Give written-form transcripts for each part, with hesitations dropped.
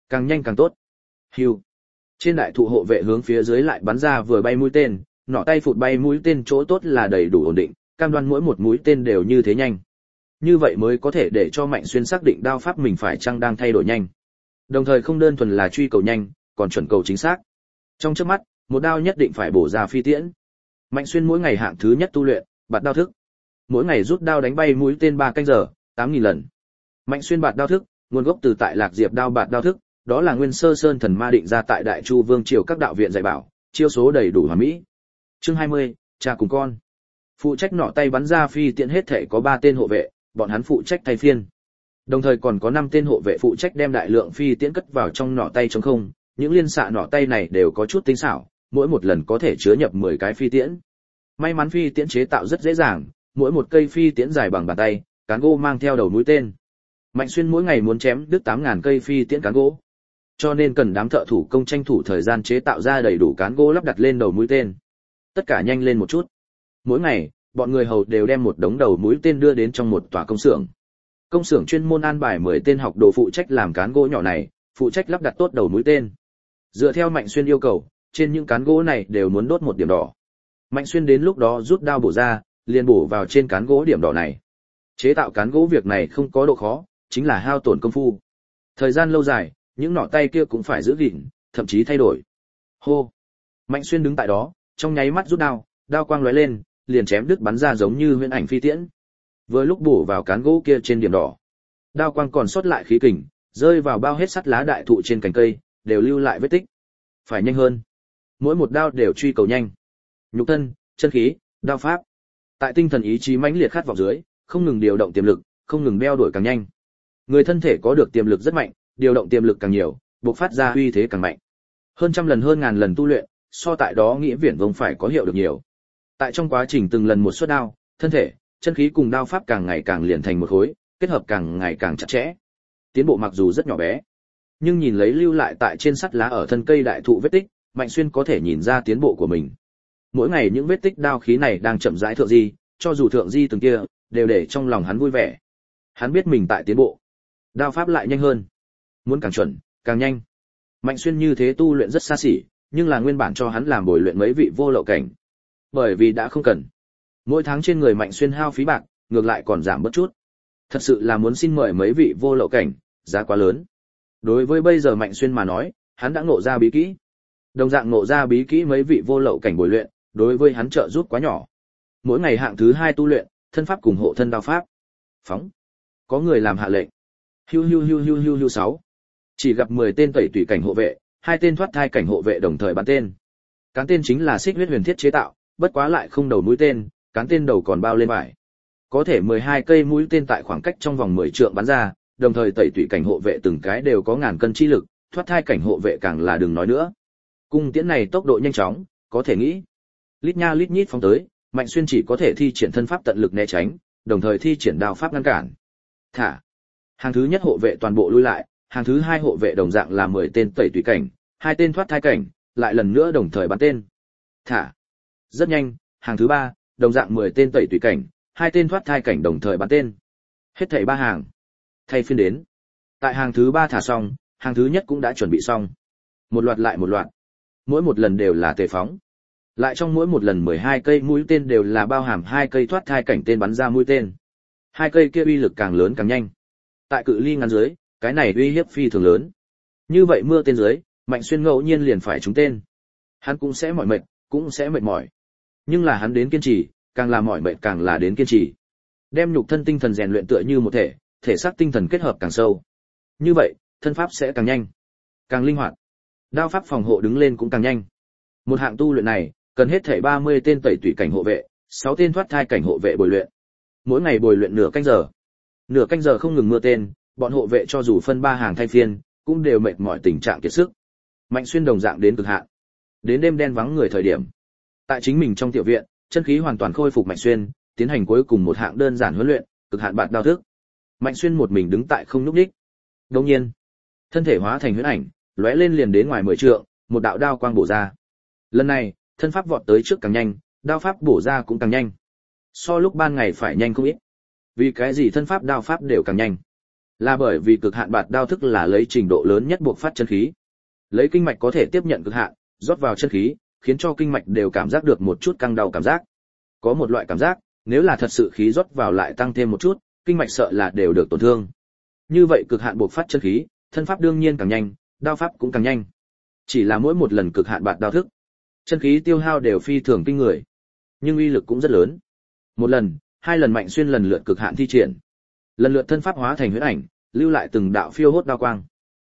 càng nhanh càng tốt. Hưu. Trên đại thụ hộ vệ hướng phía dưới lại bắn ra vừa bay mũi tên, nỏ tay phụt bay mũi tên chỗ tốt là đầy đủ ổn định, cam đoan mỗi một mũi tên đều như thế nhanh. Như vậy mới có thể để cho Mạnh Xuyên xác định đao pháp mình phải chăng đang thay đổi nhanh. Đồng thời không đơn thuần là truy cầu nhanh, còn chuẩn cầu chính xác. Trong chớp mắt, một đao nhất định phải bổ ra phi tiễn. Mạnh Xuyên mỗi ngày hạng thứ nhất tu luyện, bạt đao thức. Mỗi ngày rút đao đánh bay mũi tên 3 canh giờ, 8.000 lần. Mạnh Xuyên bạt đao thức, nguồn gốc từ tại Lạc Diệp đao bạt đao thức, đó là Nguyên Sơ Sơn Thần Ma định ra tại Đại Chu Vương triều các đạo viện dạy bảo, chiêu số đầy đủ hoàn mỹ. Chương 20, cha cùng con. Phụ trách nỏ tay bắn ra phi tiễn hết thể có 3 tên hộ vệ, bọn hắn phụ trách thay phiên. Đồng thời còn có 5 tên hộ vệ phụ trách đem đại lượng phi tiễn cất vào trong nỏ tay trống không, những liên xạ nỏ tay này đều có chút tinh xảo, mỗi một lần có thể chứa nhập 10 cái phi tiễn. May mắn phi tiễn chế tạo rất dễ dàng, mỗi một cây phi tiễn dài bằng bàn tay, cán gỗ mang theo đầu mũi tên. Mạnh Xuyên mỗi ngày muốn chém đứt 8.000 cây phi tiễn cán gỗ, cho nên cần đám thợ thủ công tranh thủ thời gian chế tạo ra đầy đủ cán gỗ lắp đặt lên đầu mũi tên. Tất cả nhanh lên một chút. Mỗi ngày, bọn người hầu đều đem một đống đầu mũi tên đưa đến trong một tòa công xưởng. Công xưởng chuyên môn an bài 10 tên học đồ phụ trách làm cán gỗ nhỏ này, phụ trách lắp đặt tốt đầu mũi tên. Dựa theo Mạnh Xuyên yêu cầu, trên những cán gỗ này đều muốn đốt một điểm đỏ. Mạnh Xuyên đến lúc đó rút đao bổ ra, liền bổ vào trên cán gỗ điểm đỏ này. Chế tạo cán gỗ việc này không có độ khó, chính là hao tổn công phu. Thời gian lâu dài, những nỏ tay kia cũng phải giữ gìn, thậm chí thay đổi. Hô. Mạnh Xuyên đứng tại đó, trong nháy mắt rút đao, đao quang lóe lên, liền chém đứt bắn ra giống như huyễn ảnh phi tiễn. Vừa lúc bổ vào cán gỗ kia trên điểm đỏ, đao quang còn sót lại khí kình, rơi vào bao hết sắt lá đại thụ trên cành cây, đều lưu lại vết tích. Phải nhanh hơn. Mỗi một đao đều truy cầu nhanh. Nhục thân, chân khí, đao pháp. Tại tinh thần ý chí mãnh liệt khát vọng dưới, không ngừng điều động tiềm lực, không ngừng đeo đuổi càng nhanh. Người thân thể có được tiềm lực rất mạnh, điều động tiềm lực càng nhiều, bộc phát ra uy thế càng mạnh. Hơn trăm lần hơn ngàn lần tu luyện, so tại đó nghĩa viển vông phải có hiệu được nhiều. Tại trong quá trình từng lần một xuất đao, thân thể, chân khí cùng đao pháp càng ngày càng liền thành một khối, kết hợp càng ngày càng chặt chẽ. Tiến bộ mặc dù rất nhỏ bé, nhưng nhìn lấy lưu lại tại trên sắt lá ở thân cây đại thụ vết tích, Mạnh Xuyên có thể nhìn ra tiến bộ của mình. Mỗi ngày những vết tích đao khí này đang chậm rãi thượng di, cho dù thượng di từng kia, đều để trong lòng hắn vui vẻ. Hắn biết mình tại tiến bộ. Đao pháp lại nhanh hơn. Muốn càng chuẩn, càng nhanh. Mạnh Xuyên như thế tu luyện rất xa xỉ, nhưng là nguyên bản cho hắn làm bồi luyện mấy vị vô lậu cảnh. Bởi vì đã không cần. Mỗi tháng trên người Mạnh Xuyên hao phí bạc, ngược lại còn giảm bớt chút. Thật sự là muốn xin mời mấy vị vô lậu cảnh, giá quá lớn. Đối với bây giờ Mạnh Xuyên mà nói, hắn đã ngộ ra bí kỹ. Đồng dạng ngộ ra bí kỹ mấy vị vô lậu cảnh bồi luyện, đối với hắn trợ giúp quá nhỏ. Mỗi ngày hạng thứ 2 tu luyện, thân pháp cùng hộ thân đao pháp. Phóng. Có người làm hạ lệnh. Hiu hiu hiu hiu hiu hiu 6. Chỉ gặp 10 tên tẩy tùy cảnh hộ vệ, 2 tên thoát thai cảnh hộ vệ đồng thời bắn tên. Cán tên chính là xích huyết huyền thiết chế tạo, bất quá lại không đầu mũi tên, cán tên đầu còn bao lên vải. Có thể 12 cây mũi tên tại khoảng cách trong vòng 10 trượng bắn ra, đồng thời tẩy tùy cảnh hộ vệ từng cái đều có ngàn cân chi lực, thoát thai cảnh hộ vệ càng là đừng nói nữa. Cung tiễn này tốc độ nhanh chóng, có thể nghĩ. Lít nha lít nhít phóng tới, Mạnh Xuyên chỉ có thể thi triển thân pháp tận lực né tránh, đồng thời thi triển đao pháp ngăn cản. Thả. Hàng thứ nhất hộ vệ toàn bộ lui lại, hàng thứ 2 hộ vệ đồng dạng là 10 tên tẩy tùy cảnh, 2 tên thoát thai cảnh, lại lần nữa đồng thời bắn tên. Thả. Rất nhanh, hàng thứ 3, đồng dạng 10 tên tẩy tùy cảnh, 2 tên thoát thai cảnh đồng thời bắn tên. Hết thảy 3 hàng. Thay phiên đến. Tại hàng thứ 3 thả xong, hàng thứ nhất cũng đã chuẩn bị xong. Một loạt lại một loạt. Mỗi một lần đều là tề phóng. Lại trong mỗi một lần 12 cây mũi tên đều là bao hàm 2 cây thoát thai cảnh tên bắn ra mũi tên. 2 cây kia uy lực càng lớn càng nhanh. Tại cự ly ngắn dưới, cái này uy hiếp phi thường lớn. Như vậy mưa tên dưới, Mạnh Xuyên ngẫu nhiên liền phải trúng tên. Hắn cũng sẽ mỏi mệt, cũng sẽ mệt mỏi. Nhưng là hắn đến kiên trì, càng là mỏi mệt càng là đến kiên trì. Đem nhục thân tinh thần rèn luyện tựa như một thể, thể xác tinh thần kết hợp càng sâu. Như vậy, thân pháp sẽ càng nhanh, càng linh hoạt. Đao pháp phòng hộ đứng lên cũng càng nhanh. Một hạng tu luyện này, cần hết thảy 30 tên tẩy tùy cảnh hộ vệ, 6 tên thoát thai cảnh hộ vệ bồi luyện. Mỗi ngày bồi luyện nửa canh giờ. Nửa canh giờ không ngừng mưa tên, bọn hộ vệ cho dù phân 3 hàng thay phiên, cũng đều mệt mỏi tình trạng kiệt sức. Mạnh Xuyên đồng dạng đến cực hạn. Đến đêm đen vắng người thời điểm, tại chính mình trong tiểu viện, chân khí hoàn toàn khôi phục Mạnh Xuyên, tiến hành cuối cùng một hạng đơn giản huấn luyện, cực hạn bạt đao thức. Mạnh Xuyên một mình đứng tại không nhúc nhích. Đột nhiên, thân thể hóa thành huyễn ảnh, lóe lên liền đến ngoài 10 trượng, một đạo đao quang bổ ra. Lần này, thân pháp vọt tới trước càng nhanh, đao pháp bổ ra cũng càng nhanh. So lúc ban ngày phải nhanh không ít. Vì cái gì thân pháp đao pháp đều càng nhanh? Là bởi vì cực hạn bạt đao thức là lấy trình độ lớn nhất buộc phát chân khí. Lấy kinh mạch có thể tiếp nhận cực hạn, rót vào chân khí, khiến cho kinh mạch đều cảm giác được một chút căng đau cảm giác. Có một loại cảm giác, nếu là thật sự khí rót vào lại tăng thêm một chút, kinh mạch sợ là đều được tổn thương. Như vậy cực hạn buộc phát chân khí, thân pháp đương nhiên càng nhanh, đao pháp cũng càng nhanh. Chỉ là mỗi một lần cực hạn bạt đao thức, chân khí tiêu hao đều phi thường kinh người, nhưng uy lực cũng rất lớn. Một lần, hai lần Mạnh Xuyên lần lượt cực hạn thi triển, lần lượt thân pháp hóa thành huyễn ảnh, lưu lại từng đạo phiêu hốt đao quang.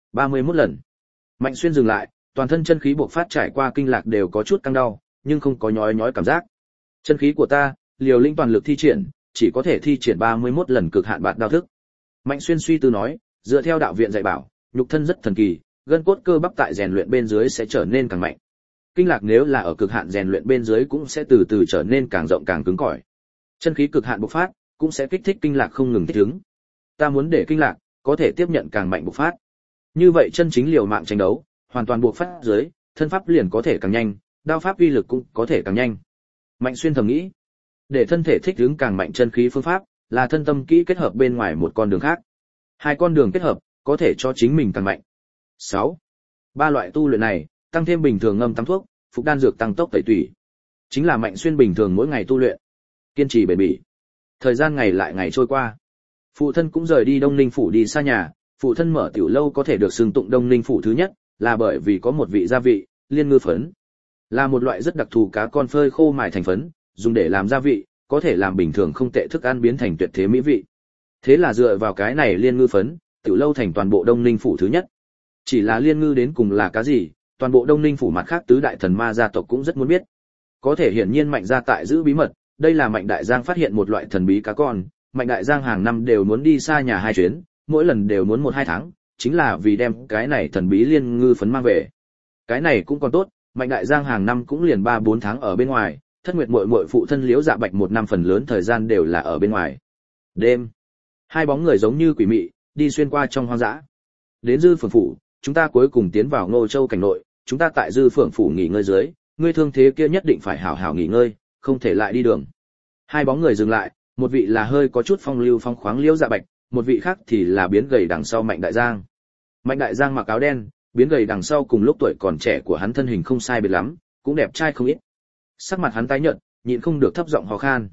31 lần, Mạnh Xuyên dừng lại, toàn thân chân khí bộc phát trải qua kinh lạc đều có chút căng đau, nhưng không có nhói nhói cảm giác. Chân khí của ta, liều lĩnh toàn lực thi triển, chỉ có thể thi triển 31 lần cực hạn bạt đao thức. Mạnh Xuyên suy tư nói, dựa theo đạo viện dạy bảo, nhục thân rất thần kỳ, gân cốt cơ bắp tại rèn luyện bên dưới sẽ trở nên càng mạnh. Kinh lạc nếu là ở cực hạn rèn luyện bên dưới cũng sẽ từ từ trở nên càng rộng càng cứng cỏi. Chân khí cực hạn bộc phát cũng sẽ kích thích kinh lạc không ngừng thích ứng. Ta muốn để kinh lạc có thể tiếp nhận càng mạnh bộc phát. Như vậy chân chính liều mạng tranh đấu, hoàn toàn bộc phát dưới, thân pháp liền có thể càng nhanh, đao pháp uy lực cũng có thể càng nhanh. Mạnh Xuyên thầm nghĩ, để thân thể thích ứng càng mạnh chân khí phương pháp, là thân tâm kỹ kết hợp bên ngoài một con đường khác. Hai con đường kết hợp, có thể cho chính mình càng mạnh. 6. Ba loại tu luyện này, tăng thêm bình thường ngâm tắm thuốc, phục đan dược tăng tốc tẩy tủy. Chính là Mạnh Xuyên bình thường mỗi ngày tu luyện. Kiên trì bền bỉ. Thời gian ngày lại ngày trôi qua. Phụ thân cũng rời đi Đông Ninh phủ đi xa nhà, phụ thân mở tiểu lâu có thể được xưng tụng Đông Ninh phủ thứ nhất, là bởi vì có một vị gia vị, liên ngư phấn. Là một loại rất đặc thù cá con phơi khô mài thành phấn, dùng để làm gia vị, có thể làm bình thường không tệ thức ăn biến thành tuyệt thế mỹ vị. Thế là dựa vào cái này liên ngư phấn, tiểu lâu thành toàn bộ Đông Ninh phủ thứ nhất. Chỉ là liên ngư đến cùng là cái gì, toàn bộ Đông Ninh phủ mặt khác tứ đại thần ma gia tộc cũng rất muốn biết. Có thể hiển nhiên Mạnh gia tại giữ bí mật, đây là Mạnh Đại Giang phát hiện một loại thần bí cá con, Mạnh Đại Giang hàng năm đều muốn đi xa nhà 2 chuyến, mỗi lần đều muốn 1-2 tháng, chính là vì đem cái này thần bí liên ngư phấn mang về. Cái này cũng còn tốt, Mạnh Đại Giang hàng năm cũng liền 3-4 tháng ở bên ngoài, Thất Nguyệt muội muội phụ thân Liễu Dạ Bạch một năm phần lớn thời gian đều là ở bên ngoài. Đêm, hai bóng người giống như quỷ mị, đi xuyên qua trong hoang dã. Đến Dư Phượng phủ, chúng ta cuối cùng tiến vào Ngô Châu cảnh nội, chúng ta tại Dư Phượng phủ nghỉ ngơi dưới, ngươi thương thế kia nhất định phải hảo hảo nghỉ ngơi, không thể lại đi đường. Hai bóng người dừng lại, một vị là hơi có chút phong lưu phong khoáng Liễu Dạ Bạch, một vị khác thì là biến gầy đằng sau Mạnh Đại Giang. Mạnh Đại Giang mặc áo đen, biến gầy đằng sau cùng lúc tuổi còn trẻ của hắn thân hình không sai biệt lắm, cũng đẹp trai không ít. Sắc mặt hắn tái nhợt, nhịn không được thấp giọng ho khan.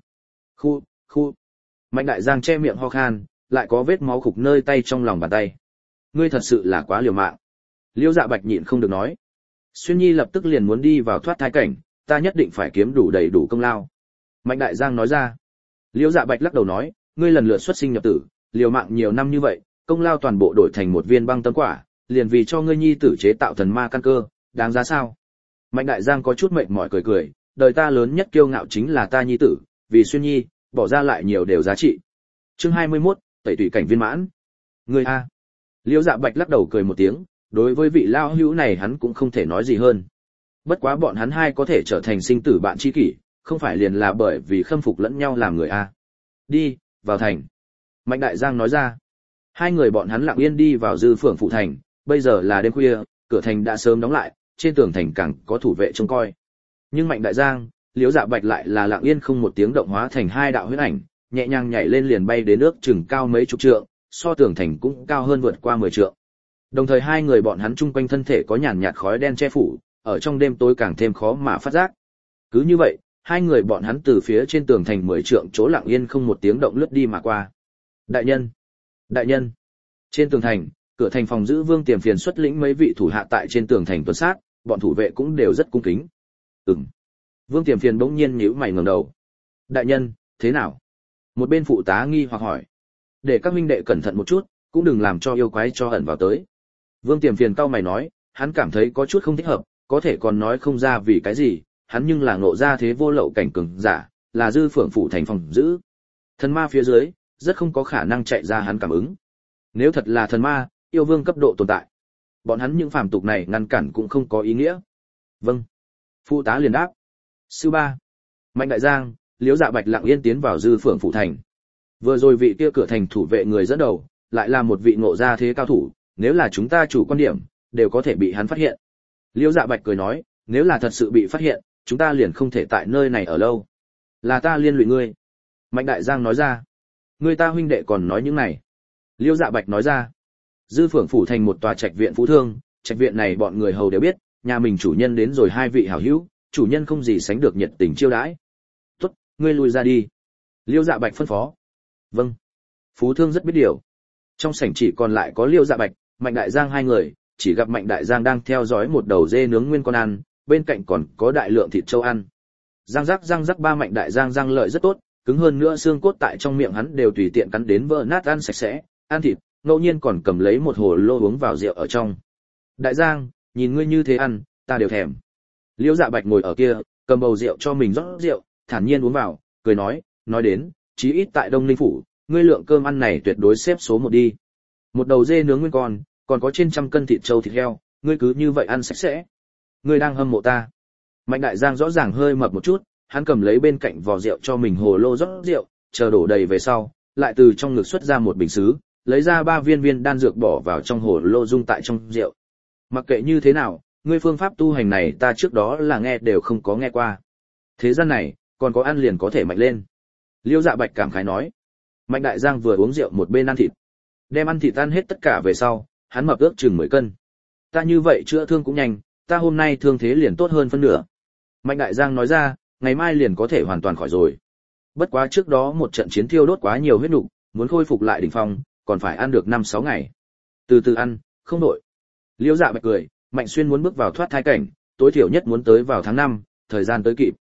Khu. Mạnh Đại Giang che miệng ho khan, lại có vết máu khục nơi tay trong lòng bàn tay. Ngươi thật sự là quá liều mạng. Liễu Dạ Bạch nhịn không được nói. Xuyên Nhi lập tức liền muốn đi vào thoát thai cảnh, ta nhất định phải kiếm đủ đầy đủ công lao. Mạnh Đại Giang nói ra. Liễu Dạ Bạch lắc đầu nói, ngươi lần lượt xuất sinh nhập tử, liều mạng nhiều năm như vậy, công lao toàn bộ đổi thành một viên băng tâm quả, liền vì cho ngươi nhi tử chế tạo thần ma căn cơ, đáng giá sao? Mạnh Đại Giang có chút mệt mỏi cười cười, đời ta lớn nhất kiêu ngạo chính là ta nhi tử, vì Xuyên Nhi, bỏ ra lại nhiều đều giá trị. Chương 21, tẩy tủy cảnh viên mãn. Ngươi a. Liễu Dạ Bạch lắc đầu cười một tiếng, đối với vị lao hữu này hắn cũng không thể nói gì hơn. Bất quá bọn hắn hai có thể trở thành sinh tử bạn tri kỷ, không phải liền là bởi vì khâm phục lẫn nhau làm người a. Đi, vào thành. Mạnh Đại Giang nói ra. Hai người bọn hắn lặng yên đi vào Dư Phượng phủ thành, bây giờ là đêm khuya, cửa thành đã sớm đóng lại, trên tường thành càng có thủ vệ trông coi. Nhưng Mạnh Đại Giang, Liễu Dạ Bạch lại là lặng yên không một tiếng động hóa thành hai đạo huyễn ảnh, nhẹ nhàng nhảy lên liền bay đến nước chừng cao mấy chục trượng, so tường thành cũng cao hơn vượt qua 10 trượng. Đồng thời hai người bọn hắn chung quanh thân thể có nhàn nhạt khói đen che phủ, ở trong đêm tối càng thêm khó mà phát giác. Cứ như vậy, hai người bọn hắn từ phía trên tường thành 10 trượng chỗ lặng yên không một tiếng động lướt đi mà qua. Đại nhân. Trên tường thành, cửa thành phòng giữ Vương Tiềm Phiền xuất lĩnh mấy vị thủ hạ tại trên tường thành tuần sát, bọn thủ vệ cũng đều rất cung kính. Vương Tiềm Phiền bỗng nhiên nhíu mày ngẩng đầu. Đại nhân, thế nào? Một bên phụ tá nghi hoặc hỏi. Để các huynh đệ cẩn thận một chút, cũng đừng làm cho yêu quái cho ẩn vào tới. Vương Tiềm Phiền cau mày nói, hắn cảm thấy có chút không thích hợp, có thể còn nói không ra vì cái gì, hắn nhưng là ngộ ra thế vô lậu cảnh cường giả, là Dư Phượng phủ thành phòng giữ. Thần ma phía dưới, rất không có khả năng chạy ra hắn cảm ứng. Nếu thật là thần ma, yêu vương cấp độ tồn tại, bọn hắn những phàm tục này ngăn cản cũng không có ý nghĩa. Vâng. Phụ tá liền đáp. Sư ba. Mạnh Đại Giang, Liễu Dạ Bạch lặng yên tiến vào Dư Phượng phủ thành. Vừa rồi vị kia cửa thành thủ vệ người dẫn đầu, lại là một vị ngộ ra thế cao thủ, nếu là chúng ta chủ quan điểm, đều có thể bị hắn phát hiện. Liễu Dạ Bạch cười nói, nếu là thật sự bị phát hiện, chúng ta liền không thể tại nơi này ở lâu. Là ta liên lụy ngươi. Mạnh Đại Giang nói ra. Ngươi ta huynh đệ còn nói những này. Liêu Dạ Bạch nói ra. Dư Phượng phủ thành một tòa trạch viện phú thương, trạch viện này bọn người hầu đều biết, nhà mình chủ nhân đến rồi hai vị hảo hữu, chủ nhân không gì sánh được nhiệt tình chiêu đãi. "Tốt, ngươi lui ra đi." Liêu Dạ Bạch phân phó. "Vâng." Phú thương rất biết điều. Trong sảnh chỉ còn lại có Liêu Dạ Bạch, Mạnh Đại Giang hai người, chỉ gặp Mạnh Đại Giang đang theo dõi một đầu dê nướng nguyên con ăn, bên cạnh còn có đại lượng thịt trâu ăn. Răng rắc ba Mạnh Đại Giang răng lợi rất tốt, cứng hơn nữa xương cốt tại trong miệng hắn đều tùy tiện cắn đến vỡ nát ăn sạch sẽ, ăn thịt, ngẫu nhiên còn cầm lấy một hồ lô uống vào rượu ở trong. "Đại Giang, nhìn ngươi như thế ăn, ta đều thèm." Liêu Dạ Bạch ngồi ở kia, cầm bầu rượu cho mình rót rượu, thản nhiên uống vào, cười nói đến, chí ít tại Đông Ninh phủ, ngươi lượng cơm ăn này tuyệt đối xếp số 1 đi. Một đầu dê nướng nguyên con, còn có trên 100 cân thịt trâu thịt heo, ngươi cứ như vậy ăn sạch sẽ. Ngươi đang hâm mộ ta. Mạnh Đại Giang rõ ràng hơi mập một chút, hắn cầm lấy bên cạnh vò rượu cho mình hồ lô rót rượu, chờ đổ đầy về sau, lại từ trong ngực xuất ra một bình sứ, lấy ra 3 viên đan dược bỏ vào trong hồ lô dung tại trong rượu. Mặc kệ như thế nào, ngươi phương pháp tu hành này ta trước đó là nghe đều không có nghe qua. Thế gian này, còn có ăn liền có thể mạnh lên. Liêu Dạ Bạch cảm khái nói. Mạnh Đại Giang vừa uống rượu một bên ăn thịt. Đem ăn thịt tan hết tất cả về sau, hắn mập ước chừng 10 cân. Ta như vậy chữa thương cũng nhanh, ta hôm nay thương thế liền tốt hơn phân nửa. Mạnh Đại Giang nói ra, ngày mai liền có thể hoàn toàn khỏi rồi. Bất quá trước đó một trận chiến thiêu đốt quá nhiều huyết nục, muốn khôi phục lại đỉnh phong, còn phải ăn được 5-6 ngày. Từ từ ăn, không đổi. Liêu Dạ Bạch cười, Mạnh Xuyên muốn bước vào thoát thai cảnh, tối thiểu nhất muốn tới vào tháng 5, thời gian tới kịp.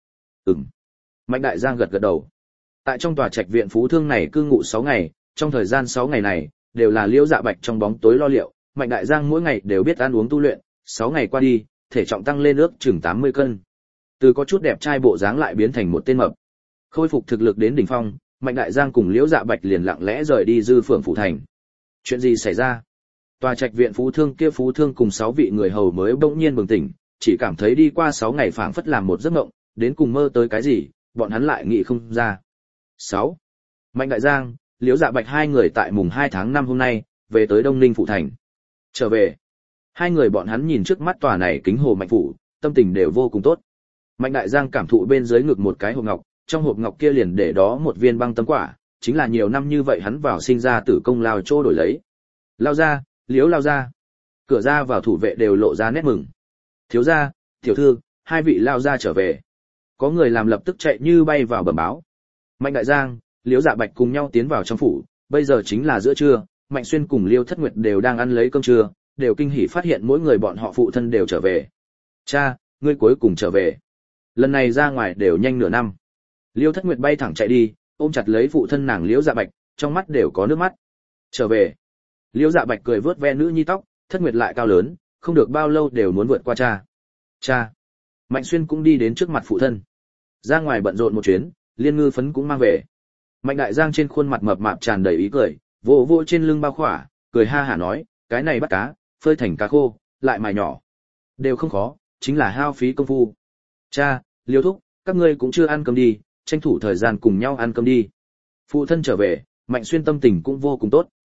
Mạnh Đại Giang gật gật đầu. Tại trong tòa trạch viện phú thương này cư ngụ 6 ngày, trong thời gian 6 ngày này, đều là Liêu Dạ Bạch trong bóng tối lo liệu, Mạnh Đại Giang mỗi ngày đều biết ăn uống tu luyện, 6 ngày qua đi, thể trọng tăng lên ước chừng 80 cân. Từ có chút đẹp trai bộ dáng lại biến thành một tên mập. Khôi phục thực lực đến đỉnh phong, Mạnh Đại Giang cùng Liễu Dạ Bạch liền lặng lẽ rời đi Dư Phượng phủ thành. Chuyện gì xảy ra? Tòa trạch viện phú thương kia phú thương cùng 6 vị người hầu mới bỗng nhiên bừng tỉnh, chỉ cảm thấy đi qua 6 ngày phảng phất làm một giấc mộng, đến cùng mơ tới cái gì, bọn hắn lại nghĩ không ra. 6. Mạnh Đại Giang, Liễu Dạ Bạch hai người tại mùng 2 tháng 5 hôm nay, về tới Đông Ninh phủ thành. Trở về. Hai người bọn hắn nhìn trước mắt tòa này kính hồ mạnh phủ, tâm tình đều vô cùng tốt. Mạnh Đại Giang cảm thụ bên dưới ngực một cái hộp ngọc, trong hộp ngọc kia liền để đó một viên băng tâm quả, chính là nhiều năm như vậy hắn vào sinh ra tử công lao trô đổi lấy. Lao ra, Liễu lao ra. Cửa ra vào thủ vệ đều lộ ra nét mừng. Thiếu gia, tiểu thư, hai vị lao ra trở về. Có người làm lập tức chạy như bay vào bẩm báo. Mạnh Đại Giang, Liễu Dạ Bạch cùng nhau tiến vào trong phủ, bây giờ chính là giữa trưa, Mạnh Xuyên cùng Liêu Thất Nguyệt đều đang ăn lấy cơm trưa, đều kinh hỉ phát hiện mỗi người bọn họ phụ thân đều trở về. Cha, ngươi cuối cùng trở về. Lần này ra ngoài đều nhanh nửa năm. Liêu Thất Nguyệt bay thẳng chạy đi, ôm chặt lấy phụ thân nàng Liễu Dạ Bạch, trong mắt đều có nước mắt. Trở về. Liễu Dạ Bạch cười vớt ve nữ nhi tóc, Thất Nguyệt lại cao lớn, không được bao lâu đều muốn vượt qua cha. Cha. Mạnh Xuyên cũng đi đến trước mặt phụ thân. Ra ngoài bận rộn một chuyến, Liên Ngư phấn cũng mang về. Mạnh Đại Giang trên khuôn mặt mập mạp tràn đầy ý cười, vỗ vỗ trên lưng bao khỏa, cười ha hả nói, cái này bắt cá, phơi thành cá khô, lại mài nhỏ. Đều không khó, chính là hao phí công phu. Cha, Liêu thúc, các ngươi cũng chưa ăn cơm đi, tranh thủ thời gian cùng nhau ăn cơm đi. Phụ thân trở về, Mạnh Xuyên tâm tình cũng vô cùng tốt.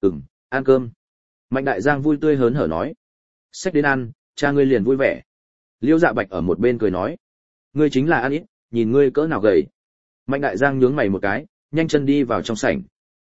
Ăn cơm. Mạnh Đại Giang vui tươi hớn hở nói. Xách đến ăn, cha ngươi liền vui vẻ. Liêu Dạ Bạch ở một bên cười nói. Ngươi chính là ăn ít, nhìn ngươi cỡ nào gầy. Mạnh Đại Giang nhướng mày một cái, nhanh chân đi vào trong sảnh.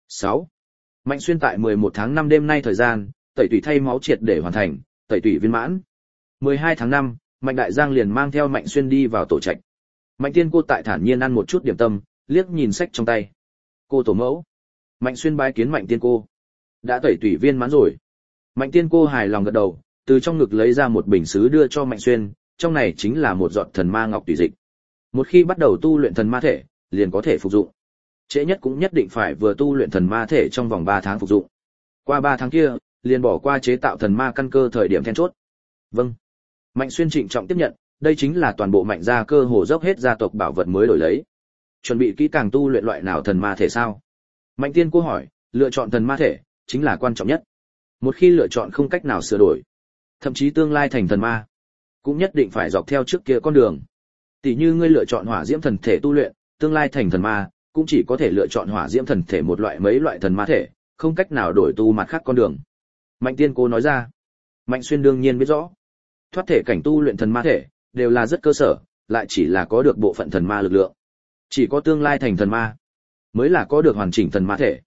6. Mạnh Xuyên tại 11 tháng 5 đêm nay thời gian, tẩy tủy thay máu triệt để hoàn thành, tẩy tủy viên mãn. 12 tháng 5, Mạnh Đại Giang liền mang theo Mạnh Xuyên đi vào tổ trạch. Mạnh Tiên cô tại thản nhiên ăn một chút điểm tâm, liếc nhìn sách trong tay. Cô tổ mẫu. Mạnh Xuyên bái kiến Mạnh Tiên cô. Đã tẩy tủy viên mãn rồi. Mạnh Tiên cô hài lòng gật đầu, từ trong ngực lấy ra một bình sứ đưa cho Mạnh Xuyên, trong này chính là một giọt thần ma ngọc tùy dịch. Một khi bắt đầu tu luyện thần ma thể, liền có thể phục dụng. Trễ nhất cũng nhất định phải vừa tu luyện thần ma thể trong vòng 3 tháng phục dụng. Qua 3 tháng kia, liền bỏ qua chế tạo thần ma căn cơ thời điểm then chốt. Vâng. Mạnh Xuyên trịnh trọng tiếp nhận, đây chính là toàn bộ Mạnh gia cơ hồ dốc hết gia tộc bảo vật mới đổi lấy. Chuẩn bị kỹ càng tu luyện loại nào thần ma thể sao? Mạnh Tiên cô hỏi, lựa chọn thần ma thể chính là quan trọng nhất. Một khi lựa chọn không cách nào sửa đổi, thậm chí tương lai thành thần ma, cũng nhất định phải dọc theo trước kia con đường. Tỷ như ngươi lựa chọn hỏa diễm thần thể tu luyện, tương lai thành thần ma, cũng chỉ có thể lựa chọn hỏa diễm thần thể một loại mấy loại thần ma thể, không cách nào đổi tu mặt khác con đường. Mạnh Tiên cô nói ra. Mạnh Xuyên đương nhiên biết rõ, thoát thể cảnh tu luyện thần ma thể đều là rất cơ sở, lại chỉ là có được bộ phận thần ma lực lượng. Chỉ có tương lai thành thần ma mới là có được hoàn chỉnh thần ma thể.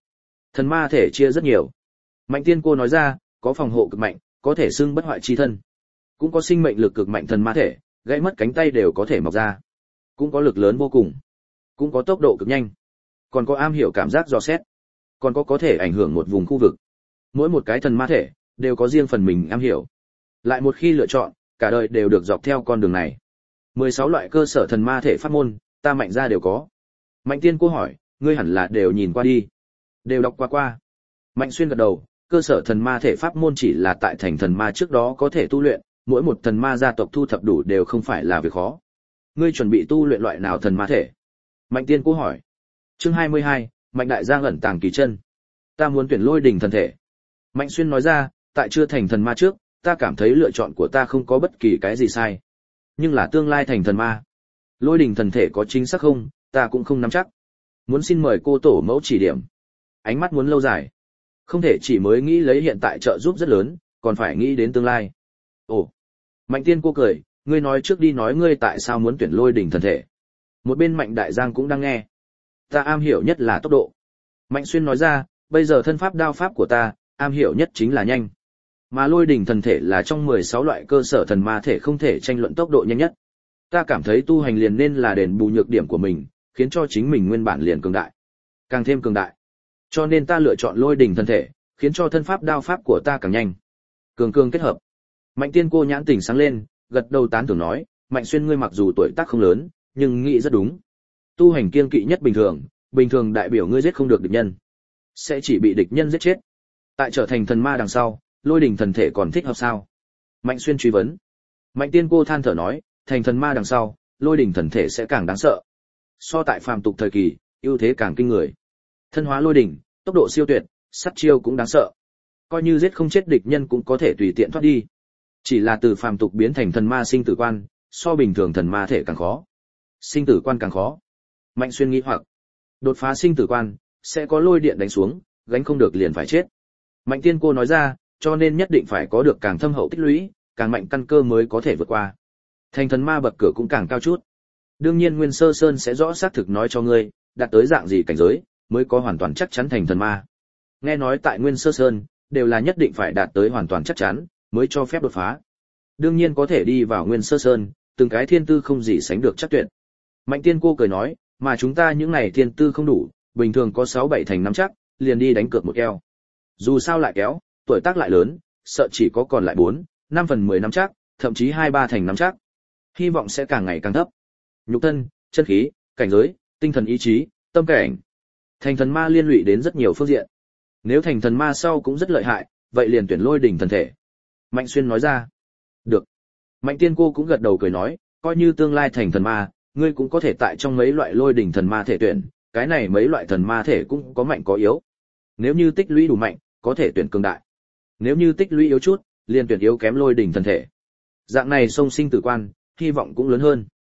Thần ma thể chia rất nhiều. Mạnh Tiên Cô nói ra, có phòng hộ cực mạnh, có thể xưng bất hoại chi thân. Cũng có sinh mệnh lực cực mạnh thần ma thể, gãy mất cánh tay đều có thể mọc ra. Cũng có lực lớn vô cùng. Cũng có tốc độ cực nhanh. Còn có am hiểu cảm giác dò xét. Còn có thể ảnh hưởng một vùng khu vực. Mỗi một cái thần ma thể đều có riêng phần mình am hiểu. Lại một khi lựa chọn, cả đời đều được dọc theo con đường này. 16 loại cơ sở thần ma thể pháp môn, ta Mạnh gia đều có. Mạnh Tiên Cô hỏi, ngươi hẳn là đều nhìn qua đi. Đều đọc qua. Mạnh Xuyên gật đầu, cơ sở thần ma thể pháp môn chỉ là tại thành thần ma trước đó có thể tu luyện, mỗi một thần ma gia tộc thu thập đủ đều không phải là việc khó. Ngươi chuẩn bị tu luyện loại nào thần ma thể? Mạnh Tiên Cô hỏi. Chương 22, Mạnh Đại Giang ẩn tàng kỳ chân. Ta muốn tuyển Lôi Đỉnh thần thể. Mạnh Xuyên nói ra, tại chưa thành thần ma trước, ta cảm thấy lựa chọn của ta không có bất kỳ cái gì sai. Nhưng là tương lai thành thần ma. Lôi Đỉnh thần thể có chính xác không, ta cũng không nắm chắc. Muốn xin mời cô tổ mẫu chỉ điểm. Ánh mắt muốn lâu dài. Không thể chỉ mới nghĩ lấy hiện tại trợ giúp rất lớn, còn phải nghĩ đến tương lai. Ồ. Mạnh Tiên Cô cười, ngươi nói trước đi nói ngươi tại sao muốn tuyển Lôi Đỉnh thần thể. Một bên Mạnh Đại Giang cũng đang nghe. Ta am hiểu nhất là tốc độ. Mạnh Xuyên nói ra, bây giờ thân pháp đao pháp của ta, am hiểu nhất chính là nhanh. Mà Lôi Đỉnh thần thể là trong 16 loại cơ sở thần ma thể không thể tranh luận tốc độ nhanh nhất. Ta cảm thấy tu hành liền nên là đền bù nhược điểm của mình, khiến cho chính mình nguyên bản liền cường đại. Càng thêm cường đại. Cho nên ta lựa chọn Lôi Đỉnh thần thể, khiến cho thân pháp đao pháp của ta càng nhanh. Cường kết hợp. Mạnh Tiên Cô nhãn tỉnh sáng lên, gật đầu tán thưởng nói, Mạnh Xuyên ngươi mặc dù tuổi tác không lớn, nhưng nghĩ rất đúng. Tu hành kiêng kỵ nhất bình thường đại biểu ngươi giết không được địch nhân, sẽ chỉ bị địch nhân giết chết. Tại trở thành thần ma đằng sau, Lôi Đỉnh thần thể còn thích hợp sao? Mạnh Xuyên truy vấn. Mạnh Tiên Cô than thở nói, thành thần ma đằng sau, Lôi Đỉnh thần thể sẽ càng đáng sợ. So tại phàm tục thời kỳ, ưu thế càng kinh người. Thân hóa lôi đỉnh, tốc độ siêu tuyệt, sát chiêu cũng đáng sợ. Coi như giết không chết địch nhân cũng có thể tùy tiện thoát đi. Chỉ là từ phàm tục biến thành thần ma sinh tử quan, so bình thường thần ma thể càng khó. Sinh tử quan càng khó. Mạnh Xuyên nghĩ hoặc, đột phá sinh tử quan, sẽ có lôi điện đánh xuống, gánh không được liền phải chết. Mạnh Tiên Cô nói ra, cho nên nhất định phải có được càng thâm hậu tích lũy, càng mạnh căn cơ mới có thể vượt qua. Thành thần ma bậc cửa cũng càng cao chút. Đương nhiên Nguyên Sơ Sơn sẽ rõ xác thực nói cho ngươi, đạt tới dạng gì cảnh giới, mới có hoàn toàn chắc chắn thành thần ma. Nghe nói tại Nguyên Sơ Sơn, đều là nhất định phải đạt tới hoàn toàn chắc chắn, mới cho phép đột phá. Đương nhiên có thể đi vào Nguyên Sơ Sơn, từng cái thiên tư không gì sánh được chắc tuyệt. Mạnh Tiên Cô cười nói, mà chúng ta những này thiên tư không đủ, bình thường có 6-7 thành nắm chắc, liền đi đánh cược một keo. Dù sao lại kéo, tuổi tác lại lớn, sợ chỉ có còn lại 4-5 phần 10 nắm chắc, thậm chí 2-3 thành nắm chắc. Hy vọng sẽ càng ngày càng thấp. Nhục thân, chân khí, cảnh giới, tinh thần ý chí, tâm cảnh. Thành thần ma liên lụy đến rất nhiều phương diện. Nếu thành thần ma sau cũng rất lợi hại, vậy liền tuyển Lôi Đỉnh thần thể. Mạnh Xuyên nói ra. Được. Mạnh Tiên Cô cũng gật đầu cười nói, coi như tương lai thành thần ma, ngươi cũng có thể tại trong mấy loại Lôi Đỉnh thần ma thể tuyển, cái này mấy loại thần ma thể cũng có mạnh có yếu. Nếu như tích lũy đủ mạnh, có thể tuyển cường đại. Nếu như tích lũy yếu chút, liền tuyển yếu kém Lôi Đỉnh thần thể. Dạng này song sinh tử quan, hy vọng cũng lớn hơn.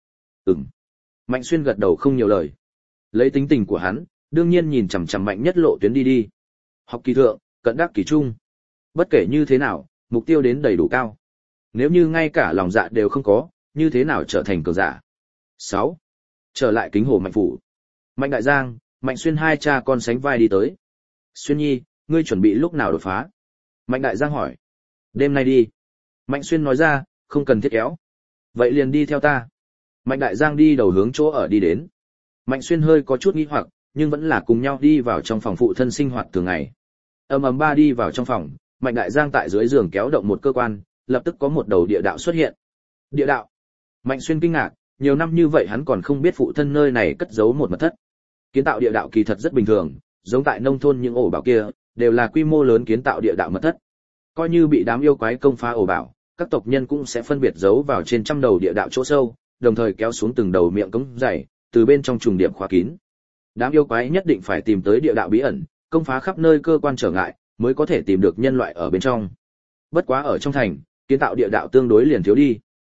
Mạnh Xuyên gật đầu không nhiều lời. Lấy tính tình của hắn, đương nhiên nhìn chằm chằm mạnh nhất lộ tuyến đi. Học kỳ thượng, cận đắc kỳ trung. Bất kể như thế nào, mục tiêu đến đầy đủ cao. Nếu như ngay cả lòng dạ đều không có, như thế nào trở thành cường giả? 6. Trở lại Kính Hồ Mạnh phủ. Mạnh Đại Giang, Mạnh Xuyên hai cha con sánh vai đi tới. Xuyên nhi, ngươi chuẩn bị lúc nào đột phá? Mạnh Đại Giang hỏi. Đêm nay đi. Mạnh Xuyên nói ra, không cần thiết kéo. Vậy liền đi theo ta. Mạnh Đại Giang đi đầu hướng chỗ ở đi đến. Mạnh Xuyên hơi có chút nghi hoặc, nhưng vẫn là cùng nhau đi vào trong phòng phụ thân sinh hoạt thường ngày. Ba đi vào trong phòng, Mạnh Đại Giang tại dưới giường kéo động một cơ quan, lập tức có một đầu địa đạo xuất hiện. Địa đạo? Mạnh Xuyên kinh ngạc, nhiều năm như vậy hắn còn không biết phụ thân nơi này cất giấu một mật thất. Kiến tạo địa đạo kỳ thật rất bình thường, giống tại nông thôn những ổ bảo kia, đều là quy mô lớn kiến tạo địa đạo mật thất. Coi như bị đám yêu quái công phá ổ bảo, các tộc nhân cũng sẽ phân biệt giấu vào trên trăm đầu địa đạo chỗ sâu, đồng thời kéo xuống từng đầu miệng cống dày, từ bên trong trùng điểm khóa kín. Đám yêu quái nhất định phải tìm tới địa đạo bí ẩn, công phá khắp nơi cơ quan trở ngại, mới có thể tìm được nhân loại ở bên trong. Bất quá ở trong thành, kiến tạo địa đạo tương đối liền thiếu đi.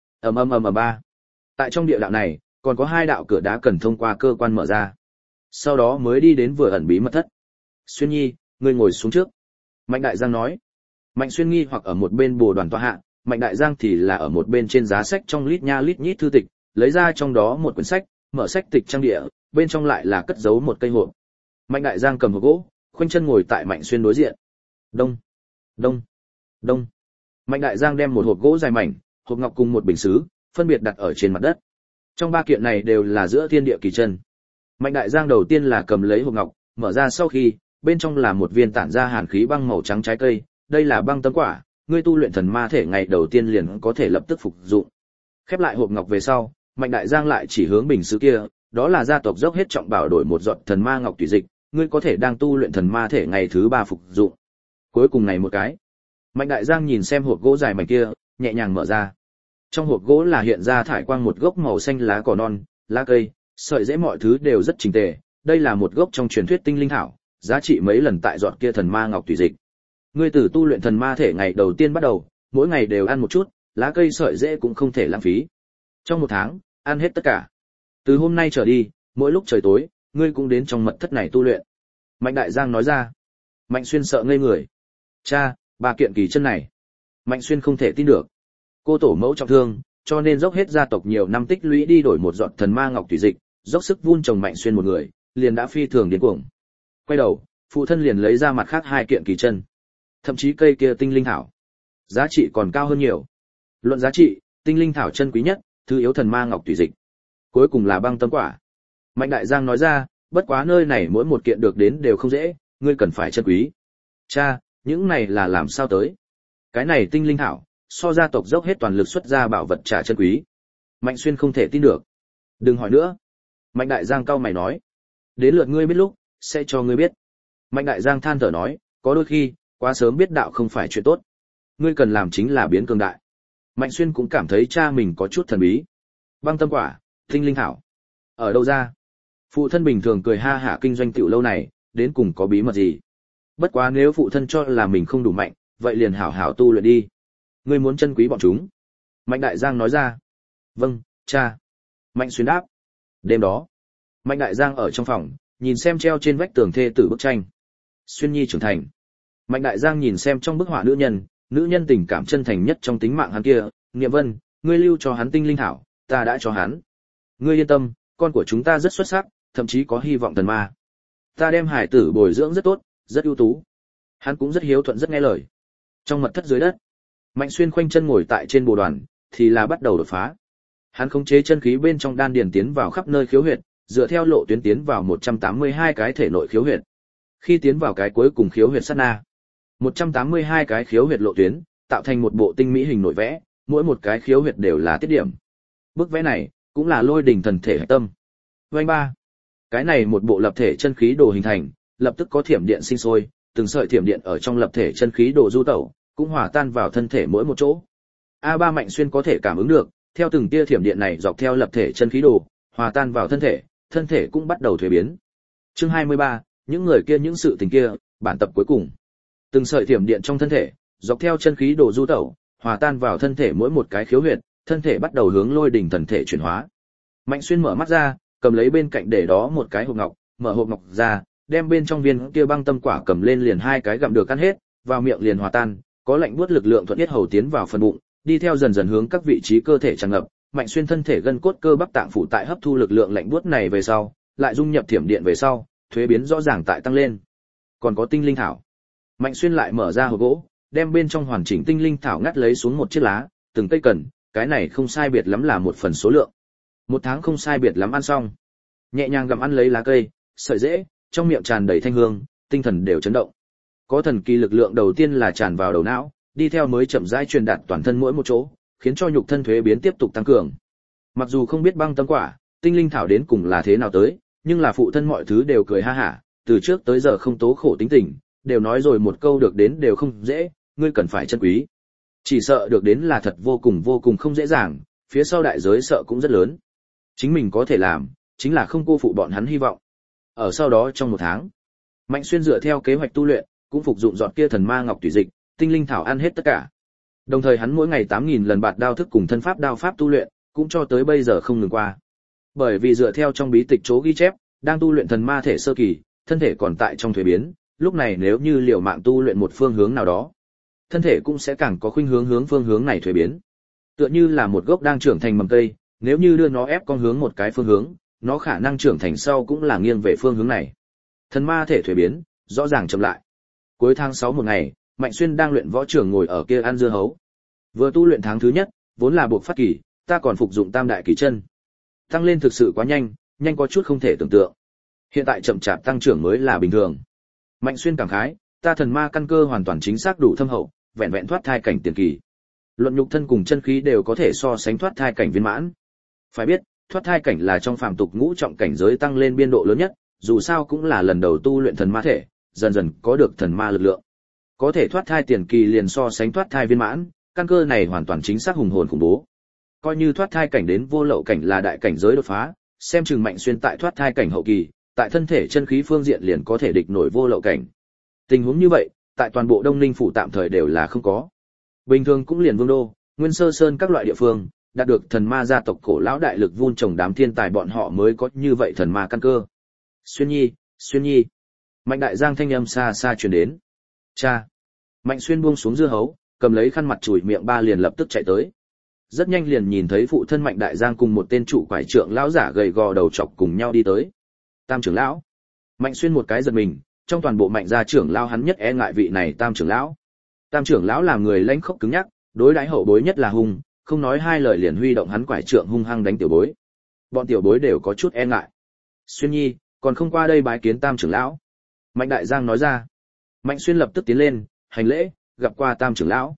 Ba. Tại trong địa đạo này, còn có 2 đạo cửa đá cần thông qua cơ quan mở ra. Sau đó mới đi đến vừa ẩn bí mật thất. Xuyên nhi, ngươi ngồi xuống trước. Mạnh Đại Giang nói. Mạnh Xuyên nghi hoặc ở một bên bồ đoàn tọa hạ, Mạnh Đại Giang thì là ở một bên trên giá sách trong lít nha lít nhít thư tịch, lấy ra trong đó một quyển sách, mở sách tịch trang địa, bên trong lại là cất giấu một cây hộp. Mạnh Đại Giang cầm hộp gỗ, khoanh chân ngồi tại Mạnh Xuyên đối diện. Đông, đông, đông. Mạnh Đại Giang đem một hộp gỗ dài mảnh, hộp ngọc cùng một bình sứ, phân biệt đặt ở trên mặt đất. Trong ba kiện này đều là giữa thiên địa kỳ chân. Mạnh Đại Giang đầu tiên là cầm lấy hộp ngọc, mở ra sau khi, bên trong là một viên tản ra hàn khí băng màu trắng trái cây, đây là băng tâm quả, ngươi tu luyện thần ma thể ngày đầu tiên liền có thể lập tức phục dụng. Khép lại hộp ngọc về sau, Mạnh Đại Giang lại chỉ hướng bình sứ kia, đó là gia tộc dốc hết trọng bảo đổi một giọt thần ma ngọc tùy dịch, ngươi có thể đang tu luyện thần ma thể ngày thứ 3 phục dụng. Cuối cùng này một cái. Mạnh Đại Giang nhìn xem hộp gỗ dài mảnh kia, nhẹ nhàng mở ra. Trong hộp gỗ là hiện ra thải quang một gốc màu xanh lá cỏ non, lá cây, sợi rễ mọi thứ đều rất chỉnh tề, đây là một gốc trong truyền thuyết tinh linh thảo, giá trị mấy lần tại giọt kia thần ma ngọc tùy dịch. Ngươi từ tu luyện thần ma thể ngày đầu tiên bắt đầu, mỗi ngày đều ăn một chút, lá cây sợi rễ cũng không thể lãng phí. Trong một tháng, ăn hết tất cả. Từ hôm nay trở đi, mỗi lúc trời tối, ngươi cũng đến trong mật thất này tu luyện. Mạnh Đại Giang nói ra. Mạnh Xuyên sợ ngây người. Cha, 3 kiện kỳ chân này. Mạnh Xuyên không thể tin được. Cô tổ mẫu trọng thương, cho nên dốc hết gia tộc nhiều năm tích lũy đi đổi một giọt thần ma ngọc tùy dịch, dốc sức vun trồng Mạnh Xuyên một người, liền đã phi thường điên cuồng. Quay đầu, phụ thân liền lấy ra mặt khác 2 kiện kỳ chân. Thậm chí cây kia tinh linh thảo, giá trị còn cao hơn nhiều. Luận giá trị, tinh linh thảo chân quý nhất, thứ yếu thần ma ngọc tùy dịch. Cuối cùng là băng tâm quả. Mạnh Đại Giang nói ra, bất quá nơi này mỗi một kiện được đến đều không dễ, ngươi cần phải chân quý. Cha, những này là làm sao tới? Cái này tinh linh thảo, so gia tộc dốc hết toàn lực xuất ra bảo vật trả chân quý. Mạnh Xuyên không thể tin được. Đừng hỏi nữa. Mạnh Đại Giang cau mày nói. Đến lượt ngươi biết lúc, sẽ cho ngươi biết. Mạnh Đại Giang than thở nói, có đôi khi, quá sớm biết đạo không phải chuyện tốt. Ngươi cần làm chính là biến cường đại. Mạnh Xuyên cũng cảm thấy cha mình có chút thần bí. Băng tâm quả, tinh linh thảo. Ở đâu ra? Phụ thân bình thường cười ha hả kinh doanh tiểu lâu này, đến cùng có bí mật gì? Bất quá nếu phụ thân cho là mình không đủ mạnh, vậy liền hảo hảo tu luyện đi. Ngươi muốn chân quý bọn chúng. Mạnh Đại Giang nói ra. Vâng, cha. Mạnh Xuyên đáp. Đêm đó, Mạnh Đại Giang ở trong phòng, nhìn xem treo trên vách tường thê tử bức tranh. Xuyên Nhi trưởng thành. Mạnh Đại Giang nhìn xem trong bức họa nữ nhân tình cảm chân thành nhất trong tính mạng hắn kia, Niệm Vân, ngươi lưu cho hắn tinh linh thảo, ta đã cho hắn. Ngươi yên tâm, con của chúng ta rất xuất sắc, thậm chí có hy vọng thần ma. Ta đem hải tử bồi dưỡng rất tốt, rất ưu tú. Hắn cũng rất hiếu thuận rất nghe lời. Trong mật thất dưới đất, Mạnh Xuyên khoanh chân ngồi tại trên bồ đoàn, thì là bắt đầu đột phá. Hắn khống chế chân khí bên trong đan điền tiến vào khắp nơi khiếu huyệt, dựa theo lộ tuyến tiến vào 182 cái thể nội khiếu huyệt. Khi tiến vào cái cuối cùng khiếu huyệt sát na, 182 cái khiếu huyệt lộ tuyến, tạo thành một bộ tinh mỹ hình nội vẽ, mỗi một cái khiếu huyệt đều là tiết điểm. Bức vẽ này cũng là lôi đỉnh thần thể hạch tâm. Vành ba, cái này một bộ lập thể chân khí đồ hình thành, lập tức có thiểm điện sinh sôi, từng sợi thiểm điện ở trong lập thể chân khí đồ du tẩu, cũng hòa tan vào thân thể mỗi một chỗ. A3 Mạnh Xuyên có thể cảm ứng được, theo từng tia thiểm điện này dọc theo lập thể chân khí đồ, hòa tan vào thân thể cũng bắt đầu thuế biến. Chương 23, những người kia những sự tình kia, bản tập cuối cùng. Từng sợi thiểm điện trong thân thể, dọc theo chân khí đồ du tẩu, hòa tan vào thân thể mỗi một cái khiếu huyệt, thân thể bắt đầu hướng lôi đỉnh thần thể chuyển hóa. Mạnh Xuyên mở mắt ra, cầm lấy bên cạnh để đó một cái hộp ngọc, mở hộp ngọc ra, đem bên trong viên kia băng tâm quả cầm lên liền 2 cái gặm được ăn hết, vào miệng liền hòa tan, có lạnh buốt lực lượng thuận tiết hầu tiến vào phần bụng, đi theo dần dần hướng các vị trí cơ thể tràn ngập. Mạnh Xuyên thân thể gân cốt cơ bắp tạng phụ tại hấp thu lực lượng lạnh buốt này về sau, lại dung nhập thiểm điện về sau, thuế biến rõ ràng tại tăng lên. Còn có tinh linh thảo. Mạnh Xuyên lại mở ra hộp gỗ, đem bên trong hoàn chỉnh tinh linh thảo ngắt lấy xuống một chiếc lá, từng cây cần, cái này không sai biệt lắm là 1 phần số lượng. 1 tháng không sai biệt lắm ăn xong. Nhẹ nhàng gặm ăn lấy lá cây, sợi rễ, trong miệng tràn đầy thanh hương, tinh thần đều chấn động. Có thần kỳ lực lượng đầu tiên là tràn vào đầu não, đi theo mới chậm rãi truyền đạt toàn thân mỗi một chỗ, khiến cho nhục thân thuế biến tiếp tục tăng cường. Mặc dù không biết băng tâm quả, tinh linh thảo đến cùng là thế nào tới, nhưng là phụ thân mọi thứ đều cười ha hả, từ trước tới giờ không tố khổ tính tình, đều nói rồi một câu được đến đều không dễ, ngươi cần phải trân quý. Chỉ sợ được đến là thật vô cùng không dễ dàng, phía sau đại giới sợ cũng rất lớn. Chính mình có thể làm, chính là không cô phụ bọn hắn hy vọng. Ở sau đó trong 1 tháng, Mạnh Xuyên dựa theo kế hoạch tu luyện, cũng phục dụng giọt kia thần ma ngọc tùy dịch, tinh linh thảo ăn hết tất cả. Đồng thời hắn mỗi ngày 8000 lần bạt đao thức cùng thân pháp đao pháp tu luyện, cũng cho tới bây giờ không ngừng qua. Bởi vì dựa theo trong bí tịch chỗ ghi chép, đang tu luyện thần ma thể sơ kỳ, thân thể còn tại trong thuế biến, lúc này nếu như liều mạng tu luyện một phương hướng nào đó, thân thể cũng sẽ càng có khuynh hướng phương hướng này thuế biến. Tựa như là một gốc đang trưởng thành mầm cây, nếu như đưa nó ép con hướng một cái phương hướng, nó khả năng trưởng thành sau cũng là nghiêng về phương hướng này. Thần ma thể thuế biến, rõ ràng chậm lại. Cuối tháng 6 một ngày, Mạnh Xuyên đang luyện võ trường ngồi ở kia ăn dưa hấu. Vừa tu luyện tháng thứ nhất, vốn là buộc phát kỳ, ta còn phục dụng tam đại kỳ chân. Tăng lên thực sự quá nhanh, nhanh có chút không thể tưởng tượng. Hiện tại chậm chạp tăng trưởng mới là bình thường. Mạnh Xuyên cảm khái, ta thần ma căn cơ hoàn toàn chính xác đủ thâm hậu, vẹn vẹn thoát thai cảnh tiền kỳ. Luận nhục thân cùng chân khí đều có thể so sánh thoát thai cảnh viên mãn. Phải biết, thoát thai cảnh là trong phàm tục ngũ trọng cảnh giới tăng lên biên độ lớn nhất, dù sao cũng là lần đầu tu luyện thần ma thể, dần dần có được thần ma lực lượng. Có thể thoát thai tiền kỳ liền so sánh thoát thai viên mãn, căn cơ này hoàn toàn chính xác hùng hồn khủng bố. Coi như thoát thai cảnh đến vô lậu cảnh là đại cảnh giới đột phá, xem chừng Mạnh Xuyên tại thoát thai cảnh hậu kỳ, tại thân thể chân khí phương diện liền có thể địch nổi vô lậu cảnh. Tình huống như vậy, tại toàn bộ Đông Ninh phủ tạm thời đều là không có. Bình thường cũng liền Vương đô, Nguyên Sơ Sơn các loại địa phương, đạt được thần ma gia tộc cổ lão đại lực vun trồng đám thiên tài bọn họ mới có như vậy thần ma căn cơ. Xuyên Nhi. Mạnh Đại Giang thanh âm xa xa truyền đến. Cha. Mạnh Xuyên buông xuống dưa hấu, cầm lấy khăn mặt chùi miệng ba liền lập tức chạy tới. Rất nhanh liền nhìn thấy phụ thân Mạnh Đại Giang cùng một tên trụ quải trượng lão giả gầy gò đầu trọc cùng nhau đi tới. Tam trưởng lão. Mạnh Xuyên một cái giật mình, trong toàn bộ Mạnh gia trưởng lão hắn nhất e ngại vị này Tam trưởng lão. Tam trưởng lão làm người lãnh khốc cứng nhắc, đối đãi hậu bối nhất là hung, không nói hai lời liền huy động hắn quải trượng hung hăng đánh tiểu bối. Bọn tiểu bối đều có chút e ngại. Xuyên Nhi, còn không qua đây bái kiến Tam trưởng lão. Mạnh Đại Giang nói ra. Mạnh Xuyên lập tức tiến lên, hành lễ, gặp qua Tam trưởng lão.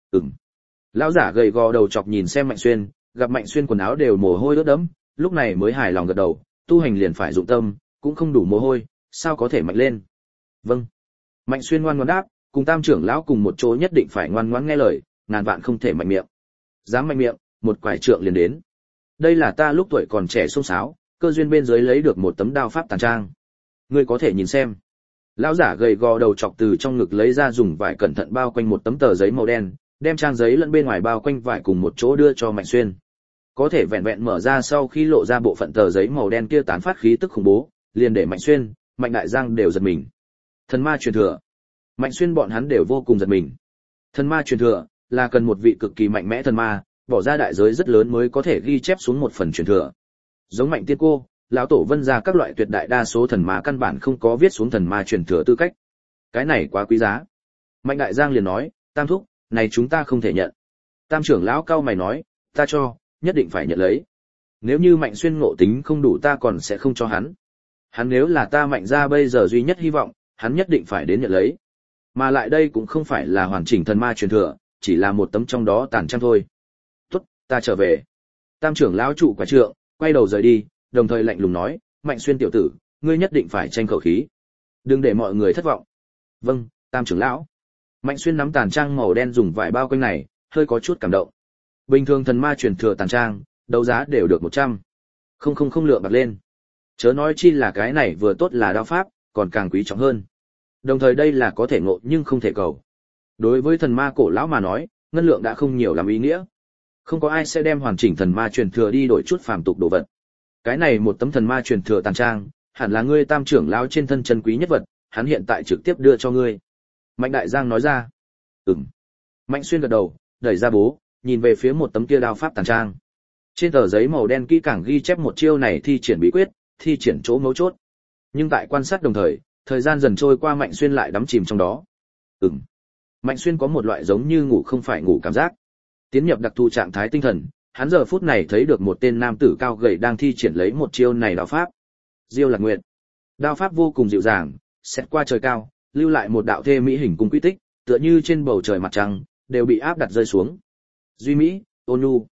Lão giả gầy gò đầu chọc nhìn xem Mạnh Xuyên, gặp Mạnh Xuyên quần áo đều mồ hôi ướt đẫm, lúc này mới hài lòng gật đầu, tu hành liền phải dụng tâm, cũng không đủ mồ hôi, sao có thể mạnh lên. Vâng. Mạnh Xuyên ngoan ngoãn đáp, cùng Tam trưởng lão cùng một chỗ nhất định phải ngoan ngoãn nghe lời, ngàn vạn không thể mạnh miệng. Dám mạnh miệng, một quải trượng liền đến. Đây là ta lúc tuổi còn trẻ xông xáo, cơ duyên bên dưới lấy được một tấm đao pháp tàn trang. Ngươi có thể nhìn xem. Lão giả gầy gò đầu chọc từ trong ngực lấy ra dùng vải cẩn thận bao quanh một tấm tờ giấy màu đen, đem trang giấy lẫn bên ngoài bao quanh vải cùng một chỗ đưa cho Mạnh Xuyên. Có thể vẹn vẹn mở ra sau khi lộ ra bộ phận tờ giấy màu đen kia tán phát khí tức khủng bố, liền để Mạnh Xuyên, Mạnh Đại Giang đều giật mình. Thần ma truyền thừa. Mạnh Xuyên bọn hắn đều vô cùng giật mình. Thần ma truyền thừa là cần một vị cực kỳ mạnh mẽ thần ma, bỏ ra đại giới rất lớn mới có thể ghi chép xuống một phần truyền thừa. Giống Mạnh Tiên Cô, lão tổ Vân gia các loại tuyệt đại đa số thần ma căn bản không có viết xuống thần ma truyền thừa tư cách. Cái này quá quý giá. Mạnh Đại Giang liền nói, Tam thúc, này chúng ta không thể nhận. Tam trưởng lão cao mày nói, ta cho, nhất định phải nhận lấy. Nếu như Mạnh Xuyên ngộ tính không đủ ta còn sẽ không cho hắn. Hắn nếu là ta Mạnh gia bây giờ duy nhất hy vọng, hắn nhất định phải đến nhận lấy. Mà lại đây cũng không phải là hoàn chỉnh thần ma truyền thừa, chỉ là một tấm trong đó tàn trang thôi. Tốt, ta trở về. Tam trưởng lão trụ quả trượng, quay đầu rời đi, đồng thời lạnh lùng nói, Mạnh Xuyên tiểu tử, ngươi nhất định phải tranh khẩu khí. Đừng để mọi người thất vọng. Vâng, Tam trưởng lão. Mạnh Xuyên nắm tàn trang màu đen dùng vải bao quanh này, hơi có chút cảm động. Bình thường thần ma truyền thừa tàn trang, đấu giá đều được 100. Không lượng bạc lên. Chớ nói chi là cái này vừa tốt là đao pháp, còn càng quý trọng hơn. Đồng thời đây là có thể ngộ nhưng không thể cầu. Đối với thần ma cổ lão mà nói, ngân lượng đã không nhiều làm ý nghĩa. Không có ai sẽ đem hoàn chỉnh thần ma truyền thừa đi đổi chút phàm tục đồ vật. Cái này một tấm thần ma truyền thừa tàn trang, hẳn là ngươi Tam trưởng lão trên thân chân quý nhất vật, hắn hiện tại trực tiếp đưa cho ngươi. Mạnh Đại Giang nói ra. Mạnh Xuyên gật đầu, đẩy ra bố, nhìn về phía một tấm kia đao pháp tàn trang. Trên tờ giấy màu đen kỹ càng ghi chép một chiêu này thi triển bí quyết, thi triển chỗ mấu chốt. Nhưng tại quan sát đồng thời, thời gian dần trôi qua Mạnh Xuyên lại đắm chìm trong đó. Mạnh Xuyên có một loại giống như ngủ không phải ngủ cảm giác. Tiến nhập đặc thù trạng thái tinh thần, hắn giờ phút này thấy được một tên nam tử cao gầy đang thi triển lấy một chiêu này đao pháp. Diêu Lạc Nguyệt. Đao pháp vô cùng dịu dàng, xét qua trời cao, lưu lại một đạo thê mỹ hình cung quy tích, tựa như trên bầu trời mặt trăng, đều bị áp đặt rơi xuống. Duy mỹ, ôn nhu.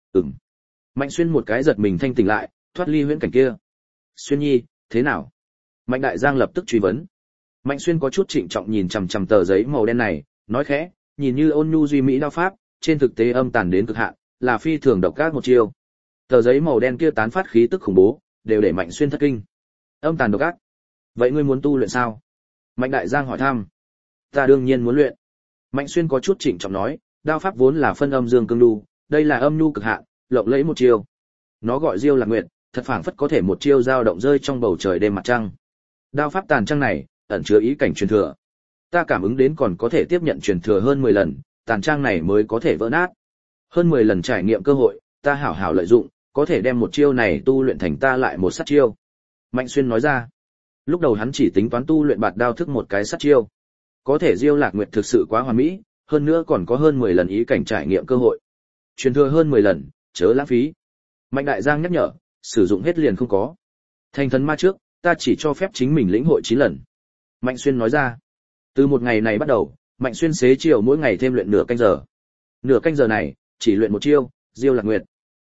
Mạnh Xuyên một cái giật mình thanh tỉnh lại, thoát ly huyễn cảnh kia. Xuyên Nhi, thế nào? Mạnh Đại Giang lập tức truy vấn. Mạnh Xuyên có chút trịnh trọng nhìn chằm chằm tờ giấy màu đen này, nói khẽ, nhìn như ôn nhu duy mỹ đao pháp, trên thực tế âm tàn đến cực hạn, là phi thường độc ác một chiêu. Tờ giấy màu đen kia tán phát khí tức khủng bố, đều để Mạnh Xuyên thất kinh. Âm tàn độc ác. Vậy ngươi muốn tu luyện sao? Mạnh Đại Giang hỏi thăm. Ta đương nhiên muốn luyện. Mạnh Xuyên có chút trịnh trọng nói, đao pháp vốn là phân âm dương cương nhu, đây là âm nhu cực hạn, lộng lẫy một chiêu. Nó gọi Diêu Lạc Nguyệt, thật phảng phất có thể một chiêu dao động rơi trong bầu trời đêm mặt trăng. Đao pháp tàn trang này, ẩn chứa ý cảnh truyền thừa. Ta cảm ứng đến còn có thể tiếp nhận truyền thừa hơn 10 lần, tàn trang này mới có thể vỡ nát. Hơn 10 lần trải nghiệm cơ hội, ta hảo hảo lợi dụng, có thể đem một chiêu này tu luyện thành ta lại một sát chiêu. Mạnh Xuyên nói ra. Lúc đầu hắn chỉ tính toán tu luyện bạt đao thức một cái sát chiêu. Có thể Diêu Lạc Nguyệt thực sự quá hoàn mỹ, hơn nữa còn có hơn 10 lần ý cảnh trải nghiệm cơ hội. Truyền thừa hơn 10 lần, chớ lãng phí. Mạnh Đại Giang nhắc nhở, sử dụng hết liền không có. Thành thần ma trước, ta chỉ cho phép chính mình lĩnh hội 9 lần. Mạnh Xuyên nói ra. Từ một ngày này bắt đầu, Mạnh Xuyên xế chiều mỗi ngày thêm luyện nửa canh giờ. Nửa canh giờ này, chỉ luyện một chiêu, Diêu Lạc Nguyệt.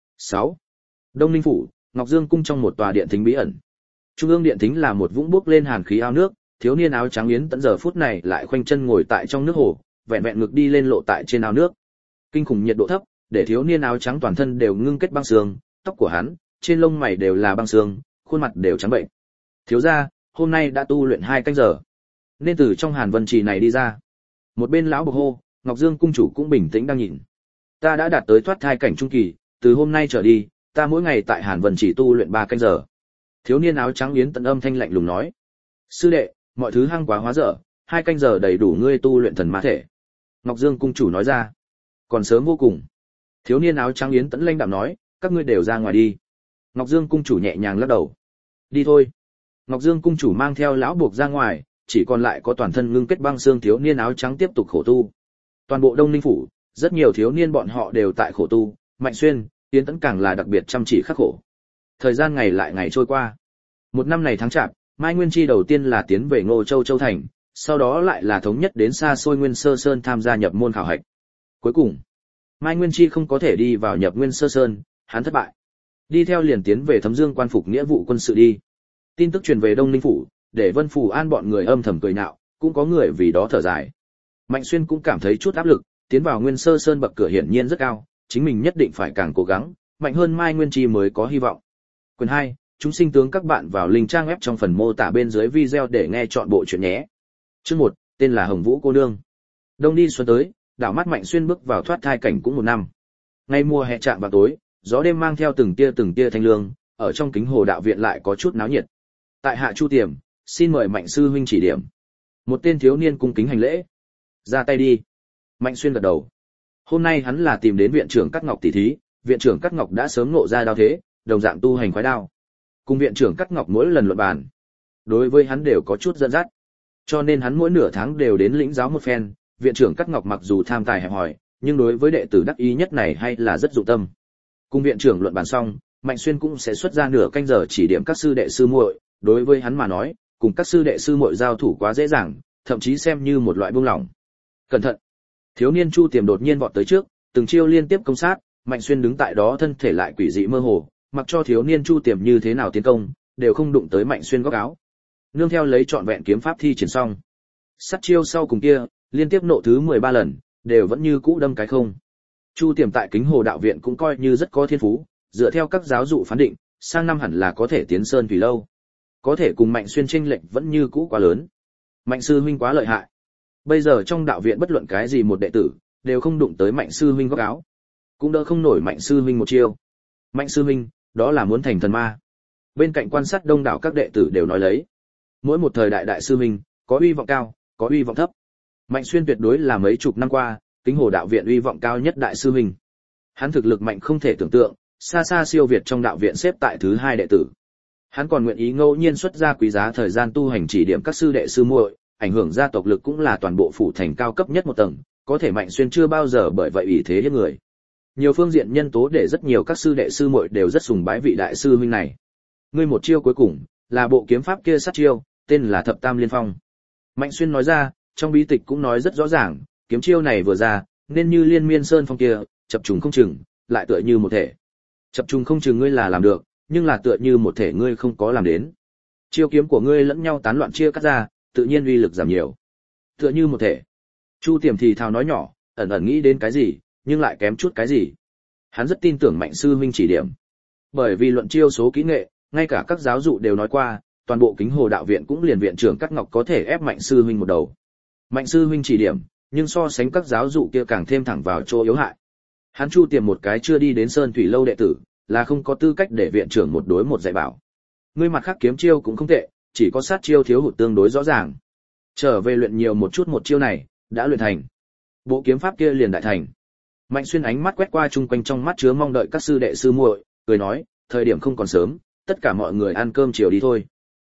6. Đông Ninh phủ, Ngọc Dương cung trong một tòa điện thính bí ẩn. Trung ương điện thính là một vũng bốc lên hàn khí ao nước, thiếu niên áo trắng Yến Tẫn giờ phút này lại khoanh chân ngồi tại trong nước hồ, vẹn vẹn ngực đi lên lộ tại trên ao nước. Kinh khủng nhiệt độ thấp, để thiếu niên áo trắng toàn thân đều ngưng kết băng xương, tóc của hắn, trên lông mày đều là băng xương, khuôn mặt đều trắng bệnh. Thiếu gia, hôm nay đã tu luyện 2 canh giờ, nên từ trong Hàn Vân Trì này đi ra. Một bên lão bộc hô, Ngọc Dương cung chủ cũng bình tĩnh đang nhìn. Ta đã đạt tới thoát thai cảnh trung kỳ, từ hôm nay trở đi, ta mỗi ngày tại Hàn Vân Trì tu luyện 3 canh giờ. Thiếu niên áo trắng Yến Tẫn âm thanh lạnh lùng nói. Sư đệ, mọi thứ hăng quá hóa dở, 2 canh giờ đầy đủ ngươi tu luyện thần ma thể. Ngọc Dương cung chủ nói ra. Còn sớm vô cùng. Thiếu niên áo trắng Yến Tẫn lanh đạm nói, các ngươi đều ra ngoài đi. Ngọc Dương cung chủ nhẹ nhàng lắc đầu. Đi thôi. Ngọc Dương cung chủ mang theo lão buộc ra ngoài, chỉ còn lại có toàn thân ngưng kết băng xương thiếu niên áo trắng tiếp tục khổ tu. Toàn bộ Đông Ninh phủ, rất nhiều thiếu niên bọn họ đều tại khổ tu, Mạnh Xuyên, Yến Tẫn càng là đặc biệt chăm chỉ khắc khổ. Thời gian ngày lại ngày trôi qua. Một năm này tháng chạp, Mai Nguyên Chi đầu tiên là tiến về Ngô Châu Châu thành, sau đó lại là thống nhất đến xa xôi Nguyên Sơ Sơn tham gia nhập môn khảo hạch. Cuối cùng, Mai Nguyên Chi không có thể đi vào nhập Nguyên Sơ Sơn, hắn thất bại. Đi theo liền tiến về Thấm Dương quan phục nghĩa vụ quân sự đi. Tin tức truyền về Đông Ninh phủ, để Vân Phủ An bọn người âm thầm cười nhạo, cũng có người vì đó thở dài. Mạnh Xuyên cũng cảm thấy chút áp lực, tiến vào Nguyên Sơ Sơn bậc cửa hiển nhiên rất cao, chính mình nhất định phải càng cố gắng, mạnh hơn Mai Nguyên Chi mới có hy vọng. Quyền 2, chúng sinh tướng các bạn vào link trang web trong phần mô tả bên dưới video để nghe chọn bộ truyện nhé. Chương 1, tên là Hồng Vũ cô nương. Đông đi xuân tới, đảo mắt Mạnh Xuyên bước vào thoát thai cảnh cũng 1 năm. Ngay mùa hè chạm vào tối, gió đêm mang theo từng tia thanh lương, ở trong kính hồ đạo viện lại có chút náo nhiệt. Tại hạ Chu Tiềm, xin mời Mạnh sư huynh chỉ điểm. Một tên thiếu niên cung kính hành lễ. Ra tay đi. Mạnh Xuyên gật đầu. Hôm nay hắn là tìm đến viện trưởng Cát Ngọc tỷ thí, viện trưởng Cát Ngọc đã sớm ngộ ra đao thế, đồng dạng tu hành khoái đao. Cùng viện trưởng Cát Ngọc mỗi lần luận bàn, đối với hắn đều có chút dẫn dắt. Cho nên hắn mỗi nửa tháng đều đến lĩnh giáo một phen, viện trưởng Cát Ngọc mặc dù tham tài hẹp hòi, nhưng đối với đệ tử đắc ý nhất này hay là rất dụng tâm. Cùng viện trưởng luận bàn xong, Mạnh Xuyên cũng sẽ xuất ra nửa canh giờ chỉ điểm các sư đệ sư muội, đối với hắn mà nói, cùng các sư đệ sư muội giao thủ quá dễ dàng, thậm chí xem như một loại buông lỏng. Cẩn thận. Thiếu niên Chu Tiềm đột nhiên vọt tới trước, từng chiêu liên tiếp công sát, Mạnh Xuyên đứng tại đó thân thể lại quỷ dị mơ hồ, mặc cho thiếu niên Chu Tiềm như thế nào tiến công, đều không đụng tới Mạnh Xuyên góc áo. Nương theo lấy trọn vẹn kiếm pháp thi triển xong. Sát chiêu sau cùng kia, liên tiếp nộ thứ 13 lần, đều vẫn như cũ đâm cái không. Chu Tiềm tại Kính Hồ đạo viện cũng coi như rất có thiên phú, dựa theo các giáo dụ phán định, sang năm hẳn là có thể tiến sơn thủy lâu. Có thể cùng Mạnh Xuyên chênh lệch vẫn như cũ quá lớn. Mạnh sư huynh quá lợi hại. Bây giờ trong đạo viện bất luận cái gì một đệ tử, đều không đụng tới Mạnh sư huynh góc áo. Cũng đỡ không nổi Mạnh sư huynh một chiêu. Mạnh sư huynh, đó là muốn thành thần ma. Bên cạnh quan sát đông đảo các đệ tử đều nói lấy. Mỗi một thời đại đại sư huynh, có uy vọng cao, có uy vọng thấp. Mạnh Xuyên tuyệt đối là mấy chục năm qua, Kính Hồ đạo viện uy vọng cao nhất đại sư huynh. Hắn thực lực mạnh không thể tưởng tượng, xa xa siêu việt trong đạo viện xếp tại thứ 2 đệ tử. Hắn còn nguyện ý ngẫu nhiên xuất ra quý giá thời gian tu hành chỉ điểm các sư đệ sư muội, ảnh hưởng gia tộc lực cũng là toàn bộ phủ thành cao cấp nhất một tầng, có thể Mạnh Xuyên chưa bao giờ bởi vậy ủy thế hiếp người. Nhiều phương diện nhân tố để rất nhiều các sư đệ sư muội đều rất sùng bái vị đại sư huynh này. Ngươi một chiêu cuối cùng, là bộ kiếm pháp kia sát chiêu, tên là Thập Tam Liên Phong. Mạnh Xuyên nói ra, trong bí tịch cũng nói rất rõ ràng, kiếm chiêu này vừa ra, nên như Liên Miên Sơn Phong kia, chập trùng không chừng, lại tựa như một thể. Chập trùng không chừng ngươi là làm được, nhưng là tựa như một thể ngươi không có làm đến. Chiêu kiếm của ngươi lẫn nhau tán loạn chia cắt ra, tự nhiên uy lực giảm nhiều. Tựa như một thể. Chu Tiềm thì thào nói nhỏ, ẩn ẩn nghĩ đến cái gì, nhưng lại kém chút cái gì. Hắn rất tin tưởng Mạnh sư huynh chỉ điểm. Bởi vì luận chiêu số kỹ nghệ, ngay cả các giáo dụ đều nói qua, toàn bộ Kính Hồ đạo viện cũng liền viện trưởng Cát Ngọc có thể ép Mạnh sư huynh một đầu. Mạnh sư huynh chỉ điểm, nhưng so sánh các giáo dụ kia càng thêm thẳng vào chỗ yếu hại. Hắn Chu Tiềm một cái chưa đi đến Sơn Thủy lâu đệ tử, là không có tư cách để viện trưởng một đối một dạy bảo. Ngươi mặt khác kiếm chiêu cũng không tệ, chỉ có sát chiêu thiếu hụt tương đối rõ ràng. Trở về luyện nhiều một chút một chiêu này, đã luyện thành. Bộ kiếm pháp kia liền đại thành. Mạnh Xuyên ánh mắt quét qua chung quanh trong mắt chứa mong đợi các sư đệ sư muội, cười nói, thời điểm không còn sớm, tất cả mọi người ăn cơm chiều đi thôi.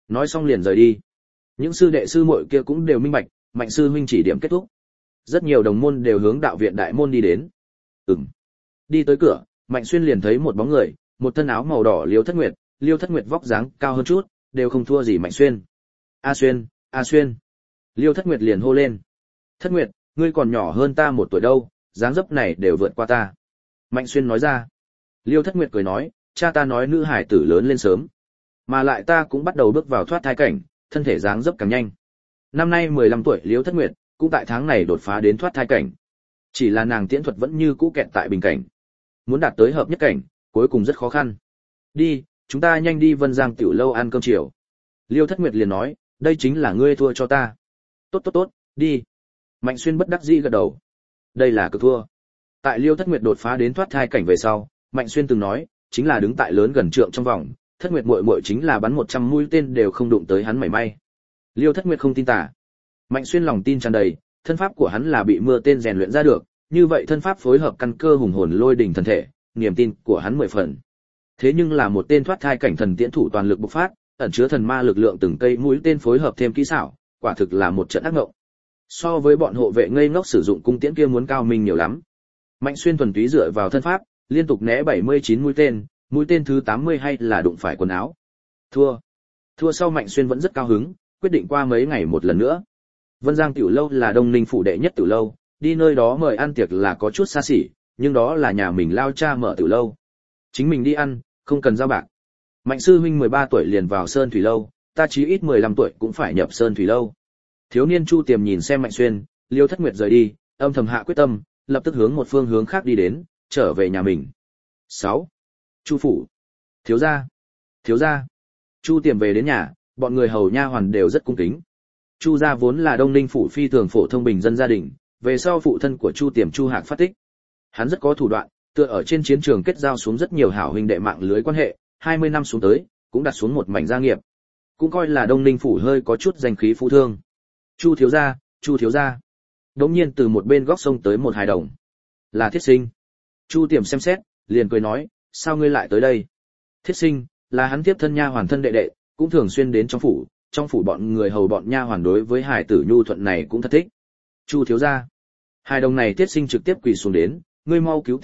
Nói xong liền rời đi. Những sư đệ sư muội kia cũng đều minh bạch, Mạnh sư huynh chỉ điểm kết thúc. Rất nhiều đồng môn đều hướng đạo viện đại môn đi đến. Đi tới cửa, Mạnh Xuyên liền thấy một bóng người, một thân áo màu đỏ Liêu Thất Nguyệt, Liêu Thất Nguyệt vóc dáng cao hơn chút, đều không thua gì Mạnh Xuyên. A Xuyên, A Xuyên. Liêu Thất Nguyệt liền hô lên. Thất Nguyệt, ngươi còn nhỏ hơn ta 1 tuổi đâu, dáng dấp này đều vượt qua ta. Mạnh Xuyên nói ra. Liêu Thất Nguyệt cười nói, cha ta nói nữ hải tử lớn lên sớm, mà lại ta cũng bắt đầu bước vào thoát thai cảnh, thân thể dáng dấp càng nhanh. Năm nay 15 tuổi Liêu Thất Nguyệt, cũng tại tháng này đột phá đến thoát thai cảnh. Chỉ là nàng tiễn thuật vẫn như cũ kẹt tại bình cảnh. Muốn đạt tới hợp nhất cảnh, cuối cùng rất khó khăn. Đi, chúng ta nhanh đi Vân Giang tiểu lâu ăn cơm chiều. Liêu Thất Nguyệt liền nói, đây chính là ngươi thua cho ta. Tốt, đi. Mạnh Xuyên bất đắc dĩ gật đầu. Đây là cực thua. Tại Liêu Thất Nguyệt đột phá đến thoát thai cảnh về sau, Mạnh Xuyên từng nói, chính là đứng tại lớn gần trượng trong vòng, Thất Nguyệt muội muội chính là bắn 100 mũi tên đều không đụng tới hắn mảy may. Liêu Thất Nguyệt không tin tả. Mạnh Xuyên lòng tin tràn đầy, thân pháp của hắn là bị mưa tên rèn luyện ra được, như vậy thân pháp phối hợp căn cơ hùng hồn lôi đỉnh thần thể, niềm tin của hắn 10 phần. Thế nhưng là một tên thoát thai cảnh thần tiễn thủ toàn lực bộc phát, ẩn chứa thần ma lực lượng từng cây mũi tên phối hợp thêm kỹ xảo, quả thực là một trận ác ngộng. So với bọn hộ vệ ngây ngốc sử dụng cung tiễn kia muốn cao minh nhiều lắm. Mạnh Xuyên thuần túy dựa vào thân pháp, liên tục né 79 mũi tên thứ 80 hay là đụng phải quần áo. Thua sau Mạnh Xuyên vẫn rất cao hứng, quyết định qua mấy ngày một lần nữa. Vân Giang tiểu lâu là Đông Ninh phủ đệ nhất tiểu lâu, đi nơi đó mời ăn tiệc là có chút xa xỉ, nhưng đó là nhà mình lao cha mở tiểu lâu. Chính mình đi ăn, không cần giao bạc. Mạnh sư huynh 13 tuổi liền vào Sơn Thủy lâu, ta chí ít 15 tuổi cũng phải nhập Sơn Thủy lâu. Thiếu niên Chu Tiềm nhìn xem Mạnh Xuyên, Liêu Thất Nguyệt rời đi, âm thầm hạ quyết tâm, lập tức hướng một phương hướng khác đi đến, trở về nhà mình. 6. Chu phủ. Thiếu gia. Chu Tiềm về đến nhà, bọn người hầu nha hoàn đều rất cung kính. Chu gia vốn là Đông Ninh phủ phi thường phổ thông bình dân gia đình, về sau phụ thân của Chu Tiềm Chu Hạc phát tích. Hắn rất có thủ đoạn, tựa ở trên chiến trường kết giao xuống rất nhiều hảo huynh đệ mạng lưới quan hệ, 20 năm xuống tới, cũng đặt xuống một mảnh gia nghiệp. Cũng coi là Đông Ninh phủ hơi có chút danh khí phú thương. Chu thiếu gia. Đống nhiên từ một bên góc sông tới một hài đồng. Là Thiết Sinh. Chu Tiềm xem xét, liền cười nói, sao ngươi lại tới đây? Thiết Sinh, là hắn tiếp thân nha hoàn thân đệ đệ, cũng thường xuyên đến trong phủ bọn người hầu bọn nha hoàn đối với hài tử nhu thuận này cũng thật thích. Chu thiếu gia. Hài đồng này Thiết Sinh trực tiếp quỳ xuống đến, ngươi mau cứu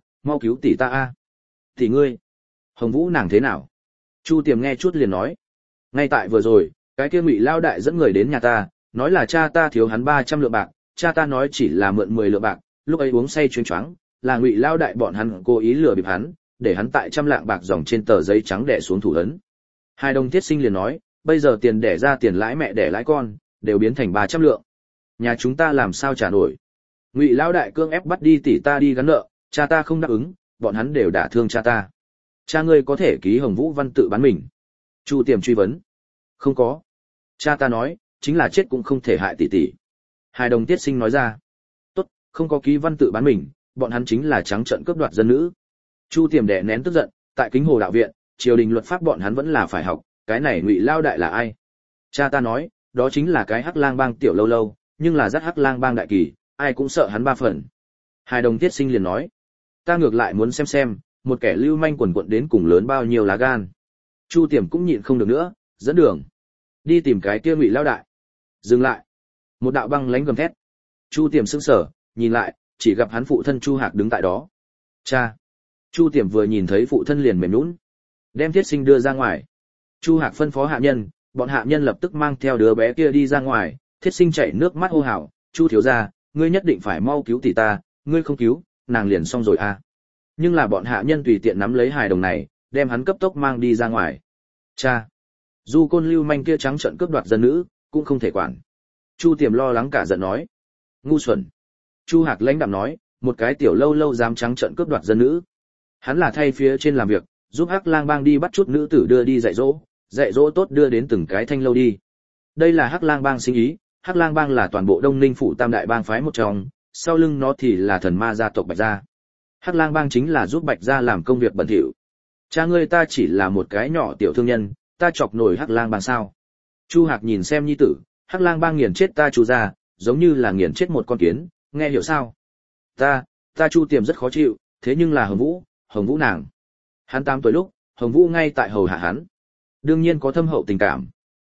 tỷ ta a. Tỷ ngươi. Hồng Vũ nàng thế nào? Chu Tiềm nghe chút liền nói. Ngay tại vừa rồi, cái kia Ngụy lao đại dẫn người đến nhà ta, nói là cha ta thiếu hắn 300 lượng bạc, cha ta nói chỉ là mượn 10 lượng bạc, lúc ấy uống say choáng choáng, là Ngụy lao đại bọn hắn cố ý lừa bịp hắn, để hắn tại 100 lạng bạc dòng trên tờ giấy trắng đè xuống thủ ấn. Hai đồng Thiết Sinh liền nói, bây giờ tiền đẻ ra tiền lãi mẹ đẻ lãi con, đều biến thành 300 lượng. Nhà chúng ta làm sao trả nổi? Ngụy lao đại cương ép bắt đi tỷ ta đi gắn nợ, cha ta không đáp ứng, bọn hắn đều đả thương cha ta. Cha ngươi có thể ký Hồng Vũ văn tự bán mình? Chu Tiềm truy vấn. Không có. Cha ta nói, chính là chết cũng không thể hại tỷ tỷ. Hai đồng Tiết Sinh nói ra. Tốt, không có ký văn tự bán mình, bọn hắn chính là trắng trợn cướp đoạt dân nữ. Chu Tiềm đè nén tức giận, tại Kính Hồ đạo viện, triều đình luật pháp bọn hắn vẫn là phải học, cái này Ngụy lao đại là ai? Cha ta nói, đó chính là cái Hắc Lang bang tiểu lâu lâu, nhưng là dắt Hắc Lang bang đại kỳ, ai cũng sợ hắn 3 phần. Hai đồng Tiết Sinh liền nói, ta ngược lại muốn xem, một kẻ lưu manh quần quận đến cùng lớn bao nhiêu lá gan. Chu Tiềm cũng nhịn không được nữa, dẫn đường. Đi tìm cái kia Ngụy lao đại. Dừng lại. Một đạo băng lãnh gầm thét. Chu Tiềm sững sờ, nhìn lại, chỉ gặp hắn phụ thân Chu Hạc đứng tại đó. Cha. Chu Tiềm vừa nhìn thấy phụ thân liền mềm nhũn, đem Thiết Sinh đưa ra ngoài. Chu Hạc phân phó hạ nhân, bọn hạ nhân lập tức mang theo đứa bé kia đi ra ngoài. Thiết Sinh chảy nước mắt hô hào, Chu thiếu gia, ngươi nhất định phải mau cứu tỷ ta, ngươi không cứu, nàng liền xong rồi à. Nhưng là bọn hạ nhân tùy tiện nắm lấy hài đồng này, đem hắn cấp tốc mang đi ra ngoài. Cha. Du côn lưu manh kia trắng trợn cướp đoạt dân nữ, cũng không thể quản. Chu Tiềm lo lắng cả giận nói. Ngu xuẩn. Chu Hạc lãnh đạm nói, một cái tiểu lâu lâu dám trắng trợn cướp đoạt dân nữ. Hắn là thay phía trên làm việc, giúp Hắc Lang bang đi bắt chút nữ tử đưa đi dạy dỗ tốt đưa đến từng cái thanh lâu đi. Đây là Hắc Lang bang sinh ý, Hắc Lang bang là toàn bộ Đông Ninh phủ tam đại bang phái một trong, sau lưng nó thì là thần ma gia tộc Bạch gia. Hắc Lang bang chính là giúp Bạch gia làm công việc bẩn thỉu. Cha ngươi ta chỉ là một cái nhỏ tiểu thương nhân, ta chọc nổi Hắc Lang bang sao? Chu Hạc nhìn xem nhi tử, Hắc Lang bang nghiền chết ta Chu gia, giống như là nghiền chết một con kiến, nghe hiểu sao? Ta Chu Tiềm rất khó chịu, thế nhưng là Hồng Vũ nàng. Hắn 8 tuổi lúc, Hồng Vũ ngay tại hầu hạ hắn. Đương nhiên có thâm hậu tình cảm.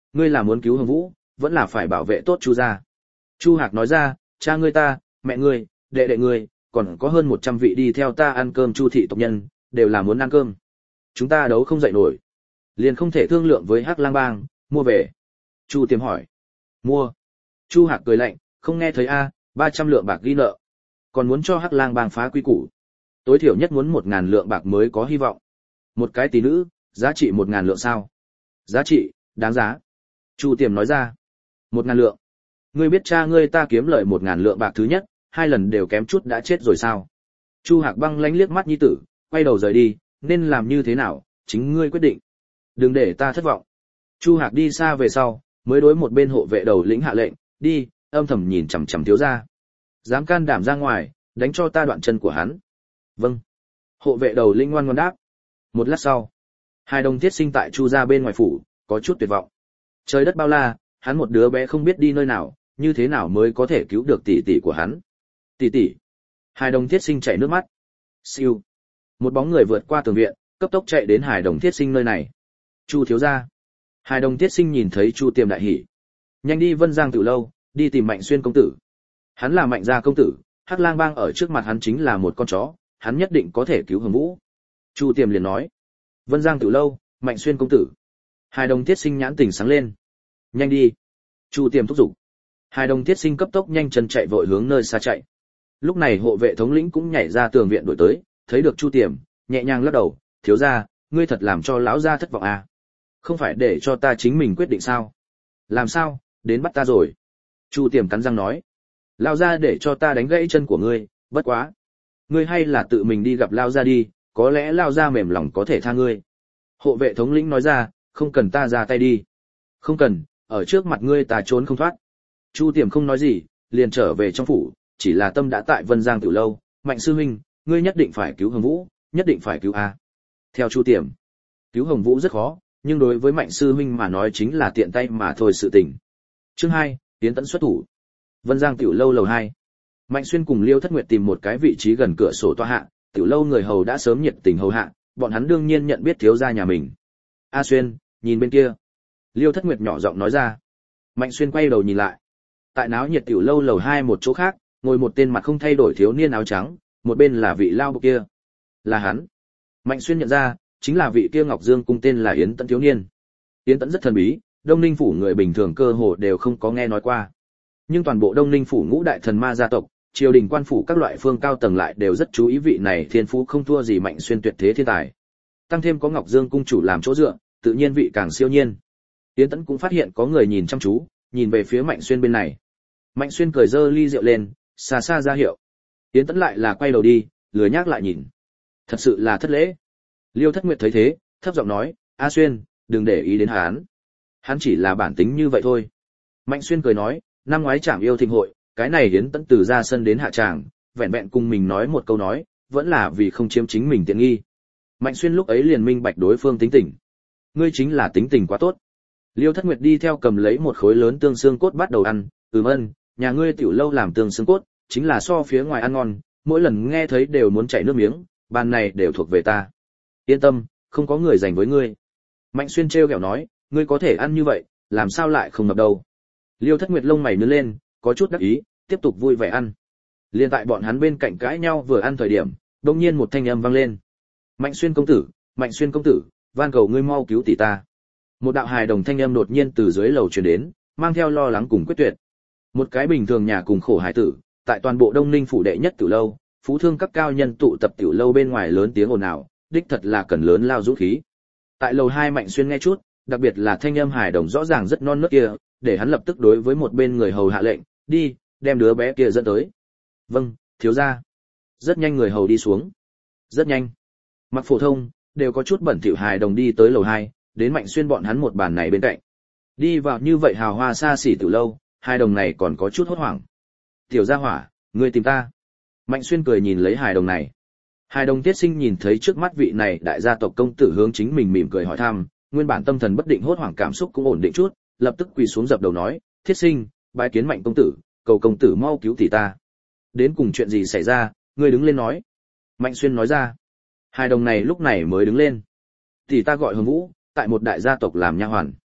Ngươi là muốn cứu Hồng Vũ, vẫn là phải bảo vệ tốt Chu gia? Chu Hạc nói ra, cha ngươi ta, mẹ ngươi, đệ đệ ngươi, còn có hơn 100 vị đi theo ta ăn cơm Chu thị tộc nhân, đều là muốn ăn cơm. Chúng ta đấu không dậy nổi, liền không thể thương lượng với Hắc Lang Bang, mua về. Chu Tiềm hỏi. Mua? Chu Hạc cười lạnh, không nghe thấy a, 300 lượng bạc ghi nợ. Còn muốn cho Hắc Lang Bang phá quy củ. Tối thiểu nhất muốn 1000 lượng bạc mới có hy vọng. Một cái tỷ nữ, giá trị 1000 lượng sao? Giá trị, đáng giá. Chu Tiềm nói ra. 1000 lượng. Ngươi biết cha ngươi ta kiếm lợi 1000 lượng bạc thứ nhất, 2 lần đều kém chút đã chết rồi sao? Chu Hạc băng lánh liếc mắt nhi tử, quay đầu rời đi, nên làm như thế nào, chính ngươi quyết định. Đừng để ta thất vọng. Chu Hạc đi xa về sau, mới đối một bên hộ vệ đầu lĩnh hạ lệnh, đi, âm thầm nhìn chằm chằm thiếu gia. Dám can đảm ra ngoài, đánh cho ta đoạn chân của hắn. Vâng. Hộ vệ đầu lĩnh ngoan ngoãn đáp. Một lát sau, hai đồng thiết sinh tại Chu gia bên ngoài phủ, có chút tuyệt vọng. Trời đất bao la, hắn một đứa bé không biết đi nơi nào, như thế nào mới có thể cứu được tỷ tỷ của hắn. Tỷ tỷ. Hai đồng thiết sinh chảy nước mắt. Siêu. Một bóng người vượt qua tường viện, cấp tốc chạy đến Hải Đồng Thiết Sinh nơi này. Chu thiếu gia. Hải Đồng Thiết Sinh nhìn thấy Chu Tiềm đại hỉ. Nhanh đi Vân Giang Tử lâu, đi tìm Mạnh Xuyên công tử. Hắn là Mạnh gia công tử, Hắc Lang Bang ở trước mặt hắn chính là một con chó, hắn nhất định có thể cứu Hồng Vũ. Chu Tiềm liền nói. Vân Giang Tử lâu, Mạnh Xuyên công tử. Hải Đồng Thiết Sinh nhãn tỉnh sáng lên. Nhanh đi. Chu Tiềm thúc giục. Hải Đồng Thiết Sinh cấp tốc nhanh chân chạy vội hướng nơi xa chạy. Lúc này hộ vệ thống lĩnh cũng nhảy ra tường viện đuổi tới, thấy được Chu Tiềm, nhẹ nhàng lắc đầu, thiếu gia, ngươi thật làm cho lão gia thất vọng à? Không phải để cho ta chính mình quyết định sao? Làm sao, đến bắt ta rồi? Chu Tiềm cắn răng nói, lão gia để cho ta đánh gãy chân của ngươi, bất quá, ngươi hay là tự mình đi gặp lão gia đi, có lẽ lão gia mềm lòng có thể tha ngươi. Hộ vệ thống lĩnh nói ra, không cần ta ra tay đi. Không cần, ở trước mặt ngươi ta trốn không thoát. Chu Tiềm không nói gì, liền trở về trong phủ, chỉ là tâm đã tại Vân Giang Tử lâu, Mạnh sư huynh, ngươi nhất định phải cứu Hồng Vũ, nhất định phải cứu a. Theo Chu Tiềm, cứu Hồng Vũ rất khó, nhưng đối với Mạnh sư huynh mà nói chính là tiện tay mà thôi sự tình. Chương 2, Tiến Tấn xuất thủ. Vân Giang Tiểu lâu lầu 2. Mạnh Xuyên cùng Liêu Thất Nguyệt tìm một cái vị trí gần cửa sổ tọa hạ, tiểu lâu người hầu đã sớm nhiệt tình hầu hạ, bọn hắn đương nhiên nhận biết thiếu gia nhà mình. A Xuyên, nhìn bên kia. Liêu Thất Nguyệt nhỏ giọng nói ra. Mạnh Xuyên quay đầu nhìn lại. Tại náo nhiệt tiểu lâu lầu 2 một chỗ khác, ngồi một tên mặt không thay đổi thiếu niên áo trắng, một bên là vị lao bộ kia. Là hắn. Mạnh Xuyên nhận ra, chính là vị kia Ngọc Dương cung tên là Yến Tẫn thiếu niên. Yến Tẫn rất thần bí, Đông Ninh phủ người bình thường cơ hồ đều không có nghe nói qua. Nhưng toàn bộ Đông Ninh phủ ngũ đại thần ma gia tộc, triều đình quan phủ các loại phương cao tầng lại đều rất chú ý vị này thiên phú không thua gì Mạnh Xuyên tuyệt thế thiên tài. Tăng thêm có Ngọc Dương cung chủ làm chỗ dựa, tự nhiên vị càng siêu nhiên. Yến Tẫn cũng phát hiện có người nhìn chăm chú, nhìn về phía Mạnh Xuyên bên này. Mạnh Xuyên cười giơ ly rượu lên, xa xa ra hiệu. Yến Tẫn lại là quay đầu đi, lười nhác lại nhìn. Thật sự là thất lễ. Liêu Thất Nguyệt thấy thế, thấp giọng nói, A Xuyên, đừng để ý đến hắn. Hắn chỉ là bản tính như vậy thôi. Mạnh Xuyên cười nói, năm ngoái Trảm Yêu Thịnh hội, cái này Yến Tẫn từ ra sân đến hạ tràng, vẹn vẹn cùng mình nói một câu nói, vẫn là vì không chiếm chính mình tiện nghi. Mạnh Xuyên lúc ấy liền minh bạch đối phương tính tình. Ngươi chính là tính tình quá tốt. Liêu Thất Nguyệt đi theo cầm lấy một khối lớn tương xương cốt bắt đầu ăn, ân, nhà ngươi tiểu lâu làm tương xương cốt, chính là so phía ngoài ăn ngon, mỗi lần nghe thấy đều muốn chảy nước miếng, bàn này đều thuộc về ta. Yên tâm, không có người dành với ngươi. Mạnh Xuyên trêu ghẹo nói, ngươi có thể ăn như vậy, làm sao lại không ngập đâu. Liêu Thất Nguyệt lông mày nhướng lên, có chút đắc ý, tiếp tục vui vẻ ăn. Liên tại bọn hắn bên cạnh cãi nhau vừa ăn thời điểm, đột nhiên một thanh âm vang lên. Mạnh Xuyên công tử, van cầu ngươi mau cứu tỷ ta. Một đạo hài đồng thanh âm đột nhiên từ dưới lầu truyền đến, mang theo lo lắng cùng quyết tuyệt. Một cái bình thường nhà cùng khổ hải tử, tại toàn bộ Đông Ninh phủ đệ nhất tiểu lâu, phú thương các cao nhân tụ tập tiểu lâu bên ngoài lớn tiếng ồn ào, đích thật là cần lớn lao dũng khí. Tại lầu 2 Mạnh Xuyên nghe chút, đặc biệt là thanh âm hài đồng rõ ràng rất non nớt kia, để hắn lập tức đối với một bên người hầu hạ lệnh, đi, đem đứa bé kia dẫn tới. Vâng, thiếu gia. Rất nhanh người hầu đi xuống. Rất nhanh. Mặc phổ thông, đều có chút bẩn thỉu hài đồng đi tới lầu 2, đến Mạnh Xuyên bọn hắn một bàn này bên cạnh. Đi vào như vậy hào hoa xa xỉ tiểu lâu, hai đồng này còn có chút hốt hoảng. Tiểu gia hỏa, ngươi tìm ta. Mạnh Xuyên cười nhìn lấy hài đồng này. Hài đồng Tiết Sinh nhìn thấy trước mắt vị này đại gia tộc công tử hướng chính mình mỉm cười hỏi thăm, nguyên bản tâm thần bất định hốt hoảng cảm xúc cũng ổn định chút, lập tức quỳ xuống dập đầu nói, Thiết Sinh, bái kiến Mạnh công tử, cầu công tử mau cứu tỷ ta. Đến cùng chuyện gì xảy ra, ngươi đứng lên nói. Mạnh Xuyên nói ra. Hài đồng này lúc này mới đứng lên. Tỷ ta gọi Hồng Vũ, tại một đại gia tộc làm nha hoàn.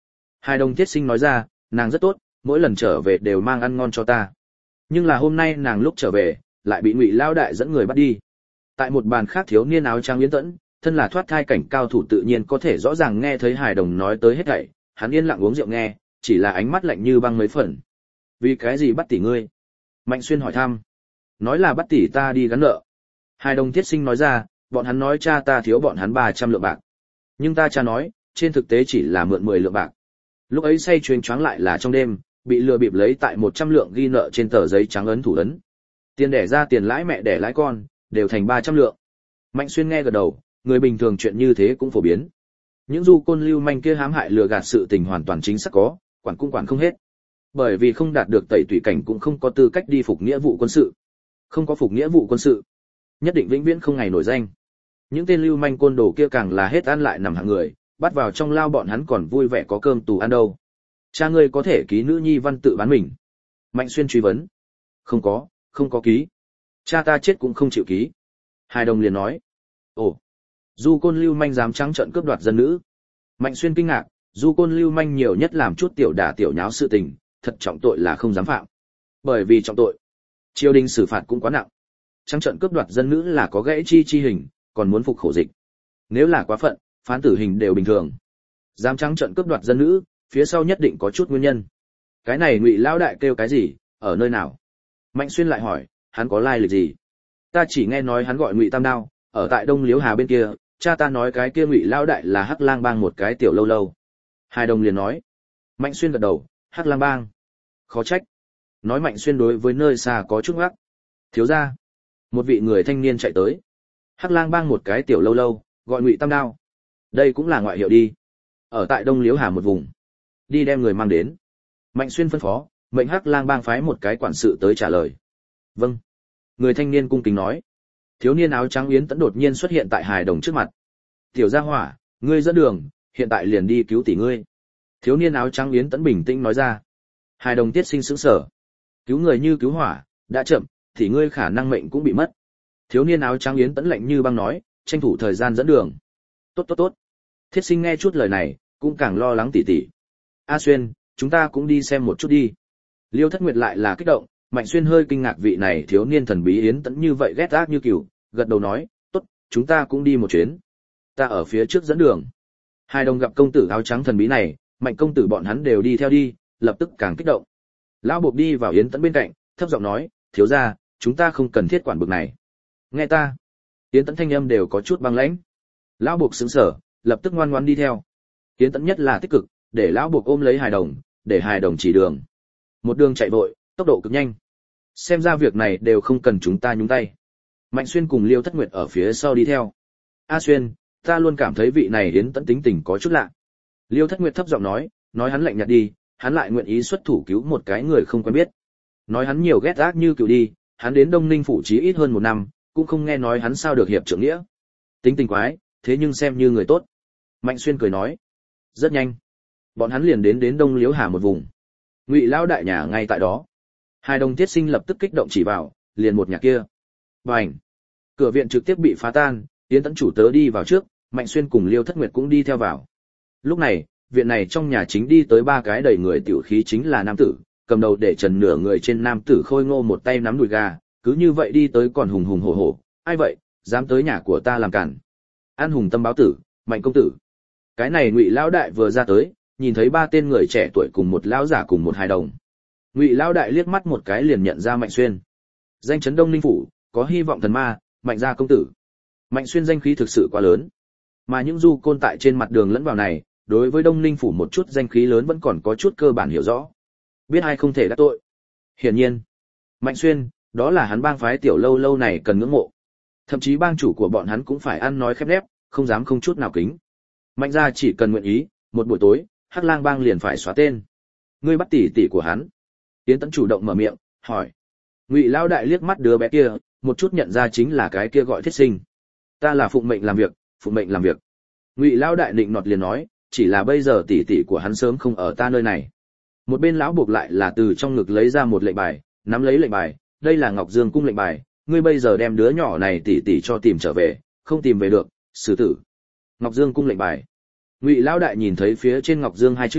Hài đồng Tiết Sinh nói ra, nàng rất tốt, mỗi lần trở về đều mang ăn ngon cho ta. Nhưng là hôm nay nàng lúc trở về, lại bị Ngụy Lao đại dẫn người bắt đi. Tại một bàn khác thiếu niên áo trắng Yến Tẫn, thân là thoát thai cảnh cao thủ tự nhiên có thể rõ ràng nghe thấy hài đồng nói tới hết thảy, hắn yên lặng uống rượu nghe, chỉ là ánh mắt lạnh như băng mấy phần. Vì cái gì bắt tỷ ngươi? Mạnh Xuyên hỏi thăm. Nói là bắt tỷ ta đi gắn nợ. Hài đồng Tiết Sinh nói ra, bọn hắn nói cha ta thiếu bọn hắn 300 lượng bạc. Nhưng ta cha nói, trên thực tế chỉ là mượn 10 lượng bạc. Lúc ấy say chuyên choáng lại là trong đêm, bị lừa bịp lấy tại 100 lượng ghi nợ trên tờ giấy trắng ấn thủ ấn. Tiền đẻ ra tiền lãi mẹ đẻ lãi con, đều thành 300 lượng. Mạnh Xuyên nghe gật đầu, người bình thường chuyện như thế cũng phổ biến. Những du côn lưu manh kia hãm hại lừa gạt sự tình hoàn toàn chính xác có, quản cũng quản không hết. Bởi vì không đạt được tẩy tùy cảnh cũng không có tư cách đi phục nghĩa vụ quân sự. Không có phục nghĩa vụ quân sự, nhất định vĩnh viễn không ngày nổi danh. Những tên lưu manh côn đồ kia càng là hết ăn lại nằm hạng người, bắt vào trong lao bọn hắn còn vui vẻ có cơm tù ăn đâu. Cha ngươi có thể ký nữ nhi văn tự bán mình? Mạnh Xuyên truy vấn. Không có ký. Cha ta chết cũng không chịu ký. Hài đồng liền nói. Ồ, du côn lưu manh dám trắng trợn cướp đoạt dân nữ. Mạnh Xuyên kinh ngạc, du côn lưu manh nhiều nhất làm chút tiểu đả tiểu nháo sự tình, thật trọng tội là không dám phạm. Bởi vì trọng tội, triều đình xử phạt cũng quá nặng. Trắng trợn cướp đoạt dân nữ là có gãy chi hình, còn muốn phục khổ dịch. Nếu là quá phận, phán tử hình đều bình thường. Dám trắng trợn cướp đoạt dân nữ, phía sau nhất định có chút nguyên nhân. Cái này Ngụy Lão đại kêu cái gì, ở nơi nào? Mạnh Xuyên lại hỏi, hắn có lai lịch gì? Ta chỉ nghe nói hắn gọi Ngụy Tam Đao, ở tại Đông Liếu Hà bên kia, cha ta nói cái kia Ngụy Lão đại là Hắc Lang Bang một cái tiểu lâu lâu. Hai đồng liền nói. Mạnh Xuyên gật đầu, Hắc Lang Bang. Khó trách. Nói Mạnh Xuyên đối với nơi xa có chút ngắc. Thiếu gia. Một vị người thanh niên chạy tới. Hắc Lang Bang một cái tiểu lâu lâu, gọi Ngụy Tam Đao. Đây cũng là ngoại hiệu đi. Ở tại Đông Liếu Hà một vùng. Đi đem người mang đến. Mạnh Xuyên phân phó, mệnh Hắc Lang Bang phái một cái quản sự tới trả lời. Vâng. Người thanh niên cung kính nói. Thiếu niên áo trắng Yến Tẫn đột nhiên xuất hiện tại hài đồng trước mặt. Tiểu gia hỏa, ngươi dẫn đường, hiện tại liền đi cứu tỷ ngươi. Thiếu niên áo trắng Yến Tẫn bình tĩnh nói ra. Hài đồng Tiết Sinh sững sờ. Cứu người như cứu hỏa, đã chậm, thì ngươi khả năng mệnh cũng bị mất. Thiếu niên áo trắng Yến Tẫn lạnh như băng nói, tranh thủ thời gian dẫn đường. Tốt. Thiết Sinh nghe chút lời này, cũng càng lo lắng tỉ tỉ. A Xuyên, chúng ta cũng đi xem một chút đi. Liêu Thất Nguyệt lại là kích động, Mạnh Xuyên hơi kinh ngạc vị này thiếu niên thần bí Yến Tẫn như vậy ghét ác như cừu, gật đầu nói, tốt, chúng ta cũng đi một chuyến. Ta ở phía trước dẫn đường. Hai đồng gặp công tử áo trắng thần bí này, Mạnh công tử bọn hắn đều đi theo đi, lập tức càng kích động. Lão buộc đi vào Yến Tẫn bên cạnh, thấp giọng nói, thiếu gia, chúng ta không cần thiết quản bực này. Nghe ta. Yến Tẫn thanh âm đều có chút băng lãnh. Lão buộc sững sờ, lập tức ngoan ngoãn đi theo. Yến Tẫn nhất là tích cực, để lão buộc ôm lấy hài đồng, để hài đồng chỉ đường. Một đường chạy vội, tốc độ cực nhanh. Xem ra việc này đều không cần chúng ta nhúng tay. Mạnh Xuyên cùng Liêu Thất Nguyệt ở phía sau đi theo. A Xuyên, ta luôn cảm thấy vị này Yến Tẫn tính tình có chút lạ. Liêu Thất Nguyệt thấp giọng nói hắn lạnh nhạt đi, hắn lại nguyện ý xuất thủ cứu một cái người không quen biết. Nói hắn nhiều ghét ác như cừu đi, hắn đến Đông Ninh phủ chí ít hơn 1 năm, cũng không nghe nói hắn sao được hiệp trưởng nghĩa. Tính tình quái, thế nhưng xem như người tốt. Mạnh Xuyên cười nói. Rất nhanh, bọn hắn liền đến Đông Liếu Hà một vùng. Ngụy Lão đại nhà ngay tại đó. Hai đồng Tiết Sinh lập tức kích động chỉ vào, liền một nhà kia. Bành! Cửa viện trực tiếp bị phá tan, Yến Tẫn chủ tớ đi vào trước, Mạnh Xuyên cùng Liêu Thất Nguyệt cũng đi theo vào. Lúc này, viện này trong nhà chính đi tới 3 cái đầy người tiểu khí chính là nam tử, cầm đầu để trần nửa người trên nam tử khôi ngô một tay nắm đùi gà, cứ như vậy đi tới còn hùng hùng hổ hổ. Ai vậy, dám tới nhà của ta làm cản? An Hùng Tâm báo tử, Mạnh công tử. Cái này Ngụy Lão đại vừa ra tới, nhìn thấy 3 tên người trẻ tuổi cùng một lão giả cùng một hài đồng. Ngụy Lão đại liếc mắt một cái liền nhận ra Mạnh Xuyên. Danh chấn Đông Ninh phủ, có hy vọng thần ma, Mạnh gia công tử. Mạnh Xuyên danh khí thực sự quá lớn, mà những du côn tại trên mặt đường lẫn vào này, đối với Đông Ninh phủ một chút danh khí lớn vẫn còn có chút cơ bản hiểu rõ. Biết ai không thể đắc tội. Hiển nhiên, Mạnh Xuyên, đó là hắn bang phái tiểu lâu lâu này cần ngưỡng mộ. Thậm chí bang chủ của bọn hắn cũng phải ăn nói khép nép, không dám không chút nào kính. Mạnh gia chỉ cần nguyện ý, một buổi tối, Hắc Lang bang liền phải xóa tên. Ngươi bắt tỷ tỷ của hắn. Yến Tẫn chủ động mở miệng, hỏi. Ngụy Lão đại liếc mắt đứa bé kia, một chút nhận ra chính là cái kia gọi Thiết Sinh. Ta là phụng mệnh làm việc, phụng mệnh làm việc. Ngụy Lão đại định nọt liền nói, chỉ là bây giờ tỷ tỷ của hắn sớm không ở ta nơi này. Một bên lão buộc lại là từ trong ngực lấy ra một lệnh bài, nắm lấy lệnh bài, đây là Ngọc Dương cung lệnh bài, ngươi bây giờ đem đứa nhỏ này tỷ tỷ cho tìm trở về, không tìm về được, xử tử. Ngọc Dương cung lệnh bài. Ngụy Lão đại nhìn thấy phía trên Ngọc Dương 2 chữ,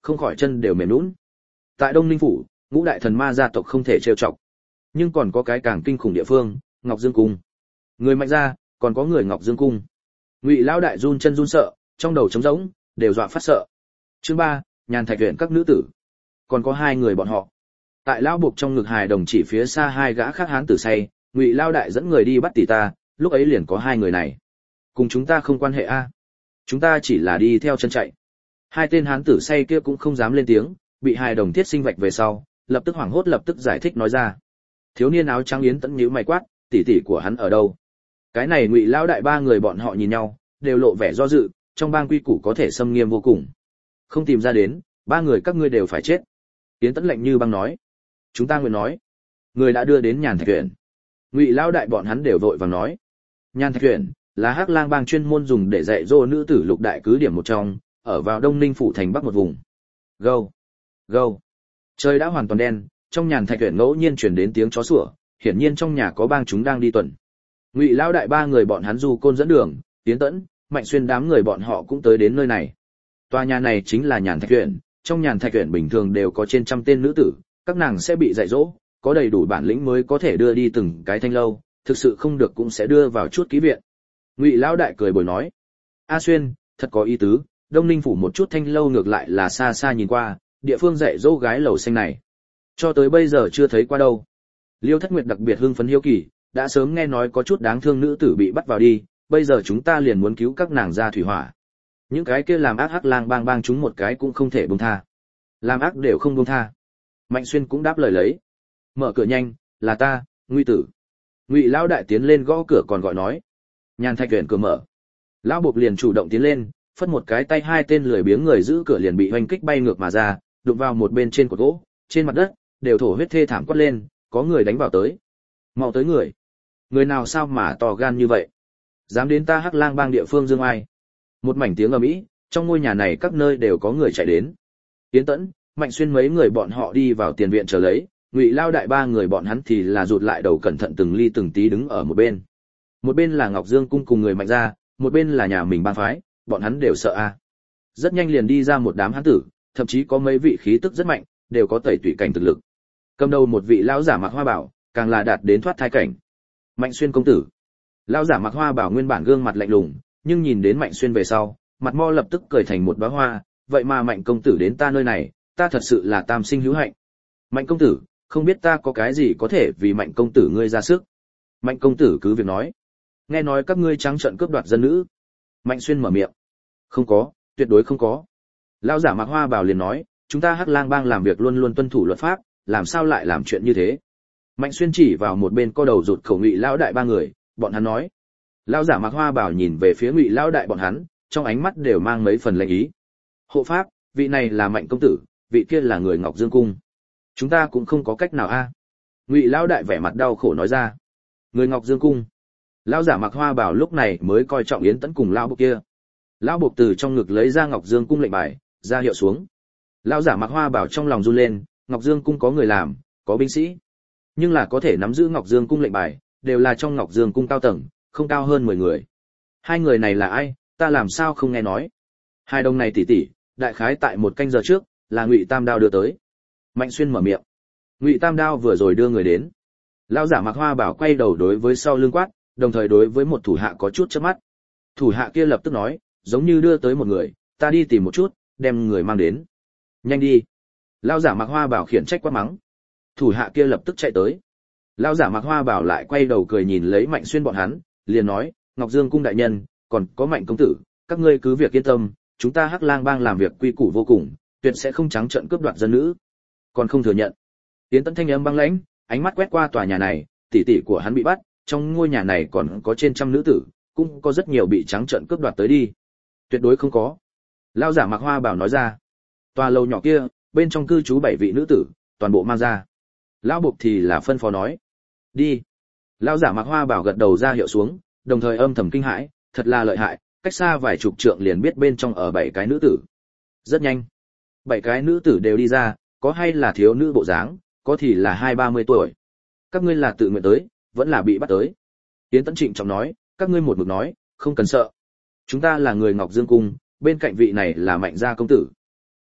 không khỏi chân đều mềm nhũn. Tại Đông Ninh phủ, ngũ đại thần ma gia tộc không thể trêu chọc, nhưng còn có cái càng kinh khủng địa phương, Ngọc Dương cung. Người Mạnh gia, còn có người Ngọc Dương cung. Ngụy lão đại run chân run sợ, trong đầu trống rỗng, đều dọa phát sợ. Chương 3, Nhàn Thạch Uyển các nữ tử. Còn có hai người bọn họ. Tại lão buộc trong ngực hài đồng chỉ phía xa hai gã khác hán tử say, Ngụy lão đại dẫn người đi bắt tỷ ta, lúc ấy liền có hai người này. Cùng chúng ta không quan hệ a. Chúng ta chỉ là đi theo chân chạy. Hai tên hán tử say kia cũng không dám lên tiếng, bị hài đồng thiết sinh vạch về sau, lập tức hoảng hốt lập tức giải thích nói ra. Thiếu niên áo trắng Yến Tẫn nhíu mày quát, tỷ tỷ của hắn ở đâu? Cái này Ngụy lão đại ba người bọn họ nhìn nhau, đều lộ vẻ do dự, trong bang quy củ có thể xâm nghiêm vô cùng. Không tìm ra đến, ba người các ngươi đều phải chết. Yến Tẫn lạnh như băng nói. Chúng ta nguyện nói. Người đã đưa đến Nhàn Thạch Uyển. Ngụy lão đại bọn hắn đều vội vàng nói. Nhàn Thạch Uyển là Hắc Lang bang chuyên môn dùng để dạy dỗ nữ tử lục đại cứ điểm một trong, ở vào Đông Ninh phủ thành bắc một vùng. Gâu, gâu. Trời đã hoàn toàn đen, trong Nhàn Thạch Uyển ngẫu nhiên truyền đến tiếng chó sủa, hiển nhiên trong nhà có bang chúng đang đi tuần. Ngụy lão đại ba người bọn hắn du côn dẫn đường, Yến Tẫn, Mạnh Xuyên đám người bọn họ cũng tới đến nơi này. Tòa nhà này chính là Nhàn Thạch Uyển, trong Nhàn Thạch Uyển bình thường đều có trên trăm tên nữ tử, các nàng sẽ bị dạy dỗ, có đầy đủ bản lĩnh mới có thể đưa đi từng cái thanh lâu, thực sự không được cũng sẽ đưa vào chút ký viện. Ngụy lão đại cười bồi nói: "A Xuyên, thật có ý tứ, Đông Ninh phủ một chút thanh lâu ngược lại là xa xa nhìn qua, địa phương dạy dỗ gái lầu xanh này, cho tới bây giờ chưa thấy qua đâu." Liêu Thất Nguyệt đặc biệt hưng phấn hiếu kỳ, đã sớm nghe nói có chút đáng thương nữ tử bị bắt vào đi, bây giờ chúng ta liền muốn cứu các nàng ra thủy hỏa. Những cái kia làm ác Hắc Lang bang bang chúng một cái cũng không thể buông tha. Làm ác đều không buông tha. Mạnh Xuyên cũng đáp lời lấy. Mở cửa nhanh, là ta, Ngụy tử. Ngụy lão đại tiến lên gõ cửa còn gọi nói. Nhàn Thạch Uyển cửa mở. Lão buộc liền chủ động tiến lên, phất một cái tay hai tên lười biếng người giữ cửa liền bị hoành kích bay ngược mà ra, đụng vào một bên trên cột gỗ, trên mặt đất đều thổ huyết thê thảm quát lên, có người đánh vào tới. Mau tới người. Người nào sao mà to gan như vậy? Dám đến ta Hắc Lang bang địa phương dương ai? Một mảnh tiếng ầm ĩ, trong ngôi nhà này các nơi đều có người chạy đến. Yến Tẫn, Mạnh Xuyên mấy người bọn họ đi vào tiền viện chờ lấy, Ngụy lao đại ba người bọn hắn thì là rụt lại đầu cẩn thận từng ly từng tí đứng ở một bên. Một bên là Ngọc Dương cung cùng người Mạnh gia, một bên là nhà mình bang phái, bọn hắn đều sợ a. Rất nhanh liền đi ra một đám hán tử, thậm chí có mấy vị khí tức rất mạnh, đều có tẩy tủy cảnh thực lực. Cầm đầu một vị lão giả mặc hoa bảo, càng là đạt đến thoát thai cảnh. Mạnh Xuyên công tử. Lão giả mặc hoa bảo nguyên bản gương mặt lạnh lùng, nhưng nhìn đến Mạnh Xuyên về sau, mặt mo lập tức cười thành một đóa hoa, vậy mà Mạnh công tử đến ta nơi này, ta thật sự là tam sinh hữu hạnh. Mạnh công tử, không biết ta có cái gì có thể vì Mạnh công tử ngươi ra sức. Mạnh công tử cứ việc nói. Nghe nói các ngươi trắng trợn cướp đoạt dân nữ. Mạnh Xuyên mở miệng. Không có, tuyệt đối không có. Lão giả mặc hoa bảo liền nói, chúng ta Hắc Lang bang làm việc luôn luôn tuân thủ luật pháp, làm sao lại làm chuyện như thế. Mạnh Xuyên chỉ vào một bên co đầu rụt khẩu Ngụy lão đại ba người, bọn hắn nói. Lão giả mặc hoa bảo nhìn về phía Ngụy lão đại bọn hắn, trong ánh mắt đều mang mấy phần lệnh ý. Hộ pháp, vị này là Mạnh công tử, vị kia là người Ngọc Dương cung. Chúng ta cũng không có cách nào a. Ngụy lão đại vẻ mặt đau khổ nói ra. Người Ngọc Dương cung. Lão giả mặc hoa bảo lúc này mới coi trọng Yến Tẫn cùng lão buộc kia. Lão buộc từ trong ngực lấy ra Ngọc Dương cung lệnh bài, ra hiệu xuống. Lão giả mặc hoa bảo trong lòng run lên, Ngọc Dương cung có người làm, có binh sĩ, nhưng là có thể nắm giữ Ngọc Dương cung lệnh bài, đều là trong Ngọc Dương cung cao tầng, không cao hơn 10 người. Hai người này là ai, ta làm sao không nghe nói? Hai đồng này tỷ tỷ, đại khái tại một canh giờ trước, là Ngụy Tam Đao đưa tới. Mạnh Xuyên mở miệng. Ngụy Tam Đao vừa rồi đưa người đến. Lão giả mặc hoa bảo quay đầu đối với sau lưng quát, đồng thời đối với một thủ hạ có chút chớp mắt. Thủ hạ kia lập tức nói, giống như đưa tới một người, ta đi tìm một chút, đem người mang đến. Nhanh đi. Lão giả mặc hoa bảo khiển trách quát mắng. Thủ hạ kia lập tức chạy tới. Lão giả mặc hoa bảo lại quay đầu cười nhìn lấy Mạnh Xuyên bọn hắn, liền nói, Ngọc Dương cung đại nhân, còn có Mạnh công tử, các ngươi cứ việc yên tâm, chúng ta Hắc Lang bang làm việc quy củ vô cùng, tuyệt sẽ không trắng trợn cướp đoạt dân nữ. Còn không thừa nhận. Yến Tẫn thanh âm băng lãnh, ánh mắt quét qua tòa nhà này, tỷ tỷ của hắn bị bắt, trong ngôi nhà này còn có trên trăm nữ tử, cũng có rất nhiều bị trắng trợn cướp đoạt tới đi. Tuyệt đối không có. Lão giả mặc hoa bảo nói ra. Tòa lầu nhỏ kia, bên trong cư trú 7 vị nữ tử, toàn bộ mang ra. Lão buộc thì là phân phó nói. Đi. Lão giả mặc hoa bảo gật đầu ra hiệu xuống, đồng thời âm thầm kinh hãi, thật là lợi hại, cách xa vài chục trượng liền biết bên trong ở 7 cái nữ tử. Rất nhanh. 7 cái nữ tử đều đi ra, có hay là thiếu nữ bộ dáng, có thì là 20-30 tuổi. Các ngươi là tự nguyện tới, vẫn là bị bắt tới. Yến Tẫn trịnh trọng nói, các ngươi một mực nói, không cần sợ. Chúng ta là người Ngọc Dương cung, bên cạnh vị này là Mạnh gia công tử.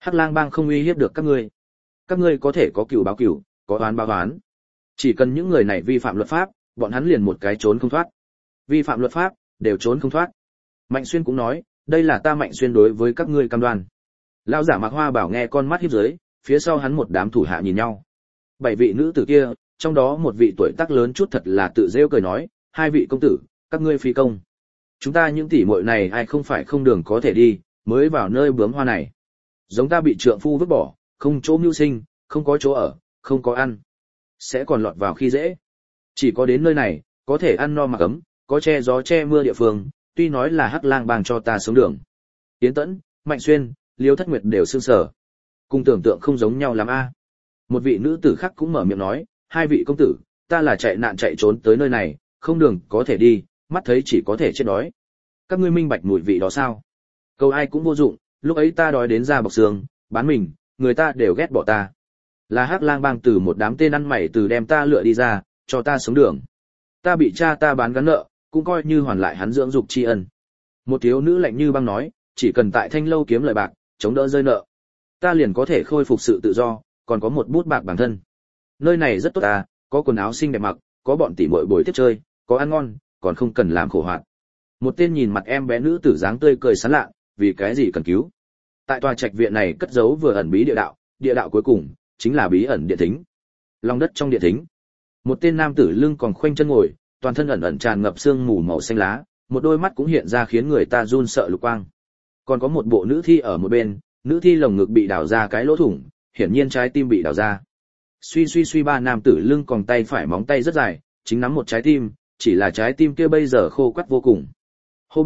Hắc Lang bang không uy hiếp được các ngươi có thể có cừu báo cừu, có oán báo oán. Chỉ cần những người này vi phạm luật pháp, bọn hắn liền một cái trốn không thoát. Vi phạm luật pháp, đều trốn không thoát. Mạnh Xuyên cũng nói, đây là ta Mạnh Xuyên đối với các ngươi cam đoan. Lão giả Mạc Hoa Bảo nghe con mắt híp dưới, phía sau hắn một đám thủ hạ nhìn nhau. 7 vị nữ tử kia, trong đó một vị tuổi tác lớn chút thật là tự rêu cười nói, 2 vị công tử, các ngươi phi công. Chúng ta những tỷ muội này ai không phải không đường có thể đi, mới vào nơi bướm hoa này. Giống ta bị trượng phu vứt bỏ, không chỗ mưu sinh, không có chỗ ở, không có ăn, sẽ còn lọt vào khi dễ. Chỉ có đến nơi này, có thể ăn no mặc ấm, có che gió che mưa địa phương, tuy nói là Hắc Lang bang cho ta sống đường. Tiến Tẫn, Mạnh Xuyên, Liêu Thất Nguyệt đều sương sờ. Cùng tưởng tượng không giống nhau lắm a. Một vị nữ tử khác cũng mở miệng nói, 2 vị công tử, ta là chạy nạn chạy trốn tới nơi này, không đường có thể đi, mắt thấy chỉ có thể chết đói. Các ngươi minh bạch mùi vị đó sao? Câu ai cũng vô dụng, lúc ấy ta đói đến da bọc xương, bán mình, người ta đều ghét bỏ ta. Là Hắc Lang bang từ một đám tên ăn mày từ đem ta lựa đi ra, cho ta sống đường. Ta bị cha ta bán gắn nợ, cũng coi như hoàn lại hắn dưỡng dục tri ân. Một thiếu nữ lạnh như băng nói, chỉ cần tại Thanh lâu kiếm lời bạc, chống đỡ rơi nợ, ta liền có thể khôi phục sự tự do, còn có một bút bạc bản thân. Nơi này rất tốt ta, có quần áo xinh đẹp mặc, có bọn tỷ muội bồi tiếp chơi, có ăn ngon, còn không cần làm khổ hoạt. Một tên nhìn mặt em bé nữ tử dáng tươi cười sán lạ, vì cái gì cần cứu? Tại tòa trạch viện này cất giấu vừa ẩn bí địa đạo cuối cùng chính là bí ẩn địa thính. Lòng đất trong địa thính, một tên nam tử lưng còn khoanh chân ngồi, toàn thân ẩn ẩn tràn ngập sương mù màu xanh lá, một đôi mắt cũng hiện ra khiến người ta run sợ lục quang. Còn có một bộ nữ thi ở một bên, nữ thi lồng ngực bị đào ra cái lỗ thủng, hiển nhiên trái tim bị đào ra. Suy ba nam tử lưng còn tay phải móng tay rất dài, chính nắm một trái tim, chỉ là trái tim kia bây giờ khô quắt vô cùng. Hô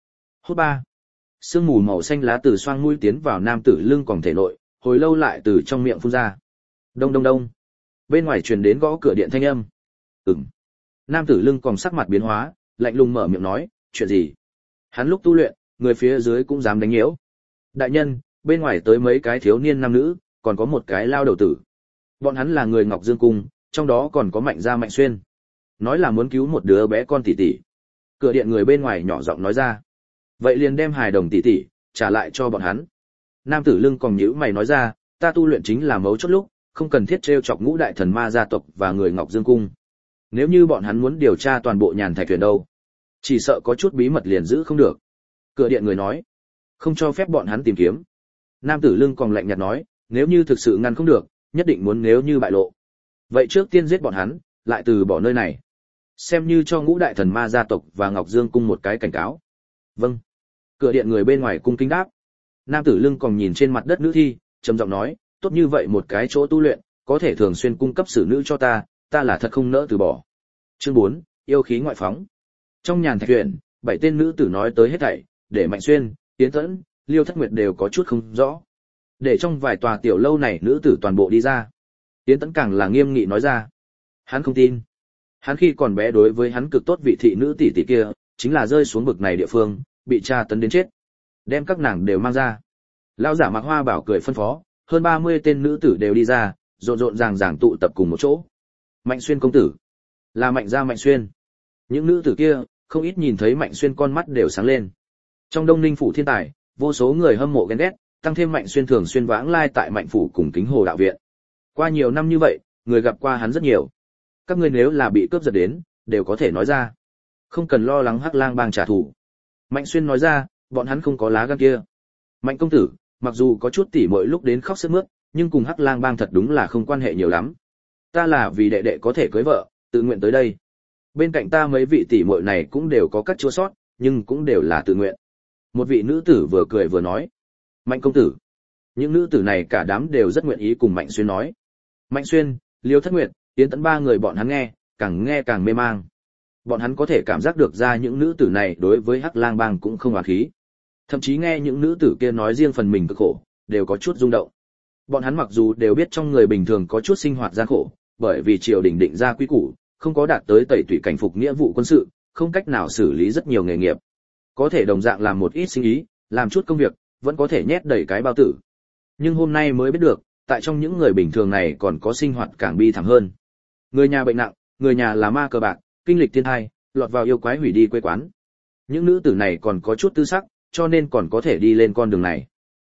ba. Sương mù màu xanh lá từ xoang mũi tiến vào nam tử lưng còn thể nội, hồi lâu lại từ trong miệng phun ra. Đông đông đông. Bên ngoài truyền đến gõ cửa điện thanh âm. Nam tử lưng còn sắc mặt biến hóa, lạnh lùng mở miệng nói, chuyện gì? Hắn lúc tu luyện, người phía dưới cũng dám đánh nhiễu. Đại nhân, bên ngoài tới mấy cái thiếu niên nam nữ, còn có một cái lao đầu tử. Bọn hắn là người Ngọc Dương cung, trong đó còn có Mạnh Gia Mạnh Xuyên. Nói là muốn cứu một đứa bé con tỷ tỷ. Cửa điện người bên ngoài nhỏ giọng nói ra. Vậy liền đem hài đồng tỷ tỷ trả lại cho bọn hắn. Nam tử lưng còn nhíu mày nói ra, ta tu luyện chính là mấu chốt lúc, không cần thiết trêu chọc Ngũ đại thần ma gia tộc và người Ngọc Dương cung. Nếu như bọn hắn muốn điều tra toàn bộ Nhàn Thạch thuyền đâu, chỉ sợ có chút bí mật liền giữ không được. Cửa điện người nói, không cho phép bọn hắn tìm kiếm. Nam tử lưng còn lạnh nhạt nói, nếu như thực sự ngăn không được, nhất định muốn nếu như bại lộ. Vậy trước tiên giết bọn hắn, lại từ bỏ nơi này. Xem như cho Ngũ đại thần ma gia tộc và Ngọc Dương cung một cái cảnh cáo. Vâng. Cửa điện người bên ngoài cung kính đáp. Nam tử lưng còn nhìn trên mặt đất nữ thi, trầm giọng nói, tốt như vậy một cái chỗ tu luyện, có thể thường xuyên cung cấp xử nữ cho ta là thật không nỡ từ bỏ. Chương 4, yêu khí ngoại phóng. Trong Nhàn Thạch thuyền, 7 tên nữ tử nói tới hết thảy, để Mạnh Xuyên, Tiến Tẫn, Liêu Thất Nguyệt đều có chút không rõ. Để trong vài tòa tiểu lâu này nữ tử toàn bộ đi ra. Tiến Tẫn càng là nghiêm nghị nói ra. Hắn không tin. Hắn khi còn bé đối với hắn cực tốt vị thị nữ tỷ tỷ kia, chính là rơi xuống bực này địa phương, bị tra tấn đến chết. Đem các nàng đều mang ra. Lão giả Mạc Hoa Bảo cười phân phó, hơn 30 tên nữ tử đều đi ra, rộn ràng tụ tập cùng một chỗ. Mạnh Xuyên công tử, là Mạnh Gia Mạnh Xuyên. Những nữ tử kia, không ít nhìn thấy Mạnh Xuyên con mắt đều sáng lên. Trong Đông Ninh phủ thiên tài, vô số người hâm mộ ghen ghét, tăng thêm Mạnh Xuyên thường xuyên vãng lai tại Mạnh phủ cùng Kính Hồ đạo viện. Qua nhiều năm như vậy, người gặp qua hắn rất nhiều. Các ngươi nếu là bị cướp giật đến, đều có thể nói ra. Không cần lo lắng Hắc Lang bang trả thù. Mạnh Xuyên nói ra, bọn hắn không có lá gan kia. Mạnh công tử, mặc dù có chút tỉ muội lúc đến khóc sướt mướt, nhưng cùng Hắc Lang bang thật đúng là không quan hệ nhiều lắm. Ta là vì đệ đệ có thể cưới vợ, tự nguyện tới đây. Bên cạnh ta mấy vị tỷ muội này cũng đều có các chua sót, nhưng cũng đều là tự nguyện. Một vị nữ tử vừa cười vừa nói. Mạnh công tử. Những nữ tử này cả đám đều rất nguyện ý cùng Mạnh Xuyên nói. Mạnh Xuyên, Liêu Thất Nguyệt, Tiến Tẫn 3 người bọn hắn nghe càng mê mang. Bọn hắn có thể cảm giác được ra những nữ tử này đối với Hắc Lang bang cũng không oán khí. Thậm chí nghe những nữ tử kia nói riêng phần mình cực khổ, đều có chút rung động. Bọn hắn mặc dù đều biết trong người bình thường có chút sinh hoạt gian khổ, bởi vì triều đình định ra quy củ, không có đạt tới tẩy tủy cảnh phục nghĩa vụ quân sự, không cách nào xử lý rất nhiều nghề nghiệp. Có thể đồng dạng làm một ít sinh ý, làm chút công việc, vẫn có thể nhét đầy cái bao tử. Nhưng hôm nay mới biết được, tại trong những người bình thường này còn có sinh hoạt càng bi thảm hơn. Người nhà bệnh nặng, người nhà là ma cờ bạc, kinh lịch thiên tai, lọt vào yêu quái hủy đi quê quán. Những nữ tử này còn có chút tư sắc, cho nên còn có thể đi lên con đường này.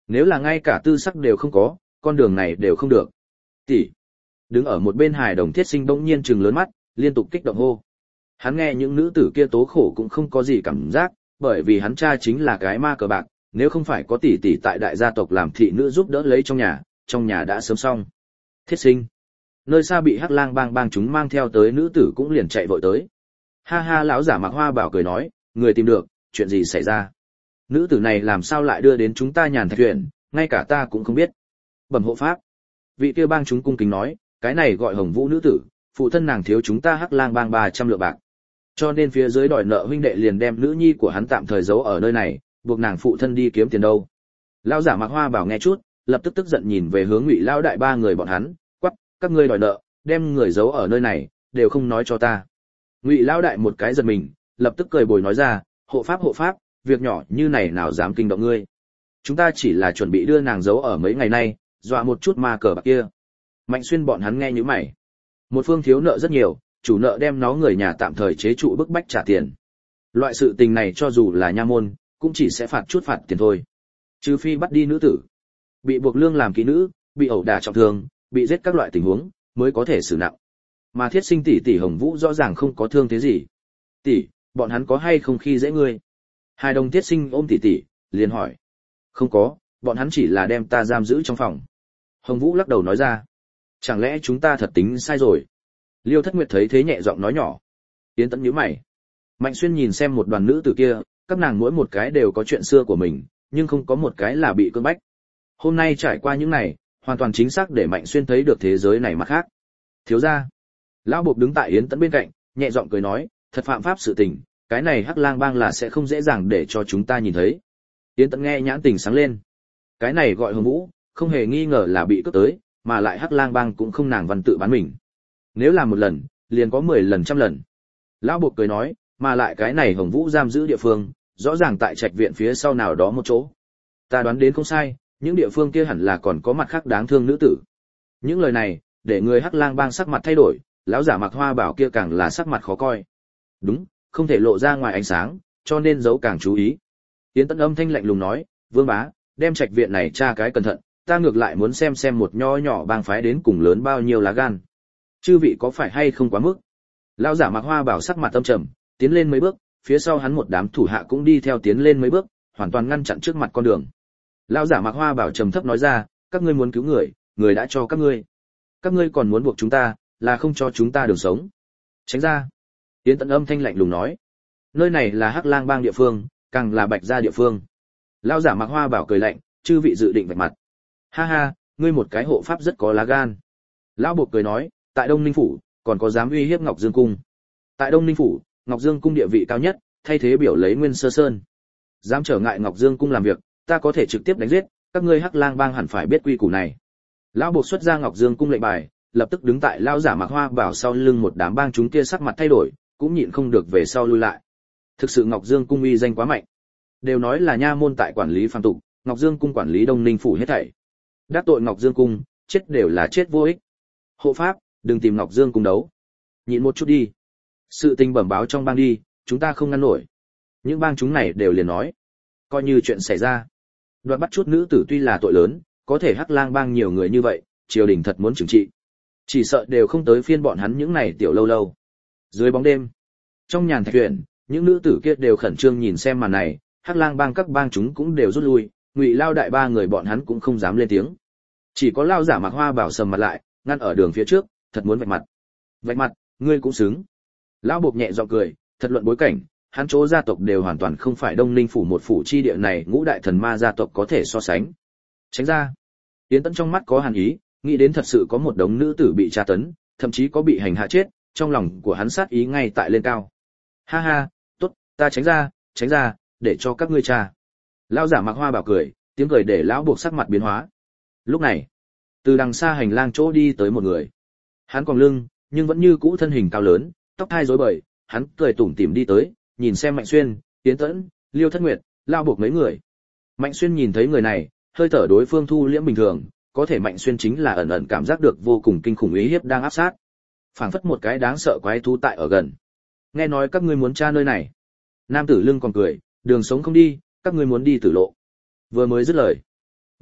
Nếu là ngay cả tư sắc đều không có, con đường này đều không được. Tỷ. Đứng ở một bên hài đồng Thiết Sinh bỗng nhiên trừng lớn mắt, liên tục kích động hô. Hắn nghe những nữ tử kia tố khổ cũng không có gì cảm giác, bởi vì hắn cha chính là cái ma cờ bạc, nếu không phải có tỷ tỷ tại đại gia tộc làm thị nữ giúp đỡ lấy trong nhà đã sớm xong. Thiết Sinh. Nơi xa bị Hắc Lang bang chúng mang theo tới nữ tử cũng liền chạy vội tới. Ha ha, lão giả Mặc Hoa Bảo cười nói, người tìm được, chuyện gì xảy ra? Nữ tử này làm sao lại đưa đến chúng ta Nhàn Thạch Huyền, ngay cả ta cũng không biết. Bẩm hộ pháp. Vị kia bang chúng cung kính nói, cái này gọi Hồng Vũ nữ tử, phụ thân nàng thiếu chúng ta Hắc Lang bang 300 lượng bạc. Cho nên phía dưới đòi nợ huynh đệ liền đem nữ nhi của hắn tạm thời giấu ở nơi này, buộc nàng phụ thân đi kiếm tiền đâu. Lão giả Mặc Hoa Bảo nghe chút, lập tức tức giận nhìn về hướng Ngụy lão đại ba người bọn hắn, quắc, các ngươi đòi nợ, đem người giấu ở nơi này, đều không nói cho ta. Ngụy lão đại một cái giật mình, lập tức cười bồi nói ra, hộ pháp, việc nhỏ như này nào dám kinh động ngươi. Chúng ta chỉ là chuẩn bị đưa nàng giấu ở mấy ngày nay, dọa một chút ma cờ bạc kia. Mạnh Xuyên bọn hắn nghe như mày. Một phương thiếu nợ rất nhiều, chủ nợ đem nó người nhà tạm thời chế trụ bức bách trả tiền. Loại sự tình này cho dù là nha môn, cũng chỉ sẽ phạt chút phạt tiền thôi. Trừ phi bắt đi nữ tử, bị buộc lương làm kỹ nữ, bị ẩu đả trọng thương, bị giết các loại tình huống, mới có thể xử nặng. Mà Thiết Sinh tỷ Hồng Vũ rõ ràng không có thương thế gì. Tỷ, bọn hắn có hay không khi dễ ngươi? Hai đồng Thiết Sinh ôm tỷ, liền hỏi. Không có, bọn hắn chỉ là đem ta giam giữ trong phòng. Hồng Vũ lắc đầu nói ra. Chẳng lẽ chúng ta thật tính sai rồi? Liêu Thất Nguyệt thấy thế nhẹ giọng nói nhỏ. Yến Tẫn nhíu mày. Mạnh Xuyên nhìn xem một đoàn nữ tử kia, các nàng mỗi một cái đều có chuyện xưa của mình, nhưng không có một cái là bị cưỡng bách. Hôm nay trải qua những này, hoàn toàn chính xác để Mạnh Xuyên thấy được thế giới này mặt khác. Thiếu gia. Lão Bộc đứng tại Yến Tẫn bên cạnh, nhẹ giọng cười nói, thật phạm pháp sự tình, cái này Hắc Lang bang là sẽ không dễ dàng để cho chúng ta nhìn thấy. Yến Tẫn nghe nhãn tình sáng lên. Cái này gọi Hồng Vũ, không hề nghi ngờ là bị cướp tới, mà lại Hắc Lang bang cũng không nàng văn tự bán mình. Nếu làm một lần, liền có 10 lần trăm lần. Lão Bộc cười nói, mà lại cái này Hồng Vũ giam giữ địa phương, rõ ràng tại trạch viện phía sau nào đó một chỗ. Ta đoán đến không sai, những địa phương kia hẳn là còn có mặt khác đáng thương nữ tử. Những lời này, để người Hắc Lang bang sắc mặt thay đổi, lão giả Mặc Hoa Bảo kia càng là sắc mặt khó coi. Đúng, không thể lộ ra ngoài ánh sáng, cho nên giấu càng chú ý. Yến Tẫn âm thanh lạnh lùng nói, Vương bá, đem trạch viện này tra cái cẩn thận, ta ngược lại muốn xem một nho nhỏ bang phái đến cùng lớn bao nhiêu lá gan. Chư vị có phải hay không quá mức? Lão giả Mặc Hoa Bảo sắc mặt âm trầm, tiến lên mấy bước, phía sau hắn một đám thủ hạ cũng đi theo tiến lên mấy bước, hoàn toàn ngăn chặn trước mặt con đường. Lão giả Mặc Hoa Bảo trầm thấp nói ra, các ngươi muốn cứu người, người đã cho các ngươi còn muốn buộc chúng ta, là không cho chúng ta đường sống. Tránh ra. Yến Tẫn âm thanh lạnh lùng nói, nơi này là Hắc Lang bang địa phương, càng là Bạch gia địa phương. Lão giả Mặc Hoa Bảo cười lạnh, chư vị dự định vạch mặt. Ha ha, ngươi một cái hộ pháp rất có lá gan. Lão Bộc cười nói, tại Đông Ninh phủ, còn có dám uy hiếp Ngọc Dương cung. Tại Đông Ninh phủ, Ngọc Dương cung địa vị cao nhất, thay thế biểu lấy Nguyên Sơ Sơn. Dám trở ngại Ngọc Dương cung làm việc, ta có thể trực tiếp đánh giết, các ngươi Hắc Lang bang hẳn phải biết quy củ này. Lão Bộc xuất ra Ngọc Dương cung lệnh bài, lập tức đứng tại lão giả Mặc Hoa Bảo sau lưng một đám bang chúng kia sắc mặt thay đổi, cũng nhịn không được về sau lui lại. Thực sự Ngọc Dương cung uy danh quá mạnh. Đều nói là nha môn tại quản lý phàm tục, Ngọc Dương cung quản lý Đông Ninh phủ hết thảy. Đắc tội Ngọc Dương cung, chết đều là chết vô ích. Hộ pháp, đừng tìm Ngọc Dương cung đấu. Nhịn một chút đi. Sự tình bẩm báo trong bang đi, chúng ta không ngăn nổi. Những bang chúng này đều liền nói, coi như chuyện xảy ra. Đoạt bắt chút nữ tử tuy là tội lớn, có thể Hắc Lang bang nhiều người như vậy, triều đình thật muốn trừng trị. Chỉ sợ đều không tới phiên bọn hắn những này tiểu lâu lâu. Dưới bóng đêm, trong Nhàn Thạch Huyền, những nữ tử kia đều khẩn trương nhìn xem màn này, Hắc Lang bang các bang chúng cũng đều rút lui, Ngụy Lao đại ba người bọn hắn cũng không dám lên tiếng. Chỉ có Lao giả Mặc Hoa Bảo sầm mặt lại, ngăn ở đường phía trước, thật muốn vạch mặt. Vạch mặt, ngươi cũng xứng. Lão Bộc nhẹ giọng cười, thật luận bối cảnh, hắn chỗ gia tộc đều hoàn toàn không phải Đông Ninh phủ một phủ chi địa này ngũ đại thần ma gia tộc có thể so sánh. Tránh ra. Yến Tẫn trong mắt có hàn ý, nghĩ đến thật sự có một đống nữ tử bị tra tấn, thậm chí có bị hành hạ chết, trong lòng của hắn sát ý ngay tại lên cao. Ha ha, tốt, ta tránh ra, để cho các ngươi tra. Lão giả Mặc Hoa Bảo cười, tiếng cười để lão Bộc sắc mặt biến hóa. Lúc này, từ đằng xa hành lang chỗ đi tới một người. Hắn còng lưng, nhưng vẫn như cũ thân hình cao lớn, tóc thai rối bời, hắn cười tủm tỉm đi tới, nhìn xem Mạnh Xuyên, Yến Tẫn, Liêu Thất Nguyệt, Lão Bộc mấy người. Mạnh Xuyên nhìn thấy người này, hơi thở đối phương thu liễm bình thường, có thể Mạnh Xuyên chính là ẩn ẩn cảm giác được vô cùng kinh khủng uy hiếp đang áp sát. Phảng phất một cái đáng sợ quái thú tại ở gần. Nghe nói các ngươi muốn tra nơi này. Nam tử lưng còn cười, đường sống không đi, các ngươi muốn đi tử lộ. Vừa mới dứt lời,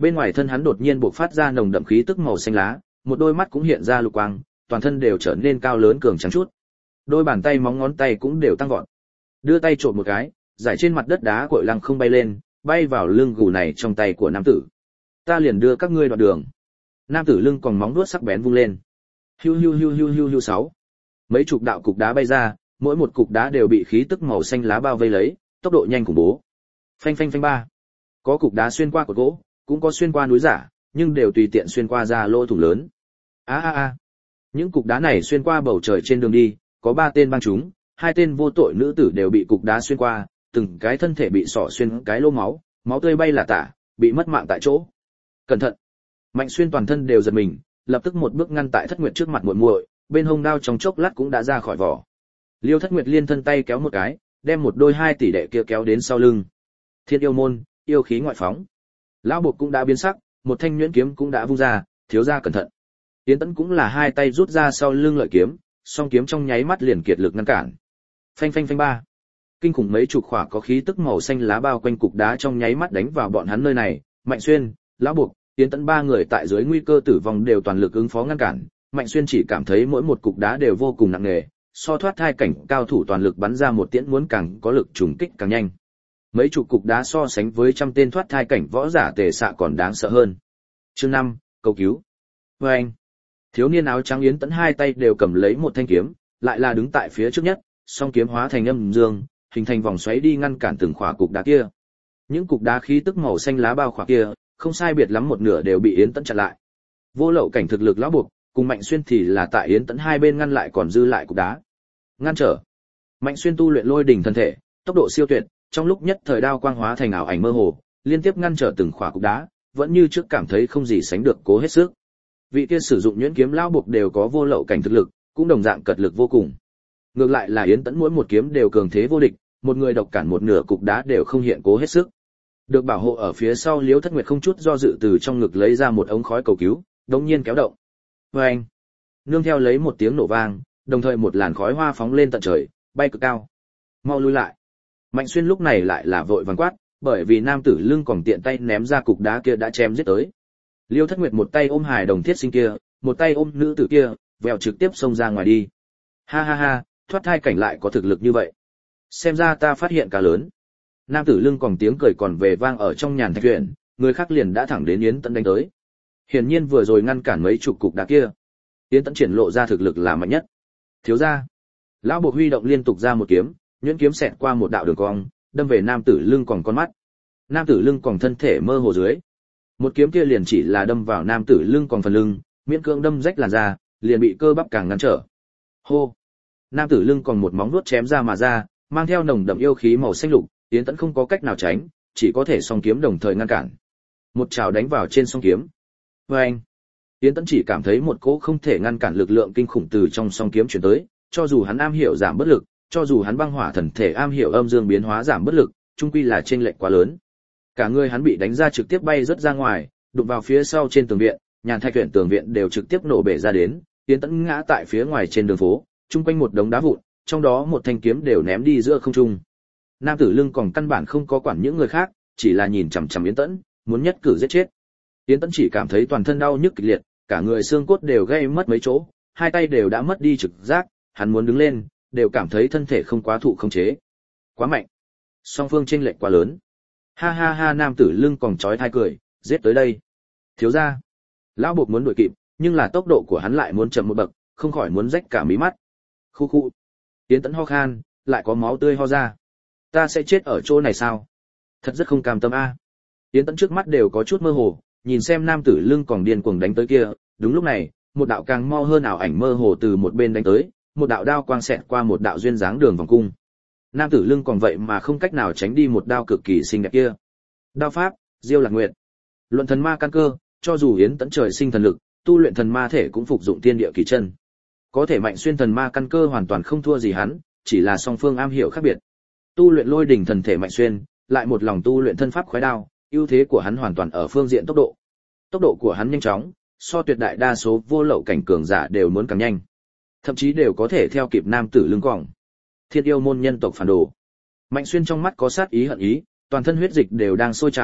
Bên ngoài thân hắn đột nhiên bộc phát ra nồng đậm khí tức màu xanh lá, một đôi mắt cũng hiện ra lục quang, toàn thân đều trở nên cao lớn cường tráng chút. Đôi bàn tay móng ngón tay cũng đều tăng vọt. Đưa tay trộn một cái, giải trên mặt đất đá cội lăng không bay lên, bay vào lưng gù này trong tay của nam tử. Ta liền đưa các ngươi đoạn đường. Nam tử lưng còn móng vuốt sắc bén vung lên. Hiu hiu hiu hiu hiu hiu 6. Mấy chục đạo cục đá bay ra, mỗi một cục đá đều bị khí tức màu xanh lá bao vây lấy, tốc độ nhanh khủng bố. Phanh phanh phanh 3. Có cục đá xuyên qua cột gỗ, cũng có xuyên qua núi giả, nhưng đều tùy tiện xuyên qua ra lỗ thủng lớn. A a a. Những cục đá này xuyên qua bầu trời trên đường đi, có 3 tên băng chúng, 2 tên vô tội nữ tử đều bị cục đá xuyên qua, từng cái thân thể bị xỏ xuyên cái lỗ máu, máu tươi bay là tả, bị mất mạng tại chỗ. Cẩn thận. Mạnh Xuyên toàn thân đều giật mình, lập tức một bước ngăn tại Thất Nguyệt trước mặt muội muội, bên hông đao trong chốc lát cũng đã ra khỏi vỏ. Liêu Thất Nguyệt liên thân tay kéo một cái, đem một đôi 2 tỷ đệ kia kéo đến sau lưng. Thiên yêu môn, yêu khí ngoại phóng. Lão Bộc cũng đã biến sắc, một thanh nhuyễn kiếm cũng đã vung ra, thiếu gia cẩn thận. Yến Tẫn cũng là 2 tay rút ra sau lưng lợi kiếm, song kiếm trong nháy mắt liền kiệt lực ngăn cản. Phanh phanh phanh 3. Kinh khủng mấy chục khỏa có khí tức màu xanh lá bao quanh cục đá trong nháy mắt đánh vào bọn hắn nơi này, Mạnh Xuyên, Lão Bộc, Yến Tẫn 3 người tại dưới nguy cơ tử vong đều toàn lực ứng phó ngăn cản. Mạnh Xuyên chỉ cảm thấy mỗi một cục đá đều vô cùng nặng nề, so thoát thai cảnh cao thủ toàn lực bắn ra một tiễn muốn càng có lực trùng kích càng nhanh. Mấy chục cục đá so sánh với trăm tên thoát thai cảnh võ giả tề xạ còn đáng sợ hơn. Chương 5, cầu cứu. Anh. Thiếu niên áo trắng Yến Tẫn 2 tay đều cầm lấy một thanh kiếm, lại là đứng tại phía trước nhất, song kiếm hóa thành âm dương, hình thành vòng xoáy đi ngăn cản từng khỏa cục đá kia. Những cục đá khí tức màu xanh lá bao khỏa kia, không sai biệt lắm một nửa đều bị Yến Tẫn chặn lại. Vô lậu cảnh thực lực Lão Bộc, cùng Mạnh Xuyên thì là tại Yến Tẫn 2 bên ngăn lại còn dư lại cục đá. Ngăn trở. Mạnh Xuyên tu luyện lôi đỉnh thân thể, tốc độ siêu tuyệt, trong lúc nhất thời đao quang hóa thành ảo ảnh mơ hồ, liên tiếp ngăn trở từng khỏa cục đá, vẫn như trước cảm thấy không gì sánh được cố hết sức. Vị kia sử dụng nhuyễn kiếm Lão Bộc đều có vô lậu cảnh thực lực, cũng đồng dạng cật lực vô cùng. Ngược lại là Yến Tẫn mỗi một kiếm đều cường thế vô địch, một người độc cản một nửa cục đá đều không hiện cố hết sức. Được bảo hộ ở phía sau Liễu Thất Nguyệt không chút do dự từ trong ngực lấy ra một ống khói cầu cứu, đống nhiên kéo động. Oeng! Nương theo lấy một tiếng nổ vang, đồng thời một làn khói hoa phóng lên tận trời, bay cực cao. Mau lui lại. Mạnh Xuyên lúc này lại là vội vàng quát, bởi vì nam tử lưng còn tiện tay ném ra cục đá kia đã chém giết tới. Liêu Thất Nguyệt một tay ôm hài đồng thiết sinh kia, một tay ôm nữ tử kia, vèo trực tiếp xông ra ngoài đi. Ha ha ha, thoát thai cảnh lại có thực lực như vậy. Xem ra ta phát hiện cá lớn. Nam tử lưng còn tiếng cười còn về vang ở trong nhàn thạch viện, người khác liền đã thẳng đến Yến Tẫn đánh tới. Hiển nhiên vừa rồi ngăn cản mấy chục cục đá kia, Yến Tẫn triển lộ ra thực lực là mạnh nhất. Thiếu gia. Lão Bộc huy động liên tục ra một kiếm, nhuyễn kiếm xẹt qua một đạo đường cong, đâm về nam tử lưng còn con mắt. Nam tử lưng còn thân thể mơ hồ dưới. Một kiếm kia liền chỉ là đâm vào nam tử lưng còn phần lưng, miễn cưỡng đâm rách làn da, liền bị cơ bắp càng ngăn trở. Hô. Nam tử lưng còn một móng vuốt chém ra mà ra, mang theo nồng đậm yêu khí màu xanh lục, Yến Tẫn không có cách nào tránh, chỉ có thể song kiếm đồng thời ngăn cản. Một chảo đánh vào trên song kiếm. Oeng! Yến Tẫn chỉ cảm thấy một cỗ không thể ngăn cản lực lượng kinh khủng từ trong song kiếm truyền tới, cho dù hắn am hiểu giảm bất lực, cho dù hắn băng hỏa thần thể am hiểu âm dương biến hóa giảm bất lực, chung quy là chênh lệch quá lớn. Cả người hắn bị đánh ra trực tiếp bay rất ra ngoài, đụng vào phía sau trên tường viện, nhàn thạch viện tường viện đều trực tiếp nổ bể ra đến, Yến Tẫn ngã tại phía ngoài trên đường phố, chung quanh một đống đá vụn, trong đó một thanh kiếm đều ném đi giữa không trung. Nam tử lưng còn căn bản không có quản những người khác, chỉ là nhìn chằm chằm Yến Tẫn, muốn nhất cử giết chết. Yến Tẫn chỉ cảm thấy toàn thân đau nhức kịch liệt, cả người xương cốt đều gãy mất mấy chỗ, 2 tay đều đã mất đi trực giác, hắn muốn đứng lên, đều cảm thấy thân thể không quá thụ khống chế. Quá mạnh. Song phương chênh lệch quá lớn. Ha ha ha, nam tử lưng còn chói tai cười, giết tới đây. Thiếu gia. Lão Bộc muốn đuổi kịp, nhưng là tốc độ của hắn lại muốn chậm một bậc, không khỏi muốn rách cả mí mắt. Khu khu. Yến Tẫn ho khan, lại có máu tươi ho ra. Ta sẽ chết ở chỗ này sao? Thật rất không cam tâm a. Yến Tẫn trước mắt đều có chút mơ hồ, nhìn xem nam tử lưng còn điên cuồng đánh tới kia, đúng lúc này, một đạo càng mau hơn ảo ảnh mơ hồ từ một bên đánh tới, một đạo đao quang xẹt qua một đạo duyên dáng đường vòng cung. Nam tử lưng còn vậy mà không cách nào tránh đi một đao cực kỳ xinh đẹp kia. Đao pháp, Diêu Lạc Nguyệt. Luận thần ma căn cơ, cho dù Yến Tẫn trời sinh thần lực, tu luyện thần ma thể cũng phục dụng tiên địa kỳ chân. Có thể Mạnh Xuyên thần ma căn cơ hoàn toàn không thua gì hắn, chỉ là song phương am hiểu khác biệt. Tu luyện lôi đỉnh thần thể Mạnh Xuyên, lại một lòng tu luyện thân pháp khoái đao, ưu thế của hắn hoàn toàn ở phương diện tốc độ. Tốc độ của hắn nhanh chóng, so tuyệt đại đa số vô lậu cảnh cường giả đều muốn càng nhanh. Thậm chí đều có thể theo kịp nam tử lưng còng. Thiên yêu môn nhân tộc phản đồ. Mạnh Xuyên trong mắt có sát ý hận ý, toàn thân huyết dịch đều đang sôi trào,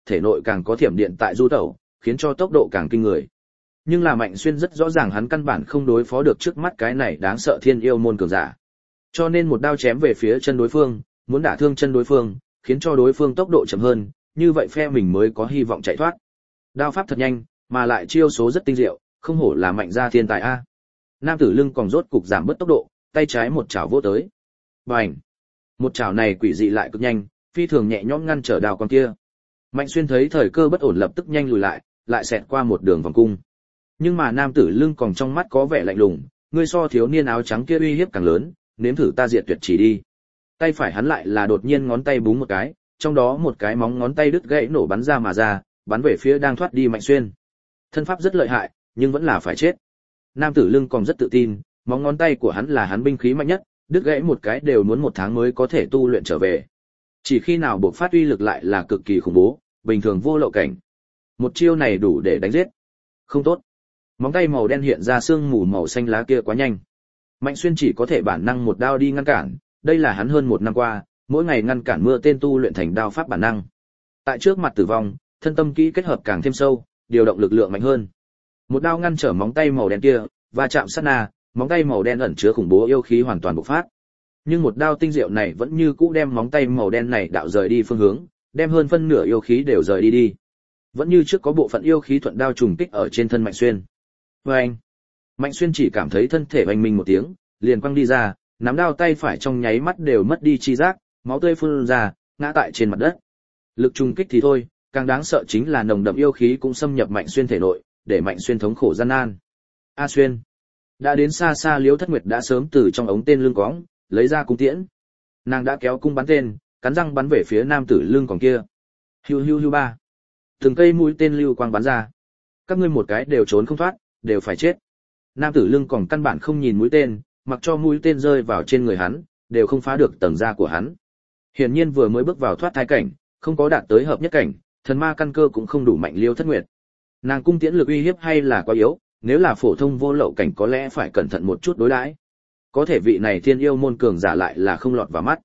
thể nội càng có thiểm điện tại du tẩu, khiến cho tốc độ càng kinh người. Nhưng là Mạnh Xuyên rất rõ ràng hắn căn bản không đối phó được trước mắt cái này đáng sợ thiên yêu môn cường giả. Cho nên một đao chém về phía chân đối phương, muốn đả thương chân đối phương, khiến cho đối phương tốc độ chậm hơn, như vậy phe mình mới có hy vọng chạy thoát. Đao pháp thật nhanh, mà lại chiêu số rất tinh diệu, không hổ là Mạnh gia thiên tài a. Nam tử lưng còn rốt cục giảm bớt tốc độ, tay trái một chảo vỗ tới. Bành! Một chảo này quỷ dị lại cực nhanh, phi thường nhẹ nhõm ngăn trở đao con kia. Mạnh Xuyên thấy thời cơ bất ổn lập tức nhanh lùi lại xẹt qua một đường vòng cung. Nhưng mà nam tử lưng còn trong mắt có vẻ lạnh lùng, ngươi so thiếu niên áo trắng kia uy hiếp càng lớn, nếm thử ta diệt tuyệt chỉ đi. Tay phải hắn lại là đột nhiên ngón tay búng một cái, trong đó một cái móng ngón tay đứt gãy nổ bắn ra, bắn về phía đang thoát đi Mạnh Xuyên. Thân pháp rất lợi hại, nhưng vẫn là phải chết. Nam tử lưng còn rất tự tin, móng ngón tay của hắn là hắn binh khí mạnh nhất, đứt gãy một cái đều muốn 1 tháng mới có thể tu luyện trở về. Chỉ khi nào bộc phát uy lực lại là cực kỳ khủng bố, bình thường vô lậu cảnh. Một chiêu này đủ để đánh giết. Không tốt. Móng tay màu đen hiện ra sương mù màu xanh lá kia quá nhanh. Mạnh Xuyên chỉ có thể bản năng một đao đi ngăn cản, đây là hắn hơn 1 năm qua, mỗi ngày ngăn cản mưa tên tu luyện thành đao pháp bản năng. Tại trước mặt tử vong, thân tâm kỹ kết hợp càng thêm sâu, điều động lực lượng mạnh hơn. Một đao ngăn trở móng tay màu đen kia, và chạm sát na, móng tay màu đen ẩn chứa khủng bố yêu khí hoàn toàn bộc phát. Nhưng một đao tinh diệu này vẫn như cũ đem móng tay màu đen này đạo rời đi phương hướng, đem hơn phân nửa yêu khí đều rời đi. Vẫn như trước có bộ phận yêu khí thuận đao trùng kích ở trên thân Mạnh Xuyên. Oeng! Mạnh Xuyên chỉ cảm thấy thân thể oanh minh một tiếng, liền quăng đi ra, nắm đao tay phải trong nháy mắt đều mất đi chi giác, máu tươi phun ra, ngã tại trên mặt đất. Lực trùng kích thì thôi, càng đáng sợ chính là nồng đậm yêu khí cũng xâm nhập Mạnh Xuyên thể nội, để Mạnh Xuyên thống khổ gian nan. A Xuyên! Đã đến xa xa Liễu Thất Nguyệt đã sớm từ trong ống tên lưng cõng, lấy ra cung tiễn. Nàng đã kéo cung bắn tên, cắn răng bắn về phía nam tử lưng còn kia. Hiu hiu hiu ba. Từng cây mũi tên lưu quang bắn ra. Các ngươi một cái đều trốn không thoát, đều phải chết. Nam tử lưng còn căn bản không nhìn mũi tên, mặc cho mũi tên rơi vào trên người hắn, đều không phá được tầng da của hắn. Hiển nhiên vừa mới bước vào thoát thai cảnh, không có đạt tới hợp nhất cảnh, thần ma căn cơ cũng không đủ mạnh. Liêu Thất Nguyệt. Nàng cung tiễn lực uy hiếp hay là quá yếu, nếu là phổ thông vô lậu cảnh có lẽ phải cẩn thận một chút đối đãi. Có thể vị này thiên yêu môn cường giả lại là không lọt vào mắt.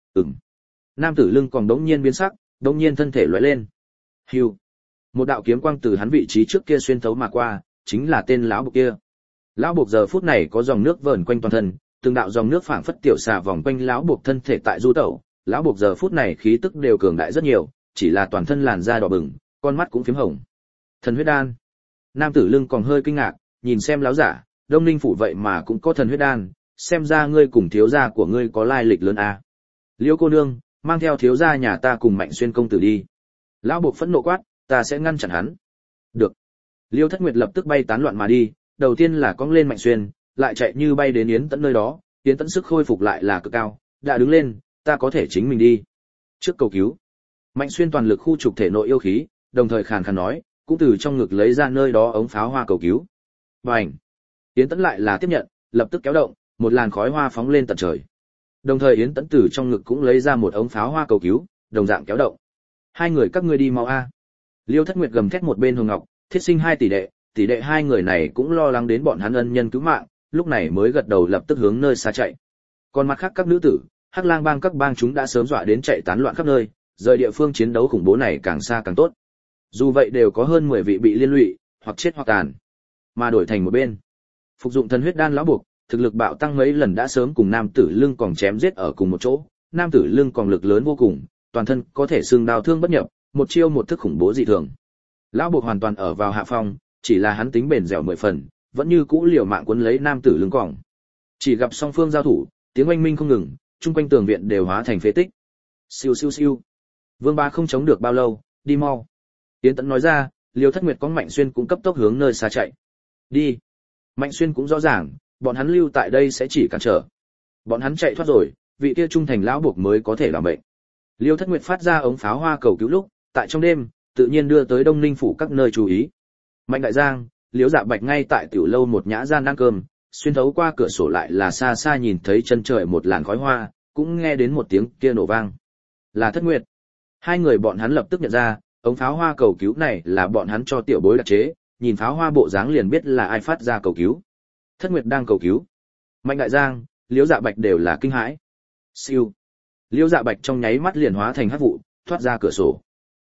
Nam tử lưng còn đống nhiên biến sắc, đống nhiên thân thể lóe lên. Hưu. Một đạo kiếm quang từ hắn vị trí trước kia xuyên thấu mà qua, chính là tên lão buộc kia. Lão buộc giờ phút này có dòng nước vờn quanh toàn thân, từng đạo dòng nước phảng phất tiểu xà vòng quanh lão buộc thân thể tại du tẩu. Lão buộc giờ phút này khí tức đều cường đại rất nhiều, chỉ là toàn thân làn da đỏ bừng, con mắt cũng phím hồng. Thần huyết đan. Nam tử lưng còn hơi kinh ngạc, nhìn xem lão giả, Đông Ninh phủ vậy mà cũng có thần huyết đan, xem ra ngươi cùng thiếu gia của ngươi có lai lịch lớn à. Liêu cô nương, mang theo thiếu gia nhà ta cùng Mạnh Xuyên công tử đi. Lão buộc phẫn nộ quát, ta sẽ ngăn chặn hắn. Được. Liêu Thất Nguyệt lập tức bay tán loạn mà đi, đầu tiên là cong lên Mạnh Xuyên, lại chạy như bay đến Yến Tẫn nơi đó, Yến Tẫn sức khôi phục lại là cực cao, đã đứng lên, ta có thể chính mình đi. Trước cầu cứu. Mạnh Xuyên toàn lực khu trục thể nội yêu khí, đồng thời khàn khàn nói, cũng từ trong ngực lấy ra nơi đó ống pháo hoa cầu cứu. Bành. Yến Tẫn lại là tiếp nhận, lập tức kéo động, một làn khói hoa phóng lên tận trời. Đồng thời Yến Tẫn từ trong ngực cũng lấy ra một ống pháo hoa cầu cứu, đồng dạng kéo động. Hai người các ngươi đi mau a. Liêu Thất Nguyệt gầm thét một bên Hồng Ngọc, Thiết Sinh hai tỷ đệ hai người này cũng lo lắng đến bọn hắn ân nhân cứu mạng, lúc này mới gật đầu lập tức hướng nơi xa chạy. Còn mặt khác các nữ tử, Hắc Lang bang các bang chúng đã sớm dọa đến chạy tán loạn khắp nơi, rời địa phương chiến đấu khủng bố này càng xa càng tốt. Dù vậy đều có hơn 10 vị bị liên lụy, hoặc chết hoặc tàn. Mà đổi thành một bên, phục dụng thần huyết đan lão buộc, thực lực bạo tăng mấy lần đã sớm cùng nam tử lưng còn chém giết ở cùng một chỗ, nam tử lưng còn lực lớn vô cùng, toàn thân có thể xương đao thương bất nhập, một chiêu một thức khủng bố dị thường. Lão buộc hoàn toàn ở vào hạ phong, chỉ là hắn tính bền dẻo 10 phần, vẫn như cũ liều mạng quấn lấy nam tử lưng còng. Chỉ gặp song phương giao thủ, tiếng oanh minh không ngừng, chung quanh tường viện đều hóa thành phế tích. Siêu siêu siêu. Vương Bá không chống được bao lâu, đi mau. Yến Tẫn nói ra, Liêu Thất Nguyệt có Mạnh Xuyên cũng cấp tốc hướng nơi xa chạy. Đi. Mạnh Xuyên cũng rõ ràng, bọn hắn lưu tại đây sẽ chỉ cản trở. Bọn hắn chạy thoát rồi, vị kia trung thành lão buộc mới có thể làm bệnh. Liêu Thất Nguyệt phát ra ống pháo hoa cầu cứu lúc, tại trong đêm, tự nhiên đưa tới Đông Ninh phủ các nơi chú ý. Mạnh Đại Giang, Liễu Dạ Bạch ngay tại tiểu lâu một nhã gian ăn cơm, xuyên thấu qua cửa sổ lại là xa xa nhìn thấy chân trời một làn khói hoa, cũng nghe đến một tiếng kia nổ vang. Là Thất Nguyệt. Hai người bọn hắn lập tức nhận ra, ống pháo hoa cầu cứu này là bọn hắn cho tiểu bối đặc chế, nhìn pháo hoa bộ dáng liền biết là ai phát ra cầu cứu. Thất Nguyệt đang cầu cứu. Mạnh Đại Giang, Liễu Dạ Bạch đều là kinh hãi. Siêu. Liễu Dạ Bạch trong nháy mắt liền hóa thành hắc vụ, thoát ra cửa sổ.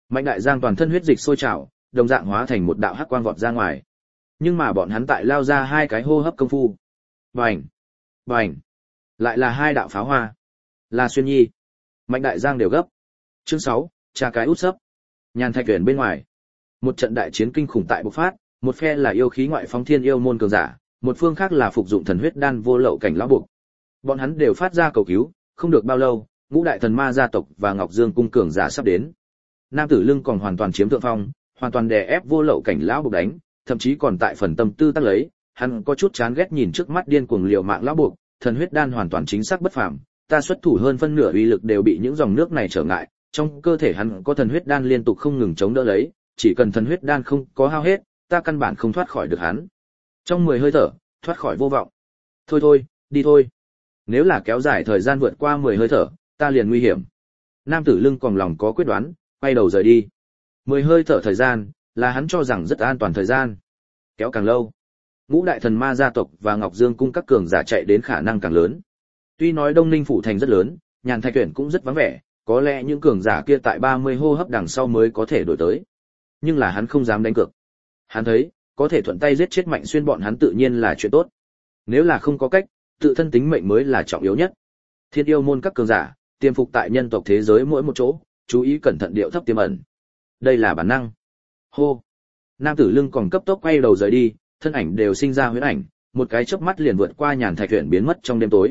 Mạnh Đại Giang toàn thân huyết dịch sôi trào, đồng dạng hóa thành một đạo hắc quang vọt ra ngoài. Nhưng mà bọn hắn tại lao ra hai cái hô hấp công phu. Bành, bành, lại là hai đạo pháo hoa. Là Xuyên Nhi. Mạnh Đại Giang đều gấp. Chương 6, trà cái út sấp. Nhàn Thạch Uyển bên ngoài, một trận đại chiến kinh khủng tại bộc phát, một phe là yêu khí ngoại phóng thiên yêu môn cường giả, một phương khác là phục dụng thần huyết đan vô lậu cảnh lão buộc. Bọn hắn đều phát ra cầu cứu, không được bao lâu, ngũ đại thần ma gia tộc và Ngọc Dương cung cường giả sắp đến. Nam Tử Lưng còn hoàn toàn chiếm thượng phong, hoàn toàn đè ép vô lậu cảnh lão buộc đánh, thậm chí còn tại phần tâm tư tác lấy, hắn có chút chán ghét nhìn trước mắt điên cuồng liều mạng lão buộc, thần huyết đan hoàn toàn chính xác bất phàm, ta xuất thủ hơn phân nửa uy lực đều bị những dòng nước này trở ngại, trong cơ thể hắn có thần huyết đan liên tục không ngừng chống đỡ lấy, chỉ cần thần huyết đan không có hao hết, ta căn bản không thoát khỏi được hắn. Trong 10 hơi thở, thoát khỏi vô vọng. Thôi thôi, đi thôi. Nếu là kéo dài thời gian vượt qua 10 hơi thở, ta liền nguy hiểm. Nam Tử Lưng còn lòng có quyết đoán, quay đầu rời đi. 10 hơi thở thời gian, là hắn cho rằng rất an toàn thời gian. Kéo càng lâu, ngũ đại thần ma gia tộc và Ngọc Dương cung các cường giả chạy đến khả năng càng lớn. Tuy nói Đông Ninh phủ thành rất lớn, Nhàn Thạch Uyển cũng rất vắng vẻ, có lẽ những cường giả kia tại 30 hô hấp đằng sau mới có thể đổi tới. Nhưng là hắn không dám đánh cược. Hắn thấy, có thể thuận tay giết chết Mạnh Xuyên bọn hắn tự nhiên là chuyện tốt. Nếu là không có cách, tự thân tính mệnh mới là trọng yếu nhất. Thiên yêu môn các cường giả, tiềm phục tại nhân tộc thế giới mỗi một chỗ, chú ý cẩn thận điệu thấp tiềm ẩn. Đây là bản năng. Hô. Nam Tử Lưng còn cấp tốc quay đầu rời đi, thân ảnh đều sinh ra huyễn ảnh, một cái chớp mắt liền vượt qua Nhàn Thạch Uyển biến mất trong đêm tối.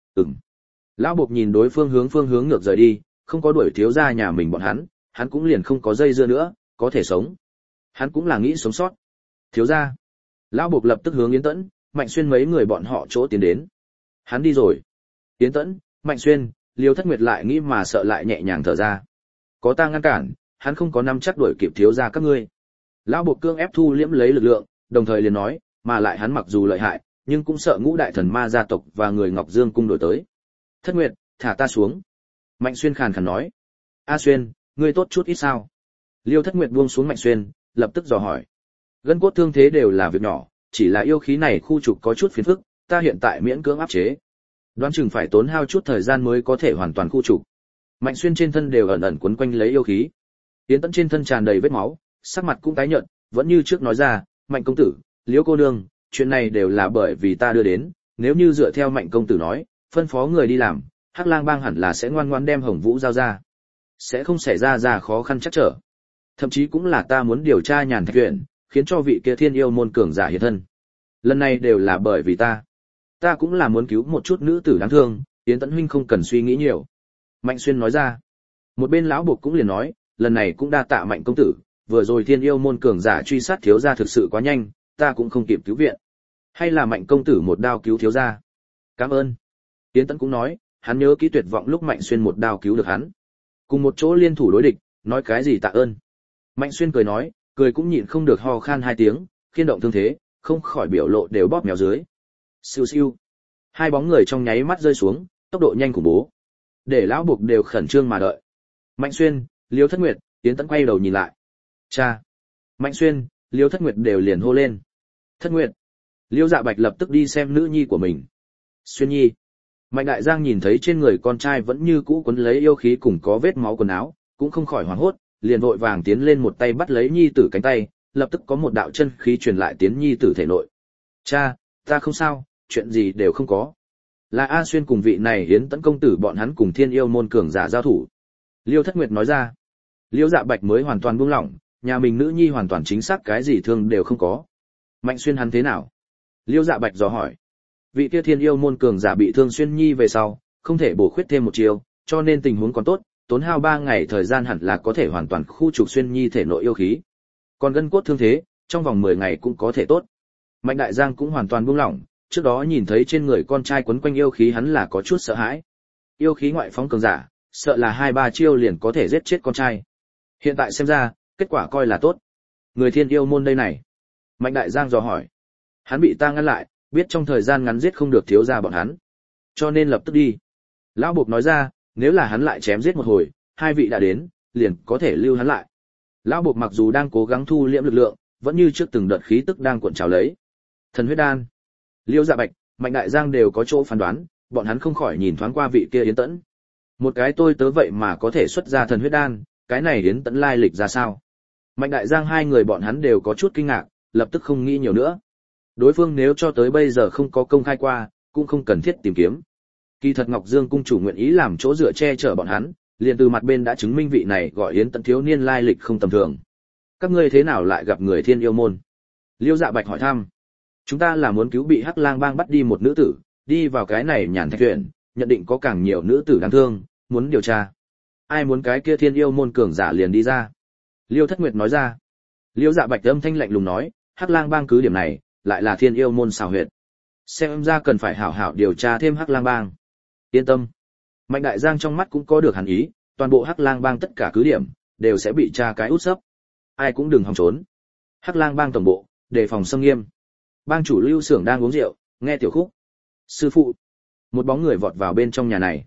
Lão Bộc nhìn đối phương hướng ngược rời đi, không có đuổi thiếu gia nhà mình bọn hắn cũng liền không có dây dưa nữa, có thể sống. Hắn cũng là nghĩ sống sót. Thiếu gia. Lão Bộc lập tức hướng Yến Tẫn, Mạnh Xuyên mấy người bọn họ chỗ tiến đến. Hắn đi rồi. Yến Tẫn, Mạnh Xuyên, Liêu Thất Nguyệt lại nghĩ mà sợ lại nhẹ nhàng thở ra. Có ta ngăn cản, hắn không có năm chắc đuổi kịp thiếu gia các ngươi. Lão Bộc cương ép thu liễm lấy lực lượng, đồng thời liền nói, mà lại hắn mặc dù lợi hại, nhưng cũng sợ ngũ đại thần ma gia tộc và người Ngọc Dương cung đổi tới. Thất Nguyệt, thả ta xuống. Mạnh Xuyên khàn khàn nói. A Xuyên, ngươi tốt chút ít sao? Liêu Thất Nguyệt buông xuống Mạnh Xuyên, lập tức dò hỏi. Gân cốt thương thế đều là việc nhỏ, chỉ là yêu khí này khu trục có chút phiền phức, ta hiện tại miễn cưỡng áp chế. Đoán chừng phải tốn hao chút thời gian mới có thể hoàn toàn khu trục. Mạnh Xuyên trên thân đều ẩn ẩn quấn quanh lấy yêu khí. Yến Tẫn trên thân tràn đầy vết máu, sắc mặt cũng tái nhợt, vẫn như trước nói ra, Mạnh công tử, Liễu cô nương, chuyện này đều là bởi vì ta đưa đến, nếu như dựa theo Mạnh công tử nói, phân phó người đi làm, Hắc Lang bang hẳn là sẽ ngoan ngoãn đem Hồng Vũ giao ra, sẽ không xảy ra khó khăn chắc trở. Thậm chí cũng là ta muốn điều tra Nhàn Thạch Uyển, khiến cho vị kia thiên yêu môn cường giả hiện thân. Lần này đều là bởi vì ta cũng là muốn cứu một chút nữ tử đáng thương, Yến Tẫn huynh không cần suy nghĩ nhiều. Mạnh Xuyên nói ra. Một bên lão Bộc cũng liền nói, lần này cũng đa tạ Mạnh công tử, vừa rồi thiên yêu môn cường giả truy sát thiếu gia thực sự quá nhanh, ta cũng không kịp cứu viện. Hay là Mạnh công tử một đao cứu thiếu gia? Cảm ơn. Yến Tẫn cũng nói, hắn nhớ kỹ tuyệt vọng lúc Mạnh Xuyên một đao cứu được hắn. Cùng một chỗ liên thủ đối địch, nói cái gì tạ ơn. Mạnh Xuyên cười nói, cười cũng nhịn không được ho khan hai tiếng, khiên động thương thế, không khỏi biểu lộ đều bóp méo dưới. Siêu siêu. Hai bóng người trong nháy mắt rơi xuống, tốc độ nhanh khủng bố. Để lão Bộc đều khẩn trương mà đợi. Mạnh Xuyên, Liêu Thất Nguyệt, Yến Tẫn quay đầu nhìn lại. Cha. Mạnh Xuyên, Liêu Thất Nguyệt đều liền hô lên. Thất Nguyệt. Liêu Dạ Bạch lập tức đi xem nữ nhi của mình. Xuyên nhi. Mạnh Đại Giang nhìn thấy trên người con trai vẫn như cũ quấn lấy yêu khí cùng có vết máu quần áo, cũng không khỏi hoảng hốt, liền vội vàng tiến lên một tay bắt lấy nhi tử cánh tay, lập tức có một đạo chân khí truyền lại tiến nhi tử thể nội. Cha, ta không sao, chuyện gì đều không có. Là A Xuyên cùng vị này Yến Tẫn công tử bọn hắn cùng thiên yêu môn cường giả giao thủ. Liêu Thất Nguyệt nói ra. Liêu Dạ Bạch mới hoàn toàn buông lỏng, nhà mình nữ nhi hoàn toàn chính xác cái gì thương đều không có. Mạnh Xuyên hắn thế nào? Liêu Dạ Bạch dò hỏi. Vị kia thiên yêu môn cường giả bị thương Xuyên nhi về sau, không thể bổ khuyết thêm một chiều, cho nên tình huống còn tốt, tốn hao 3 ngày thời gian hẳn là có thể hoàn toàn khu trục Xuyên nhi thể nội yêu khí. Còn gân cốt thương thế, trong vòng 10 ngày cũng có thể tốt. Mạnh Đại Giang cũng hoàn toàn buông lỏng, trước đó nhìn thấy trên người con trai quấn quanh yêu khí hắn là có chút sợ hãi. Yêu khí ngoại phóng cường giả, sợ là 2-3 chiêu liền có thể giết chết con trai. Hiện tại xem ra, kết quả coi là tốt. Người thiên yêu môn đây này. Mạnh Đại Giang dò hỏi. Hắn bị ta ngăn lại, biết trong thời gian ngắn giết không được thiếu gia bọn hắn, cho nên lập tức đi. Lão Bộc nói ra, nếu là hắn lại chém giết một hồi, hai vị đã đến, liền có thể lưu hắn lại. Lão Bộc mặc dù đang cố gắng thu liễm lực lượng, vẫn như trước từng đợt khí tức đang cuộn trào lấy. Thần huyết đan. Liêu Dạ Bạch, Mạnh Đại Giang đều có chỗ phán đoán, bọn hắn không khỏi nhìn thoáng qua vị kia Yến Tẫn. Một cái tôi tớ vậy mà có thể xuất ra thần huyết đan, cái này Yến Tẫn lai lịch ra sao? Mạnh Đại Giang hai người bọn hắn đều có chút kinh ngạc, lập tức không nghĩ nhiều nữa. Đối phương nếu cho tới bây giờ không có công khai qua, cũng không cần thiết tìm kiếm. Kỳ thật Ngọc Dương cung chủ nguyện ý làm chỗ dựa che chở bọn hắn, liền từ mặt bên đã chứng minh vị này gọi Yến Tẫn thiếu niên lai lịch không tầm thường. Các ngươi thế nào lại gặp người Thiên Yêu môn? Liêu Dạ Bạch hỏi thăm. Chúng ta là muốn cứu bị Hắc Lang bang bắt đi một nữ tử, đi vào cái này Nhàn Thạch Uyển, nhận định có càng nhiều nữ tử đáng thương, muốn điều tra. Ai muốn cái kia Thiên Yêu môn cường giả liền đi ra. Liêu Thất Nguyệt nói ra. Liêu Dạ Bạch âm thanh lạnh lùng nói, Hắc Lang bang cứ điểm này, lại là Thiên Yêu môn xảo huyệt. Xem ra cần phải hảo hảo điều tra thêm Hắc Lang bang. Yên tâm. Mạnh Đại Giang trong mắt cũng có được hàn ý, toàn bộ Hắc Lang bang tất cả cứ điểm đều sẽ bị tra cái út sấp. Ai cũng đừng hòng trốn. Hắc Lang bang tổng bộ, đề phòng xâm nghiêm. Bang chủ Lưu Xưởng đang uống rượu, nghe tiểu khúc. Sư phụ. Một bóng người vọt vào bên trong nhà này.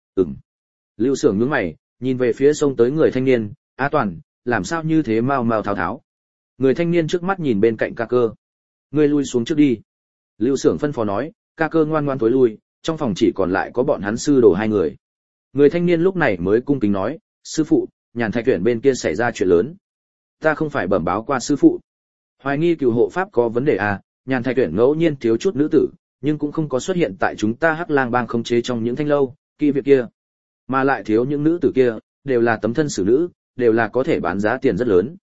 Lưu Xưởng nhướng mày, nhìn về phía sông tới người thanh niên, "A Toàn, làm sao như thế mau mau tháo tháo?" Người thanh niên trước mắt nhìn bên cạnh Ca Cơ. "Ngươi lui xuống trước đi." Lưu Xưởng phân phó nói, Ca Cơ ngoan ngoan tối lui, trong phòng chỉ còn lại có bọn hắn sư đồ hai người. Người thanh niên lúc này mới cung kính nói, "Sư phụ, Nhàn Thạch Uyển bên kia xảy ra chuyện lớn. Ta không phải bẩm báo qua sư phụ. Hoài nghi cửu hộ pháp có vấn đề à, Nhàn Thạch Uyển ngẫu nhiên thiếu chút nữ tử, nhưng cũng không có xuất hiện tại chúng ta Hắc Lang bang khống chế trong những thanh lâu, kỳ việc kia. Mà lại thiếu những nữ tử kia, đều là tấm thân xử nữ, đều là có thể bán giá tiền rất lớn.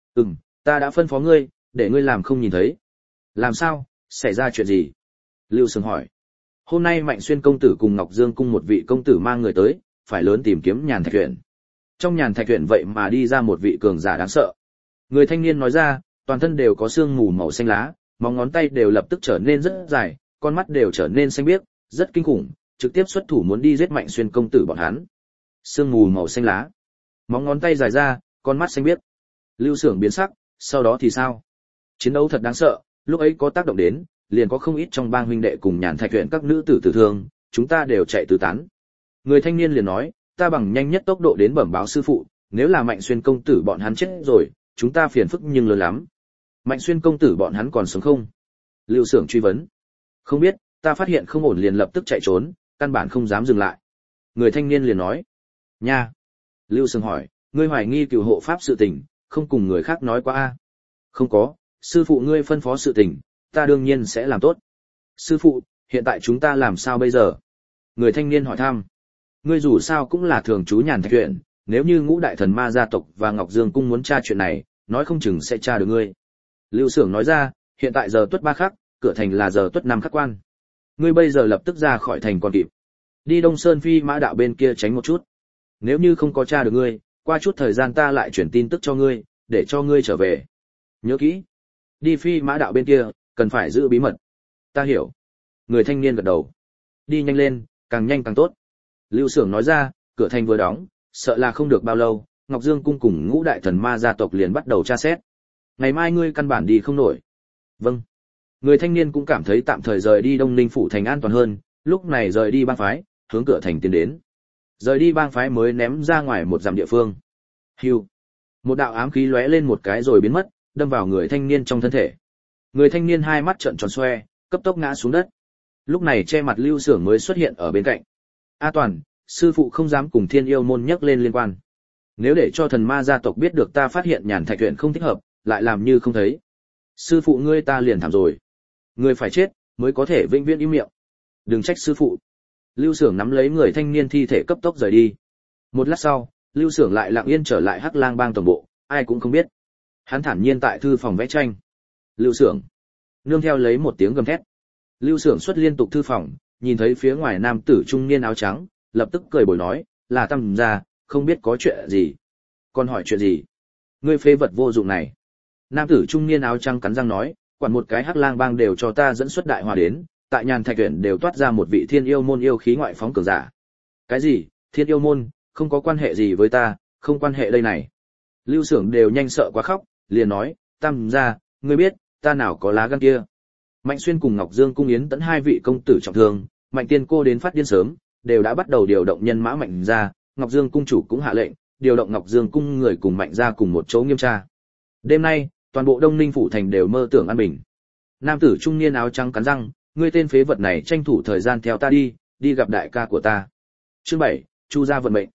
Ta đã phân phó ngươi, để ngươi làm không nhìn thấy." "Làm sao, xảy ra chuyện gì?" Lưu Sương hỏi. "Hôm nay Mạnh Xuyên công tử cùng Ngọc Dương cung một vị công tử mang người tới, phải lớn tìm kiếm Nhàn Thạch Uyển. Trong Nhàn Thạch Uyển vậy mà đi ra một vị cường giả đáng sợ." Người thanh niên nói ra, toàn thân đều có sương mù màu xanh lá, móng ngón tay đều lập tức trở nên rất dài, con mắt đều trở nên xanh biếc, rất kinh khủng, trực tiếp xuất thủ muốn đi giết Mạnh Xuyên công tử bọn hắn. Sương mù màu xanh lá, móng ngón tay dài ra, con mắt xanh biếc. Lưu Xưởng biến sắc, sau đó thì sao? Chiến đấu thật đáng sợ, lúc ấy có tác động đến, liền có không ít trong bang huynh đệ cùng Nhàn Thạch Uyển các nữ tử tử thương, chúng ta đều chạy tứ tán. Người thanh niên liền nói, ta bằng nhanh nhất tốc độ đến bẩm báo sư phụ, nếu là Mạnh Xuyên công tử bọn hắn chết rồi, chúng ta phiền phức nhưng lớn lắm. Mạnh Xuyên công tử bọn hắn còn sống không? Lưu Xưởng truy vấn. Không biết, ta phát hiện không ổn liền lập tức chạy trốn, căn bản không dám dừng lại. Người thanh niên liền nói. Nha. Lưu Xưởng hỏi, ngươi hoài nghi cửu hộ pháp sự tình, không cùng người khác nói qua a? Không có, sư phụ ngươi phân phó sự tình, ta đương nhiên sẽ làm tốt. Sư phụ, hiện tại chúng ta làm sao bây giờ? Người thanh niên hỏi thăm. Ngươi dù sao cũng là thường trú Nhàn Thạch Uyển, nếu như Ngũ Đại Thần Ma gia tộc và Ngọc Dương cung muốn tra chuyện này, nói không chừng sẽ tra được ngươi. Lưu Xưởng nói ra, hiện tại giờ tuất 3 khắc, cửa thành là giờ tuất 5 khắc quan. Ngươi bây giờ lập tức ra khỏi thành còn kịp. Đi Đông Sơn Phi Mã đạo bên kia tránh một chút. Nếu như không có tra được ngươi, qua chút thời gian ta lại chuyển tin tức cho ngươi, để cho ngươi trở về. Nhớ kỹ, đi Phi Mã đạo bên kia, cần phải giữ bí mật. Ta hiểu. Người thanh niên gật đầu. Đi nhanh lên, càng nhanh càng tốt. Lưu Xưởng nói ra, cửa thành vừa đóng, sợ là không được bao lâu, Ngọc Dương cung cùng Ngũ Đại Thần Ma gia tộc liền bắt đầu tra xét. Ngày mai ngươi căn bản đi không nổi. Vâng. Người thanh niên cũng cảm thấy tạm thời rời đi Đông Ninh phủ thành an toàn hơn, lúc này rời đi bang phái, hướng cửa thành tiến đến. Rời đi bang phái mới ném ra ngoài một dặm địa phương. Hưu. Một đạo ám khí lóe lên một cái rồi biến mất, đâm vào người thanh niên trong thân thể. Người thanh niên hai mắt trợn tròn xoe, cấp tốc ngã xuống đất. Lúc này che mặt Lưu Xưởng mới xuất hiện ở bên cạnh. A Toàn, sư phụ không dám cùng Thiên Yêu môn nhắc lên liên quan. Nếu để cho Thần Ma gia tộc biết được ta phát hiện Nhàn Thạch Uyển không thích hợp, lại làm như không thấy. Sư phụ ngươi ta liền thảm rồi. Ngươi phải chết, mới có thể vĩnh viễn im miệng. Đừng trách sư phụ. Lưu Xưởng nắm lấy người thanh niên thi thể cấp tốc rời đi. Một lát sau, Lưu Xưởng lại lặng yên trở lại Hắc Lang bang tổng bộ, ai cũng không biết. Hắn thản nhiên tại thư phòng vẽ tranh. Lưu Xưởng. Nương theo lấy một tiếng gầm thét. Lưu Xưởng xuất liên tục thư phòng, nhìn thấy phía ngoài nam tử trung niên áo trắng, lập tức cười bồi nói, là Tam gia, không biết có chuyện gì. Còn hỏi chuyện gì? Ngươi phế vật vô dụng này. Nam tử trung niên áo trắng cắn răng nói, quản một cái Hắc Lang bang đều cho ta dẫn xuất đại hòa đến, tại Nhàn Thạch Uyển đều toát ra một vị Thiên Yêu môn yêu khí ngoại phóng cường giả. Cái gì? Thiên Yêu môn, không có quan hệ gì với ta, không quan hệ đây này. Lưu Xưởng đều nhanh sợ quá khóc, liền nói, Tam gia, ngươi biết, ta nào có lá gan kia. Mạnh Xuyên cùng Ngọc Dương cung Yến Tẫn hai vị công tử trọng thương, Mạnh Tiên cô đến phát điên sớm, đều đã bắt đầu điều động nhân mã Mạnh gia, Ngọc Dương cung chủ cũng hạ lệnh, điều động Ngọc Dương cung người cùng Mạnh gia cùng một chỗ nghiêm tra. Đêm nay, toàn bộ Đông Ninh phủ thành đều mơ tưởng an bình. Nam tử trung niên áo trắng cắn răng, ngươi tên phế vật này tranh thủ thời gian theo ta đi, đi gặp đại ca của ta. Chương 7, Chu gia vận mệnh.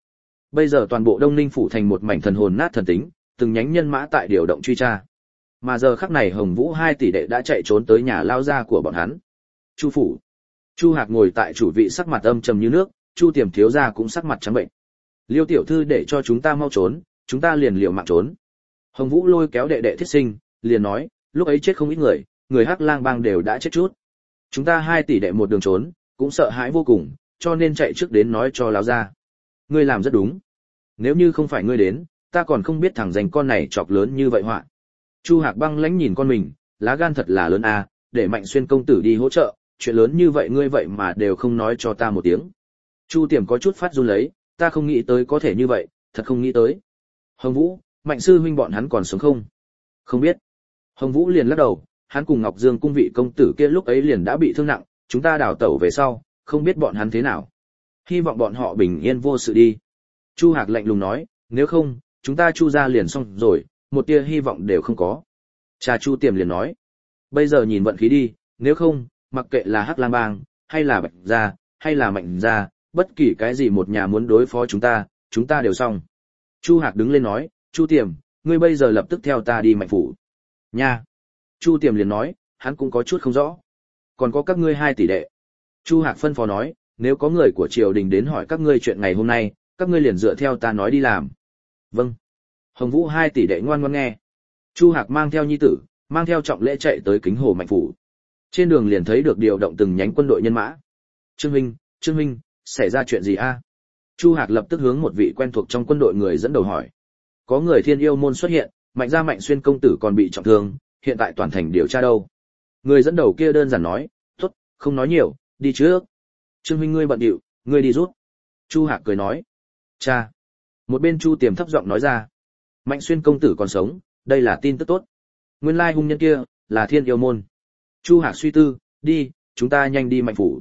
bây giờ toàn bộ Đông Ninh phủ thành một mảnh thần hồn nát thần tính, từng nhánh nhân mã tại điều động truy tra. Mà giờ khắc này Hồng Vũ 2 tỷ đệ đã chạy trốn tới nhà lao gia của bọn hắn. Chu phủ. Chu Hạc ngồi tại chủ vị sắc mặt âm trầm như nước, Chu Tiềm thiếu gia cũng sắc mặt trắng bệnh. Liêu tiểu thư để cho chúng ta mau trốn, chúng ta liền liều mạng trốn. Hồng Vũ lôi kéo đệ đệ Thiết Sinh, liền nói, lúc ấy chết không ít người, người Hắc Lang bang đều đã chết chút. Chúng ta 2 tỷ đệ một đường trốn, cũng sợ hãi vô cùng, cho nên chạy trước đến nói cho lão gia. Ngươi làm rất đúng. Nếu như không phải ngươi đến, ta còn không biết thằng rành con này chọc lớn như vậy họa. Chu Hạc băng lãnh nhìn con mình, lá gan thật là lớn à, để Mạnh Xuyên công tử đi hỗ trợ, chuyện lớn như vậy ngươi vậy mà đều không nói cho ta một tiếng. Chu Tiềm có chút phát run lấy, ta không nghĩ tới có thể như vậy, thật không nghĩ tới. Hồng Vũ, Mạnh sư huynh bọn hắn còn sống không? Không biết. Hồng Vũ liền lắc đầu, hắn cùng Ngọc Dương cung vị công tử kia lúc ấy liền đã bị thương nặng, chúng ta đào tẩu về sau, không biết bọn hắn thế nào. Hy vọng bọn họ bình yên vô sự đi. Chu Hạc lạnh lùng nói, nếu không, chúng ta Chu gia liền xong rồi, một tia hy vọng đều không có. Cha Chu Tiềm liền nói, bây giờ nhìn vận khí đi, nếu không, mặc kệ là Hắc Lang bang, hay là Bạch gia, hay là Mạnh gia, bất kỳ cái gì một nhà muốn đối phó chúng ta đều xong. Chu Hạc đứng lên nói, Chu Tiềm, ngươi bây giờ lập tức theo ta đi Mạnh phủ. Nha. Chu Tiềm liền nói, hắn cũng có chút không rõ. Còn có các ngươi 2 tỷ đệ. Chu Hạc phân phó nói, nếu có người của triều đình đến hỏi các ngươi chuyện ngày hôm nay, các ngươi liền dựa theo ta nói đi làm. Vâng. Hồng Vũ 2 tỷ đệ ngoan ngoãn nghe. Chu Hạc mang theo nhi tử, mang theo trọng lễ chạy tới Kính Hồ Mạnh phủ. Trên đường liền thấy được điều động từng nhánh quân đội nhân mã. Trương huynh, xảy ra chuyện gì a? Chu Hạc lập tức hướng một vị quen thuộc trong quân đội người dẫn đầu hỏi. Có người Thiên Yêu môn xuất hiện, Mạnh gia Mạnh Xuyên công tử còn bị trọng thương, hiện tại toàn thành điều tra đâu. Người dẫn đầu kia đơn giản nói, tốt, không nói nhiều, đi trước. Trương huynh ngươi bận điệu, ngươi đi rút. Chu Hạc cười nói, cha. Một bên Chu Tiềm thấp giọng nói ra, Mạnh Xuyên công tử còn sống, đây là tin tức tốt. Nguyên lai hung nhân kia là Thiên Yêu môn. Chu Hạc suy tư, đi, chúng ta nhanh đi Mạnh phủ.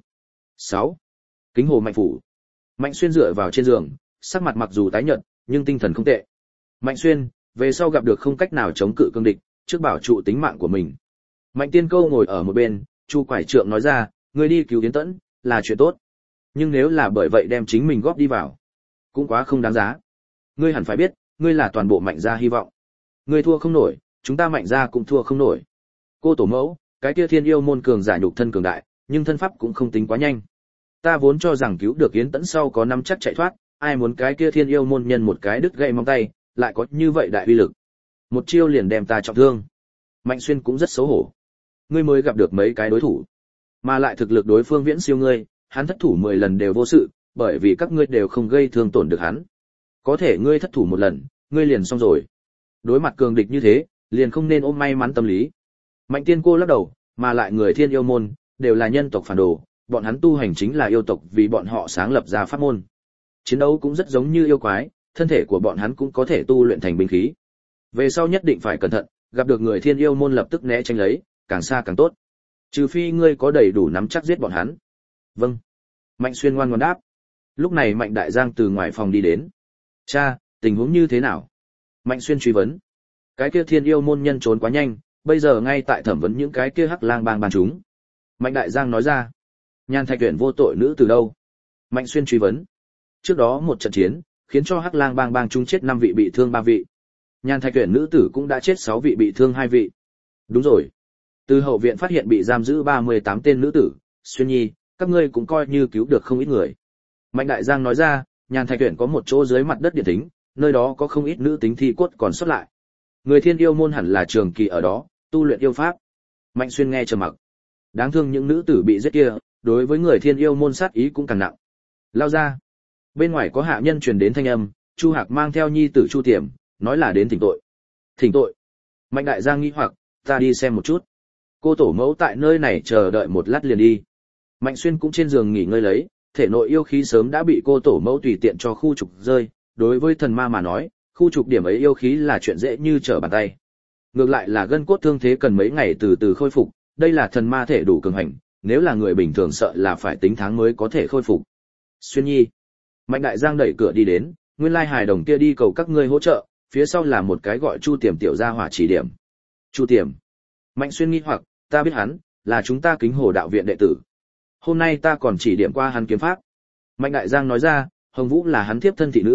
6. Kính Hồ Mạnh phủ. Mạnh Xuyên dựa vào trên giường, sắc mặt mặc dù tái nhợt, nhưng tinh thần không tệ. Mạnh Xuyên, về sau gặp được không cách nào chống cự cương địch, trước bảo trụ tính mạng của mình. Mạnh Tiên Câu ngồi ở một bên, Chu Quải Trượng nói ra, ngươi đi cứu Yến Tẫn, là chuyện tốt. Nhưng nếu là bởi vậy đem chính mình góp đi vào, cũng quá không đáng giá. Ngươi hẳn phải biết, ngươi là toàn bộ Mạnh gia hy vọng. Ngươi thua không nổi, chúng ta Mạnh gia cũng thua không nổi. Cô tổ mẫu, cái kia Thiên Yêu môn cường giả nhục thân cường đại, nhưng thân pháp cũng không tính quá nhanh. Ta vốn cho rằng cứu được Yến Tẫn sau có nắm chắc chạy thoát, ai muốn cái kia Thiên Yêu môn nhân một cái đứt gãy móng tay, lại có như vậy đại uy lực. Một chiêu liền đem ta trọng thương. Mạnh Xuyên cũng rất xấu hổ. Ngươi mới gặp được mấy cái đối thủ, mà lại thực lực đối phương viễn siêu ngươi, hắn thất thủ 10 lần đều vô sự, bởi vì các ngươi đều không gây thương tổn được hắn. Có thể ngươi thất thủ một lần, ngươi liền xong rồi. Đối mặt cường địch như thế, liền không nên ôm may mắn tâm lý. Mạnh Tiên Cô lắc đầu, mà lại người Thiên Yêu môn đều là nhân tộc phản đồ, bọn hắn tu hành chính là yêu tộc vì bọn họ sáng lập ra pháp môn. Chiến đấu cũng rất giống như yêu quái, thân thể của bọn hắn cũng có thể tu luyện thành binh khí. Về sau nhất định phải cẩn thận, gặp được người Thiên Yêu môn lập tức né tránh lấy, càng xa càng tốt. Trừ phi ngươi có đầy đủ nắm chắc giết bọn hắn. Vâng. Mạnh Xuyên ngoan ngoãn đáp. Lúc này Mạnh Đại Giang từ ngoài phòng đi đến. Cha, tình huống như thế nào? Mạnh Xuyên truy vấn. Cái kia Thiên Yêu môn nhân trốn quá nhanh, bây giờ ngay tại thẩm vấn những cái kia Hắc Lang bang ban chúng. Mạnh Đại Giang nói ra. Nhan Thạch Uyển vô tội nữ từ đâu? Mạnh Xuyên truy vấn. Trước đó một trận chiến, khiến cho Hắc Lang bang bang chúng chết 5 vị bị thương 3 vị. Nhan Thạch Uyển nữ tử cũng đã chết 6 vị bị thương 2 vị. Đúng rồi. Từ hậu viện phát hiện bị giam giữ 38 tên nữ tử, Xuyên Nhi, các ngươi cũng coi như cứu được không ít người. Mạnh Đại Giang nói ra, Nhan Thạch Uyển có một chỗ dưới mặt đất điện thính, nơi đó có không ít nữ tính thi cốt còn sót lại. Người Thiên Yêu môn hẳn là trường kỳ ở đó, tu luyện yêu pháp. Mạnh Xuyên nghe trầm mặc. Đáng thương những nữ tử bị giết kia, đối với người Thiên Yêu môn sát ý cũng càng nặng. Lao ra. Bên ngoài có hạ nhân truyền đến thanh âm, Chu Hạc mang theo nhi tử Chu Tiềm, nói là đến thỉnh tội. Thỉnh tội? Mạnh Đại Giang nghi hoặc, ta đi xem một chút. Cô tổ mẫu tại nơi này chờ đợi một lát liền đi. Mạnh Xuyên cũng trên giường nghỉ ngơi lấy, thể nội yêu khí sớm đã bị cô tổ mẫu tùy tiện cho khu trục rơi, đối với thần ma mà nói, khu trục điểm ấy yêu khí là chuyện dễ như trở bàn tay. Ngược lại là gân cốt thương thế cần mấy ngày từ từ khôi phục, đây là thần ma thể đủ cường hành, nếu là người bình thường sợ là phải tính tháng mới có thể khôi phục. Xuyên Nhi. Mạnh Đại Giang đẩy cửa đi đến, nguyên lai hài đồng kia đi cầu các ngươi hỗ trợ, phía sau là một cái gọi Chu Tiềm tiểu gia hỏa chỉ điểm. Chu Tiềm. Mạnh Xuyên nghi hoặc, ta biết hắn, là chúng ta Kính Hồ đạo viện đệ tử. Hôm nay ta còn chỉ điểm qua hắn kiếm pháp. Mạnh Đại Giang nói ra, Hồng Vũ là hắn thiếp thân thị nữ,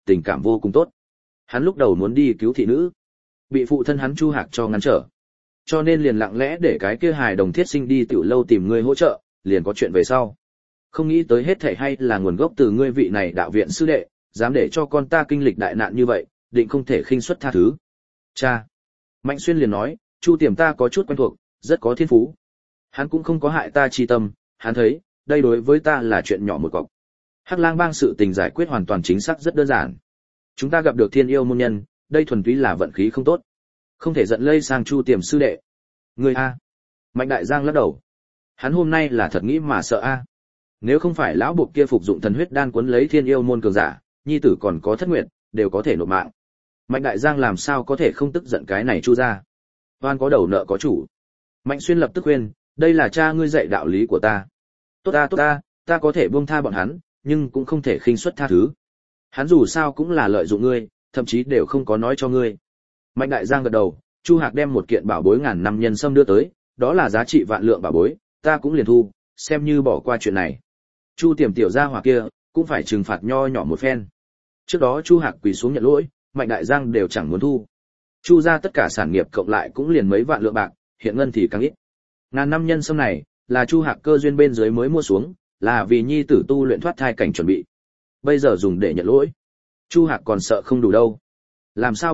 tình cảm vô cùng tốt. Hắn lúc đầu muốn đi cứu thị nữ, bị phụ thân hắn Chu Hạc cho ngăn trở. Cho nên liền lặng lẽ để cái kia hài đồng thiết sinh đi tiểu lâu tìm ngươi hỗ trợ, liền có chuyện về sau. Không nghĩ tới hết thảy hay là nguồn gốc từ ngươi vị này đạo viện sư đệ, dám để cho con ta kinh lịch đại nạn như vậy, định không thể khinh suất tha thứ. Cha. Mạnh Xuyên liền nói, Chu Tiềm ta có chút quen thuộc, rất có thiên phú. Hắn cũng không có hại ta chi tâm, hắn thấy, đây đối với ta là chuyện nhỏ một cọc. Hắc Lang Bang sự tình giải quyết hoàn toàn chính xác rất đơn giản. Chúng ta gặp được thiên yêu môn nhân, đây thuần túy là vận khí không tốt. Không thể giận lây sang Chu Tiềm sư đệ. Ngươi a. Mạnh Đại Giang lắc đầu. Hắn hôm nay là thật nghĩ mà sợ a. Nếu không phải lão buộc kia phục dụng thần huyết đan cuốn lấy thiên yêu môn cường giả, nhi tử còn có thất nguyện, đều có thể nộp mạng. Mạnh Đại Giang làm sao có thể không tức giận cái này Chu gia. Oan có đầu nợ có chủ. Mạnh Xuyên lập tức khuyên, đây là cha ngươi dạy đạo lý của ta. Tốt ta, ta có thể buông tha bọn hắn, nhưng cũng không thể khinh suất tha thứ. Hắn dù sao cũng là lợi dụng ngươi, thậm chí đều không có nói cho ngươi. Mạnh Đại Giang gật đầu, Chu Hạc đem một kiện bảo bối ngàn năm nhân sâm đưa tới, đó là giá trị vạn lượng bảo bối, ta cũng liền thu, xem như bỏ qua chuyện này. Chu Tiềm tiểu gia hỏa kia, cũng phải trừng phạt nho nhỏ một phen. Trước đó Chu Hạc quỳ xuống nhận lỗi, Mạnh Đại Giang đều chẳng muốn thu. Chu gia tất cả sản nghiệp cộng lại cũng liền mấy vạn lượng bạc, hiện ngân thì càng ít. Ngàn năm nhân sâm này, là Chu Hạc cơ duyên bên dưới mới mua xuống, là vì nhi tử tu luyện thoát thai cảnh chuẩn bị. Bây giờ dùng để nhận lỗi. Chu Hạc còn sợ không đủ đâu. Làm sao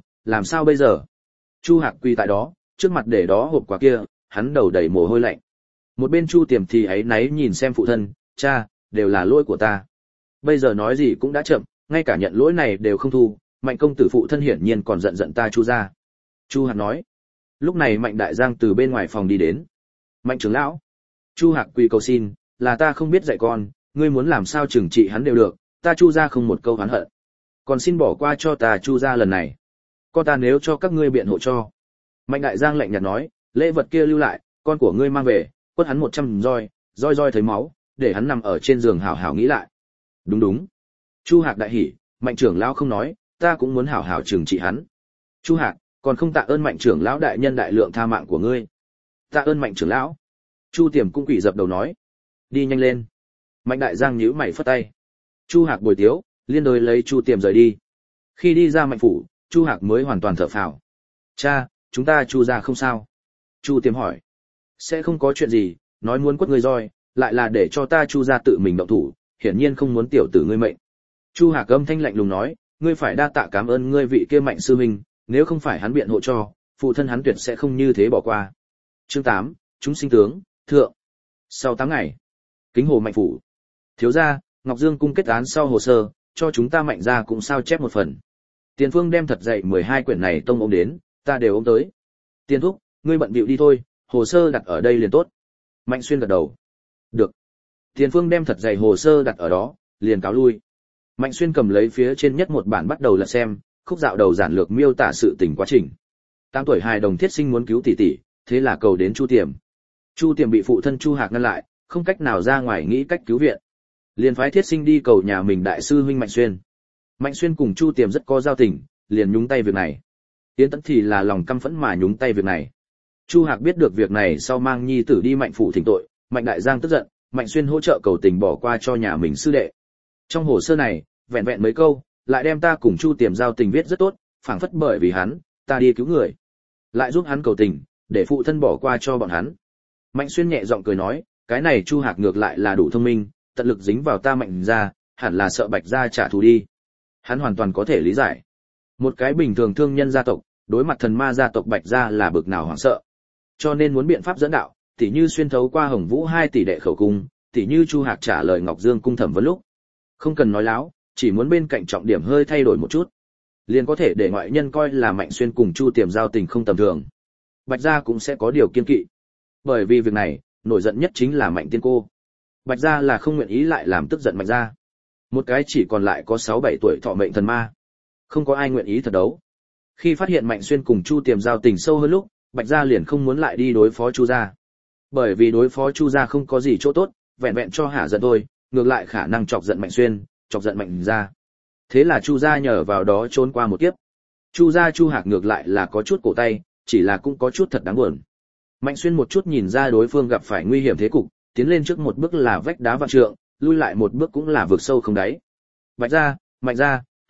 bây giờ? Chu Hạc quỳ tại đó, trước mặt để đó hộp quà kia, hắn đầu đầy mồ hôi lạnh. Một bên Chu Tiềm thì áy náy nhìn xem phụ thân, cha, đều là lỗi của ta. Bây giờ nói gì cũng đã chậm, ngay cả nhận lỗi này đều không thu, Mạnh công tử phụ thân hiển nhiên còn giận ta Chu gia. Chu Hạc nói. Lúc này Mạnh Đại Giang từ bên ngoài phòng đi đến. Mạnh trưởng lão. Chu Hạc quỳ cầu xin, là ta không biết dạy con, ngươi muốn làm sao trừng trị hắn đều được, ta Chu gia không một câu oán hận. Còn xin bỏ qua cho ta Chu gia lần này. Con ta nếu cho các ngươi biện hộ cho. Mạnh Đại Giang lạnh nhạt nói, lễ vật kia lưu lại, con của ngươi mang về, quất hắn 100 roi thấy máu, để hắn nằm ở trên giường hảo hảo nghĩ lại. Đúng. Chu Hạc đại hỉ, Mạnh trưởng lão không nói, ta cũng muốn hảo hảo trừng trị hắn. Chu Hạc, còn không tạ ơn Mạnh trưởng lão đại nhân đại lượng tha mạng của ngươi. Tạ ơn Mạnh trưởng lão. Chu Tiềm cũng quỳ dập đầu nói, đi nhanh lên. Mạnh Đại Giang nhíu mày phất tay. Chu Hạc bồi tiếu, liên đối lấy Chu Tiềm rời đi. Khi đi ra Mạnh phủ, Chu Hạc mới hoàn toàn thở phào. Cha, chúng ta Chu gia không sao. Chu Tiềm hỏi. Sẽ không có chuyện gì, nói muốn quất ngươi roi, lại là để cho ta Chu gia tự mình động thủ, hiển nhiên không muốn tiểu tử ngươi mệnh. Chu Hạc âm thanh lạnh lùng nói, ngươi phải đa tạ cảm ơn ngươi vị kia Mạnh sư huynh, nếu không phải hắn biện hộ cho, phụ thân hắn tuyệt sẽ không như thế bỏ qua. Chương 8, chúng sinh tướng, thượng. Sau 8 ngày, Kính Hồ Mạnh phủ. Thiếu gia, Ngọc Dương cung kết án sau hồ sơ, cho chúng ta Mạnh gia cũng sao chép một phần. Tiền Phương đem thật dạy 12 quyển này tông ôm đến, ta đều ôm tới. Tiền thúc, ngươi bận bịu đi thôi, hồ sơ đặt ở đây liền tốt. Mạnh Xuyên gật đầu. Được. Tiền Phương đem thật dạy hồ sơ đặt ở đó, liền cáo lui. Mạnh Xuyên cầm lấy phía trên nhất một bản bắt đầu lật xem, khúc dạo đầu giản lược miêu tả sự tình quá trình. 8 tuổi hài đồng thiết sinh muốn cứu tỷ tỷ, thế là cầu đến Chu Tiềm. Chu Tiềm bị phụ thân Chu Hạc ngăn lại, không cách nào ra ngoài nghĩ cách cứu viện. Liền phái thiết sinh đi cầu nhà mình đại sư huynh Mạnh Xuyên. Mạnh Xuyên cùng Chu Tiềm rất có giao tình, liền nhúng tay việc này. Yến Tẫn thì là lòng căm phẫn mà nhúng tay việc này. Chu Hạc biết được việc này sau mang nhi tử đi Mạnh phủ thỉnh tội, Mạnh Đại Giang tức giận, Mạnh Xuyên hỗ trợ cầu tình bỏ qua cho nhà mình sư đệ. Trong hồ sơ này, vẹn vẹn mấy câu, lại đem ta cùng Chu Tiềm giao tình viết rất tốt, phảng phất bởi vì hắn, ta đi cứu người, lại giúp hắn cầu tình, để phụ thân bỏ qua cho bọn hắn. Mạnh Xuyên nhẹ giọng cười nói, cái này Chu Hạc ngược lại là đủ thông minh, tận lực dính vào ta Mạnh gia, hẳn là sợ Bạch gia trả thù đi. Hắn hoàn toàn có thể lý giải. Một cái bình thường thương nhân gia tộc, đối mặt thần ma gia tộc Bạch gia là bực nào hoảng sợ. Cho nên muốn biện pháp dẫn đạo, tỉ như xuyên thấu qua Hồng Vũ 2 tỷ đệ khẩu cung, tỉ như Chu Hạc trả lời Ngọc Dương cung thẩm vấn lúc. Không cần nói láo, chỉ muốn bên cạnh trọng điểm hơi thay đổi một chút, liền có thể để ngoại nhân coi là Mạnh Xuyên cùng Chu Tiềm giao tình không tầm thường. Bạch gia cũng sẽ có điều kiên kỵ. Bởi vì việc này, nổi giận nhất chính là Mạnh tiên cô. Bạch gia là không nguyện ý lại làm tức giận Mạnh gia. Một cái chỉ còn lại có 6-7 tuổi thọ mệnh thần ma. Không có ai nguyện ý thật đấu. Khi phát hiện Mạnh Xuyên cùng Chu Tiềm giao tình sâu hơn lúc, Bạch gia liền không muốn lại đi đối phó Chu gia. Bởi vì đối phó Chu gia không có gì chỗ tốt, vẹn vẹn cho hả giận thôi, ngược lại khả năng chọc giận Mạnh Xuyên, chọc giận Mạnh gia. Thế là Chu gia nhờ vào đó trốn qua một kiếp. Chu gia Chu Hạc ngược lại là có chút cổ tay, chỉ là cũng có chút thật đáng buồn. Mạnh Xuyên một chút nhìn ra đối phương gặp phải nguy hiểm thế cục, tiến lên trước một bước là vách đá vạn trượng, lui lại một bước cũng là vực sâu không đáy. Bạch gia, Mạnh gia,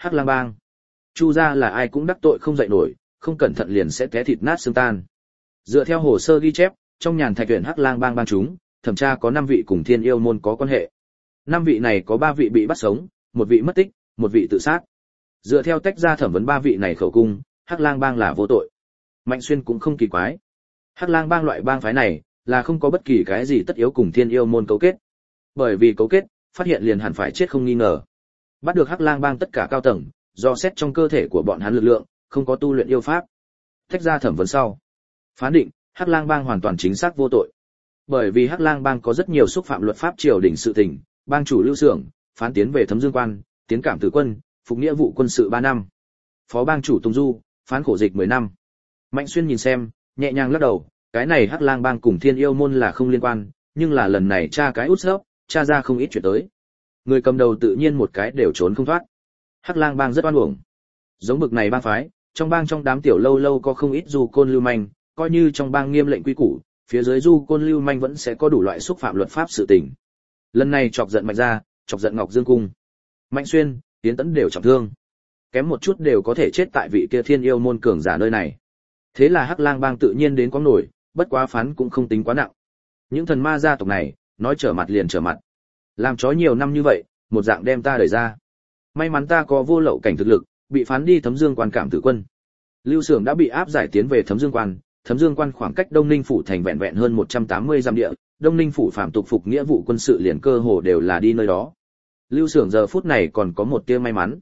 Hắc Lang Bang. Chu gia là ai cũng đắc tội không dậy nổi, không cẩn thận liền sẽ té thịt nát xương tan. Dựa theo hồ sơ ghi chép, trong nhàn thạch tuyển Hắc Lang Bang bang chúng, thẩm tra có 5 vị cùng Thiên Yêu môn có quan hệ. 5 vị này có 3 vị bị bắt sống, 1 vị mất tích, 1 vị tự sát. Dựa theo tách ra thẩm vấn 3 vị này khẩu cung, Hắc Lang Bang là vô tội. Mạnh Xuyên cũng không kỳ quái. Hắc Lang Bang loại bang phái này là không có bất kỳ cái gì tất yếu cùng Thiên Yêu môn cấu kết. Bởi vì cấu kết, phát hiện liền hẳn phải chết không nghi ngờ. Bắt được Hắc Lang Bang tất cả cao tầng, do xét trong cơ thể của bọn hắn lực lượng, không có tu luyện yêu pháp. Tách ra thẩm vấn sau, phán định Hắc Lang Bang hoàn toàn chính xác vô tội. Bởi vì Hắc Lang Bang có rất nhiều xúc phạm luật pháp triều đình sự tình, bang chủ Lưu Xưởng phán tiến về Thấm Dương Quan, tiến cảm tử quân, phục nghĩa vụ quân sự 3 năm. Phó bang chủ Tùng Du phán khổ dịch 10 năm. Mạnh Xuyên nhìn xem, nhẹ nhàng lắc đầu, cái này Hắc Lang Bang cùng Thiên Yêu môn là không liên quan, nhưng là lần này tra cái út sấp, tra ra không ít chuyện tới. Người cầm đầu tự nhiên một cái đều trốn không thoát. Hắc Lang Bang rất oan uổng. Giống bực này bang phái, trong bang trong đám tiểu lâu lâu có không ít du côn lưu manh, coi như trong bang nghiêm lệnh quy củ, phía dưới du côn lưu manh vẫn sẽ có đủ loại xúc phạm luật pháp sự tình. Lần này chọc giận Mạnh gia, chọc giận Ngọc Dương cung. Mạnh Xuyên, Tiến Tấn đều trọng thương. Kém một chút đều có thể chết tại vị kia Thiên Yêu môn cường giả nơi này. Thế là Hắc Lang Bang tự nhiên đến quáng nổi, bất quá phán cũng không tính quá nặng. Những thần ma gia tộc này, nói trở mặt liền trở mặt. Làm chó nhiều năm như vậy, một dạng đem ta đẩy ra. May mắn ta có vô lậu cảnh thực lực, bị phán đi Thấm Dương Quan cảm tử quân. Lưu Xưởng đã bị áp giải tiến về Thấm Dương Quan, Thấm Dương Quan khoảng cách Đông Ninh phủ thành vẹn vẹn hơn 180 dặm địa, Đông Ninh phủ phạm tục phục nghĩa vụ quân sự liền cơ hồ đều là đi nơi đó. Lưu Xưởng giờ phút này còn có một tia may mắn.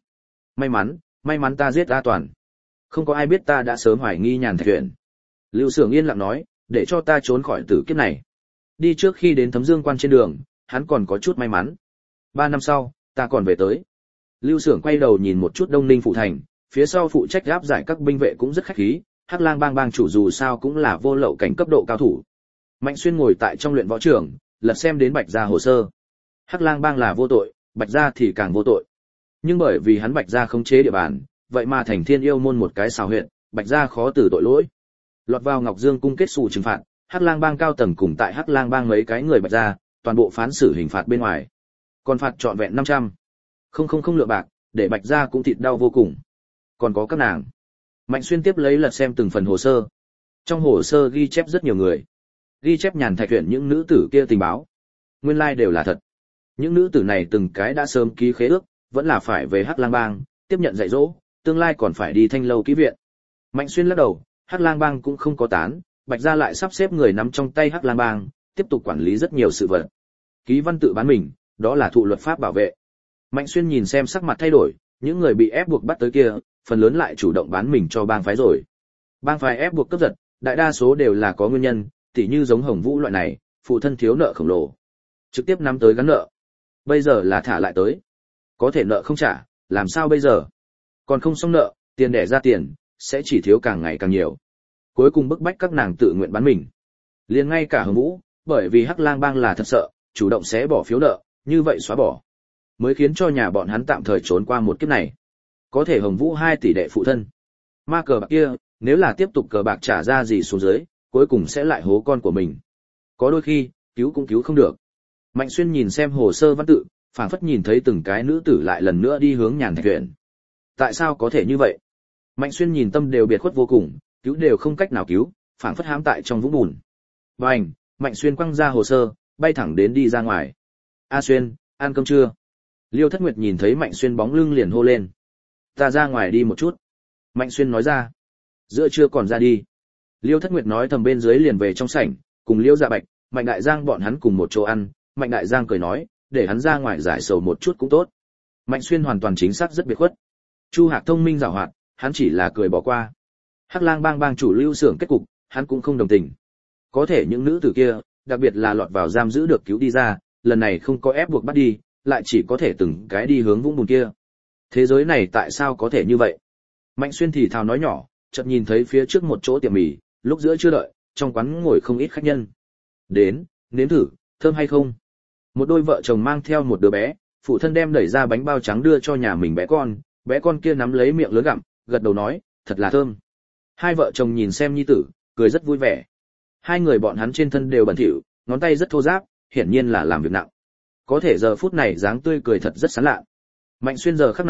May mắn ta giết A Toàn. Không có ai biết ta đã sớm hoài nghi nhàn thạch chuyện. Lưu Xưởng yên lặng nói, để cho ta trốn khỏi tử kiếp này. Đi trước khi đến Thấm Dương Quan trên đường, hắn còn có chút may mắn. 3 năm sau, ta còn về tới. Lưu Xưởng quay đầu nhìn một chút Đông Ninh phủ thành, phía sau phụ trách áp giải các binh vệ cũng rất khách khí, Hắc Lang Bang bang chủ dù sao cũng là vô lậu cảnh cấp độ cao thủ. Mạnh Xuyên ngồi tại trong luyện võ trường, lật xem đến Bạch gia hồ sơ. Hắc Lang Bang là vô tội, Bạch gia thì càng vô tội. Nhưng bởi vì hắn Bạch gia khống chế địa bàn, vậy mà thành Thiên Yêu môn một cái xào huyện, Bạch gia khó từ tội lỗi. Lọt vào Ngọc Dương cung kết sủ trừng phạt, Hắc Lang Bang cao tầng cùng tại Hắc Lang Bang mấy cái người Bạch gia, toàn bộ phán xử hình phạt bên ngoài. Còn phạt trọn vẹn 500. Không lượng bạc, để Bạch gia cũng thịt đau vô cùng. Còn có các nàng. Mạnh Xuyên tiếp lấy lật xem từng phần hồ sơ. Trong hồ sơ ghi chép rất nhiều người. Ghi chép nhàn thạch huyện những nữ tử kia tình báo. Nguyên lai đều là thật. Những nữ tử này từng cái đã sớm ký khế ước, vẫn là phải về Hắc Lang Bang, tiếp nhận dạy dỗ, tương lai còn phải đi Thanh Lâu ký viện. Mạnh Xuyên lắc đầu, Hắc Lang Bang cũng không có tán, Bạch gia lại sắp xếp người nắm trong tay Hắc Lang Bang, tiếp tục quản lý rất nhiều sự vật. Ký văn tự bán mình, đó là thụ luật pháp bảo vệ. Mạnh Xuyên nhìn xem sắc mặt thay đổi, những người bị ép buộc bắt tới kia, phần lớn lại chủ động bán mình cho bang phái rồi. Bang phái ép buộc cướp giật, đại đa số đều là có nguyên nhân, tỉ như giống Hồng Vũ loại này, phụ thân thiếu nợ khổng lồ, trực tiếp nắm tới gắn nợ. Bây giờ là thả lại tới, có thể nợ không trả, làm sao bây giờ? Còn không xong nợ, tiền đẻ ra tiền, sẽ chỉ thiếu càng ngày càng nhiều. Cuối cùng bức bách các nàng tự nguyện bán mình. Liền ngay cả Hồng Vũ, bởi vì Hắc Lang Bang là thật sợ, chủ động sẽ bỏ phiếu nợ, như vậy xóa bỏ, mới khiến cho nhà bọn hắn tạm thời trốn qua một kiếp này. Có thể Hồng Vũ 2 tỷ đệ phụ thân. Ma cờ bạc kia, nếu là tiếp tục cờ bạc trả ra gì xuống dưới, cuối cùng sẽ lại hố con của mình. Có đôi khi, cứu cũng cứu không được. Mạnh Xuyên nhìn xem hồ sơ văn tự, phảng phất nhìn thấy từng cái nữ tử lại lần nữa đi hướng nhàn thạch huyện. Tại sao có thể như vậy? Mạnh Xuyên nhìn tâm đều biệt khuất vô cùng, cứu đều không cách nào cứu, phảng phất hãm tại trong vũng bùn. Bành, Mạnh Xuyên quăng ra hồ sơ, bay thẳng đến đi ra ngoài. A Xuyên, ăn cơm chưa? Liêu Thất Nguyệt nhìn thấy Mạnh Xuyên bóng lưng liền hô lên. Ta ra ngoài đi một chút. Mạnh Xuyên nói ra. Giữa trưa còn ra đi. Liêu Thất Nguyệt nói thầm bên dưới liền về trong sảnh, cùng Liêu Dạ Bạch, Mạnh Đại Giang bọn hắn cùng một chỗ ăn. Mạnh Đại Giang cười nói, để hắn ra ngoài giải sầu một chút cũng tốt. Mạnh Xuyên hoàn toàn chính xác rất biệt khuất. Chu Hạc thông minh giàu hoạt, hắn chỉ là cười bỏ qua. Hắc Lang Bang bang chủ Lưu Xưởng kết cục, hắn cũng không đồng tình. Có thể những nữ tử kia, đặc biệt là lọt vào giam giữ được cứu đi ra, lần này không có ép buộc bắt đi, lại chỉ có thể từng cái đi hướng vũng bùn kia. Thế giới này tại sao có thể như vậy? Mạnh Xuyên thì thào nói nhỏ, chợt nhìn thấy phía trước một chỗ tiệm mì, lúc giữa chưa đợi, trong quán ngồi không ít khách nhân. Đến, nếm thử, thơm hay không? Một đôi vợ chồng mang theo một đứa bé, phụ thân đem đẩy ra bánh bao trắng đưa cho nhà mình bé con kia nắm lấy miệng lớn gặm, gật đầu nói, thật là thơm. Hai vợ chồng nhìn xem nhi tử, cười rất vui vẻ. Hai người bọn hắn trên thân đều bẩn thỉu, ngón tay rất thô ráp, hiển nhiên là làm việc nặng. Có thể giờ phút này dáng tươi cười thật rất sán lạ. Mạnh Xuyên giờ khắc này,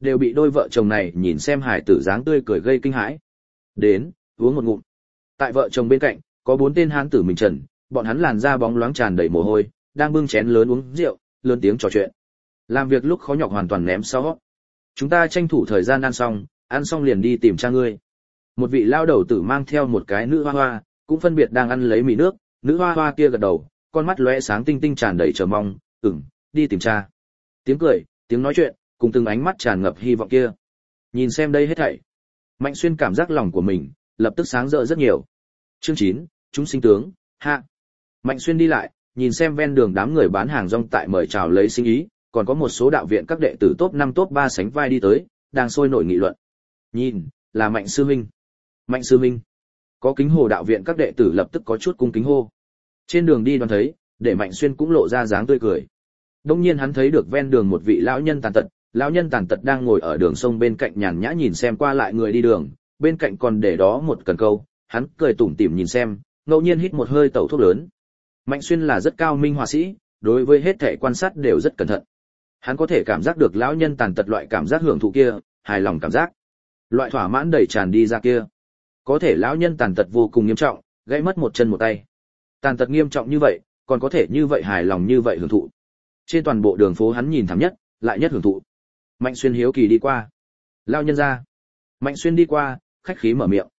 đều bị đôi vợ chồng này nhìn xem hài tử dáng tươi cười gây kinh hãi. Đến, uống một ngụm. Tại vợ chồng bên cạnh, có 4 tên hán tử mình trần, bọn hắn làn da bóng loáng tràn đầy mồ hôi, đang bưng chén lớn uống rượu, lớn tiếng trò chuyện. Làm việc lúc khó nhọc hoàn toàn ném sau. Chúng ta tranh thủ thời gian ăn xong liền đi tìm cha ngươi. Một vị lao đầu tử mang theo một cái nữ hoa hoa, cũng phân biệt đang ăn lấy mì nước, nữ hoa hoa kia gật đầu, con mắt lóe sáng tinh tinh tràn đầy chờ mong, đi tìm cha. Tiếng cười, tiếng nói chuyện, cùng từng ánh mắt tràn ngập hy vọng kia. Nhìn xem đây hết thảy, Mạnh Xuyên cảm giác lòng của mình lập tức sáng rỡ rất nhiều. Chương 9, chúng sinh tướng, hạ. Mạnh Xuyên đi lại, nhìn xem ven đường đám người bán hàng rong tại mời chào lấy sinh ý, còn có một số đạo viện các đệ tử top 5 top 3 sánh vai đi tới, đang sôi nổi nghị luận. Nhìn, là Mạnh sư huynh. Mạnh sư huynh. Có Kính Hồ đạo viện các đệ tử lập tức có chút cung kính hô. Trên đường đi đoán thấy, để Mạnh Xuyên cũng lộ ra dáng tươi cười. Đương nhiên hắn thấy được ven đường một vị lão nhân tàn tật đang ngồi ở đường sông bên cạnh nhàn nhã nhìn xem qua lại người đi đường, bên cạnh còn để đó một cần câu, hắn cười tủm tỉm nhìn xem, ngẫu nhiên hít một hơi tẩu thuốc lớn. Mạnh Xuyên là rất cao minh họa sĩ, đối với hết thể quan sát đều rất cẩn thận. Hắn có thể cảm giác được lão nhân tàn tật loại cảm giác hưởng thụ kia, hài lòng cảm giác, loại thỏa mãn đầy tràn đi ra kia. Có thể lão nhân tàn tật vô cùng nghiêm trọng, gãy mất một chân một tay. Tàn tật nghiêm trọng như vậy, còn có thể như vậy hài lòng như vậy hưởng thụ. Trên toàn bộ đường phố hắn nhìn thảm nhất, lại nhất hưởng thụ. Mạnh Xuyên hiếu kỳ đi qua. Lão nhân ra. Mạnh Xuyên đi qua, khách khí mở miệng.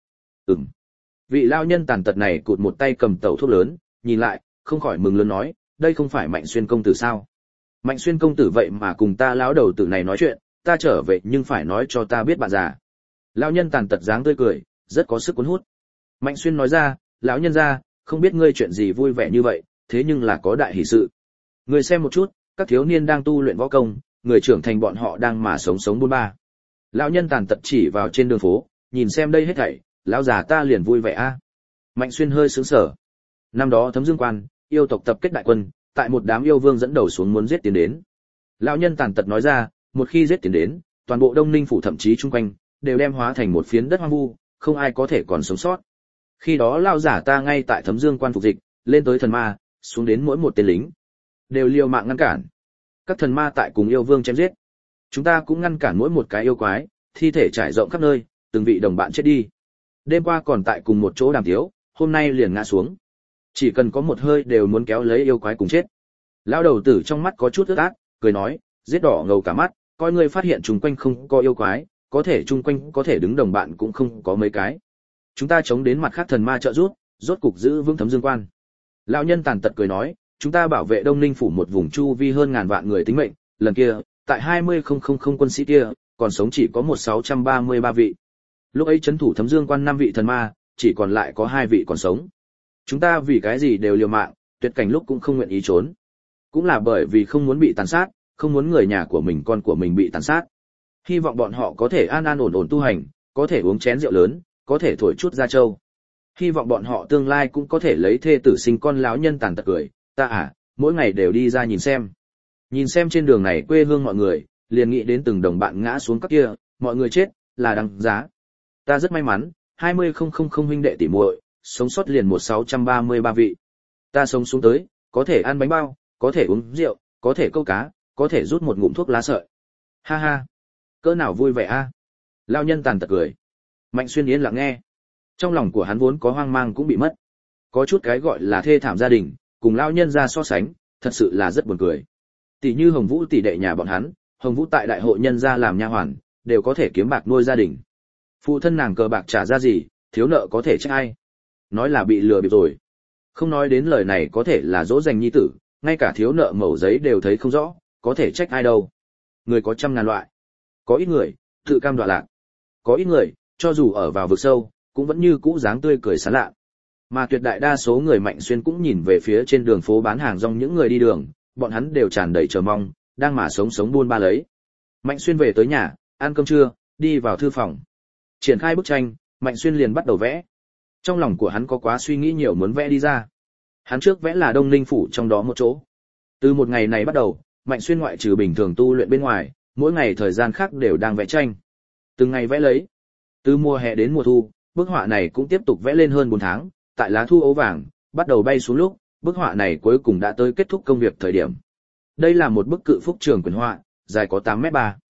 Vị lão nhân tàn tật này cụt một tay cầm tẩu thuốc lớn, nhìn lại, không khỏi mừng lớn nói, đây không phải Mạnh Xuyên công tử sao? Mạnh Xuyên công tử vậy mà cùng ta lão đầu tử này nói chuyện, ta trở về nhưng phải nói cho ta biết bạn già. Lão nhân tàn tật dáng tươi cười, rất có sức cuốn hút. Mạnh Xuyên nói ra, lão nhân gia, không biết ngươi chuyện gì vui vẻ như vậy, thế nhưng là có đại hỷ sự. Ngươi xem một chút, các thiếu niên đang tu luyện võ công, người trưởng thành bọn họ đang mà sống buôn ba. Lão nhân tàn tật chỉ vào trên đường phố, nhìn xem đây hết thảy, lão già ta liền vui vẻ a. Mạnh Xuyên hơi sướng sở. Năm đó Thấm Dương Quan, yêu tộc tập kết đại quân, tại một đám yêu vương dẫn đầu xuống muốn giết tiến đến. Lão nhân tàn tật nói ra, một khi giết tiến đến, toàn bộ Đông Ninh phủ thậm chí chung quanh đều đem hóa thành một phiến đất hoang vu, không ai có thể còn sống sót. Khi đó lão giả ta ngay tại Thấm Dương Quan phục dịch, lên tới thần ma, xuống đến mỗi một tên lính, đều liều mạng ngăn cản. Các thần ma tại cùng yêu vương chém giết. Chúng ta cũng ngăn cản mỗi một cái yêu quái, thi thể trải rộng khắp nơi, từng vị đồng bạn chết đi. Đêm qua còn tại cùng một chỗ đàm tiếu, hôm nay liền ngã xuống. Chỉ cần có một hơi đều muốn kéo lấy yêu quái cùng chết. Lão đầu tử trong mắt có chút ướt át, cười nói, giết đỏ ngầu cả mắt, coi ngươi phát hiện chung quanh không có yêu quái, có thể chung quanh có thể đứng đồng bạn cũng không có mấy cái. Chúng ta chống đến mặt khác thần ma trợ giúp, rốt cục giữ vững Thấm Dương Quan. Lão nhân tàn tật cười nói, chúng ta bảo vệ Đông Ninh phủ một vùng chu vi hơn ngàn vạn người tính mệnh, lần kia, tại 20.000 quân sĩ kia, còn sống chỉ có 1633 vị. Lúc ấy trấn thủ Thấm Dương Quan 5 vị thần ma, chỉ còn lại có 2 vị còn sống. Chúng ta vì cái gì đều liều mạng, tuyệt cảnh lúc cũng không nguyện ý trốn. Cũng là bởi vì không muốn bị tàn sát, không muốn người nhà của mình con của mình bị tàn sát. Hy vọng bọn họ có thể an an ổn ổn tu hành, có thể uống chén rượu lớn, có thể thổi chút ra châu. Hy vọng bọn họ tương lai cũng có thể lấy thê tử sinh con. Lão nhân tàn tật cười, ta mỗi ngày đều đi ra nhìn xem. Nhìn xem trên đường này quê hương mọi người, liền nghĩ đến từng đồng bạn ngã xuống các kia, mọi người chết, là đáng giá. Ta rất may mắn, 20.000 huynh đệ tỷ muội, sống sót liền 1633 vị. Ta sống xuống tới, có thể ăn bánh bao, có thể uống rượu, có thể câu cá, có thể rút một ngụm thuốc lá sợi. Ha ha, cỡ nào vui vẻ a. Lão nhân tàn tật cười. Mạnh Xuyên yên lặng nghe. Trong lòng của hắn vốn có hoang mang cũng bị mất. Có chút cái gọi là thê thảm gia đình, cùng lão nhân ra so sánh, thật sự là rất buồn cười. Tỷ như Hồng Vũ tỷ đệ nhà bọn hắn, Hồng Vũ tại đại hội nhân gia làm nha hoàn, đều có thể kiếm bạc nuôi gia đình. Phụ thân nàng cờ bạc trả ra gì, thiếu nợ có thể trách ai? Nói là bị lừa bịp rồi. Không nói đến lời này có thể là dỗ dành nhi tử, ngay cả thiếu nợ mẩu giấy đều thấy không rõ, có thể trách ai đâu. Người có trăm ngàn loại. Có ít người, tự cam đoạ lạc. Có ít người, cho dù ở vào vực sâu, cũng vẫn như cũ dáng tươi cười sán lạ. Mà tuyệt đại đa số người Mạnh Xuyên cũng nhìn về phía trên đường phố bán hàng rong những người đi đường, bọn hắn đều tràn đầy chờ mong, đang mà sống buôn ba lấy. Mạnh Xuyên về tới nhà, ăn cơm trưa, đi vào thư phòng. Triển khai bức tranh, Mạnh Xuyên liền bắt đầu vẽ. Trong lòng của hắn có quá suy nghĩ nhiều muốn vẽ đi ra. Hắn trước vẽ là Đông Ninh phủ trong đó một chỗ. Từ một ngày này bắt đầu, Mạnh Xuyên ngoại trừ bình thường tu luyện bên ngoài, mỗi ngày thời gian khác đều đang vẽ tranh. Từng ngày vẽ lấy. Từ mùa hè đến mùa thu, bức họa này cũng tiếp tục vẽ lên hơn 4 tháng, tại lá thu ấu vàng bắt đầu bay xuống lúc, bức họa này cuối cùng đã tới kết thúc công việc thời điểm. Đây là một bức cự phúc trường quyền họa, dài có 8m3.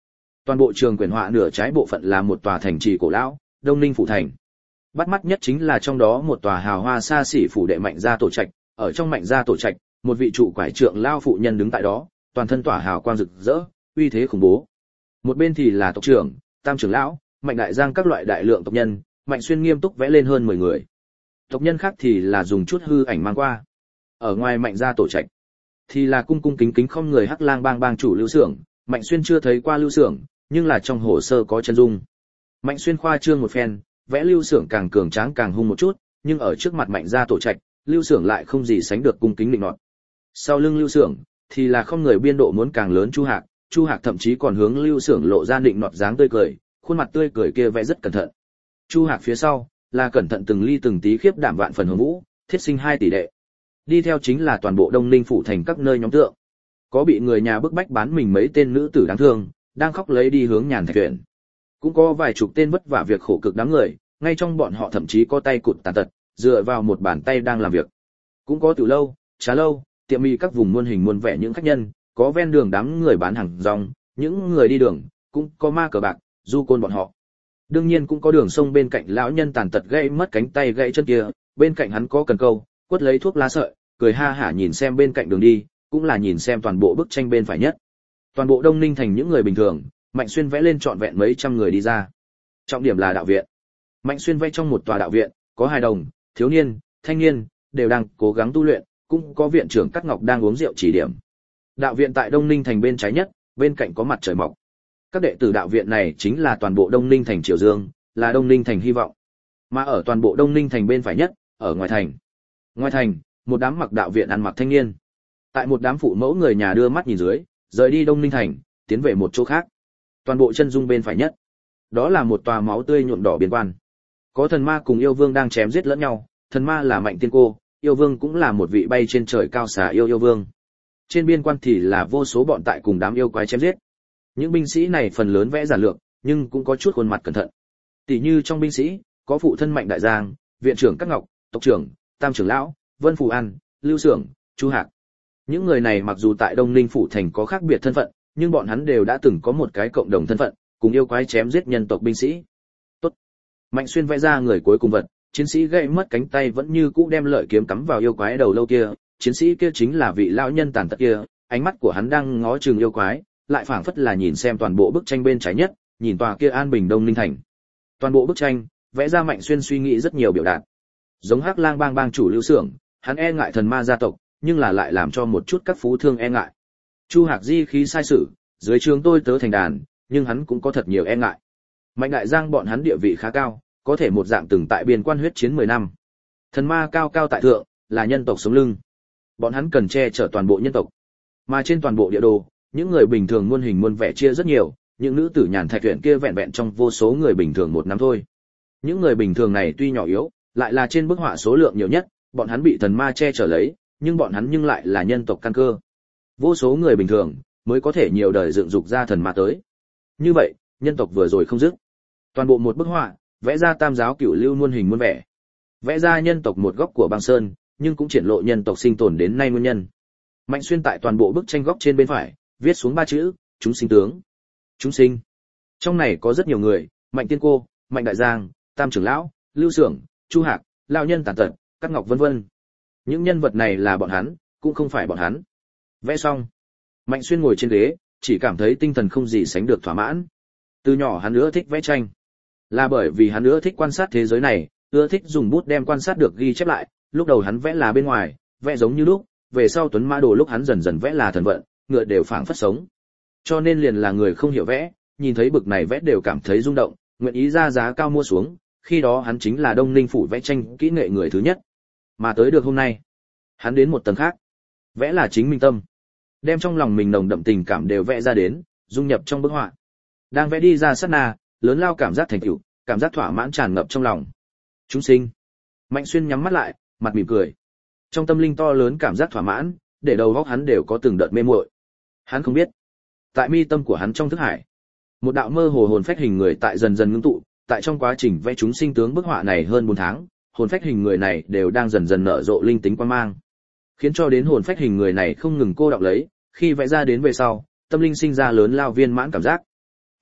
Toàn bộ trường quyển họa nửa trái bộ phận là một tòa thành trì cổ lão, Đông Ninh phủ thành. Bắt mắt nhất chính là trong đó một tòa hào hoa xa xỉ phủ đệ Mạnh gia tổ trạch, ở trong Mạnh gia tổ trạch, một vị trụ quải trượng lao phụ nhân đứng tại đó, toàn thân tỏa hào quang rực rỡ, uy thế khủng bố. Một bên thì là tộc trưởng, tam trưởng lão, Mạnh đại giang các loại đại lượng tộc nhân, Mạnh Xuyên nghiêm túc vẽ lên hơn 10 người. Tộc nhân khác thì là dùng chút hư ảnh mang qua. Ở ngoài Mạnh gia tổ trạch thì là cung cung kính kính không người Hắc Lang bang bang chủ Lưu Xưởng, Mạnh Xuyên chưa thấy qua Lưu Xưởng, nhưng là trong hồ sơ có chân dung. Mạnh Xuyên khoa trương một phen, vẽ Lưu Xưởng càng cường tráng càng hung một chút, nhưng ở trước mặt Mạnh gia tổ trạch, Lưu Xưởng lại không gì sánh được cung kính định nọt. Sau lưng Lưu Xưởng thì là không người biên độ muốn càng lớn Chu Hạc thậm chí còn hướng Lưu Xưởng lộ ra định nọt dáng tươi cười, khuôn mặt tươi cười kia vẽ rất cẩn thận. Chu Hạc phía sau là cẩn thận từng ly từng tí khiếp đảm vạn phần Hồng Vũ, Thiết Sinh hai tỷ đệ. Đi theo chính là toàn bộ Đông Ninh phủ thành các nơi nhóm tượng. Có bị người nhà bức bách bán mình mấy tên nữ tử đáng thương, đang khóc lấy đi hướng Nhàn Thạch Tuyển. Cũng có vài chục tên vất vả việc khổ cực đám người, ngay trong bọn họ thậm chí có tay cụt tàn tật, dựa vào một bàn tay đang làm việc. Cũng có tiểu lâu, trà lâu, tiệm mì các vùng muôn hình muôn vẻ những khách nhân, có ven đường đám người bán hàng rong, những người đi đường, cũng có ma cờ bạc, du côn bọn họ. Đương nhiên cũng có đường sông bên cạnh lão nhân tàn tật gãy mất cánh tay gãy chân kia, bên cạnh hắn có cần câu, quất lấy thuốc lá sợi, cười ha hả nhìn xem bên cạnh đường đi, cũng là nhìn xem toàn bộ bức tranh bên phải nhất. Toàn bộ Đông Ninh thành những người bình thường, Mạnh Xuyên vẽ lên trọn vẹn mấy trăm người đi ra. Trọng điểm là đạo viện. Mạnh Xuyên vẽ trong một tòa đạo viện, có hài đồng, thiếu niên, thanh niên đều đang cố gắng tu luyện, cũng có viện trưởng Cát Ngọc đang uống rượu chỉ điểm. Đạo viện tại Đông Ninh thành bên trái nhất, bên cạnh có mặt trời mọc. Các đệ tử đạo viện này chính là toàn bộ Đông Ninh thành Triều Dương, là Đông Ninh thành hy vọng. Mà ở toàn bộ Đông Ninh thành bên phải nhất, ở ngoài thành. Ngoài thành, một đám mặc đạo viện ăn mặc thanh niên. Tại một đám phụ mẫu người nhà đưa mắt nhìn dưới, rời đi Đông Ninh thành, tiến về một chỗ khác. Toàn bộ chân dung bên phải nhất, đó là một tòa máu tươi nhuộm đỏ biên quan. Có thần ma cùng yêu vương đang chém giết lẫn nhau, thần ma là Mạnh Tiên Cô, yêu vương cũng là một vị bay trên trời cao xà yêu vương. Trên biên quan thì là vô số bọn tại cùng đám yêu quái chém giết. Những binh sĩ này phần lớn vẽ giản lược, nhưng cũng có chút khuôn mặt cẩn thận. Tỷ như trong binh sĩ, có phụ thân Mạnh Đại Giang, viện trưởng Cát Ngọc, tộc trưởng, tam trưởng lão, Vân Phù An, Lưu Xưởng, Chu Hạc. Những người này mặc dù tại Đông Ninh phủ thành có khác biệt thân phận, nhưng bọn hắn đều đã từng có một cái cộng đồng thân phận, cùng yêu quái chém giết nhân tộc binh sĩ. Tốt. Mạnh Xuyên vẽ ra người cuối cùng vật, chiến sĩ gãy mất cánh tay vẫn như cũ đem lợi kiếm cắm vào yêu quái đầu lâu kia, chiến sĩ kia chính là vị lão nhân tàn tật kia, ánh mắt của hắn đang ngó chừng yêu quái, lại phảng phất là nhìn xem toàn bộ bức tranh bên trái nhất, nhìn tòa kia an bình Đông Ninh thành. Toàn bộ bức tranh vẽ ra Mạnh Xuyên suy nghĩ rất nhiều biểu đạt. Giống Hắc Lang bang bang chủ Lưu Xưởng, hắn e ngại thần ma gia tộc, nhưng là lại làm cho một chút các phú thương e ngại. Chu Hạc di khí sai sử, dưới trướng tôi tớ thành đàn, nhưng hắn cũng có thật nhiều e ngại. Mạnh Đại Giang bọn hắn địa vị khá cao, có thể một dạng từng tại biên quan huyết chiến 10 năm. Thần ma cao cao tại thượng, là nhân tộc sống lưng. Bọn hắn cần che chở toàn bộ nhân tộc. Mà trên toàn bộ địa đồ, những người bình thường muôn hình muôn vẻ chia rất nhiều, những nữ tử Nhàn Thạch Tuyển kia vẹn vẹn trong vô số người bình thường một năm thôi. Những người bình thường này tuy nhỏ yếu, lại là trên bức họa số lượng nhiều nhất, bọn hắn bị thần ma che chở lấy, nhưng bọn hắn nhưng lại là nhân tộc căn cơ. Vô số người bình thường mới có thể nhiều đời dựng dục ra thần ma tới. Như vậy, nhân tộc vừa rồi không dứt. Toàn bộ một bức họa, vẽ ra tam giáo cửu lưu muôn hình muôn vẻ. Vẽ ra nhân tộc một góc của băng sơn, nhưng cũng triển lộ nhân tộc sinh tồn đến nay nguyên nhân. Mạnh Xuyên tại toàn bộ bức tranh góc trên bên phải, viết xuống 3 chữ, chúng sinh tướng. Chúng sinh. Trong này có rất nhiều người, Mạnh Tiên Cô, Mạnh Đại Giang, Tam trưởng lão, Lưu Xưởng, Chu Hạc, lão nhân tàn tật, Cát Ngọc vân vân. Những nhân vật này là bọn hắn, cũng không phải bọn hắn. Vẽ xong, Mạnh Xuyên ngồi trên ghế, chỉ cảm thấy tinh thần không gì sánh được thỏa mãn. Từ nhỏ hắn ưa thích vẽ tranh, là bởi vì hắn ưa thích quan sát thế giới này, ưa thích dùng bút đem quan sát được ghi chép lại. Lúc đầu hắn vẽ là bên ngoài, vẽ giống như lúc, về sau Tuấn Mã Đồ lúc hắn dần dần vẽ là thần vận, ngựa đều phảng phất sống. Cho nên liền là người không hiểu vẽ, nhìn thấy bực này vẽ đều cảm thấy rung động, nguyện ý ra giá cao mua xuống. Khi đó hắn chính là Đông Ninh phủ vẽ tranh kỹ nghệ người thứ nhất. Mà tới được hôm nay, hắn đến một tầng khác. Vẽ là chính mình tâm, đem trong lòng mình nồng đậm tình cảm đều vẽ ra đến, dung nhập trong bức họa. Đang vẽ đi ra sát na, lớn lao cảm giác thành tựu, cảm giác thỏa mãn tràn ngập trong lòng. Chúng sinh. Mạnh Xuyên nhắm mắt lại, mặt mỉm cười. Trong tâm linh to lớn cảm giác thỏa mãn, để đầu óc hắn đều có từng đợt mê muội. Hắn không biết, tại mi tâm của hắn trong thức hải, một đạo mơ hồ hồn phách hình người tại dần dần ngưng tụ, tại trong quá trình vẽ chúng sinh tướng bức họa này hơn 4 tháng, hồn phách hình người này đều đang dần dần nở rộ linh tính quang mang, khiến cho đến hồn phách hình người này không ngừng cô đọng lấy, khi vẽ ra đến về sau, tâm linh sinh ra lớn lao viên mãn cảm giác.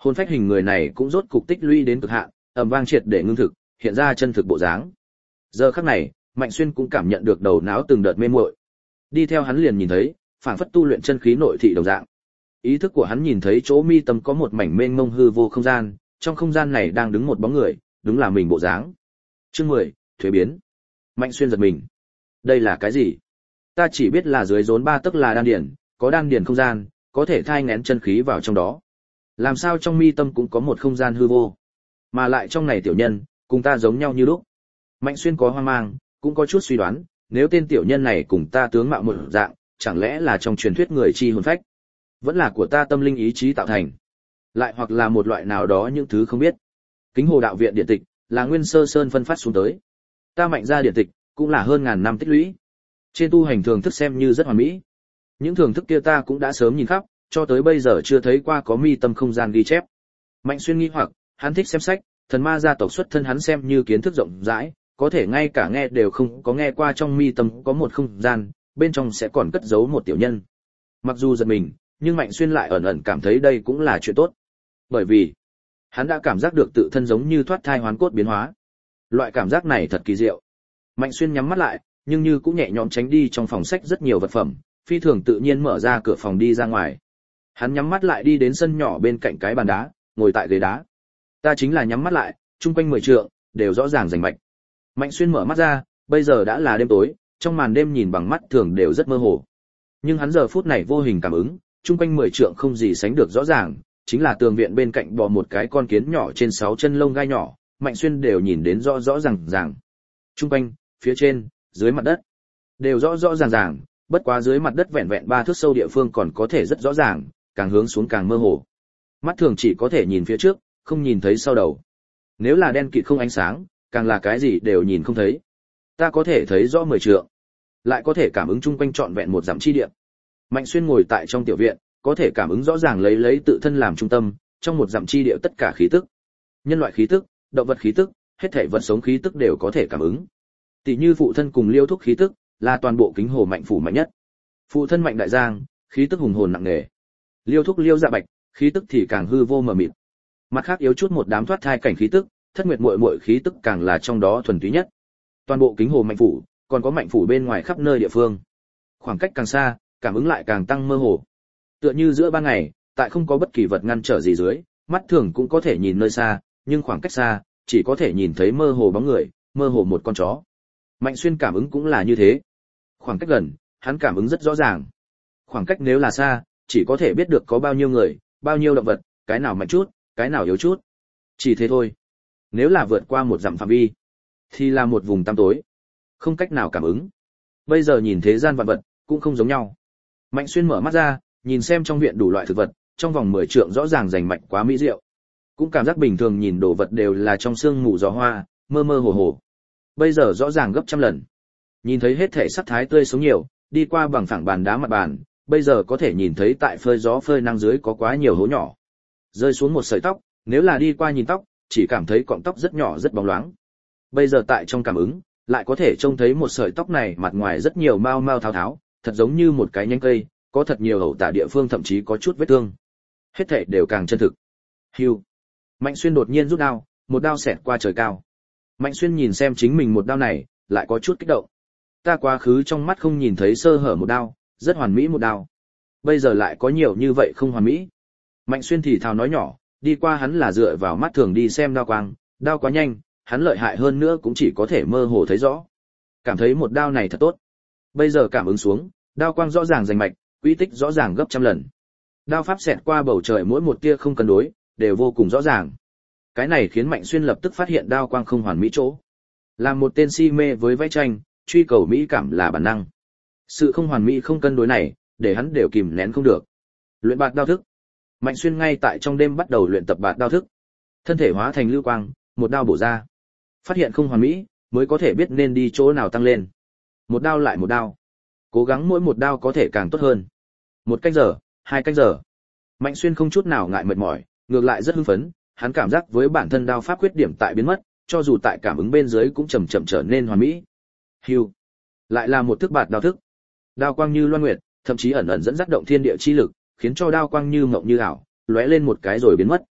Hồn phách hình người này cũng rốt cục tích lũy đến cực hạn, ầm vang triệt để ngưng thực, hiện ra chân thực bộ dáng. Giờ khắc này, Mạnh Xuyên cũng cảm nhận được đầu não từng đợt mê muội. Đi theo hắn liền nhìn thấy, phảng phất tu luyện chân khí nội thị đồng dạng. Ý thức của hắn nhìn thấy chỗ mi tâm có một mảnh mênh mông hư vô không gian, trong không gian này đang đứng một bóng người, đúng là mình bộ dáng. Chương 10, thuế biến. Mạnh Xuyên giật mình. Đây là cái gì? Ta chỉ biết là dưới rốn 3 tấc là đan điển, có đan điển không gian, có thể thai nghén chân khí vào trong đó. Làm sao trong mi tâm cũng có một không gian hư vô? Mà lại trong này tiểu nhân, cùng ta giống nhau như lúc. Mạnh Xuyên có hoang mang, cũng có chút suy đoán, nếu tên tiểu nhân này cùng ta tướng mạo một dạng, chẳng lẽ là trong truyền thuyết người chi hồn phách? Vẫn là của ta tâm linh ý chí tạo thành, lại hoặc là một loại nào đó những thứ không biết. Kính Hồ đạo viện điện tịch là Nguyên Sơ Sơn phân phát xuống tới. Ta Mạnh gia điện tịch cũng là hơn ngàn năm tích lũy. Trên tu hành thường thức xem như rất hoàn mỹ. Những thường thức kia ta cũng đã sớm nhìn khắp, cho tới bây giờ chưa thấy qua có mi tâm không gian ghi chép. Mạnh Xuyên nghi hoặc, hắn thích xem sách, thần ma gia tộc xuất thân hắn xem như kiến thức rộng rãi, có thể ngay cả nghe đều không có nghe qua trong mi tâm có một không gian, bên trong sẽ còn cất giấu một tiểu nhân. Mặc dù giật mình, nhưng Mạnh Xuyên lại ẩn ẩn cảm thấy đây cũng là chuyện tốt. Bởi vì, hắn đã cảm giác được tự thân giống như thoát thai hoán cốt biến hóa. Loại cảm giác này thật kỳ diệu. Mạnh Xuyên nhắm mắt lại, nhưng như cũng nhẹ nhõm tránh đi trong phòng sách rất nhiều vật phẩm, phi thường tự nhiên mở ra cửa phòng đi ra ngoài. Hắn nhắm mắt lại đi đến sân nhỏ bên cạnh cái bàn đá, ngồi tại ghế đá. Ta chính là nhắm mắt lại, chung quanh 10 trượng đều rõ ràng rành mạch. Mạnh Xuyên mở mắt ra, bây giờ đã là đêm tối, trong màn đêm nhìn bằng mắt thường đều rất mơ hồ. Nhưng hắn giờ phút này vô hình cảm ứng, chung quanh 10 trượng không gì sánh được rõ ràng, chính là tường viện bên cạnh bò một cái con kiến nhỏ trên 6 chân lông gai nhỏ, Mạnh Xuyên đều nhìn đến rõ rõ ràng ràng. Chung quanh, phía trên, dưới mặt đất, đều rõ rõ ràng ràng, bất quá dưới mặt đất vẹn vẹn 3 thước sâu địa phương còn có thể rất rõ ràng, càng hướng xuống càng mơ hồ. Mắt thường chỉ có thể nhìn phía trước, không nhìn thấy sau đầu. Nếu là đen kịt không ánh sáng, càng là cái gì đều nhìn không thấy. Ta có thể thấy rõ 10 trượng, lại có thể cảm ứng chung quanh trọn vẹn một dặm chi địa. Mạnh Xuyên ngồi tại trong tiểu viện, có thể cảm ứng rõ ràng lấy tự thân làm trung tâm, trong một dặm chi địa tất cả khí tức. Nhân loại khí tức, động vật khí tức, hết thảy vật sống khí tức đều có thể cảm ứng. Tỷ như phụ thân cùng Liêu Thúc khí tức, là toàn bộ Kính Hồ Mạnh phủ mạnh nhất. Phụ thân Mạnh Đại Giang, khí tức hùng hồn nặng nề. Liêu Thúc Liêu Dạ Bạch, khí tức thì càng hư vô mờ mịt. Mặt khác yếu chút một đám thoát thai cảnh khí tức, Thất Nguyệt muội muội khí tức càng là trong đó thuần túy nhất. Toàn bộ Kính Hồ Mạnh phủ, còn có Mạnh phủ bên ngoài khắp nơi địa phương. Khoảng cách càng xa, cảm ứng lại càng tăng mơ hồ. Tựa như giữa ban ngày, tại không có bất kỳ vật ngăn trở gì dưới, mắt thường cũng có thể nhìn nơi xa, nhưng khoảng cách xa, chỉ có thể nhìn thấy mơ hồ bóng người, mơ hồ một con chó. Mạnh Xuyên cảm ứng cũng là như thế. Khoảng cách gần, hắn cảm ứng rất rõ ràng. Khoảng cách nếu là xa, chỉ có thể biết được có bao nhiêu người, bao nhiêu động vật, cái nào mạnh chút, cái nào yếu chút. Chỉ thế thôi. Nếu là vượt qua một dặm phạm vi, thì là một vùng tăm tối, không cách nào cảm ứng. Bây giờ nhìn thế gian vạn vật, cũng không giống nhau. Mạnh Xuyên mở mắt ra, nhìn xem trong viện đủ loại thực vật, trong vòng 10 trượng rõ ràng rành mạch quá mỹ diệu. Cũng cảm giác bình thường nhìn đồ vật đều là trong sương mù gió hoa, mơ mơ hồ hồ. Bây giờ rõ ràng gấp trăm lần. Nhìn thấy hết thể sắc thái tươi sống nhiều, đi qua bằng phẳng bàn đá mặt bàn, bây giờ có thể nhìn thấy tại phơi gió phơi nắng dưới có quá nhiều hố nhỏ. Rơi xuống một sợi tóc, nếu là đi qua nhìn tóc, chỉ cảm thấy cọng tóc rất nhỏ rất bóng loáng. Bây giờ tại trong cảm ứng, lại có thể trông thấy một sợi tóc này mặt ngoài rất nhiều mao mao tháo tháo, thật giống như một cái nhánh cây, có thật nhiều hậu tả địa phương thậm chí có chút vết thương. Hết thảy đều càng chân thực. Hưu. Mạnh Xuyên đột nhiên rút đao, một đao xẹt qua trời cao. Mạnh Xuyên nhìn xem chính mình một đao này, lại có chút kích động. Ta quá khứ trong mắt không nhìn thấy sơ hở một đao, rất hoàn mỹ một đao. Bây giờ lại có nhiều như vậy không hoàn mỹ. Mạnh Xuyên thì thào nói nhỏ, đi qua hắn là dựa vào mắt thường đi xem đao quang, đao quá nhanh, hắn lợi hại hơn nữa cũng chỉ có thể mơ hồ thấy rõ. Cảm thấy một đao này thật tốt. Bây giờ cảm ứng xuống, đao quang rõ ràng rành mạch, quy tích rõ ràng gấp trăm lần. Đao pháp xẹt qua bầu trời mỗi một tia không cân đối, đều vô cùng rõ ràng. Cái này khiến Mạnh Xuyên lập tức phát hiện đao quang không hoàn mỹ chỗ. Là một tên si mê với vẽ tranh, truy cầu mỹ cảm là bản năng. Sự không hoàn mỹ không cân đối này, để hắn đều kìm nén không được. Luyện bạt đao thức. Mạnh Xuyên ngay tại trong đêm bắt đầu luyện tập bạt đao thức. Thân thể hóa thành lưu quang, một đao bổ ra. Phát hiện không hoàn mỹ, mới có thể biết nên đi chỗ nào tăng lên. Một đao lại một đao. Cố gắng mỗi một đao có thể càng tốt hơn. 1 canh giờ, 2 canh giờ. Mạnh Xuyên không chút nào ngại mệt mỏi, ngược lại rất hưng phấn, hắn cảm giác với bản thân đao pháp khuyết điểm tại biến mất, cho dù tại cảm ứng bên dưới cũng chậm chậm trở nên hoàn mỹ. Hưu. Lại là một thức bạt đao thức. Đao quang như loan nguyệt, thậm chí ẩn ẩn dẫn dắt động thiên địa chi lực, khiến cho đao quang như mộng như ảo, lóe lên một cái rồi biến mất.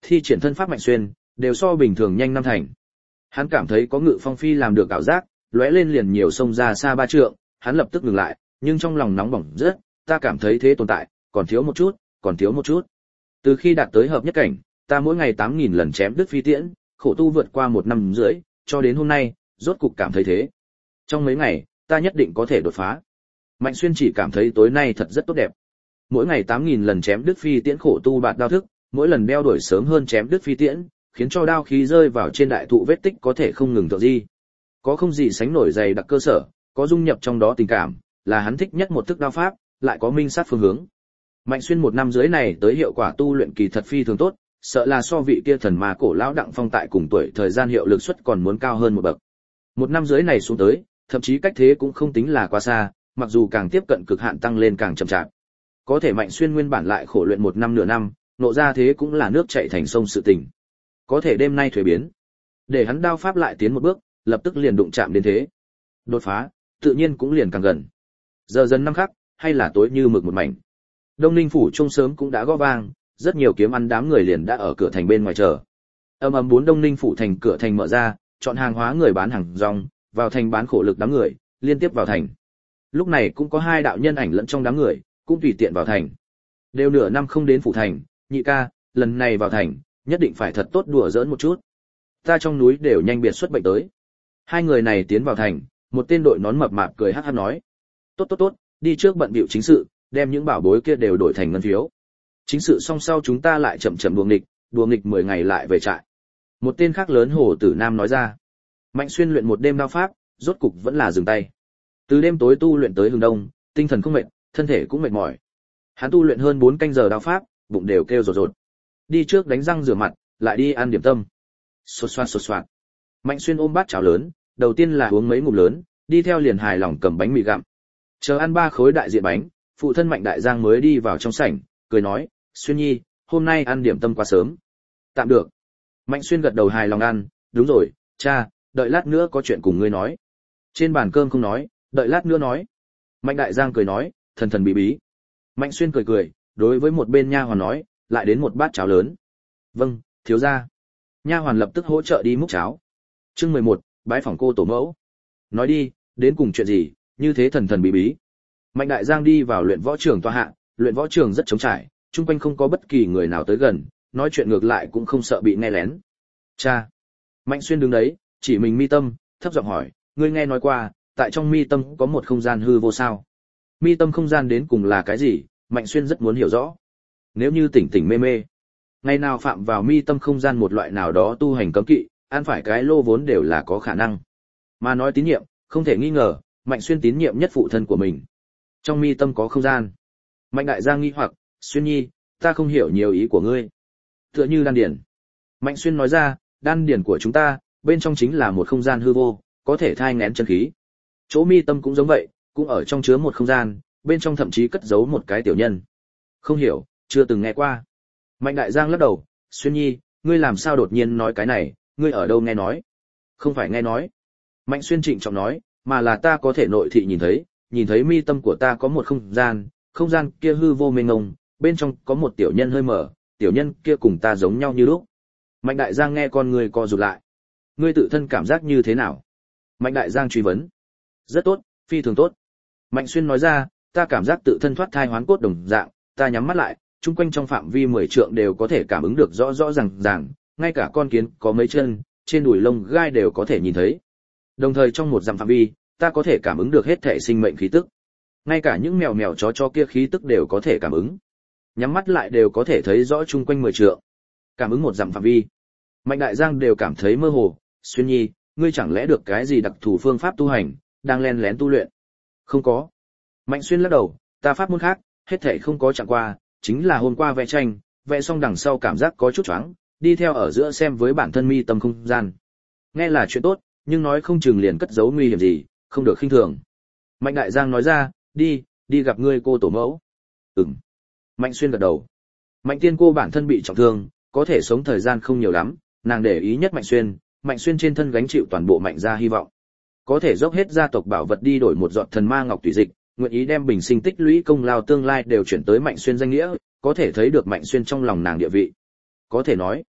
thi triển thân pháp Mạnh Xuyên đều so bình thường nhanh năm thành. Hắn cảm thấy có Ngự Phong Phi làm được ảo giác, lóe lên liền nhiều sông ra xa 3 trượng, hắn lập tức ngừng lại, nhưng trong lòng nóng bỏng rất, ta cảm thấy thế tồn tại, còn thiếu một chút, còn thiếu một chút. Từ khi đạt tới hợp nhất cảnh, ta mỗi ngày 8000 lần chém đứt phi tiễn, khổ tu vượt qua 1 năm rưỡi, cho đến hôm nay, rốt cục cảm thấy thế. Trong mấy ngày, ta nhất định có thể đột phá. Mạnh Xuyên chỉ cảm thấy tối nay thật rất tốt đẹp. Mỗi ngày 8000 lần chém đứt phi tiễn khổ tu bạt đao thức, mỗi lần đeo đuổi sớm hơn chém đứt phi tiễn, khiến cho đao khí rơi vào trên đại thụ vết tích có thể không ngừng thượng di. Có không gì sánh nổi dày đặc cơ sở, có dung nhập trong đó tình cảm, là hắn thích nhất một thức đao pháp, lại có minh sát phương hướng. Mạnh Xuyên 1 năm dưới này tới hiệu quả tu luyện kỳ thật phi thường tốt, sợ là so vị kia thần ma cổ lão Đặng Phong tại cùng tuổi thời gian hiệu lực suất còn muốn cao hơn một bậc. 1 năm dưới này xuống tới, thậm chí cách thế cũng không tính là quá xa, mặc dù càng tiếp cận cực hạn tăng lên càng chậm chạp. Có thể Mạnh Xuyên nguyên bản lại khổ luyện 1 năm nửa năm, nộ ra thế cũng là nước chảy thành sông sự tình. Có thể đêm nay thuế biến, để hắn đao pháp lại tiến một bước, lập tức liền đụng chạm đến thế. Đột phá, tự nhiên cũng liền càng gần. Giờ dần năm khắc, hay là tối như mực một mảnh. Đông Ninh phủ trung sớm cũng đã gõ vang, rất nhiều kiếm ăn đám người liền đã ở cửa thành bên ngoài chờ. Ầm ầm 4 Đông Ninh phủ thành cửa thành mở ra, chọn hàng hóa người bán hàng rong, vào thành bán khổ lực đám người, liên tiếp vào thành. Lúc này cũng có 2 đạo nhân ảnh lẫn trong đám người, cũng tùy tiện vào thành. Đều nửa năm không đến phủ thành, nhị ca, lần này vào thành, nhất định phải thật tốt đùa giỡn một chút. Ta trong núi đều nhanh biệt xuất bệnh tới. 2 người này tiến vào thành, một tên đội nón mập mạp cười hắc hắc nói: "Tốt tốt tốt, đi trước bận bịu chính sự, đem những bảo bối kia đều đổi thành ngân phiếu. Chính sự xong sau chúng ta lại chậm chậm đùa nghịch 10 ngày lại về trại." Một tên khác lớn hổ tử nam nói ra. Mạnh Xuyên luyện một đêm đao pháp, rốt cục vẫn là dừng tay. Từ đêm tối tu luyện tới hừng đông, tinh thần không mệt, thân thể cũng mệt mỏi. Hắn tu luyện hơn 4 canh giờ đao pháp, bụng đều kêu rột rột. Đi trước đánh răng rửa mặt, lại đi ăn điểm tâm. Xột xoạt. Mạnh Xuyên ôm bát cháo lớn, đầu tiên là uống mấy ngụm lớn, đi theo liền hài lòng cầm bánh mì gặm. Chờ ăn 3 khối đại diện bánh, phụ thân Mạnh Đại Giang mới đi vào trong sảnh, cười nói: "Xuyên nhi, hôm nay ăn điểm tâm quá sớm." "Tạm được." Mạnh Xuyên gật đầu hài lòng ăn, "Đúng rồi, cha, đợi lát nữa có chuyện cùng ngươi nói." Trên bàn cơm không nói, đợi lát nữa nói. Mạnh Đại Giang cười nói, thần thần bí bí. Mạnh Xuyên cười, đối với một bên nha hoàn nói, lại đến một bát cháo lớn. "Vâng, thiếu gia." Nha hoàn lập tức hỗ trợ đi múc cháo. Chương 11, bái phỏng cô tổ mẫu. "Nói đi, đến cùng chuyện gì, như thế thần thần bí bí?" Mạnh Đại Giang đi vào luyện võ trường tọa hạ, luyện võ trường rất trống trải, chung quanh không có bất kỳ người nào tới gần, nói chuyện ngược lại cũng không sợ bị nghe lén. "Cha." Mạnh Xuyên đứng đấy, chỉ mình mi tâm, thấp giọng hỏi, "Ngươi nghe nói qua, tại trong mi tâm có một không gian hư vô sao?" Mi tâm không gian đến cùng là cái gì, Mạnh Xuyên rất muốn hiểu rõ. Nếu như tỉnh tỉnh mê mê, ngày nào phạm vào mi tâm không gian một loại nào đó tu hành cấm kỵ, ăn phải cái lô vốn đều là có khả năng. Mà nói tín nhiệm, không thể nghi ngờ, Mạnh Xuyên tín nhiệm nhất phụ thân của mình. Trong mi tâm có không gian. Mạnh Đại Giang nghi hoặc, "Xuyên nhi, ta không hiểu nhiều ý của ngươi." "Tựa như đan điển." Mạnh Xuyên nói ra, "Đan điển của chúng ta, bên trong chính là một không gian hư vô, có thể thai nghén chân khí. Chỗ mi tâm cũng giống vậy, cũng ở trong chứa một không gian, bên trong thậm chí cất giấu một cái tiểu nhân." "Không hiểu, chưa từng nghe qua." Mạnh Đại Giang lắc đầu, "Xuyên nhi, ngươi làm sao đột nhiên nói cái này, ngươi ở đâu nghe nói?" "Không phải nghe nói." Mạnh Xuyên trịnh trọng nói, "mà là ta có thể nội thị nhìn thấy mi tâm của ta có một không gian kia hư vô mênh mông, bên trong có một tiểu nhân hơi mở, tiểu nhân kia cùng ta giống nhau như lúc." Mạnh Đại Giang nghe con người co rụt lại. "Ngươi tự thân cảm giác như thế nào?" Mạnh Đại Giang truy vấn. "Rất tốt, phi thường tốt." Mạnh Xuyên nói ra, "Ta cảm giác tự thân thoát thai hoán cốt đồng dạng, ta nhắm mắt lại, chung quanh trong phạm vi 10 trượng đều có thể cảm ứng được rõ ràng, ngay cả con kiến có mấy chân, trên đùi lông gai đều có thể nhìn thấy. Đồng thời trong một dặm phạm vi, ta có thể cảm ứng được hết thể sinh mệnh khí tức. Ngay cả những mèo chó kia khí tức đều có thể cảm ứng. Nhắm mắt lại đều có thể thấy rõ chung quanh 10 trượng. Cảm ứng một dặm phạm vi." Mạnh Đại Giang đều cảm thấy mơ hồ, "Xuyên nhi, ngươi chẳng lẽ được cái gì đặc thù phương pháp tu hành, đang len lén tu luyện?" "Không có." Mạnh Xuyên lắc đầu, "Ta pháp môn khác, hết thảy không có chẳng qua, chính là hôm qua vẽ tranh, vẽ xong đằng sau cảm giác có chút choáng, đi theo ở giữa xem với bản thân mi tâm không gian." Nghe là chuyện tốt, nhưng nói không chừng liền cất giấu nguy hiểm gì, không được khinh thường. Mạnh Đại Giang nói ra, đi gặp ngươi cô tổ mẫu." "Ừm." Mạnh Xuyên gật đầu. Mạnh Tiên cô bản thân bị trọng thương, có thể sống thời gian không nhiều lắm, nàng để ý nhất Mạnh Xuyên trên thân gánh chịu toàn bộ Mạnh gia hy vọng. Có thể dốc hết gia tộc bảo vật đi đổi một giọt thần ma ngọc tùy dịch, nguyện ý đem bình sinh tích lũy công lao tương lai đều chuyển tới Mạnh Xuyên danh nghĩa, có thể thấy được Mạnh Xuyên trong lòng nàng địa vị. Có thể nói,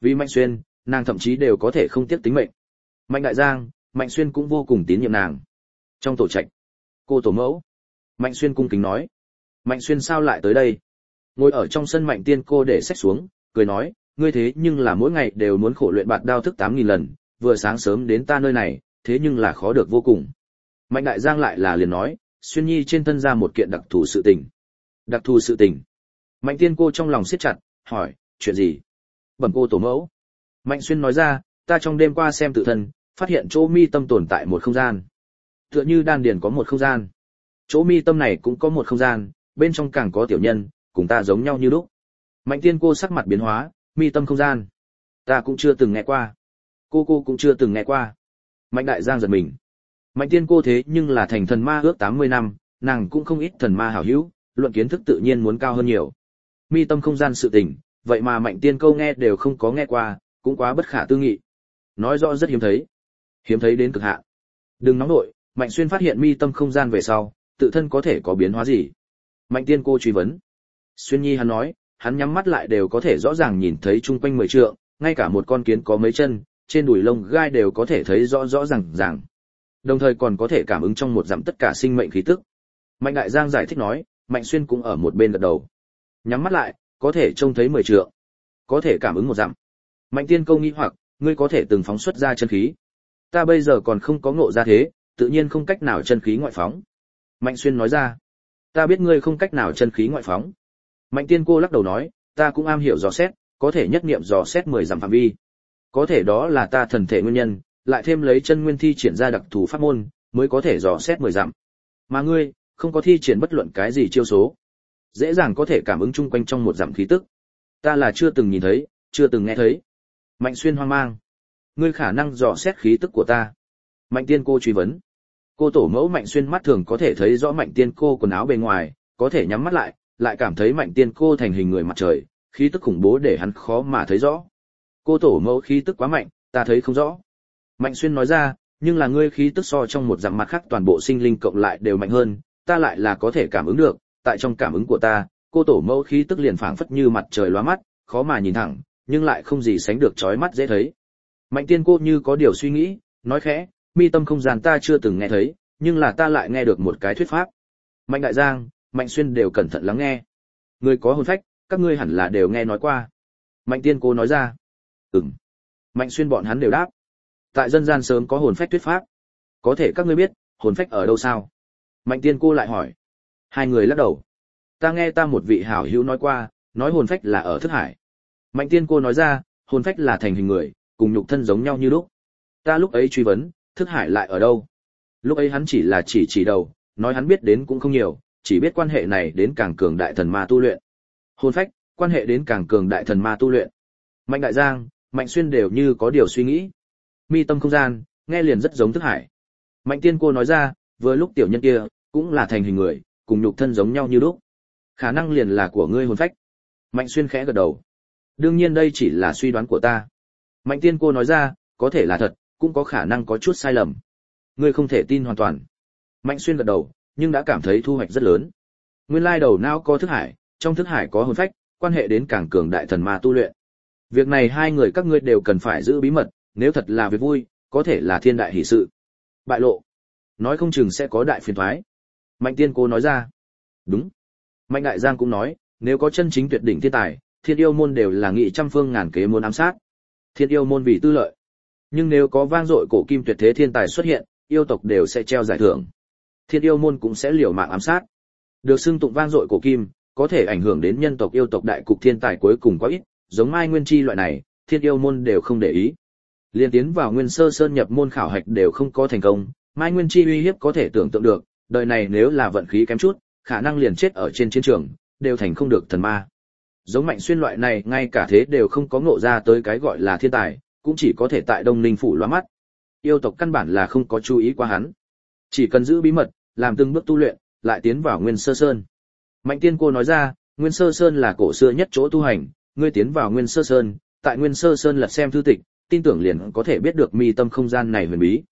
Vì Mạnh Xuyên, nàng thậm chí đều có thể không tiếc tính mệnh. Mạnh Đại Giang, Mạnh Xuyên cũng vô cùng tín nhiệm nàng. Trong tổ trạch, cô tổ mẫu. Mạnh Xuyên cung kính nói. Mạnh Xuyên sao lại tới đây? Ngồi ở trong sân Mạnh Tiên cô để sách xuống, cười nói, ngươi thế nhưng là mỗi ngày đều muốn khổ luyện bạt đao thức 8.000 lần, vừa sáng sớm đến ta nơi này, thế nhưng là khó được vô cùng. Mạnh Đại Giang lại là liền nói, Xuyên Nhi trên thân ra một kiện đặc thù sự tình. Đặc thù sự tình. Mạnh Tiên cô trong lòng siết chặt, hỏi, chuyện gì? Bẩm cô tổ mẫu. Mạnh Xuyên nói ra, ta trong đêm qua xem tự thân, phát hiện chỗ mi tâm tồn tại một không gian. Tựa như đan điền có một không gian. Chỗ mi tâm này cũng có một không gian, bên trong càng có tiểu nhân, cùng ta giống nhau như lúc. Mạnh Tiên cô sắc mặt biến hóa, mi tâm không gian. Ta cũng chưa từng nghe qua. Cô cũng chưa từng nghe qua. Mạnh Đại Giang giật mình. Mạnh Tiên cô thế nhưng là thành thần ma ước 80 năm, nàng cũng không ít thần ma hảo hữu, luận kiến thức tự nhiên muốn cao hơn nhiều. Mi tâm không gian sự tình, vậy mà Mạnh Tiên cô nghe đều không có nghe qua, cũng quá bất khả tư nghị. Nói rõ rất hiếm thấy. Hiếm thấy đến cực hạn. Đừng nóng nội, Mạnh Xuyên phát hiện mi tâm không gian về sau, tự thân có thể có biến hóa gì? Mạnh Tiên cô truy vấn. Xuyên Nhi hắn nói, hắn nhắm mắt lại đều có thể rõ ràng nhìn thấy chung quanh 10 trượng, ngay cả một con kiến có mấy chân, trên đùi lông gai đều có thể thấy rõ rõ ràng. Đồng thời còn có thể cảm ứng trong một dặm tất cả sinh mệnh khí tức. Mạnh Đại Giang giải thích nói, Mạnh Xuyên cũng ở một bên gật đầu. Nhắm mắt lại, có thể trông thấy 10 trượng, có thể cảm ứng một dặm. Mạnh Tiên câu nghi hoặc, ngươi có thể từng phóng xuất ra chân khí. Ta bây giờ còn không có ngộ ra thế, tự nhiên không cách nào chân khí ngoại phóng. Mạnh Xuyên nói ra, ta biết ngươi không cách nào chân khí ngoại phóng. Mạnh Tiên cô lắc đầu nói, ta cũng am hiểu dò xét, có thể nhất niệm dò xét 10 dặm phạm vi. Có thể đó là ta thần thể nguyên nhân, lại thêm lấy chân nguyên thi triển ra đặc thù pháp môn, mới có thể dò xét 10 dặm. Mà ngươi, không có thi triển bất luận cái gì chiêu số, dễ dàng có thể cảm ứng chung quanh trong một dặm khí tức. Ta là chưa từng nhìn thấy, chưa từng nghe thấy. Mạnh Xuyên hoang mang. Ngươi khả năng dò xét khí tức của ta. Mạnh Tiên cô truy vấn. Cô tổ mẫu Mạnh Xuyên mắt thường có thể thấy rõ Mạnh Tiên cô quần áo bề ngoài, có thể nhắm mắt lại cảm thấy Mạnh Tiên cô thành hình người mặt trời, khí tức khủng bố để hắn khó mà thấy rõ. Cô tổ mẫu khí tức quá mạnh, ta thấy không rõ. Mạnh Xuyên nói ra, nhưng là ngươi khí tức so trong một dặm mặt khác toàn bộ sinh linh cộng lại đều mạnh hơn, ta lại là có thể cảm ứng được, tại trong cảm ứng của ta, cô tổ mẫu khí tức liền phảng phất như mặt trời lóa mắt, khó mà nhìn thẳng, nhưng lại không gì sánh được chói mắt dễ thấy. Mạnh Tiên cô như có điều suy nghĩ, nói khẽ, mi tâm không gian ta chưa từng nghe thấy, nhưng là ta lại nghe được một cái thuyết pháp. Mạnh Đại Giang, Mạnh Xuyên đều cẩn thận lắng nghe. Người có hồn phách, các ngươi hẳn là đều nghe nói qua. Mạnh Tiên cô nói ra. Ừm. Mạnh Xuyên bọn hắn đều đáp. Tại dân gian sớm có hồn phách thuyết pháp. Có thể các ngươi biết, hồn phách ở đâu sao? Mạnh Tiên cô lại hỏi. Hai người lắc đầu. Ta nghe ta một vị hảo hữu nói qua, nói hồn phách là ở thức hải. Mạnh Tiên cô nói ra, hồn phách là thành hình người, cùng nhục thân giống nhau như lúc. Ta lúc ấy truy vấn, thức hải lại ở đâu? Lúc ấy hắn chỉ là chỉ đầu, nói hắn biết đến cũng không nhiều, chỉ biết quan hệ này đến càng cường đại thần ma tu luyện. Hồn phách, quan hệ đến càng cường đại thần ma tu luyện. Mạnh Đại Giang, Mạnh Xuyên đều như có điều suy nghĩ. Mi tâm không gian, nghe liền rất giống thức hải. Mạnh Tiên cô nói ra, vừa lúc tiểu nhân kia, cũng là thành hình người, cùng nhục thân giống nhau như lúc. Khả năng liền là của ngươi hồn phách. Mạnh Xuyên khẽ gật đầu. Đương nhiên đây chỉ là suy đoán của ta. Mạnh Tiên cô nói ra, có thể là thật, cũng có khả năng có chút sai lầm. Ngươi không thể tin hoàn toàn. Mạnh Xuyên gật đầu, nhưng đã cảm thấy thu hoạch rất lớn. Nguyên lai đầu não có thức hải, trong thức hải có hồn phách, quan hệ đến càng cường đại thần ma tu luyện. Việc này hai người các ngươi đều cần phải giữ bí mật, nếu thật là việc vui, có thể là thiên đại hỷ sự. Bại lộ, nói không chừng sẽ có đại phiền toái. Mạnh Tiên cô nói ra. Đúng. Mạnh Đại Giang cũng nói, nếu có chân chính tuyệt đỉnh thiên tài, Thiên Yêu môn đều là nghị trăm phương ngàn kế muốn ám sát. Thiên Yêu môn vì tư lợi. Nhưng nếu có vang dội cổ kim tuyệt thế thiên tài xuất hiện, yêu tộc đều sẽ treo giải thưởng. Thiên Yêu môn cũng sẽ liều mạng ám sát. Được xưng tụng vang dội cổ kim, có thể ảnh hưởng đến nhân tộc yêu tộc đại cục thiên tài cuối cùng quá ít, giống Mai Nguyên Chi loại này, Thiên Yêu môn đều không để ý. Liên tiến vào Nguyên Sơ Sơn nhập môn khảo hạch đều không có thành công, Mai Nguyên Chi uy hiếp có thể tưởng tượng được, đời này nếu là vận khí kém chút, khả năng liền chết ở trên chiến trường, đều thành không được thần ma. Giống Mạnh Xuyên loại này ngay cả thế đều không có ngộ ra tới cái gọi là thiên tài, cũng chỉ có thể tại Đông Ninh phủ lóa mắt. Yêu tộc căn bản là không có chú ý qua hắn. Chỉ cần giữ bí mật, làm từng bước tu luyện, lại tiến vào Nguyên Sơ Sơn. Mạnh Tiên cô nói ra, Nguyên Sơ Sơn là cổ xưa nhất chỗ tu hành, ngươi tiến vào Nguyên Sơ Sơn, tại Nguyên Sơ Sơn lật xem thư tịch, tin tưởng liền có thể biết được mi tâm không gian này huyền bí.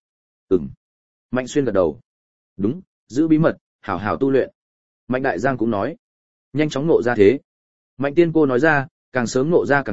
Mạnh Xuyên gật đầu. Đúng, giữ bí mật, hảo hảo tu luyện. Mạnh Đại Giang cũng nói, nhanh chóng ngộ ra thế. Mạnh Tiên cô nói ra, càng sớm ngộ ra càng tốt,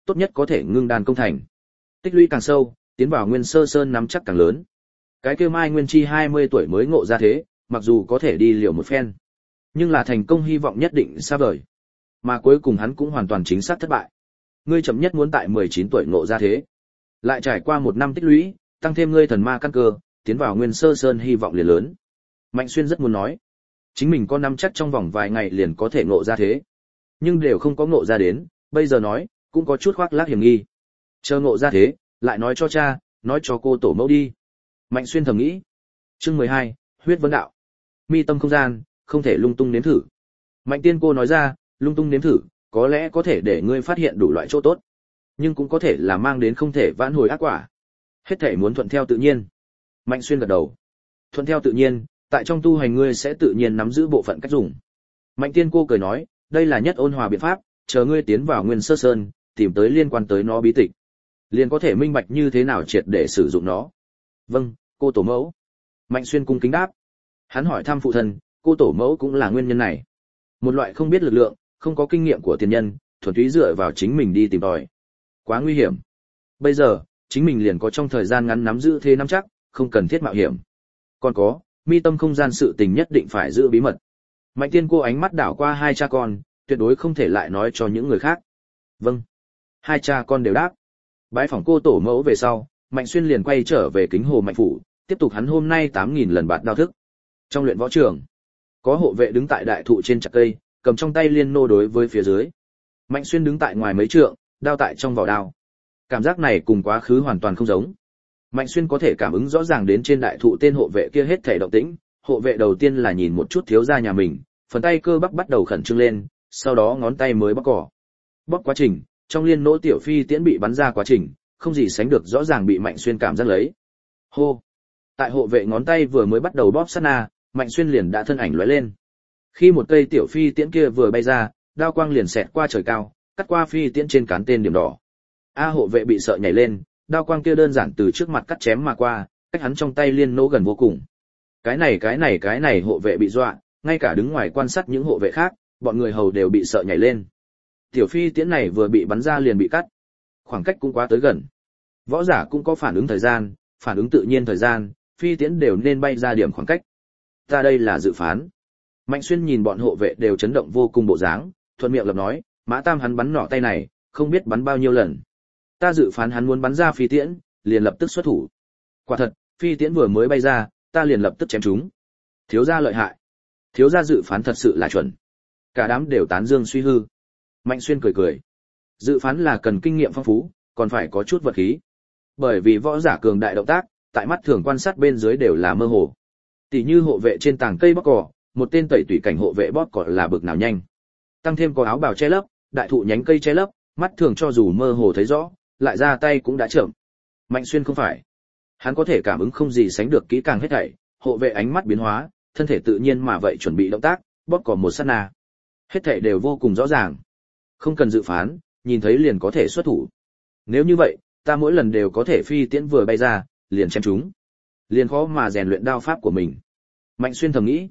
tốt nhất có thể ngưng đan công thành. Tích lũy càng sâu, tiến vào Nguyên Sơ Sơn nắm chắc càng lớn. Cái kia Mai Nguyên Chi 20 tuổi mới ngộ ra thế, mặc dù có thể đi liều một phen, nhưng là thành công hy vọng nhất định xa vời. Mà cuối cùng hắn cũng hoàn toàn chính xác thất bại. Ngươi chậm nhất muốn tại 19 tuổi ngộ ra thế. Lại trải qua 1 năm tích lũy, tăng thêm ngươi thần ma căn cơ, tiến vào Nguyên Sơ Sơn hy vọng liền lớn. Mạnh Xuyên rất muốn nói, chính mình có năm chắc trong vòng vài ngày liền có thể ngộ ra thế, nhưng đều không có ngộ ra đến, bây giờ nói, cũng có chút khoác lác hiểm nghi. Chờ ngộ ra thế, lại nói cho cha, nói cho cô tổ mẫu đi. Mạnh Xuyên thầm nghĩ. Chương 12, huyết vấn đạo. Mi tâm không gian, không thể lung tung nếm thử. Mạnh Tiên Cô nói ra, lung tung nếm thử, có lẽ có thể để ngươi phát hiện đủ loại chỗ tốt, nhưng cũng có thể là mang đến không thể vãn hồi ác quả. Hết thảy muốn thuận theo tự nhiên. Mạnh Xuyên gật đầu. Thuận theo tự nhiên, tại trong tu hành ngươi sẽ tự nhiên nắm giữ bộ phận cách dùng. Mạnh Tiên Cô cười nói, đây là nhất ôn hòa biện pháp, chờ ngươi tiến vào Nguyên Sơ Sơn, tìm tới liên quan tới nó bí tịch, liền có thể minh bạch như thế nào triệt để sử dụng nó. Vâng, cô tổ mẫu. Mạnh Xuyên cung kính đáp. Hắn hỏi thăm phụ thân, cô tổ mẫu cũng là nguyên nhân này. Một loại không biết lực lượng, không có kinh nghiệm của tiền nhân, thuần túy dựa vào chính mình đi tìm tòi. Quá nguy hiểm. Bây giờ, chính mình liền có trong thời gian ngắn nắm giữ thế nắm chắc, không cần thiết mạo hiểm. Còn có, mi tâm không gian sự tình nhất định phải giữ bí mật. Mạnh Tiên Cô ánh mắt đảo qua hai cha con, tuyệt đối không thể lại nói cho những người khác. Vâng. Hai cha con đều đáp. Bái phỏng cô tổ mẫu về sau, Mạnh Xuyên liền quay trở về Kính Hồ Mạnh phủ, tiếp tục hắn hôm nay 8.000 lần bạt đao thức. Trong luyện võ trường, có hộ vệ đứng tại đại thụ trên chặt cây, cầm trong tay liên nô đối với phía dưới. Mạnh Xuyên đứng tại ngoài mấy trượng, đao tại trong vỏ đao. Cảm giác này cùng quá khứ hoàn toàn không giống. Mạnh Xuyên có thể cảm ứng rõ ràng đến trên đại thụ tên hộ vệ kia hết thảy động tĩnh. Hộ vệ đầu tiên là nhìn một chút thiếu gia nhà mình, phần tay cơ bắp bắt đầu khẩn trương lên, sau đó ngón tay mới bóc cỏ. Bóc quá trình, trong liên nỗ tiểu phi tiễn bị bắn ra quá trình, không gì sánh được rõ ràng bị Mạnh Xuyên cảm giác lấy. Hô! Tại hộ vệ ngón tay vừa mới bắt đầu bóp sát na, Mạnh Xuyên liền đã thân ảnh lóe lên. Khi một cây tiểu phi tiễn kia vừa bay ra, đao quang liền xẹt qua trời cao, cắt qua phi tiễn trên cán tên điểm đỏ. Hộ vệ bị sợ nhảy lên, đao quang kia đơn giản từ trước mặt cắt chém mà qua, cách hắn trong tay liên nỗ gần vô cùng. Cái này hộ vệ bị dọa, ngay cả đứng ngoài quan sát những hộ vệ khác, bọn người hầu đều bị sợ nhảy lên. Tiểu phi tiễn này vừa bị bắn ra liền bị cắt. Khoảng cách cũng quá tới gần. Võ giả cũng có phản ứng thời gian, phản ứng tự nhiên thời gian, phi tiễn đều nên bay ra điểm khoảng cách. Ta đây là dự phán. Mạnh Xuyên nhìn bọn hộ vệ đều chấn động vô cùng bộ dáng, thuận miệng lập nói, Mã Tam hắn bắn nỏ tay này, không biết bắn bao nhiêu lần. Ta dự phán hắn muốn bắn ra phi tiễn, liền lập tức xuất thủ. Quả thật, phi tiễn vừa mới bay ra, ta liền lập tức chém chúng. Thiếu gia lợi hại. Thiếu gia dự phán thật sự là chuẩn. Cả đám đều tán dương suy hư. Mạnh Xuyên cười cười. Dự phán là cần kinh nghiệm phong phú, còn phải có chút vật khí. Bởi vì võ giả cường đại động tác, tại mắt thường quan sát bên dưới đều là mơ hồ. Tỷ như hộ vệ trên tảng cây bóp cỏ, một tên tẩy tủy cảnh hộ vệ bóp cỏ là bực nào nhanh. Tăng thêm có áo bào che lấp, đại thụ nhánh cây che lấp, mắt thường cho dù mơ hồ thấy rõ, lại ra tay cũng đã chậm. Mạnh Xuyên không phải. Hắn có thể cảm ứng không gì sánh được kỹ càng hết thảy, hộ vệ ánh mắt biến hóa, thân thể tự nhiên mà vậy chuẩn bị động tác, bóp cỏ một sát na. Hết thảy đều vô cùng rõ ràng. Không cần dự phán, nhìn thấy liền có thể xuất thủ. Nếu như vậy, ta mỗi lần đều có thể phi tiễn vừa bay ra, liền chém chúng. Liền khó mà rèn luyện đao pháp của mình. Mạnh Xuyên thầm nghĩ,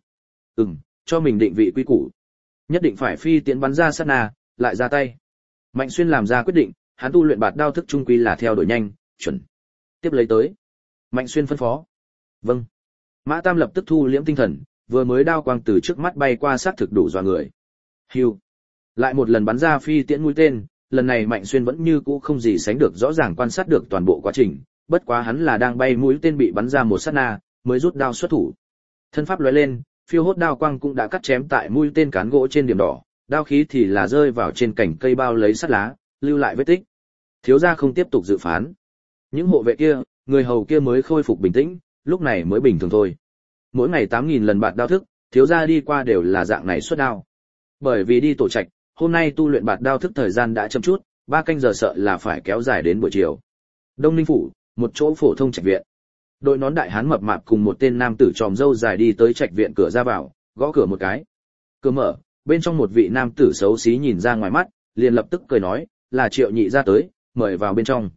cho mình định vị quy củ. Nhất định phải phi tiễn bắn ra sát na, lại ra tay. Mạnh Xuyên làm ra quyết định, hắn tu luyện bạt đao thức trung quy là theo đuổi nhanh, chuẩn. Tiếp lấy tới. Mạnh Xuyên phân phó. Vâng. Mã Tam lập tức thu liễm tinh thần, vừa mới đao quang từ trước mắt bay qua sát thực đủ dọa người. Hưu. Lại một lần bắn ra phi tiễn mũi tên, lần này Mạnh Xuyên vẫn như cũ không gì sánh được rõ ràng quan sát được toàn bộ quá trình, bất quá hắn là đang bay mũi tên bị bắn ra một sát na, mới rút đao xuất thủ. Thân pháp lóe lên, phiêu hốt đao quang cũng đã cắt chém tại mũi tên cán gỗ trên điểm đỏ, đao khí thì là rơi vào trên cành cây bao lấy sắt lá, lưu lại vết tích. Thiếu gia không tiếp tục dự phán. Những hộ vệ kia, người hầu kia mới khôi phục bình tĩnh, lúc này mới bình thường thôi. Mỗi ngày 8.000 lần bạt đao thức, thiếu gia đi qua đều là dạng này xuất đao. Bởi vì đi tổ trạch, hôm nay tu luyện bạt đao thức thời gian đã chậm chút, 3 canh giờ sợ là phải kéo dài đến buổi chiều. Đông Ninh phủ, một chỗ phổ thông trạch viện. Đội nón đại hán mập mạp cùng một tên nam tử tròm râu dài đi tới trạch viện cửa ra vào, gõ cửa một cái. Cửa mở, bên trong một vị nam tử xấu xí nhìn ra ngoài mắt, liền lập tức cười nói, là Triệu nhị ra tới, mời vào bên trong.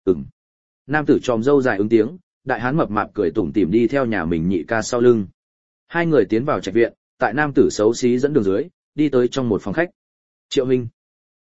Nam tử tròm râu dài ứng tiếng, đại hán mập mạp cười tủm tỉm đi theo nhà mình nhị ca sau lưng. Hai người tiến vào trạch viện, tại nam tử xấu xí dẫn đường dưới, đi tới trong một phòng khách. Triệu huynh.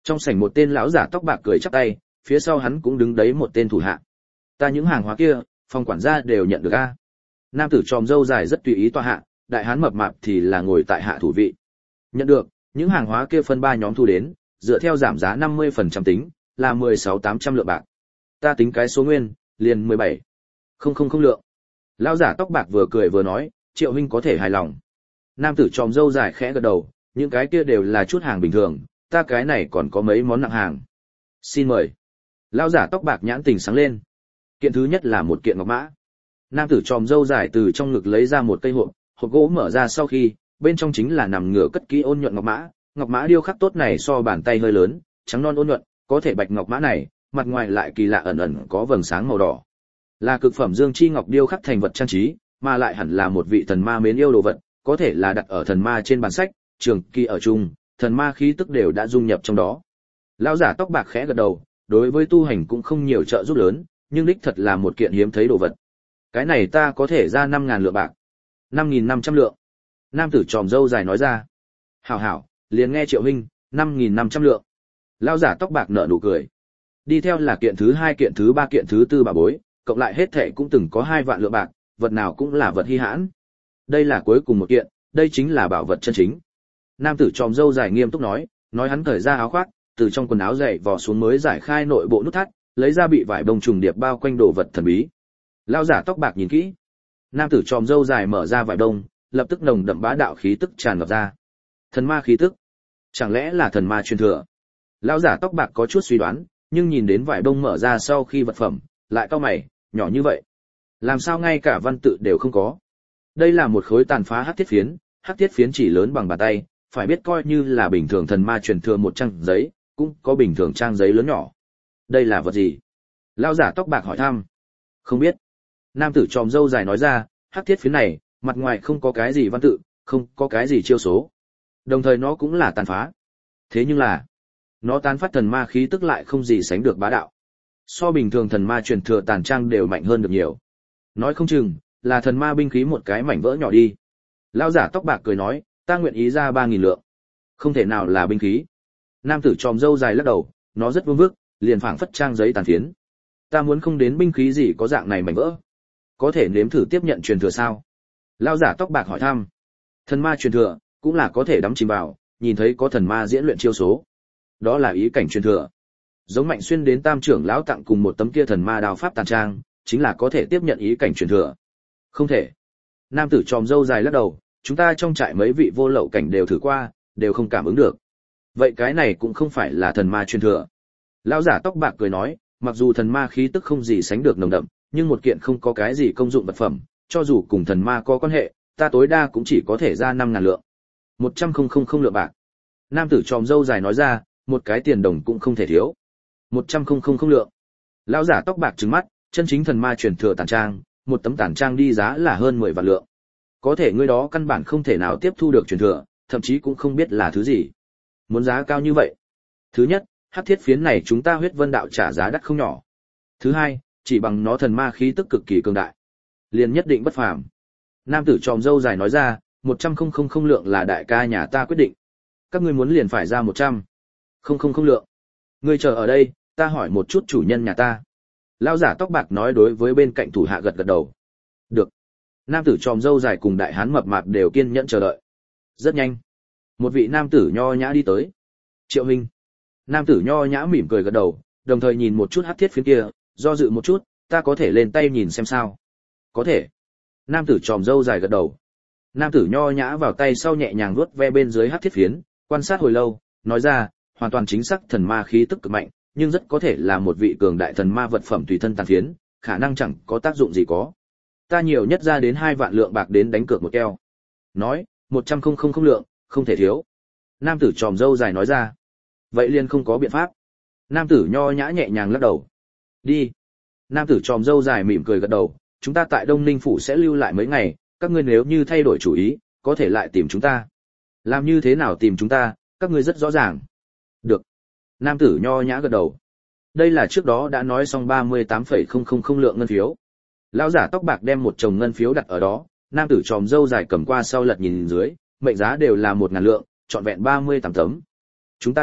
Trong sảnh một tên lão giả tóc bạc cười chắp tay, phía sau hắn cũng đứng đấy một tên thủ hạ. Ta những hàng hóa kia, phòng quản gia đều nhận được a. Nam tử tròm râu dài rất tùy ý tọa hạ, đại hán mập mạp thì là ngồi tại hạ thủ vị. Nhận được, những hàng hóa kia phân 3 nhóm thu đến, dựa theo giảm giá 50% tính, là 16.800 lượng bạc. Ta tính cái số nguyên, liền 17. Không lượng. Lão giả tóc bạc vừa cười vừa nói, Triệu huynh có thể hài lòng. Nam tử tròm râu dài khẽ gật đầu, những cái kia đều là chút hàng bình thường, ta cái này còn có mấy món nặng hàng. Xin mời. Lão giả tóc bạc nhãn tình sáng lên. Kiện thứ nhất là một kiện ngọc mã. Nam tử tròm râu dài từ trong ngực lấy ra một cây hộp gỗ mở ra sau khi, bên trong chính là nằm ngửa cất kỹ ôn nhuận ngọc mã điêu khắc tốt này so bàn tay hơi lớn, trắng non ôn nhuận, có thể bạch ngọc mã này, mặt ngoài lại kỳ lạ ẩn ẩn có vầng sáng màu đỏ. Là cực phẩm dương chi ngọc điêu khắc thành vật trang trí, mà lại hẳn là một vị thần ma mến yêu đồ vật, có thể là đặt ở thần ma trên bàn sách, trường kỳ ở chung, thần ma khí tức đều đã dung nhập trong đó. Lão giả tóc bạc khẽ gật đầu, đối với tu hành cũng không nhiều trợ giúp lớn, nhưng đích thật là một kiện hiếm thấy đồ vật. Cái này ta có thể ra 5.000 lượng bạc. 5.500 lượng. Nam tử tròm râu dài nói ra. Hảo, liền nghe Triệu huynh, 5.500 lượng. Lão giả tóc bạc nở nụ cười. Đi theo là kiện thứ 2, kiện thứ 3, kiện thứ 4 bà bối, cộng lại hết thảy cũng từng có 2 vạn lượng bạc, vật nào cũng là vật hi hãn. Đây là cuối cùng một kiện, đây chính là bảo vật chân chính. Nam tử tròm râu dài nghiêm túc nói hắn cởi ra áo khoác, từ trong quần áo dày vò xuống mới giải khai nội bộ nút thắt, lấy ra bị vải bông trùng điệp bao quanh đồ vật thần bí. Lão giả tóc bạc nhìn kỹ. Nam tử tròm râu dài mở ra vải bông, lập tức nồng đậm bá đạo khí tức tràn ngập ra. Thần ma khí tức? Chẳng lẽ là thần ma truyền thừa? Lão giả tóc bạc có chút suy đoán, nhưng nhìn đến vải bông mở ra sau khi vật phẩm, lại cau mày, nhỏ như vậy, làm sao ngay cả văn tự đều không có? Đây là một khối tàn phá hắc thiết phiến chỉ lớn bằng bàn tay, phải biết coi như là bình thường thần ma truyền thừa một trang giấy, cũng có bình thường trang giấy lớn nhỏ. Đây là vật gì? Lão giả tóc bạc hỏi thăm. Không biết. Nam tử tròm râu dài nói ra, hắc thiết phiến này, mặt ngoài không có cái gì văn tự, không có cái gì chiêu số. Đồng thời nó cũng là tàn phá. Thế nhưng là, nó tán phát thần ma khí tức lại không gì sánh được bá đạo. So bình thường thần ma truyền thừa tàn trang đều mạnh hơn được nhiều. Nói không chừng, là thần ma binh khí một cái mảnh vỡ nhỏ đi. Lão giả tóc bạc cười nói, ta nguyện ý ra 3.000 lượng. Không thể nào là binh khí. Nam tử tròm râu dài lắc đầu, nó rất vương vức, liền phảng phất trang giấy tàn phiến. Ta muốn không đến binh khí gì có dạng này mảnh vỡ. Có thể nếm thử tiếp nhận truyền thừa sao? Lão giả tóc bạc hỏi thăm. Thần ma truyền thừa, cũng là có thể đắm chìm vào, nhìn thấy có thần ma diễn luyện chiêu số. Đó là ý cảnh truyền thừa. Giống Mạnh Xuyên đến Tam trưởng lão tặng cùng một tấm kia thần ma đao pháp tàn trang, chính là có thể tiếp nhận ý cảnh truyền thừa. Không thể. Nam tử tròm râu dài lắc đầu, chúng ta trong trại mấy vị vô lậu cảnh đều thử qua, đều không cảm ứng được. Vậy cái này cũng không phải là thần ma truyền thừa. Lão giả tóc bạc cười nói, mặc dù thần ma khí tức không gì sánh được nồng đậm, nhưng một kiện không có cái gì công dụng vật phẩm, cho dù cùng thần ma có quan hệ, ta tối đa cũng chỉ có thể ra 5.000 lượng. 100.000 lượng bạc. Nam tử tròm râu dài nói ra, một cái tiền đồng cũng không thể thiếu. 100.000 lượng. Lão giả tóc bạc trừng mắt, chân chính thần ma truyền thừa tàn trang, một tấm tàn trang đi giá là hơn 10 vạn lượng. Có thể ngươi đó căn bản không thể nào tiếp thu được truyền thừa, thậm chí cũng không biết là thứ gì. Muốn giá cao như vậy? Thứ nhất, hắc thiết phiến này chúng ta huyết vân đạo trả giá đắt không nhỏ. Thứ hai, chỉ bằng nó thần ma khí tức cực kỳ cường đại, liền nhất định bất phàm. Nam tử tròm râu dài nói ra, 100.000 lượng là đại ca nhà ta quyết định. Các ngươi muốn liền phải ra 100.000 lượng. Ngươi chờ ở đây, ta hỏi một chút chủ nhân nhà ta. Lão giả tóc bạc nói đối với bên cạnh thủ hạ gật gật đầu. Được. Nam tử tròm râu dài cùng đại hán mập mạp đều kiên nhẫn chờ đợi. Rất nhanh, một vị nam tử nho nhã đi tới. Triệu huynh. Nam tử nho nhã mỉm cười gật đầu, đồng thời nhìn một chút hắc thiết phiến kia, do dự một chút, ta có thể lên tay nhìn xem sao? Có thể. Nam tử tròm râu dài gật đầu. Nam tử nho nhã vào tay sau nhẹ nhàng vuốt ve bên dưới hắc thiết phiến, quan sát hồi lâu, nói ra, hoàn toàn chính xác thần ma khí tức cực mạnh, nhưng rất có thể là một vị cường đại thần ma vật phẩm tùy thân tàn phiến, khả năng chẳng có tác dụng gì có. Ta nhiều nhất ra đến 2 vạn lượng bạc đến đánh cược một keo. Nói, 100.000 lượng, không thể thiếu. Nam tử tròm râu dài nói ra. Vậy liền không có biện pháp. Nam tử nho nhã nhẹ nhàng lắc đầu. Đi. Nam tử tròm râu dài mỉm cười gật đầu, chúng ta tại Đông Ninh phủ sẽ lưu lại mấy ngày, các ngươi nếu như thay đổi chủ ý, có thể lại tìm chúng ta. Làm như thế nào tìm chúng ta, các ngươi rất rõ ràng. Được. Nam tử nho nhã gật đầu. Đây là trước đó đã nói xong 38.000 lượng ngân phiếu. Lão giả tóc bạc đem một chồng ngân phiếu đặt ở đó, nam tử tròm râu dài cầm qua sau lật nhìn dưới, mệnh giá đều là 1.000 lượng, trọn vẹn 38 tấm. Chúng ta đi,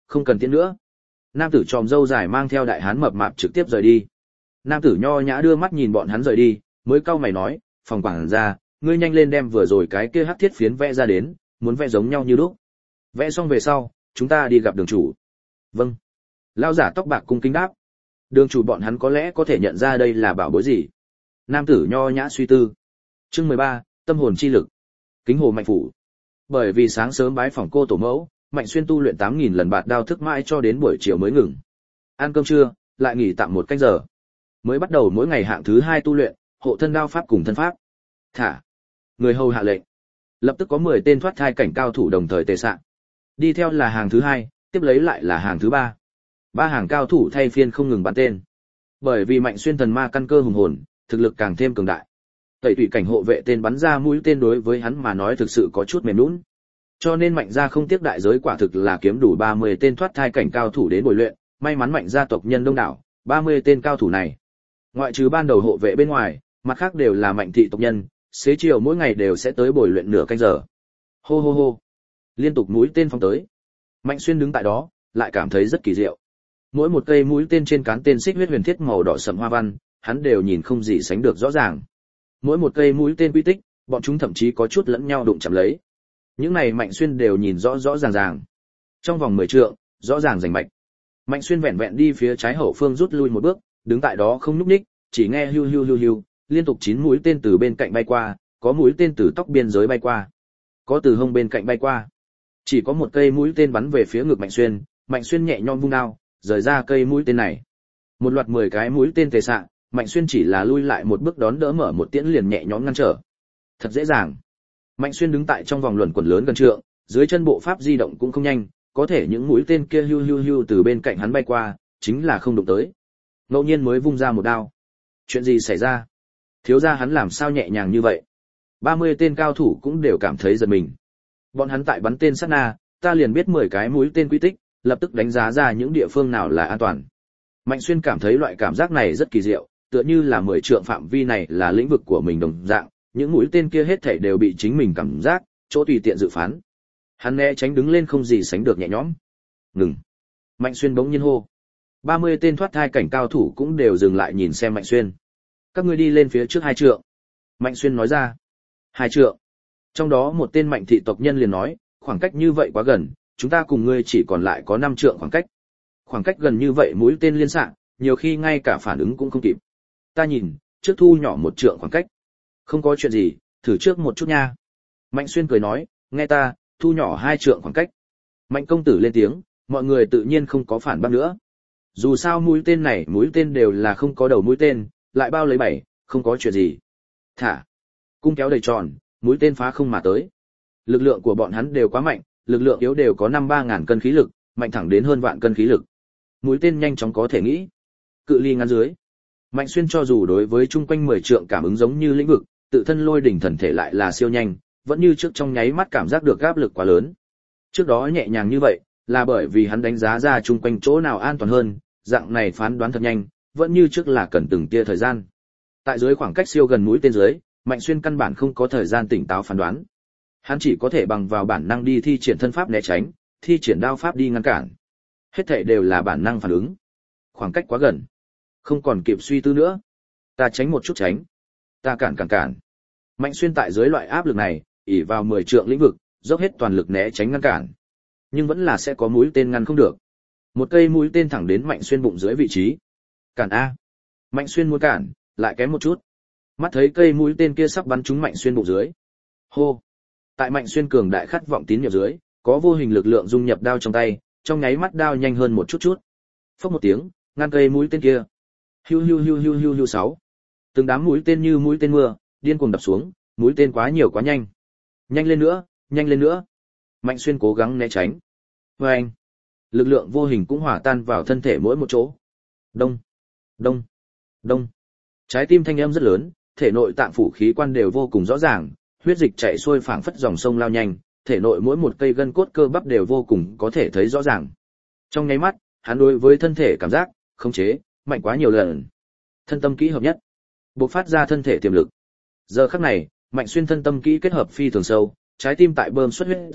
không cần tiễn nữa. Nam tử tròm râu dài mang theo đại hán mập mạp trực tiếp rời đi. Nam tử nho nhã đưa mắt nhìn bọn hắn rời đi, mới cau mày nói, phòng quản gia, ngươi nhanh lên đem vừa rồi cái kia hắc thiết phiến vẽ ra đến, muốn vẽ giống nhau như lúc. Vẽ xong về sau, chúng ta đi gặp đường chủ. Vâng. Lão giả tóc bạc cung kính đáp. Đường chủ bọn hắn có lẽ có thể nhận ra đây là bảo bối gì. Nam tử nho nhã suy tư. Chương 13, tâm hồn chi lực. Kính hồ Mạnh phủ. Bởi vì sáng sớm bái phỏng cô tổ mẫu, Mạnh Xuyên tu luyện 8000 lần bạt đao thức mãi cho đến buổi chiều mới ngừng. Ăn cơm trưa, lại nghỉ tạm một canh giờ. Mới bắt đầu mỗi ngày hạng thứ 2 tu luyện, hộ thân đao pháp cùng thân pháp. Thả. Người hầu hạ lệnh. Lập tức có 10 tên thoát thai cảnh cao thủ đồng thời tề xạ. Đi theo là hàng thứ 2, tiếp lấy lại là hàng thứ 3. 3 hàng cao thủ thay phiên không ngừng bắn tên. Bởi vì Mạnh Xuyên thần ma căn cơ hùng hồn, thực lực càng thêm cường đại. Tẩy tùy cảnh hộ vệ tên bắn ra mũi tên đối với hắn mà nói thực sự có chút mềm nhũn. Cho nên Mạnh gia không tiếc đại giới quả thực là kiếm đủ 30 tên thoát thai cảnh cao thủ đến bồi luyện, may mắn Mạnh gia tộc nhân đông đảo, 30 tên cao thủ này. Ngoại trừ ban đầu hộ vệ bên ngoài, mặt khác đều là Mạnh thị tộc nhân, xế chiều mỗi ngày đều sẽ tới bồi luyện nửa canh giờ. Hô hô hô. Liên tục mũi tên phóng tới. Mạnh Xuyên đứng tại đó, lại cảm thấy rất kỳ diệu. Mỗi một cây mũi tên trên cán tên xích huyết huyền thiết màu đỏ sẫm hoa văn, hắn đều nhìn không gì sánh được rõ ràng. Mỗi một cây mũi tên quy tích, bọn chúng thậm chí có chút lẫn nhau đụng chạm lấy. Những này Mạnh Xuyên đều nhìn rõ rõ ràng ràng. Trong vòng 10 trượng, rõ ràng rành mạch. Mạnh Xuyên vẹn vẹn đi phía trái hậu phương rút lui một bước, đứng tại đó không nhúc nhích, chỉ nghe hưu hưu hưu hưu, liên tục 9 mũi tên từ bên cạnh bay qua, có mũi tên từ tóc biên giới bay qua, có từ hông bên cạnh bay qua. Chỉ có một cây mũi tên bắn về phía ngực Mạnh Xuyên nhẹ nhõm vung đao, rời ra cây mũi tên này. Một loạt 10 cái mũi tên tề xạ, Mạnh Xuyên chỉ là lui lại một bước đón đỡ mở một tiễn liền nhẹ nhõm ngăn trở. Thật dễ dàng. Mạnh Xuyên đứng tại trong vòng luẩn quẩn lớn gần trượng, dưới chân bộ pháp di động cũng không nhanh, có thể những mũi tên kia hưu hưu hưu từ bên cạnh hắn bay qua, chính là không đụng tới. Ngẫu nhiên mới vung ra một đao. Chuyện gì xảy ra? Thiếu gia hắn làm sao nhẹ nhàng như vậy? 30 tên cao thủ cũng đều cảm thấy giật mình. Bọn hắn tại bắn tên sát na, ta liền biết 10 cái mũi tên quy tích, lập tức đánh giá ra những địa phương nào là an toàn. Mạnh Xuyên cảm thấy loại cảm giác này rất kỳ diệu, tựa như là 10 trượng phạm vi này là lĩnh vực của mình đồng dạng, những mũi tên kia hết thảy đều bị chính mình cảm giác, chỗ tùy tiện dự phán. Hắn né tránh đứng lên không gì sánh được nhẹ nhõm. Ngừng. Mạnh Xuyên bỗng nhiên hô. 30 tên thoát thai cảnh cao thủ cũng đều dừng lại nhìn xem Mạnh Xuyên. Các ngươi đi lên phía trước 2 trượng. Mạnh Xuyên nói ra. 2 trượng. Trong đó một tên Mạnh thị tộc nhân liền nói, khoảng cách như vậy quá gần, chúng ta cùng ngươi chỉ còn lại có 5 trượng khoảng cách. Khoảng cách gần như vậy mũi tên liên xạ, nhiều khi ngay cả phản ứng cũng không kịp. Ta nhìn, trước thu nhỏ 1 trượng khoảng cách. Không có chuyện gì, thử trước một chút nha. Mạnh Xuyên cười nói, nghe ta, thu nhỏ 2 trượng khoảng cách. Mạnh công tử lên tiếng, mọi người tự nhiên không có phản bác nữa. Dù sao mũi tên đều là không có đầu mũi tên, lại bao lấy 7, không có chuyện gì. Thả. Cung kéo đầy tròn, mũi tên phá không mà tới. Lực lượng của bọn hắn đều quá mạnh, lực lượng yếu đều có 5-3 ngàn cân khí lực, mạnh thẳng đến hơn vạn cân khí lực. Mũi tên nhanh chóng có thể nghĩ. Cự ly ngắn dưới. Mạnh Xuyên cho dù đối với chung quanh 10 trượng cảm ứng giống như lĩnh vực, tự thân lôi đỉnh thần thể lại là siêu nhanh, vẫn như trước trong nháy mắt cảm giác được áp lực quá lớn. Trước đó nhẹ nhàng như vậy, là bởi vì hắn đánh giá ra chung quanh chỗ nào an toàn hơn, dạng này phán đoán thật nhanh, vẫn như trước là cần từng tia thời gian. Tại dưới khoảng cách siêu gần mũi tên dưới, Mạnh Xuyên căn bản không có thời gian tỉnh táo phán đoán. Hắn chỉ có thể bằng vào bản năng đi thi triển thân pháp né tránh, thi triển đao pháp đi ngăn cản. Hết thảy đều là bản năng phản ứng. Khoảng cách quá gần, không còn kịp suy tư nữa. Ta tránh một chút tránh, ta cản. Mạnh Xuyên tại dưới loại áp lực này, ỷ vào 10 trượng lĩnh vực, dốc hết toàn lực né tránh ngăn cản. Nhưng vẫn là sẽ có mũi tên ngăn không được. Một cây mũi tên thẳng đến Mạnh Xuyên bụng dưới vị trí. Cản a. Mạnh Xuyên muốn cản, lại kém một chút. Mắt thấy cây mũi tên kia sắp bắn trúng Mạnh Xuyên bụng dưới. Hô. Tại Mạnh Xuyên cường đại khát vọng tín nhiệm dưới, có vô hình lực lượng dung nhập đao trong tay, trong nháy mắt đao nhanh hơn một chút. Phốc một tiếng, ngăn cây mũi tên kia. Hiu hiu hiu hiu hiu hiu 6. Từng đám mũi tên như mũi tên mưa, điên cuồng đập xuống, mũi tên quá nhiều quá nhanh. Nhanh lên nữa. Mạnh Xuyên cố gắng né tránh. Oeng. Lực lượng vô hình cũng hòa tan vào thân thể mỗi một chỗ. Đông, đông, đông. Trái tim thanh âm rất lớn, thể nội tạng phủ khí quan đều vô cùng rõ ràng, huyết dịch chảy xuôi phảng phất dòng sông lao nhanh, thể nội mỗi một cây gân cốt cơ bắp đều vô cùng có thể thấy rõ ràng. Trong nháy mắt, hắn đối với thân thể cảm giác khống chế mạnh quá nhiều lần. Thân tâm kỹ hợp nhất, bộc phát ra thân thể tiềm lực. Giờ khắc này, Mạnh Xuyên thân tâm kỹ kết hợp phi thường sâu, trái tim tại bơm xuất huyết dịch,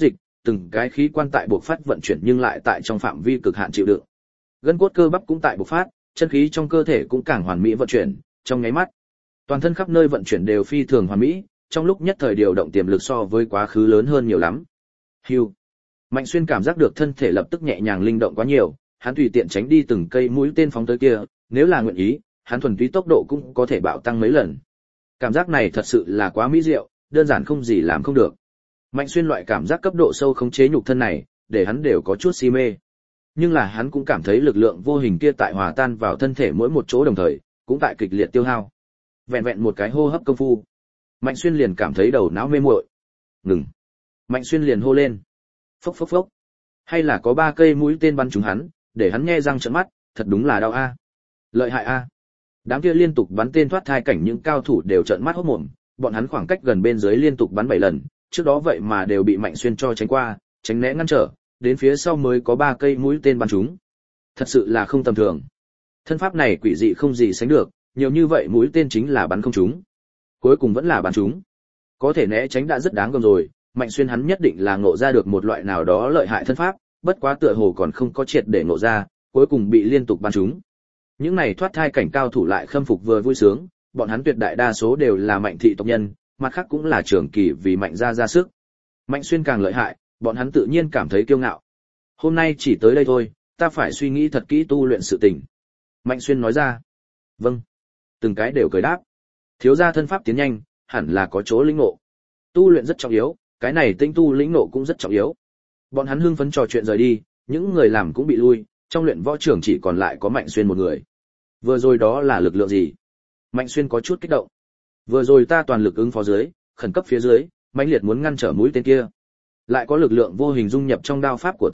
từng cái khí quan tại bộc phát vận chuyển nhưng lại tại trong phạm vi cực hạn chịu đựng. Gân cốt cơ bắp cũng tại bộc phát, chân khí trong cơ thể cũng càng hoàn mỹ vận chuyển, trong nháy mắt, toàn thân khắp nơi vận chuyển đều phi thường hoàn mỹ, trong lúc nhất thời điều động tiềm lực so với quá khứ lớn hơn nhiều lắm. Hưu. Mạnh Xuyên cảm giác được thân thể lập tức nhẹ nhàng linh động quá nhiều, hắn tùy tiện tránh đi từng cây mũi tên phóng tới kia, nếu là nguyện ý, hắn thuần túy tốc độ cũng có thể bạo tăng mấy lần. Cảm giác này thật sự là quá mỹ diệu, đơn giản không gì làm không được. Mạnh Xuyên loại cảm giác cấp độ sâu khống chế nhục thân này, để hắn đều có chút si mê. Nhưng là hắn cũng cảm thấy lực lượng vô hình kia tại hòa tan vào thân thể mỗi một chỗ đồng thời, cũng tại kịch liệt tiêu hao. Vẹn vẹn một cái hô hấp công phu, Mạnh Xuyên liền cảm thấy đầu não mê muội. Ngừng. Mạnh Xuyên liền hô lên. Phốc phốc phốc. Hay là có 3 cây mũi tên bắn trúng hắn, để hắn nhe răng trợn mắt, thật đúng là đau a. Lợi hại a. Đám kia liên tục bắn tên thoát thai cảnh những cao thủ đều trợn mắt hốt mồm, bọn hắn khoảng cách gần bên dưới liên tục bắn 7 lần, trước đó vậy mà đều bị Mạnh Xuyên cho tránh qua, tránh né ngăn trở, đến phía sau mới có 3 cây mũi tên bắn trúng. Thật sự là không tầm thường. Thân pháp này quỷ dị không gì sánh được, nhiều như vậy mũi tên chính là bắn không trúng. Cuối cùng vẫn là bắn trúng. Có thể né tránh đã rất đáng gờm rồi, Mạnh Xuyên hắn nhất định là ngộ ra được một loại nào đó lợi hại thân pháp, bất quá tựa hồ còn không có triệt để ngộ ra, cuối cùng bị liên tục bắn trúng. Những này thoát thai cảnh cao thủ lại khâm phục vừa vui sướng, bọn hắn tuyệt đại đa số đều là Mạnh thị tộc nhân, mặt khác cũng là trưởng kỳ vì Mạnh gia ra sức. Mạnh Xuyên càng lợi hại, bọn hắn tự nhiên cảm thấy kiêu ngạo. Hôm nay chỉ tới đây thôi, ta phải suy nghĩ thật kỹ tu luyện sự tình. Mạnh Xuyên nói ra. Vâng. Từng cái đều cười đáp. Thiếu gia thân pháp tiến nhanh, hẳn là có chỗ lĩnh ngộ. Tu luyện rất trọng yếu, cái này tinh tu lĩnh ngộ cũng rất trọng yếu. Bọn hắn hưng phấn trò chuyện rời đi, những người làm cũng bị lui, trong luyện võ trưởng chỉ còn lại có Mạnh Xuyên một người. Vừa rồi đó là lực lượng gì? Mạnh Xuyên có chút kích động. Vừa rồi ta toàn lực ứng phó dưới, khẩn cấp phía dưới, mãnh liệt muốn ngăn trở mũi tên kia. Lại có lực lượng vô hình dung nhập trong đao pháp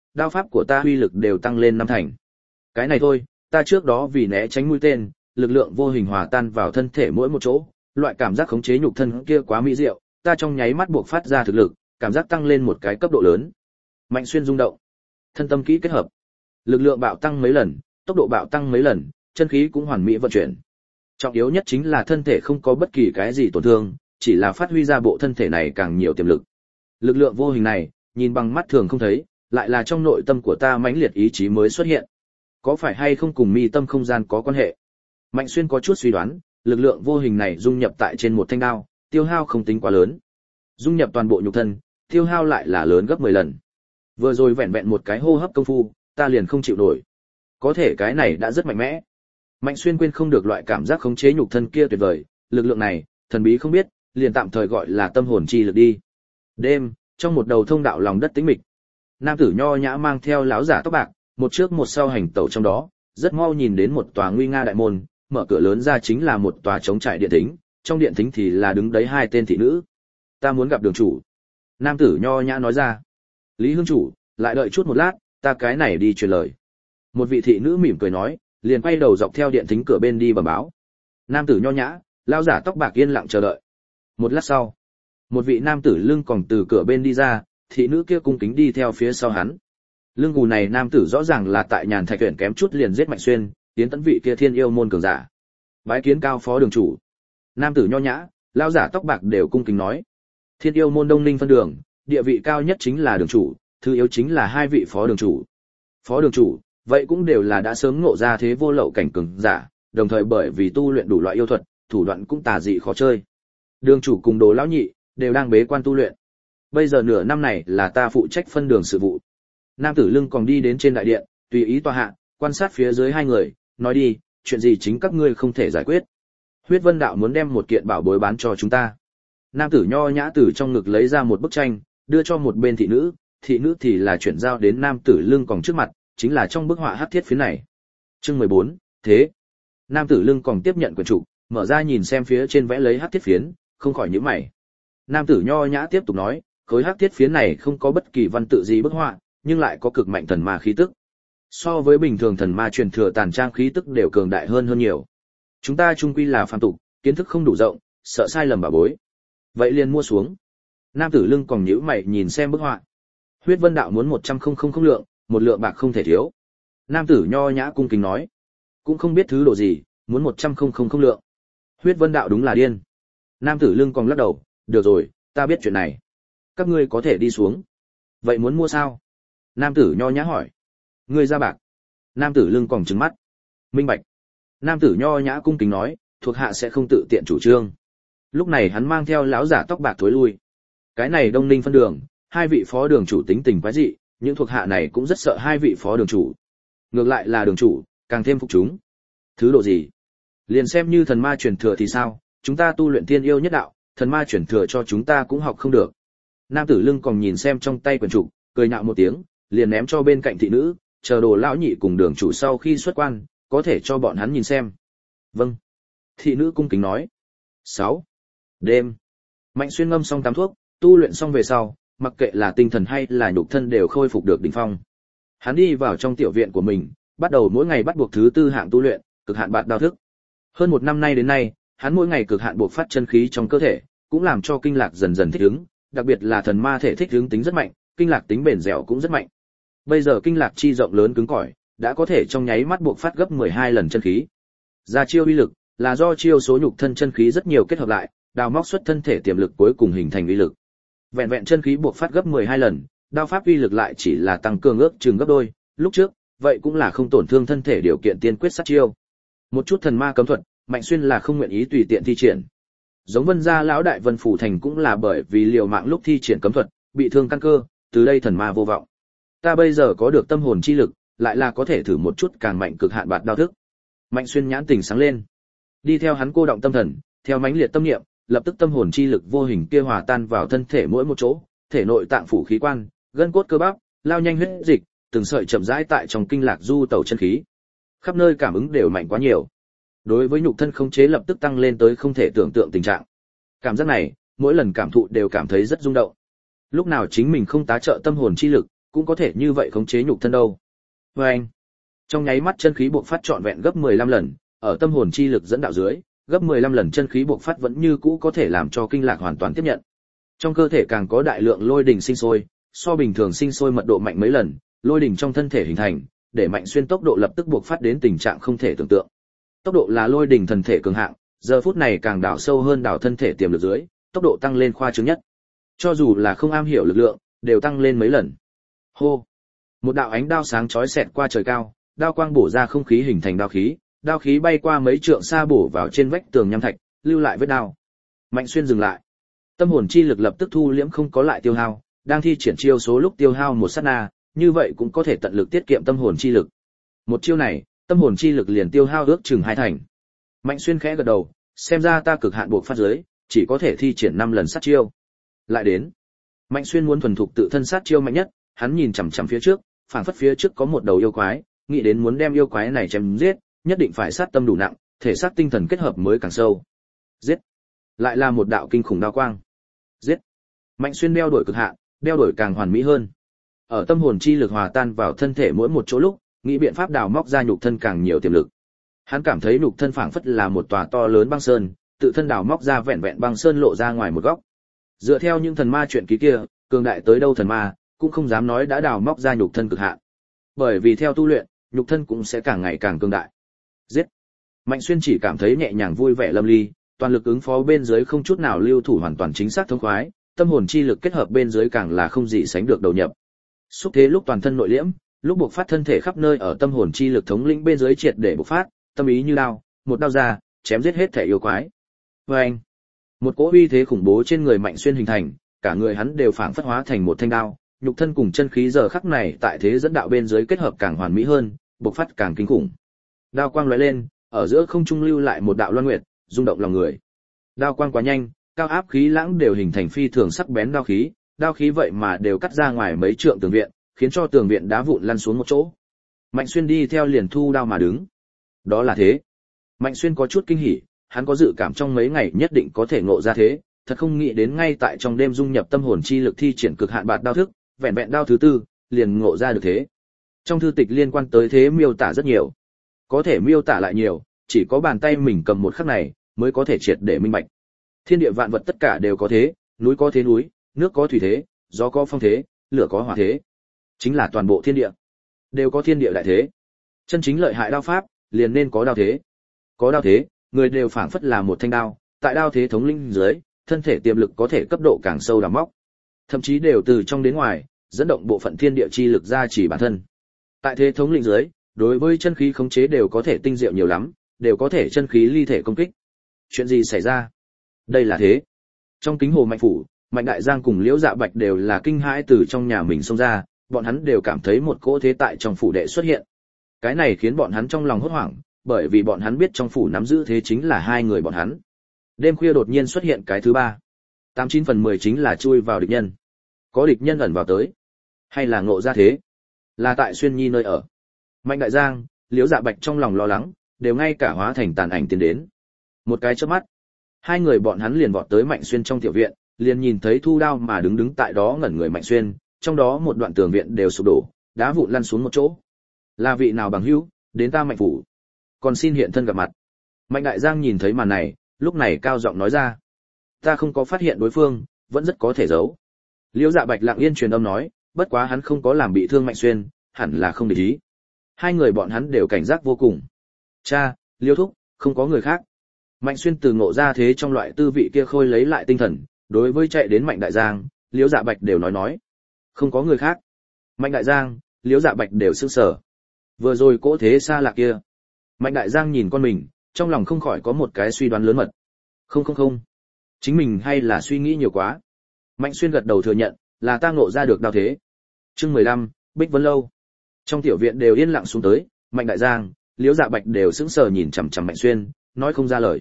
của ta uy lực đều tăng lên 5 thành. Cái này thôi, ta trước đó vì né tránh mũi tên, lực lượng vô hình hòa tan vào thân thể mỗi một chỗ, loại cảm giác khống chế nhục thân kia quá mỹ diệu, ta trong nháy mắt buộc phát ra thực lực, cảm giác tăng lên một cái cấp độ lớn. Mạnh Xuyên rung động, thân tâm kỹ kết hợp, lực lượng bạo tăng mấy lần, tốc độ bạo tăng mấy lần, chân khí cũng hoàn mỹ vận chuyển. Trọng yếu nhất chính là thân thể không có bất kỳ cái gì tổn thương, chỉ là phát huy ra bộ thân thể này càng nhiều tiềm lực. Lực lượng vô hình này, nhìn bằng mắt thường không thấy, lại là trong nội tâm của ta mãnh liệt ý chí mới xuất hiện. Có phải hay không cùng mi tâm không gian có quan hệ? Mạnh Xuyên có chút suy đoán, lực lượng vô hình này dung nhập tại trên một thanh đao, tiêu hao không tính quá lớn. Dung nhập toàn bộ nhục thân, tiêu hao lại là lớn gấp 10 lần. Vừa rồi vẹn vẹn một cái hô hấp công phu, ta liền không chịu nổi. Có thể cái này đã rất mạnh mẽ. Mạnh Xuyên quên không được loại cảm giác khống chế nhục thân kia tuyệt vời, lực lượng này, thần bí không biết, liền tạm thời gọi là tâm hồn chi lực đi. Đêm, trong một đầu thông đạo lòng đất tĩnh mịch, nam tử nho nhã mang theo láo giả tóc bạc, một trước một sau hành tẩu trong đó, rất mau nhìn đến một tòa nguy nga đại môn, mở cửa lớn ra chính là một tòa trống trải điện thính, trong điện thính thì là đứng đấy 2 tên thị nữ. Ta muốn gặp đường chủ. Nam tử nho nhã nói ra. Lý Hương chủ, lại đợi chút một lát, ta cái này đi truyền lời. Một vị thị nữ mỉm cười nói, liền quay đầu dọc theo điện thính cửa bên đi bẩm báo. Nam tử nho nhã, lão giả tóc bạc yên lặng chờ đợi. Một lát sau, một vị nam tử lưng còng từ cửa bên đi ra, thị nữ kia cung kính đi theo phía sau hắn. Lưng gù này nam tử rõ ràng là tại Nhàn Thạch Tuyển kém chút liền giết Mạnh Xuyên, tiến tấn vị kia Thiên Yêu môn cường giả. Bái kiến cao phó đường chủ. Nam tử nho nhã, lão giả tóc bạc đều cung kính nói. Thiên Yêu môn Đông Ninh phân đường, địa vị cao nhất chính là đường chủ, thứ yếu chính là 2 vị phó đường chủ. Phó đường chủ, vậy cũng đều là đã sớm ngộ ra thế vô lậu cảnh cường giả, đồng thời bởi vì tu luyện đủ loại yêu thuật, thủ đoạn cũng tà dị khó chơi. Đường chủ cùng Đồ lão nhị đều đang bế quan tu luyện. Bây giờ nửa năm này là ta phụ trách phân đường sự vụ. Nam tử lưng còn đi đến trên đại điện, tùy ý tòa hạ, quan sát phía dưới 2 người, nói đi, chuyện gì chính các ngươi không thể giải quyết. Huyết Vân đạo muốn đem một kiện bảo bối bán cho chúng ta. Nam tử nho nhã từ trong ngực lấy ra một bức tranh, đưa cho một bên thị nữ thì là chuyển giao đến nam tử lưng còn trước mặt, chính là trong bức họa hắc thiết phiến này. Chương 14, thế. Nam tử lưng còn tiếp nhận quyển trục, mở ra nhìn xem phía trên vẽ lấy hắc thiết phiến, không khỏi nhíu mày. Nam tử nho nhã tiếp tục nói, khối hắc thiết phiến này không có bất kỳ văn tự gì bức họa, nhưng lại có cực mạnh thần ma khí tức. So với bình thường thần ma truyền thừa tàn trang khí tức đều cường đại hơn nhiều. Chúng ta chung quy là phàm tục, kiến thức không đủ rộng, sợ sai lầm bảo bối. Vậy liền mua xuống. Nam tử lưng còn nhíu mày nhìn xem bức họa. Huyết Vân đạo muốn 100,000 lượng, 1 lượng bạc không thể thiếu. Nam tử nho nhã cung kính nói, cũng không biết thứ đồ gì, muốn 100,000 lượng. Huyết Vân đạo đúng là điên. Nam tử lưng còn lắc đầu, được rồi, ta biết chuyện này. Các ngươi có thể đi xuống. Vậy muốn mua sao? Nam tử nho nhã hỏi. Ngươi ra bạc. Nam tử lưng còng trừng mắt. Minh bạch. Nam tử nho nhã cung kính nói, thuộc hạ sẽ không tự tiện chủ trương. Lúc này hắn mang theo lão giả tóc bạc thối lui. Cái này Đông Ninh phân đường, hai vị phó đường chủ tính tình quái dị, những thuộc hạ này cũng rất sợ hai vị phó đường chủ. Ngược lại là đường chủ, càng thêm phục chúng. Thứ độ gì? Liền xem như thần ma truyền thừa thì sao, chúng ta tu luyện tiên yêu nhất đạo, thần ma truyền thừa cho chúng ta cũng học không được. Nam tử lưng còn nhìn xem trong tay quyển trục, cười nhạo một tiếng, liền ném cho bên cạnh thị nữ, chờ đồ lão nhị cùng đường chủ sau khi xuất quan, có thể cho bọn hắn nhìn xem. Vâng. Thị nữ cung kính nói. 6. Đêm. Mạnh Xuyên ngâm xong tắm thuốc, tu luyện xong về sau, mặc kệ là tinh thần hay là nhục thân đều khôi phục được đỉnh phong. Hắn đi vào trong tiểu viện của mình, bắt đầu mỗi ngày bắt buộc thứ tư hạng tu luyện, cực hạn bạt đao thức. Hơn một năm nay đến nay, hắn mỗi ngày cực hạn buộc phát chân khí trong cơ thể, cũng làm cho kinh lạc dần dần thích ứng, đặc biệt là thần ma thể thích ứng tính rất mạnh, kinh lạc tính bền dẻo cũng rất mạnh. Bây giờ kinh lạc chi rộng lớn cứng cỏi, đã có thể trong nháy mắt buộc phát gấp 12 lần chân khí. Ra chiêu uy lực là do chiêu số nhục thân chân khí rất nhiều kết hợp lại, đào móc xuất thân thể tiềm lực cuối cùng hình thành uy lực. Vẹn vẹn chân khí buộc phát gấp 12 lần, đao pháp uy lực lại chỉ là tăng cường ước chừng gấp đôi, lúc trước, vậy cũng là không tổn thương thân thể điều kiện tiên quyết sát chiêu. Một chút thần ma cấm thuật, Mạnh Xuyên là không nguyện ý tùy tiện thi triển. Giống Vân gia lão đại Vân phủ thành cũng là bởi vì liều mạng lúc thi triển cấm thuật, bị thương căn cơ, từ đây thần ma vô vọng. Ta bây giờ có được tâm hồn chi lực, lại là có thể thử một chút càng mạnh cực hạn bạt đao thức. Mạnh Xuyên nhãn tình sáng lên. Đi theo hắn cô động tâm thần, theo mãnh liệt tâm niệm, lập tức tâm hồn chi lực vô hình kia hòa tan vào thân thể mỗi một chỗ, thể nội tạng phủ khí quan, gân cốt cơ bắp, lao nhanh huyết dịch, từng sợi chậm rãi tại trong kinh lạc du tẩu chân khí. Khắp nơi cảm ứng đều mạnh quá nhiều. Đối với nhục thân khống chế lập tức tăng lên tới không thể tưởng tượng tình trạng. Cảm giác này, mỗi lần cảm thụ đều cảm thấy rất rung động. Lúc nào chính mình không tá trợ tâm hồn chi lực, cũng có thể như vậy khống chế nhục thân đâu. Và anh, trong nháy mắt chân khí bộc phát trọn vẹn gấp 15 lần, ở tâm hồn chi lực dẫn đạo dưới, gấp 15 lần chân khí bộc phát vẫn như cũ có thể làm cho kinh lạc hoàn toàn tiếp nhận. Trong cơ thể càng có đại lượng lôi đỉnh sinh sôi, so bình thường sinh sôi mật độ mạnh mấy lần, lôi đỉnh trong thân thể hình thành, để Mạnh Xuyên tốc độ lập tức bộc phát đến tình trạng không thể tưởng tượng. Tốc độ là lôi đỉnh thần thể cường hạng, giờ phút này càng đào sâu hơn đào thân thể tiềm lực dưới, tốc độ tăng lên khoa trương nhất. Cho dù là không am hiểu lực lượng, đều tăng lên mấy lần. Hô! Một đạo ánh đao sáng chói xẹt qua trời cao, đao quang bổ ra không khí hình thành đao khí bay qua mấy trượng xa bổ vào trên vách tường nham thạch, lưu lại vết đao. Mạnh Xuyên dừng lại. Tâm hồn chi lực lập tức thu liễm không có lại tiêu hao, đang thi triển chiêu số lúc tiêu hao một sát na, như vậy cũng có thể tận lực tiết kiệm tâm hồn chi lực. Một chiêu này, tâm hồn chi lực liền tiêu hao ước chừng 2 thành. Mạnh Xuyên khẽ gật đầu, xem ra ta cực hạn buộc phát giới, chỉ có thể thi triển 5 lần sát chiêu. Lại đến. Mạnh Xuyên muốn thuần thục tự thân sát chiêu mạnh nhất, hắn nhìn chằm chằm phía trước, phảng phất phía trước có một đầu yêu quái, nghĩ đến muốn đem yêu quái này chém giết, nhất định phải sát tâm đủ nặng, thể xác tinh thần kết hợp mới càng sâu. Giết. Lại là một đạo kinh khủng đao quang. Giết. Mạnh Xuyên đeo đổi cực hạn, đeo đổi càng hoàn mỹ hơn. Ở tâm hồn chi lực hòa tan vào thân thể mỗi một chỗ lúc, nghĩ biện pháp đào móc ra nhục thân càng nhiều tiềm lực. Hắn cảm thấy nhục thân phảng phất là một tòa to lớn băng sơn, tự thân đào móc ra vẹn vẹn băng sơn lộ ra ngoài một góc. Dựa theo những thần ma chuyện ký kia, cường đại tới đâu thần ma cũng không dám nói đã đào móc ra nhục thân cực hạn. Bởi vì theo tu luyện, nhục thân cũng sẽ càng ngày càng cường đại. Giết. Mạnh Xuyên chỉ cảm thấy nhẹ nhàng vui vẻ lâm ly, toàn lực ứng phó bên dưới không chút nào lưu thủ hoàn toàn chính xác thông khoái, tâm hồn chi lực kết hợp bên dưới càng là không gì sánh được đầu nhập. Xúc thế lúc toàn thân nội liễm, lúc buộc phát thân thể khắp nơi ở tâm hồn chi lực thống lĩnh bên dưới triệt để bộc phát, tâm ý như đao, một đao ra, chém giết hết thể yêu quái. Và anh, một cỗ uy thế khủng bố trên người Mạnh Xuyên hình thành, cả người hắn đều phảng phất hóa thành một thanh đao, nhục thân cùng chân khí giờ khắc này tại thế dẫn đạo bên dưới kết hợp càng hoàn mỹ hơn, bộc phát càng kinh khủng. Đao quang lóe lên, ở giữa không trung lưu lại một đạo loan nguyệt, rung động lòng người. Đao quang quá nhanh, cao áp khí lãng đều hình thành phi thường sắc bén đao khí vậy mà đều cắt ra ngoài mấy trượng tường viện, khiến cho tường viện đá vụn lăn xuống một chỗ. Mạnh Xuyên đi theo liền thu đao mà đứng. Đó là thế. Mạnh Xuyên có chút kinh hỉ, hắn có dự cảm trong mấy ngày nhất định có thể ngộ ra thế, thật không nghĩ đến ngay tại trong đêm dung nhập tâm hồn chi lực thi triển cực hạn bạt đao thức, vẹn vẹn đao thứ tư, liền ngộ ra được thế. Trong thư tịch liên quan tới thế miêu tả rất nhiều. Có thể miêu tả lại nhiều, chỉ có bàn tay mình cầm một khắc này mới có thể triệt để minh bạch. Thiên địa vạn vật tất cả đều có thế, núi có thế núi, nước có thủy thế, gió có phong thế, lửa có hỏa thế. Chính là toàn bộ thiên địa đều có thiên địa đại thế. Chân chính lợi hại đao pháp, liền nên có đao thế. Có đao thế, người đều phảng phất là một thanh đao, tại đao thế thống lĩnh dưới, thân thể tiềm lực có thể cấp độ càng sâu đào móc. Thậm chí đều từ trong đến ngoài, dẫn động bộ phận thiên địa chi lực ra chỉ bản thân. Tại thế thống lĩnh dưới, đối với chân khí khống chế đều có thể tinh diệu nhiều lắm, đều có thể chân khí ly thể công kích. Chuyện gì xảy ra? Đây là thế. Trong kính hồ Mạnh phủ, Mạnh Đại Giang cùng Liễu Dạ Bạch đều là kinh hãi từ trong nhà mình xông ra, bọn hắn đều cảm thấy một cỗ thế tại trong phủ đệ xuất hiện. Cái này khiến bọn hắn trong lòng hốt hoảng, bởi vì bọn hắn biết trong phủ nắm giữ thế chính là hai người bọn hắn. Đêm khuya đột nhiên xuất hiện cái thứ ba. 89/10 chính là chui vào địch nhân. Có địch nhân ẩn vào tới, hay là ngộ ra thế? Là tại Xuyên Nhi nơi ở. Mạnh Đại Giang, Liễu Dạ Bạch trong lòng lo lắng, đều ngay cả hóa thành tàn ảnh tiến đến. Một cái chớp mắt, hai người bọn hắn liền vọt tới Mạnh Xuyên trong tiểu viện, liền nhìn thấy thu đao mà đứng tại đó ngẩn người Mạnh Xuyên, trong đó một đoạn tường viện đều sụp đổ, đá vụn lăn xuống một chỗ. Là vị nào bằng hữu, đến ta Mạnh phủ, còn xin hiện thân gặp mặt. Mạnh Đại Giang nhìn thấy màn này, lúc này cao giọng nói ra: ta không có phát hiện đối phương, vẫn rất có thể giấu. Liễu Dạ Bạch lặng yên truyền âm nói, bất quá hắn không có làm bị thương Mạnh Xuyên, hẳn là không để ý. Hai người bọn hắn đều cảnh giác vô cùng. Cha, Liêu thúc, không có người khác. Mạnh Xuyên từ ngộ ra thế trong loại tư vị kia khôi lấy lại tinh thần, đối với chạy đến Mạnh Đại Giang, Liễu Dạ Bạch đều nói, không có người khác. Mạnh Đại Giang, Liễu Dạ Bạch đều sững sờ. Vừa rồi cỗ thế xa lạ kia. Mạnh Đại Giang nhìn con mình, trong lòng không khỏi có một cái suy đoán lớn mật. Không, chính mình hay là suy nghĩ nhiều quá. Mạnh Xuyên gật đầu thừa nhận, là ta ngộ ra được đao thế. Chương 15, Bích Vân Lâu. Trong tiểu viện đều yên lặng xuống tới, Mạnh Đại Giang, Liễu Dạ Bạch đều sững sờ nhìn chằm chằm Mạnh Xuyên, nói không ra lời.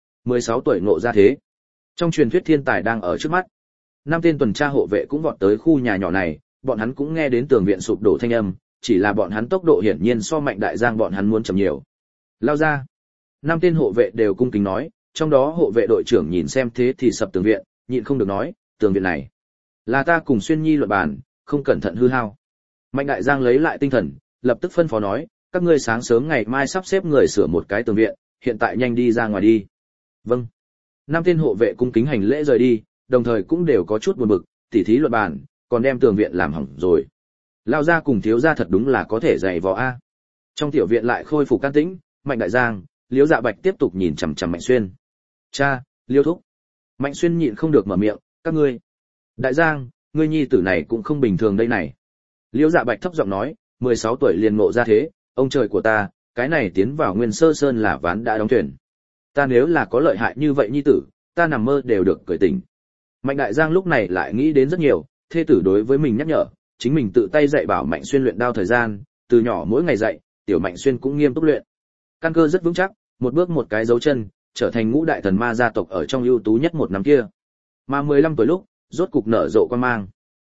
16 tuổi ngộ ra thế. Trong truyền thuyết thiên tài đang ở trước mắt. Năm tên tuần tra hộ vệ cũng vọt tới khu nhà nhỏ này, bọn hắn cũng nghe đến tường viện sụp đổ thanh âm, chỉ là bọn hắn tốc độ hiển nhiên so Mạnh Đại Giang bọn hắn muốn chậm nhiều. Lao ra. Năm tên hộ vệ đều cung kính nói, trong đó hộ vệ đội trưởng nhìn xem thế thì sập tường viện, nhịn không được nói, tường viện này là ta cùng Xuyên Nhi luận bàn, không cẩn thận hư hao. Mạnh Đại Giang lấy lại tinh thần, lập tức phân phó nói, các ngươi sáng sớm ngày mai sắp xếp người sửa một cái tường viện, hiện tại nhanh đi ra ngoài đi. Vâng. Năm tên hộ vệ cung kính hành lễ rời đi, đồng thời cũng đều có chút buồn bực, tỉ thí luận bàn, còn đem tường viện làm hỏng rồi. Lao ra cùng thiếu gia thật đúng là có thể dày vò a. Trong tiểu viện lại khôi phục can tĩnh, Mạnh Đại Giang, Liễu Dạ Bạch tiếp tục nhìn chằm chằm Mạnh Xuyên. Cha, Liêu thúc. Mạnh Xuyên nhịn không được mở miệng, các ngươi. Đại Giang, ngươi nhi tử này cũng không bình thường đây này. Liễu Dạ Bạch thấp giọng nói, 16 tuổi liền ngộ ra thế, ông trời của ta, cái này tiến vào Nguyên Sơ Sơn là ván đã đóng thuyền. Ta nếu là có lợi hại như vậy nhi tử, ta nằm mơ đều được cởi tỉnh. Mạnh Đại Giang lúc này lại nghĩ đến rất nhiều, thê tử đối với mình nhắc nhở, chính mình tự tay dạy bảo Mạnh Xuyên luyện đao thời gian, từ nhỏ mỗi ngày dạy, tiểu Mạnh Xuyên cũng nghiêm túc luyện. Căn cơ rất vững chắc, một bước một cái dấu chân, trở thành ngũ đại thần ma gia tộc ở trong ưu tú nhất một năm kia. Mà 15 tuổi lúc, rốt cục nở rộ quan mang.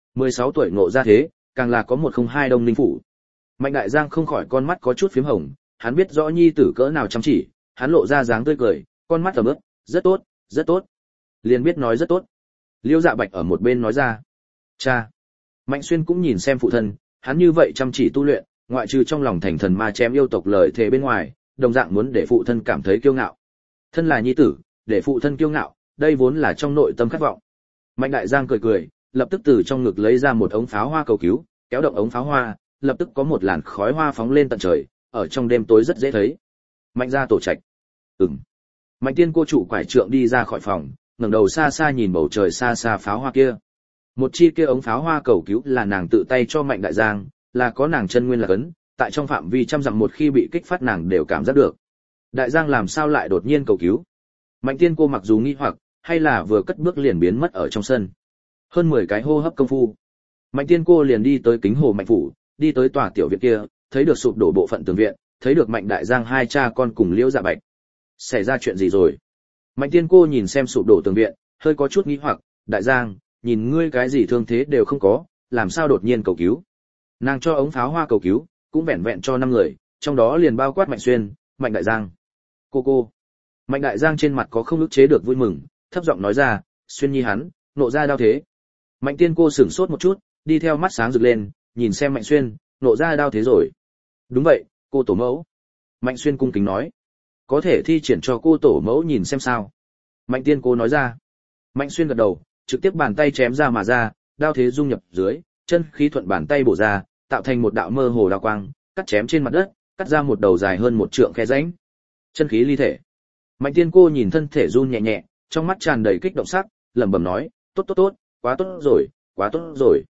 16 tuổi ngộ ra thế, càng là có 102 Đông Ninh phủ. Mạnh Đại Giang không khỏi con mắt có chút phím hồng, hắn biết rõ nhi tử cỡ nào chăm chỉ, hắn lộ ra dáng tươi cười, con mắt ẩm ướt, rất tốt, rất tốt. Liền biết nói rất tốt. Liễu Dạ Bạch ở một bên nói ra. Cha. Mạnh Xuyên cũng nhìn xem phụ thân, hắn như vậy chăm chỉ tu luyện, ngoại trừ trong lòng thành thần ma chém yêu tộc lời thề bên ngoài, đồng dạng muốn để phụ thân cảm thấy kiêu ngạo. Thân là nhi tử, để phụ thân kiêu ngạo, đây vốn là trong nội tâm khát vọng. Mạnh Đại Giang cười cười, lập tức từ trong ngực lấy ra một ống pháo hoa cầu cứu, kéo động ống pháo hoa, lập tức có một làn khói hoa phóng lên tận trời, ở trong đêm tối rất dễ thấy. Mạnh gia tổ trạch. Mạnh Tiên cô chủ quải trượng đi ra khỏi phòng, ngẩng đầu xa xa nhìn bầu trời xa xa pháo hoa kia. Một chi kia ống pháo hoa cầu cứu là nàng tự tay cho Mạnh Đại Giang, là có nàng chân nguyên là cấn, tại trong phạm vi trăm dặm một khi bị kích phát nàng đều cảm giác được. Đại Giang làm sao lại đột nhiên cầu cứu? Mạnh Tiên cô mặc dù nghi hoặc, hay là vừa cất bước liền biến mất ở trong sân. Hơn 10 cái hô hấp công phu, Mạnh Tiên cô liền đi tới kính hồ Mạnh phủ, đi tới tòa tiểu viện kia, thấy được sụp đổ bộ phận tường viện, thấy được Mạnh Đại Giang hai cha con cùng Liễu Dạ Bạch. Xảy ra chuyện gì rồi? Mạnh Tiên cô nhìn xem sụp đổ tường viện, hơi có chút nghi hoặc, Đại Giang, nhìn ngươi cái gì thương thế đều không có, làm sao đột nhiên cầu cứu? Nàng cho ống pháo hoa cầu cứu, cũng vẹn vẹn cho 5 người, trong đó liền bao quát Mạnh Xuyên, Mạnh Đại Giang. Cô. Mạnh Đại Giang trên mặt có không ức chế được vui mừng, thấp giọng nói ra, Xuyên Nhi hắn, nộ ra đao thế. Mạnh Tiên cô sửng sốt một chút, đi theo mắt sáng rực lên, nhìn xem Mạnh Xuyên, nộ ra đao thế rồi. Đúng vậy, cô tổ mẫu. Mạnh Xuyên cung kính nói. Có thể thi triển cho cô tổ mẫu nhìn xem sao. Mạnh Tiên cô nói ra. Mạnh Xuyên gật đầu, trực tiếp bàn tay chém ra mà ra, đao thế dung nhập dưới, chân khí thuận bàn tay bổ ra, tạo thành một đạo mơ hồ đao quang, cắt chém trên mặt đất, cắt ra một đầu dài hơn 1 trượng khe rãnh. Chân khí ly thể. Mạnh Tiên cô nhìn thân thể run nhẹ nhẹ, trong mắt tràn đầy kích động sắc, lẩm bẩm nói, tốt, quá tốt rồi, quá tốt rồi.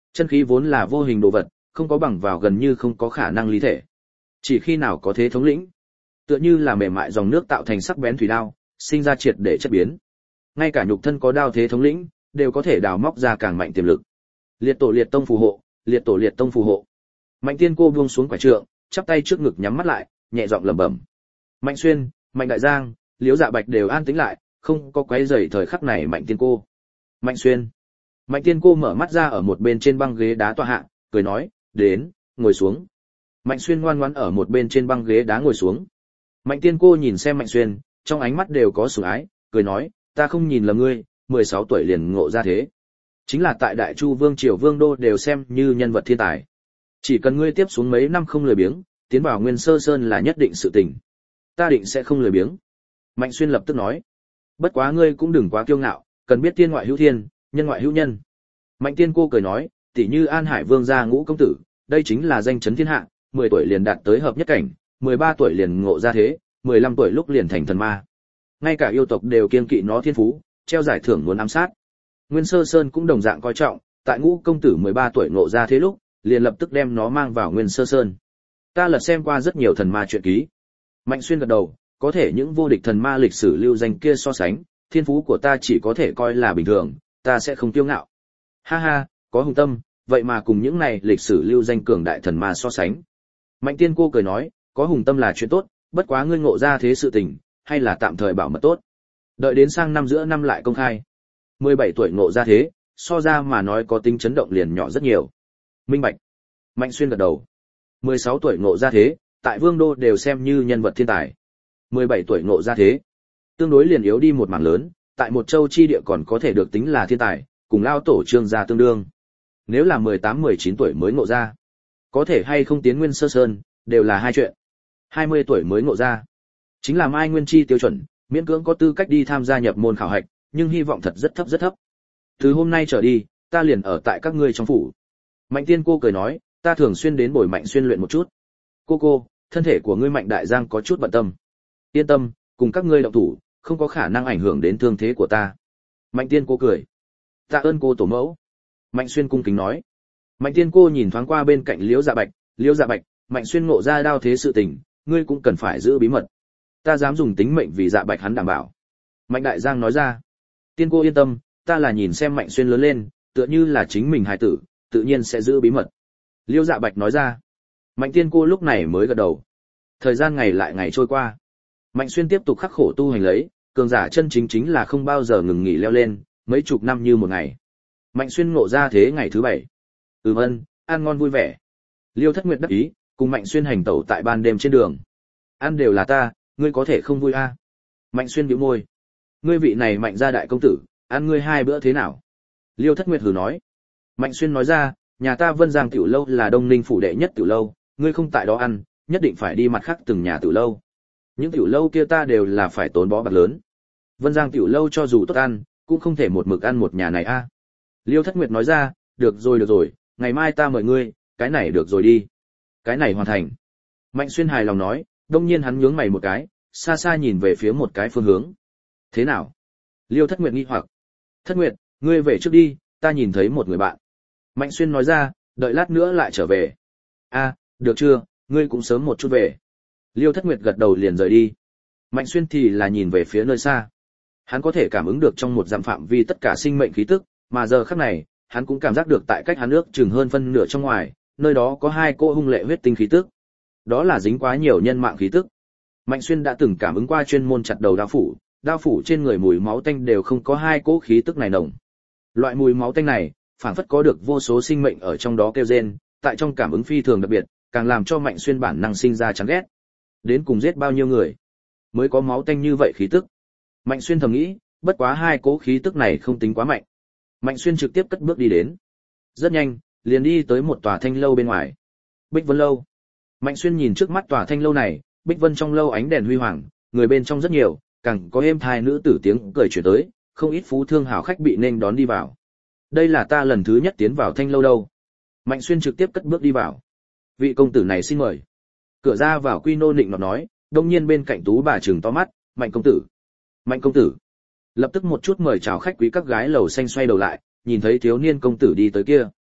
Chân khí vốn là vô hình đồ vật, không có bằng vào gần như không có khả năng lý thể. Chỉ khi nào có thế thống lĩnh, tựa như là mềm mại dòng nước tạo thành sắc bén thủy đao, sinh ra triệt để chất biến. Ngay cả nhục thân có đao thế thống lĩnh, đều có thể đào móc ra càng mạnh tiềm lực. Liệt tổ liệt tông phù hộ, liệt tổ liệt tông phù hộ. Mạnh Tiên Cô buông xuống quả trượng, chắp tay trước ngực nhắm mắt lại, nhẹ giọng lẩm bẩm. Mạnh Xuyên, Mạnh Đại Giang, Liễu Dạ Bạch đều an tĩnh lại, không có quấy rầy thời khắc này Mạnh Tiên Cô. Mạnh Xuyên. Mạnh Tiên Cô mở mắt ra ở một bên trên băng ghế đá tọa hạ, cười nói, đến, ngồi xuống. Mạnh Xuyên ngoan ngoãn ở một bên trên băng ghế đá ngồi xuống. Mạnh Tiên Cô nhìn xem Mạnh Xuyên, trong ánh mắt đều có sủng ái, cười nói, ta không nhìn lầm ngươi, 16 tuổi liền ngộ ra thế. Chính là tại Đại Chu Vương triều Vương đô đều xem như nhân vật thiên tài. Chỉ cần ngươi tiếp xuống mấy năm không lười biếng, tiến vào Nguyên Sơ Sơn là nhất định sự tình. Ta định sẽ không lười biếng. Mạnh Xuyên lập tức nói, bất quá ngươi cũng đừng quá kiêu ngạo, cần biết thiên ngoại hữu thiên, nhân ngoại hữu nhân. Mạnh Tiên Cô cười nói, tỷ như An Hải Vương gia Ngũ công tử, đây chính là danh chấn thiên hạ, 10 tuổi liền đạt tới hợp nhất cảnh, 13 tuổi liền ngộ ra thế, 15 tuổi lúc liền thành thần ma. Ngay cả yêu tộc đều kiêng kỵ nó thiên phú, treo giải thưởng muốn ám sát. Nguyên Sơ Sơn cũng đồng dạng coi trọng, tại Ngũ công tử 13 tuổi ngộ ra thế lúc, liền lập tức đem nó mang vào Nguyên Sơ Sơn. Ta lật xem qua rất nhiều thần ma truyện ký. Mạnh Xuyên gật đầu, có thể những vô địch thần ma lịch sử lưu danh kia so sánh, thiên phú của ta chỉ có thể coi là bình thường, ta sẽ không kiêu ngạo. Ha ha, có hùng tâm, vậy mà cùng những này lịch sử lưu danh cường đại thần ma so sánh. Mạnh Tiên Cô cười nói, có hùng tâm là chuyện tốt, bất quá ngươi ngộ ra thế sự tình, hay là tạm thời bảo mật tốt. Đợi đến sang năm giữa năm lại công khai. 17 tuổi ngộ ra thế, so ra mà nói có tính chấn động liền nhỏ rất nhiều. Minh bạch. Mạnh Xuyên gật đầu. 16 tuổi ngộ ra thế, tại Vương đô đều xem như nhân vật thiên tài. 17 tuổi ngộ ra thế, tương đối liền yếu đi một mảng lớn, tại một châu chi địa còn có thể được tính là thiên tài, cùng lao tổ Trương gia tương đương. Nếu là 18-19 tuổi mới ngộ ra, có thể hay không tiến Nguyên Sơ Sơn, đều là hai chuyện. 20 tuổi mới ngộ ra, chính là Mai Nguyên Chi tiêu chuẩn, miễn cưỡng có tư cách đi tham gia nhập môn khảo hạch, nhưng hy vọng thật rất thấp rất thấp. Từ hôm nay trở đi, ta liền ở tại các ngươi trong phủ. Mạnh Tiên Cô cười nói, ta thường xuyên đến bồi Mạnh Xuyên luyện một chút. Cô, thân thể của ngươi Mạnh Đại Giang có chút bận tâm. Yên tâm, cùng các ngươi động thủ, không có khả năng ảnh hưởng đến thương thế của ta. Mạnh Tiên Cô cười. Tạ ơn cô tổ mẫu. Mạnh Xuyên cung kính nói. Mạnh Tiên Cô nhìn thoáng qua bên cạnh Liễu Dạ Bạch, Mạnh Xuyên ngộ ra đao thế sự tình, ngươi cũng cần phải giữ bí mật. Ta dám dùng tính mệnh vì Dạ Bạch hắn đảm bảo. Mạnh Đại Giang nói ra. Tiên Cô yên tâm, ta là nhìn xem Mạnh Xuyên lớn lên, tựa như là chính mình hài tử, tự nhiên sẽ giữ bí mật. Liễu Dạ Bạch nói ra. Mạnh Tiên Cô lúc này mới gật đầu. Thời gian ngày lại ngày trôi qua. Mạnh Xuyên tiếp tục khắc khổ tu hành lấy, cường giả chân chính là không bao giờ ngừng nghỉ leo lên, mấy chục năm như một ngày. Mạnh Xuyên ngộ ra thế ngày thứ 7. Ân, ăn ngon vui vẻ. Liêu Thất Nguyệt đắc ý, cùng Mạnh Xuyên hành tẩu tại ban đêm trên đường. Ăn đều là ta, ngươi có thể không vui a? Mạnh Xuyên bĩu môi. Ngươi vị này Mạnh gia đại công tử, ăn ngươi 2 bữa thế nào? Liêu Thất Nguyệt hừ nói. Mạnh Xuyên nói ra, nhà ta Vân Giang tiểu lâu là Đông Ninh phủ đệ nhất tiểu lâu, ngươi không tại đó ăn, nhất định phải đi mặt khác từng nhà tiểu lâu. Những tiểu lâu kia ta đều là phải tốn bó bạc lớn. Vân Giang tiểu lâu cho dù tốt ăn, cũng không thể một mực ăn một nhà này a. Liêu Thất Nguyệt nói ra, được rồi, ngày mai ta mời ngươi, cái này được rồi đi. Cái này hoàn thành. Mạnh Xuyên hài lòng nói, đông nhiên hắn nhướng mày một cái, xa xa nhìn về phía một cái phương hướng. Thế nào? Liêu Thất Nguyệt nghi hoặc. Thất Nguyệt, ngươi về trước đi, ta nhìn thấy một người bạn. Mạnh Xuyên nói ra, đợi lát nữa lại trở về. Được chưa, ngươi cũng sớm một chút về. Liêu Thất Nguyệt gật đầu liền rời đi. Mạnh Xuyên thì là nhìn về phía nơi xa. Hắn có thể cảm ứng được trong một dặm phạm vi tất cả sinh mệnh khí tức, mà giờ khắc này, hắn cũng cảm giác được tại cách hắn ước chừng hơn phân nửa trong ngoài, nơi đó có 2 cỗ hung lệ huyết tinh khí tức. Đó là dính quá nhiều nhân mạng khí tức. Mạnh Xuyên đã từng cảm ứng qua chuyên môn chặt đầu đao phủ trên người mùi máu tanh đều không có 2 cỗ khí tức này nồng. Loại mùi máu tanh này, phảng phất có được vô số sinh mệnh ở trong đó kêu rên, tại trong cảm ứng phi thường đặc biệt, càng làm cho Mạnh Xuyên bản năng sinh ra chán ghét. Đến cùng giết bao nhiêu người mới có máu tanh như vậy khí tức? Mạnh Xuyên thầm nghĩ, bất quá 2 cỗ khí tức này không tính quá mạnh. Mạnh Xuyên trực tiếp cất bước đi đến. Rất nhanh, liền đi tới một tòa thanh lâu bên ngoài. Bích Vân lâu. Mạnh Xuyên nhìn trước mắt tòa thanh lâu này, Bích Vân trong lâu ánh đèn huy hoàng, người bên trong rất nhiều, càng có êm thai nữ tử tiếng cười truyền tới, không ít phú thương hảo khách bị nên đón đi vào. Đây là ta lần thứ nhất tiến vào thanh lâu đâu. Mạnh Xuyên trực tiếp cất bước đi vào. Vị công tử này xin mời. Cửa ra vào quy nô nịnh nọt nói, đông nhiên bên cạnh tú bà trừng to mắt, Mạnh công tử. Mạnh công tử. Lập tức một chút mời chào khách quý các gái lầu xanh xoay đầu lại, nhìn thấy thiếu niên công tử đi tới kia.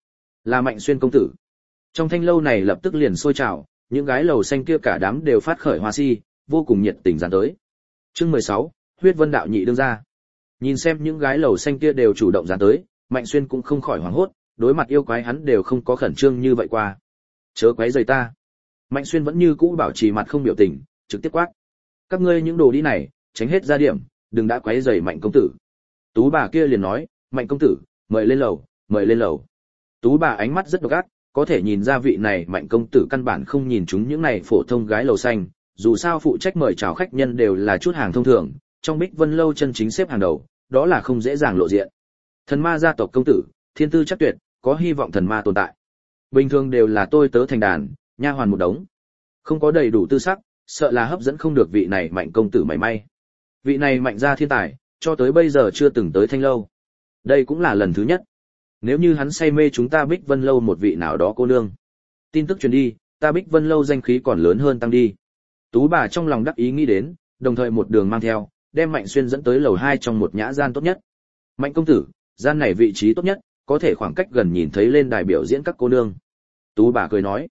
Là Mạnh Xuyên công tử. Trong thanh lâu này lập tức liền sôi trào, những gái lầu xanh kia cả đám đều phát khởi hoa si, vô cùng nhiệt tình dán tới. Chương 16, Huyết Vân đạo nhị đương ra. Nhìn xem những gái lầu xanh kia đều chủ động dán tới, Mạnh Xuyên cũng không khỏi hoảng hốt, đối mặt yêu quái hắn đều không có khẩn trương như vậy qua. Chớ quấy rầy ta. Mạnh Xuyên vẫn như cũ bảo trì mặt không biểu tình, trực tiếp quát: các ngươi những đồ đi này, tránh hết ra điểm, đừng đã quấy rầy Mạnh công tử. Tú bà kia liền nói: Mạnh công tử, mời lên lầu, mời lên lầu. Tú bà ánh mắt rất độc ác, có thể nhìn ra vị này Mạnh công tử căn bản không nhìn chúng những này phổ thông gái lầu xanh, dù sao phụ trách mời chào khách nhân đều là chút hàng thông thường, trong Bích Vân lâu chân chính xếp hàng đầu, đó là không dễ dàng lộ diện. Thần ma gia tộc công tử, thiên tư chắc tuyệt, có hy vọng thần ma tồn tại. Bình thường đều là tôi tớ thành đàn, nha hoàn một đống, không có đầy đủ tư sắc, sợ là hấp dẫn không được vị này Mạnh công tử mảy may. Vị này Mạnh gia thiên tài, cho tới bây giờ chưa từng tới thanh lâu. Đây cũng là lần thứ nhất. Nếu như hắn say mê chúng ta Bích Vân lâu một vị nào đó cô nương, tin tức truyền đi, ta Bích Vân lâu danh khí còn lớn hơn tăng đi. Tú bà trong lòng đắc ý nghĩ đến, đồng thời một đường mang theo, đem Mạnh Xuyên dẫn tới lầu 2 trong một nhã gian tốt nhất. Mạnh công tử, gian này vị trí tốt nhất, có thể khoảng cách gần nhìn thấy lên đài biểu diễn các cô nương. Tú bà cười nói: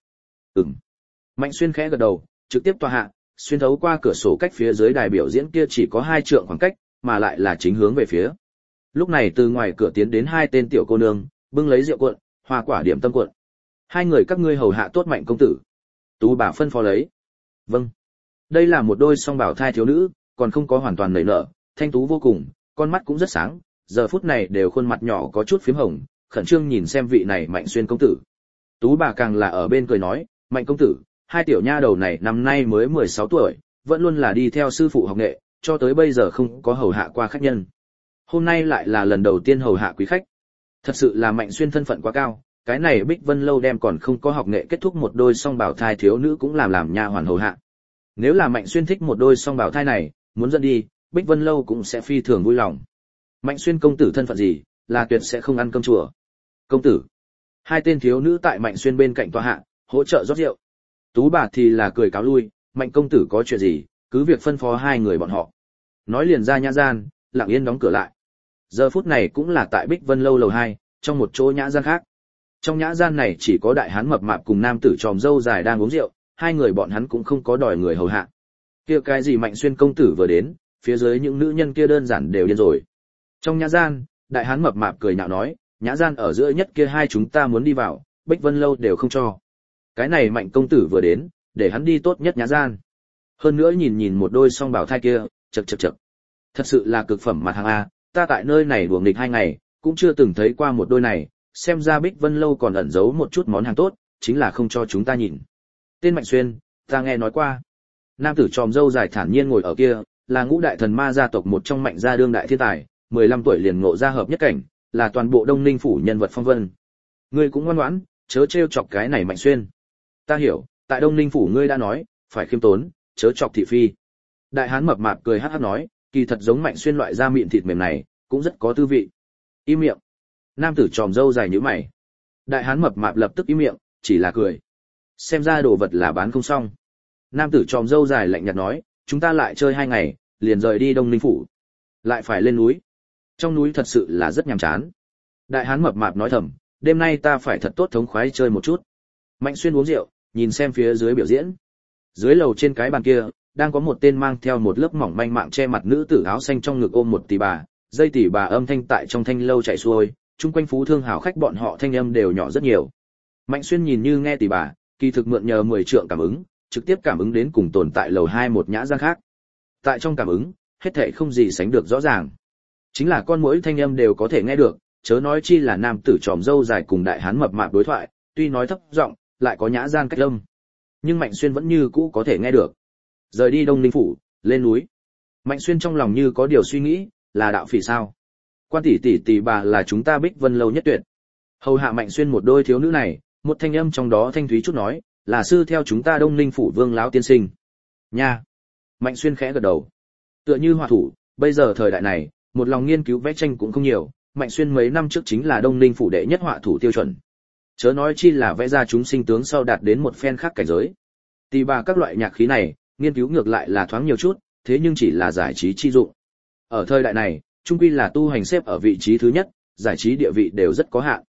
Mạnh Xuyên khẽ gật đầu, trực tiếp tọa hạ, xuyên thấu qua cửa sổ cách phía dưới đài biểu diễn kia chỉ có 2 trượng khoảng cách, mà lại là chính hướng về phía. Lúc này từ ngoài cửa tiến đến 2 tên tiểu cô nương, bưng lấy rượu cuộn, hoa quả điểm tâm cuộn. Hai người các ngươi hầu hạ tốt Mạnh công tử. Tú bà phân phó lấy. Vâng. Đây là một đôi song bảo thai thiếu nữ, còn không có hoàn toàn nảy nở, thanh tú vô cùng, con mắt cũng rất sáng, giờ phút này đều khuôn mặt nhỏ có chút phím hồng, khẩn trương nhìn xem vị này Mạnh Xuyên công tử. Tú bà càng là ở bên cười nói: Mạnh công tử, hai tiểu nha đầu này năm nay mới 16 tuổi, vẫn luôn là đi theo sư phụ học nghệ, cho tới bây giờ không có hầu hạ qua khách nhân. Hôm nay lại là lần đầu tiên hầu hạ quý khách. Thật sự là Mạnh Xuyên thân phận quá cao, cái này Bích Vân lâu đem còn không có học nghệ kết thúc một đôi song bảo thai thiếu nữ cũng làm nha hoàn hầu hạ. Nếu là Mạnh Xuyên thích một đôi song bảo thai này, muốn dẫn đi, Bích Vân lâu cũng sẽ phi thường vui lòng. Mạnh Xuyên công tử thân phận gì, là tuyệt sẽ không ăn cơm chùa. Công tử. Hai tên thiếu nữ tại Mạnh Xuyên bên cạnh tòa hạ, hỗ trợ rót rượu. Tú bà thì là cười cáo lui: Mạnh công tử có chuyện gì, cứ việc phân phó hai người bọn họ. Nói liền ra nhã gian, lặng yên đóng cửa lại. Giờ phút này cũng là tại Bích Vân lâu lầu 2, trong một chỗ nhã gian khác. Trong nhã gian này chỉ có đại hán mập mạp cùng nam tử tròm râu dài đang uống rượu, hai người bọn hắn cũng không có đòi người hầu hạ. Kia cái gì Mạnh Xuyên công tử vừa đến, phía dưới những nữ nhân kia đơn giản đều điên rồi. Trong nhã gian, đại hán mập mạp cười nhạo nói: nhã gian ở giữa nhất kia hai chúng ta muốn đi vào, Bích Vân lâu đều không cho. Cái này Mạnh công tử vừa đến, để hắn đi tốt nhất nhã gian. Hơn nữa nhìn một đôi song bảo thai kia, chậc. Thật sự là cực phẩm mặt hàng a, ta tại nơi này đuổi nghịch 2 ngày, cũng chưa từng thấy qua một đôi này, xem ra Bích Vân lâu còn ẩn giấu một chút món hàng tốt, chính là không cho chúng ta nhìn. Tên Mạnh Xuyên, ta nghe nói qua. Nam tử tròm râu dài thản nhiên ngồi ở kia, là ngũ đại thần ma gia tộc một trong Mạnh gia đương đại thiên tài, 15 tuổi liền ngộ ra hợp nhất cảnh, là toàn bộ Đông Ninh phủ nhân vật phong vân. Ngươi cũng ngoan ngoãn, chớ trêu chọc cái này Mạnh Xuyên. Ta hiểu, tại Đông Ninh phủ ngươi đã nói, phải khiêm tốn, chớ chọc thị phi. Đại hán mập mạp cười hắc hắc nói: kỳ thật giống Mạnh Xuyên loại da mịn thịt mềm này, cũng rất có tư vị. Im miệng. Nam tử tròm râu dài nhíu mày. Đại hán mập mạp lập tức im miệng, chỉ là cười. Xem ra đồ vật là bán không xong. Nam tử tròm râu dài lạnh nhạt nói: chúng ta lại chơi 2 ngày, liền rời đi Đông Ninh phủ. Lại phải lên núi. Trong núi thật sự là rất nhàm chán. Đại hán mập mạp nói thầm: đêm nay ta phải thật tốt thống khoái chơi một chút. Mạnh Xuyên uống rượu, nhìn xem phía dưới biểu diễn. Dưới lầu trên cái bàn kia, đang có một tên mang theo một lớp mỏng manh mạng che mặt nữ tử áo xanh trong ngực ôm một tỷ bà, dây tỷ bà âm thanh tại trong thanh lâu chạy xuôi, chung quanh phú thương hảo khách bọn họ thanh âm đều nhỏ rất nhiều. Mạnh Xuyên nhìn như nghe tỷ bà, kỳ thực mượn nhờ 10 trượng cảm ứng, trực tiếp cảm ứng đến cùng tồn tại lầu 2 một nhã gian khác. Tại trong cảm ứng, hết thảy không gì sánh được rõ ràng. Chính là con muỗi thanh âm đều có thể nghe được, chớ nói chi là nam tử tròm râu dài cùng đại hán mập mạp đối thoại, tuy nói thấp giọng, lại có nhã gian cách âm. Nhưng Mạnh Xuyên vẫn như cũ có thể nghe được. Rời đi Đông Ninh phủ, lên núi. Mạnh Xuyên trong lòng như có điều suy nghĩ, là đạo phỉ sao? Quan tỷ bà là chúng ta Bích Vân lâu nhất tuyệt. Hầu hạ Mạnh Xuyên một đôi thiếu nữ này, một thanh âm trong đó thanh thúy chút nói, là sư theo chúng ta Đông Ninh phủ Vương lão tiên sinh. Nha. Mạnh Xuyên khẽ gật đầu. Tựa như họa thủ, bây giờ thời đại này, một lòng nghiên cứu vẽ tranh cũng không nhiều, Mạnh Xuyên mấy năm trước chính là Đông Ninh phủ đệ nhất họa thủ tiêu chuẩn. Chớ nói chi là vẽ ra chúng sinh tướng sau đạt đến một phen khác cảnh giới. Tỷ bà các loại nhạc khí này, nghiên cứu ngược lại là thoáng nhiều chút, thế nhưng chỉ là giải trí chi dụng. Ở thời đại này, chung quy là tu hành xếp ở vị trí thứ nhất, giải trí địa vị đều rất có hạn.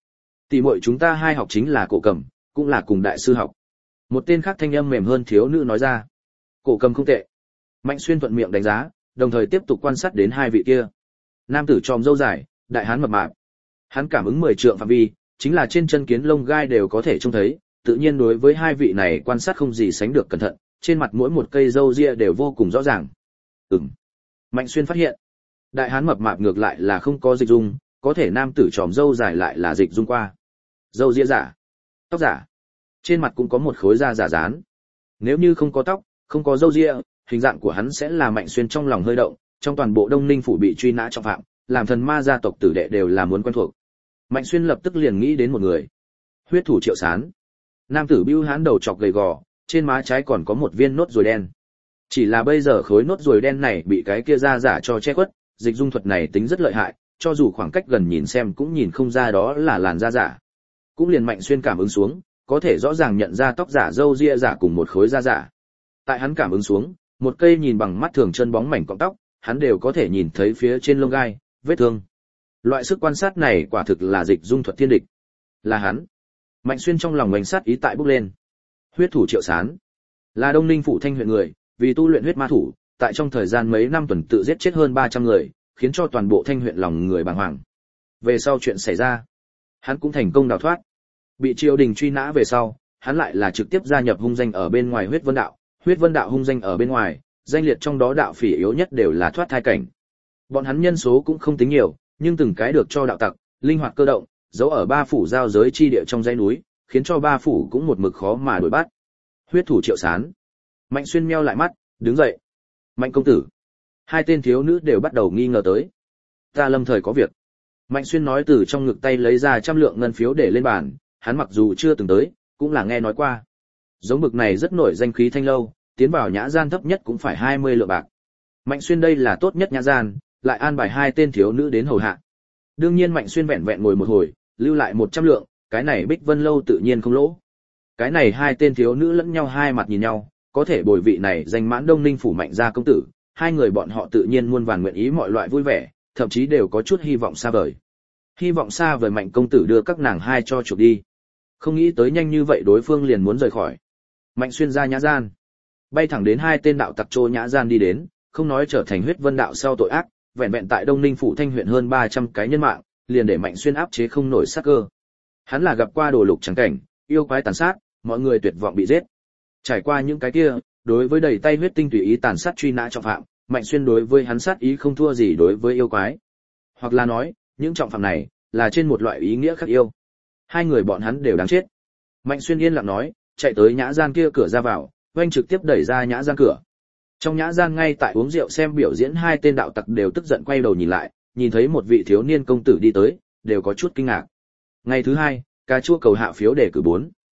Tỷ muội chúng ta hai học chính là Cổ Cầm, cũng là cùng đại sư học. Một tên khác thanh âm mềm hơn thiếu nữ nói ra. Cổ Cầm không tệ. Mạnh Xuyên thuận miệng đánh giá, đồng thời tiếp tục quan sát đến hai vị kia. Nam tử tròm râu dài, đại hán mập mạp. Hắn cảm ứng 10 trượng phạm vi, chính là trên chân kiến lông gai đều có thể trông thấy, tự nhiên đối với hai vị này quan sát không gì sánh được cẩn thận, trên mặt mỗi một cây râu ria đều vô cùng rõ ràng. Mạnh Xuyên phát hiện, đại hán mập mạp ngược lại là không có dịch dung, có thể nam tử tròm râu dài lại là dịch dung qua. Râu ria giả, tóc giả, trên mặt cũng có một khối da giả dán. Nếu như không có tóc, không có râu ria, hình dạng của hắn sẽ là Mạnh Xuyên trong lòng hơi động, trong toàn bộ Đông Ninh phủ bị truy nã trọng phạm, làm thần ma gia tộc tử đệ đều là muốn quen thuộc. Mạnh Xuyên lập tức liền nghĩ đến một người. Huyết thủ Triệu Sán. Nam tử bưu hán đầu chọc gầy gò, trên má trái còn có một viên nốt ruồi đen. Chỉ là bây giờ khối nốt ruồi đen này bị cái kia da giả cho che khuất, dịch dung thuật này tính rất lợi hại, cho dù khoảng cách gần nhìn xem cũng nhìn không ra đó là làn da giả. Cũng liền Mạnh Xuyên cảm ứng xuống, có thể rõ ràng nhận ra tóc giả râu ria giả cùng một khối da giả. Tại hắn cảm ứng xuống, một cây nhìn bằng mắt thường chân bóng mảnh cọng tóc, hắn đều có thể nhìn thấy phía trên lông gai, vết thương. Loại sức quan sát này quả thực là dịch dung thuật thiên địch. Là hắn. Mạnh Xuyên trong lòng ngành sát ý tại bốc lên. Huyết thủ Triệu Sán là Đông Ninh phủ Thanh huyện người, vì tu luyện huyết ma thủ, tại trong thời gian mấy năm tuần tự giết chết hơn 300 người, khiến cho toàn bộ Thanh huyện lòng người bàng hoàng. Về sau chuyện xảy ra, hắn cũng thành công đào thoát. Bị triều đình truy nã về sau, hắn lại là trực tiếp gia nhập hung danh ở bên ngoài Huyết Vân đạo. Huyết Vân đạo hung danh ở bên ngoài, danh liệt trong đó đạo phỉ yếu nhất đều là thoát thai cảnh. Bọn hắn nhân số cũng không tính nhiều, nhưng từng cái được cho đạo tặc, linh hoạt cơ động, giấu ở ba phủ giao giới chi địa trong dãy núi, khiến cho ba phủ cũng một mực khó mà đuổi bắt. Huyết thủ Triệu Sán. Mạnh Xuyên meo lại mắt, đứng dậy. Mạnh công tử. Hai tên thiếu nữ đều bắt đầu nghi ngờ tới. Ta lâm thời có việc. Mạnh Xuyên nói từ trong ngực tay lấy ra 100 lượng ngân phiếu để lên bàn, hắn mặc dù chưa từng tới, cũng là nghe nói qua. Giống bực này rất nổi danh khí Thanh lâu, tiến vào nhã gian thấp nhất cũng phải 20 lượng bạc. Mạnh Xuyên đây là tốt nhất nhã gian, lại an bài hai tên thiếu nữ đến hầu hạ. Đương nhiên Mạnh Xuyên vẹn vẹn ngồi một hồi, lưu lại 100 lượng, cái này Bích Vân lâu tự nhiên không lỗ. Cái này hai tên thiếu nữ lẫn nhau hai mặt nhìn nhau, có thể bồi vị này danh mãn Đông Ninh phủ Mạnh gia công tử, hai người bọn họ tự nhiên muôn vàn nguyện ý mọi loại vui vẻ, thậm chí đều có chút hy vọng xa vời. Hy vọng xa vời Mạnh công tử đưa các nàng hai cho chuộc đi. Không nghĩ tới nhanh như vậy đối phương liền muốn rời khỏi. Mạnh Xuyên ra nhã gian, bay thẳng đến hai tên đạo tặc trô nhã gian đi đến, không nói trở thành Huyết Vân đạo sau tội ác, vẹn vẹn tại Đông Ninh phủ Thanh huyện hơn 300 cái nhân mạng, liền để Mạnh Xuyên áp chế không nổi sát cơ. Hắn là gặp qua đồ lục chẳng cảnh, yêu quái tàn sát, mọi người tuyệt vọng bị giết. Trải qua những cái kia, đối với đầy tay huyết tinh tùy ý tàn sát truy nã trọng phạm, Mạnh Xuyên đối với hắn sát ý không thua gì đối với yêu quái. Hoặc là nói, những trọng phạm này là trên một loại ý nghĩa khác yêu. Hai người bọn hắn đều đáng chết. Mạnh Xuyên yên lặng nói, chạy tới nhã gian kia cửa ra vào, oanh trực tiếp đẩy ra nhã gian cửa. Trong nhã gian ngay tại uống rượu xem biểu diễn hai tên đạo tặc đều tức giận quay đầu nhìn lại, nhìn thấy một vị thiếu niên công tử đi tới, đều có chút kinh ngạc. Ngày thứ hai, cà chua cầu hạ phiếu để cử 4.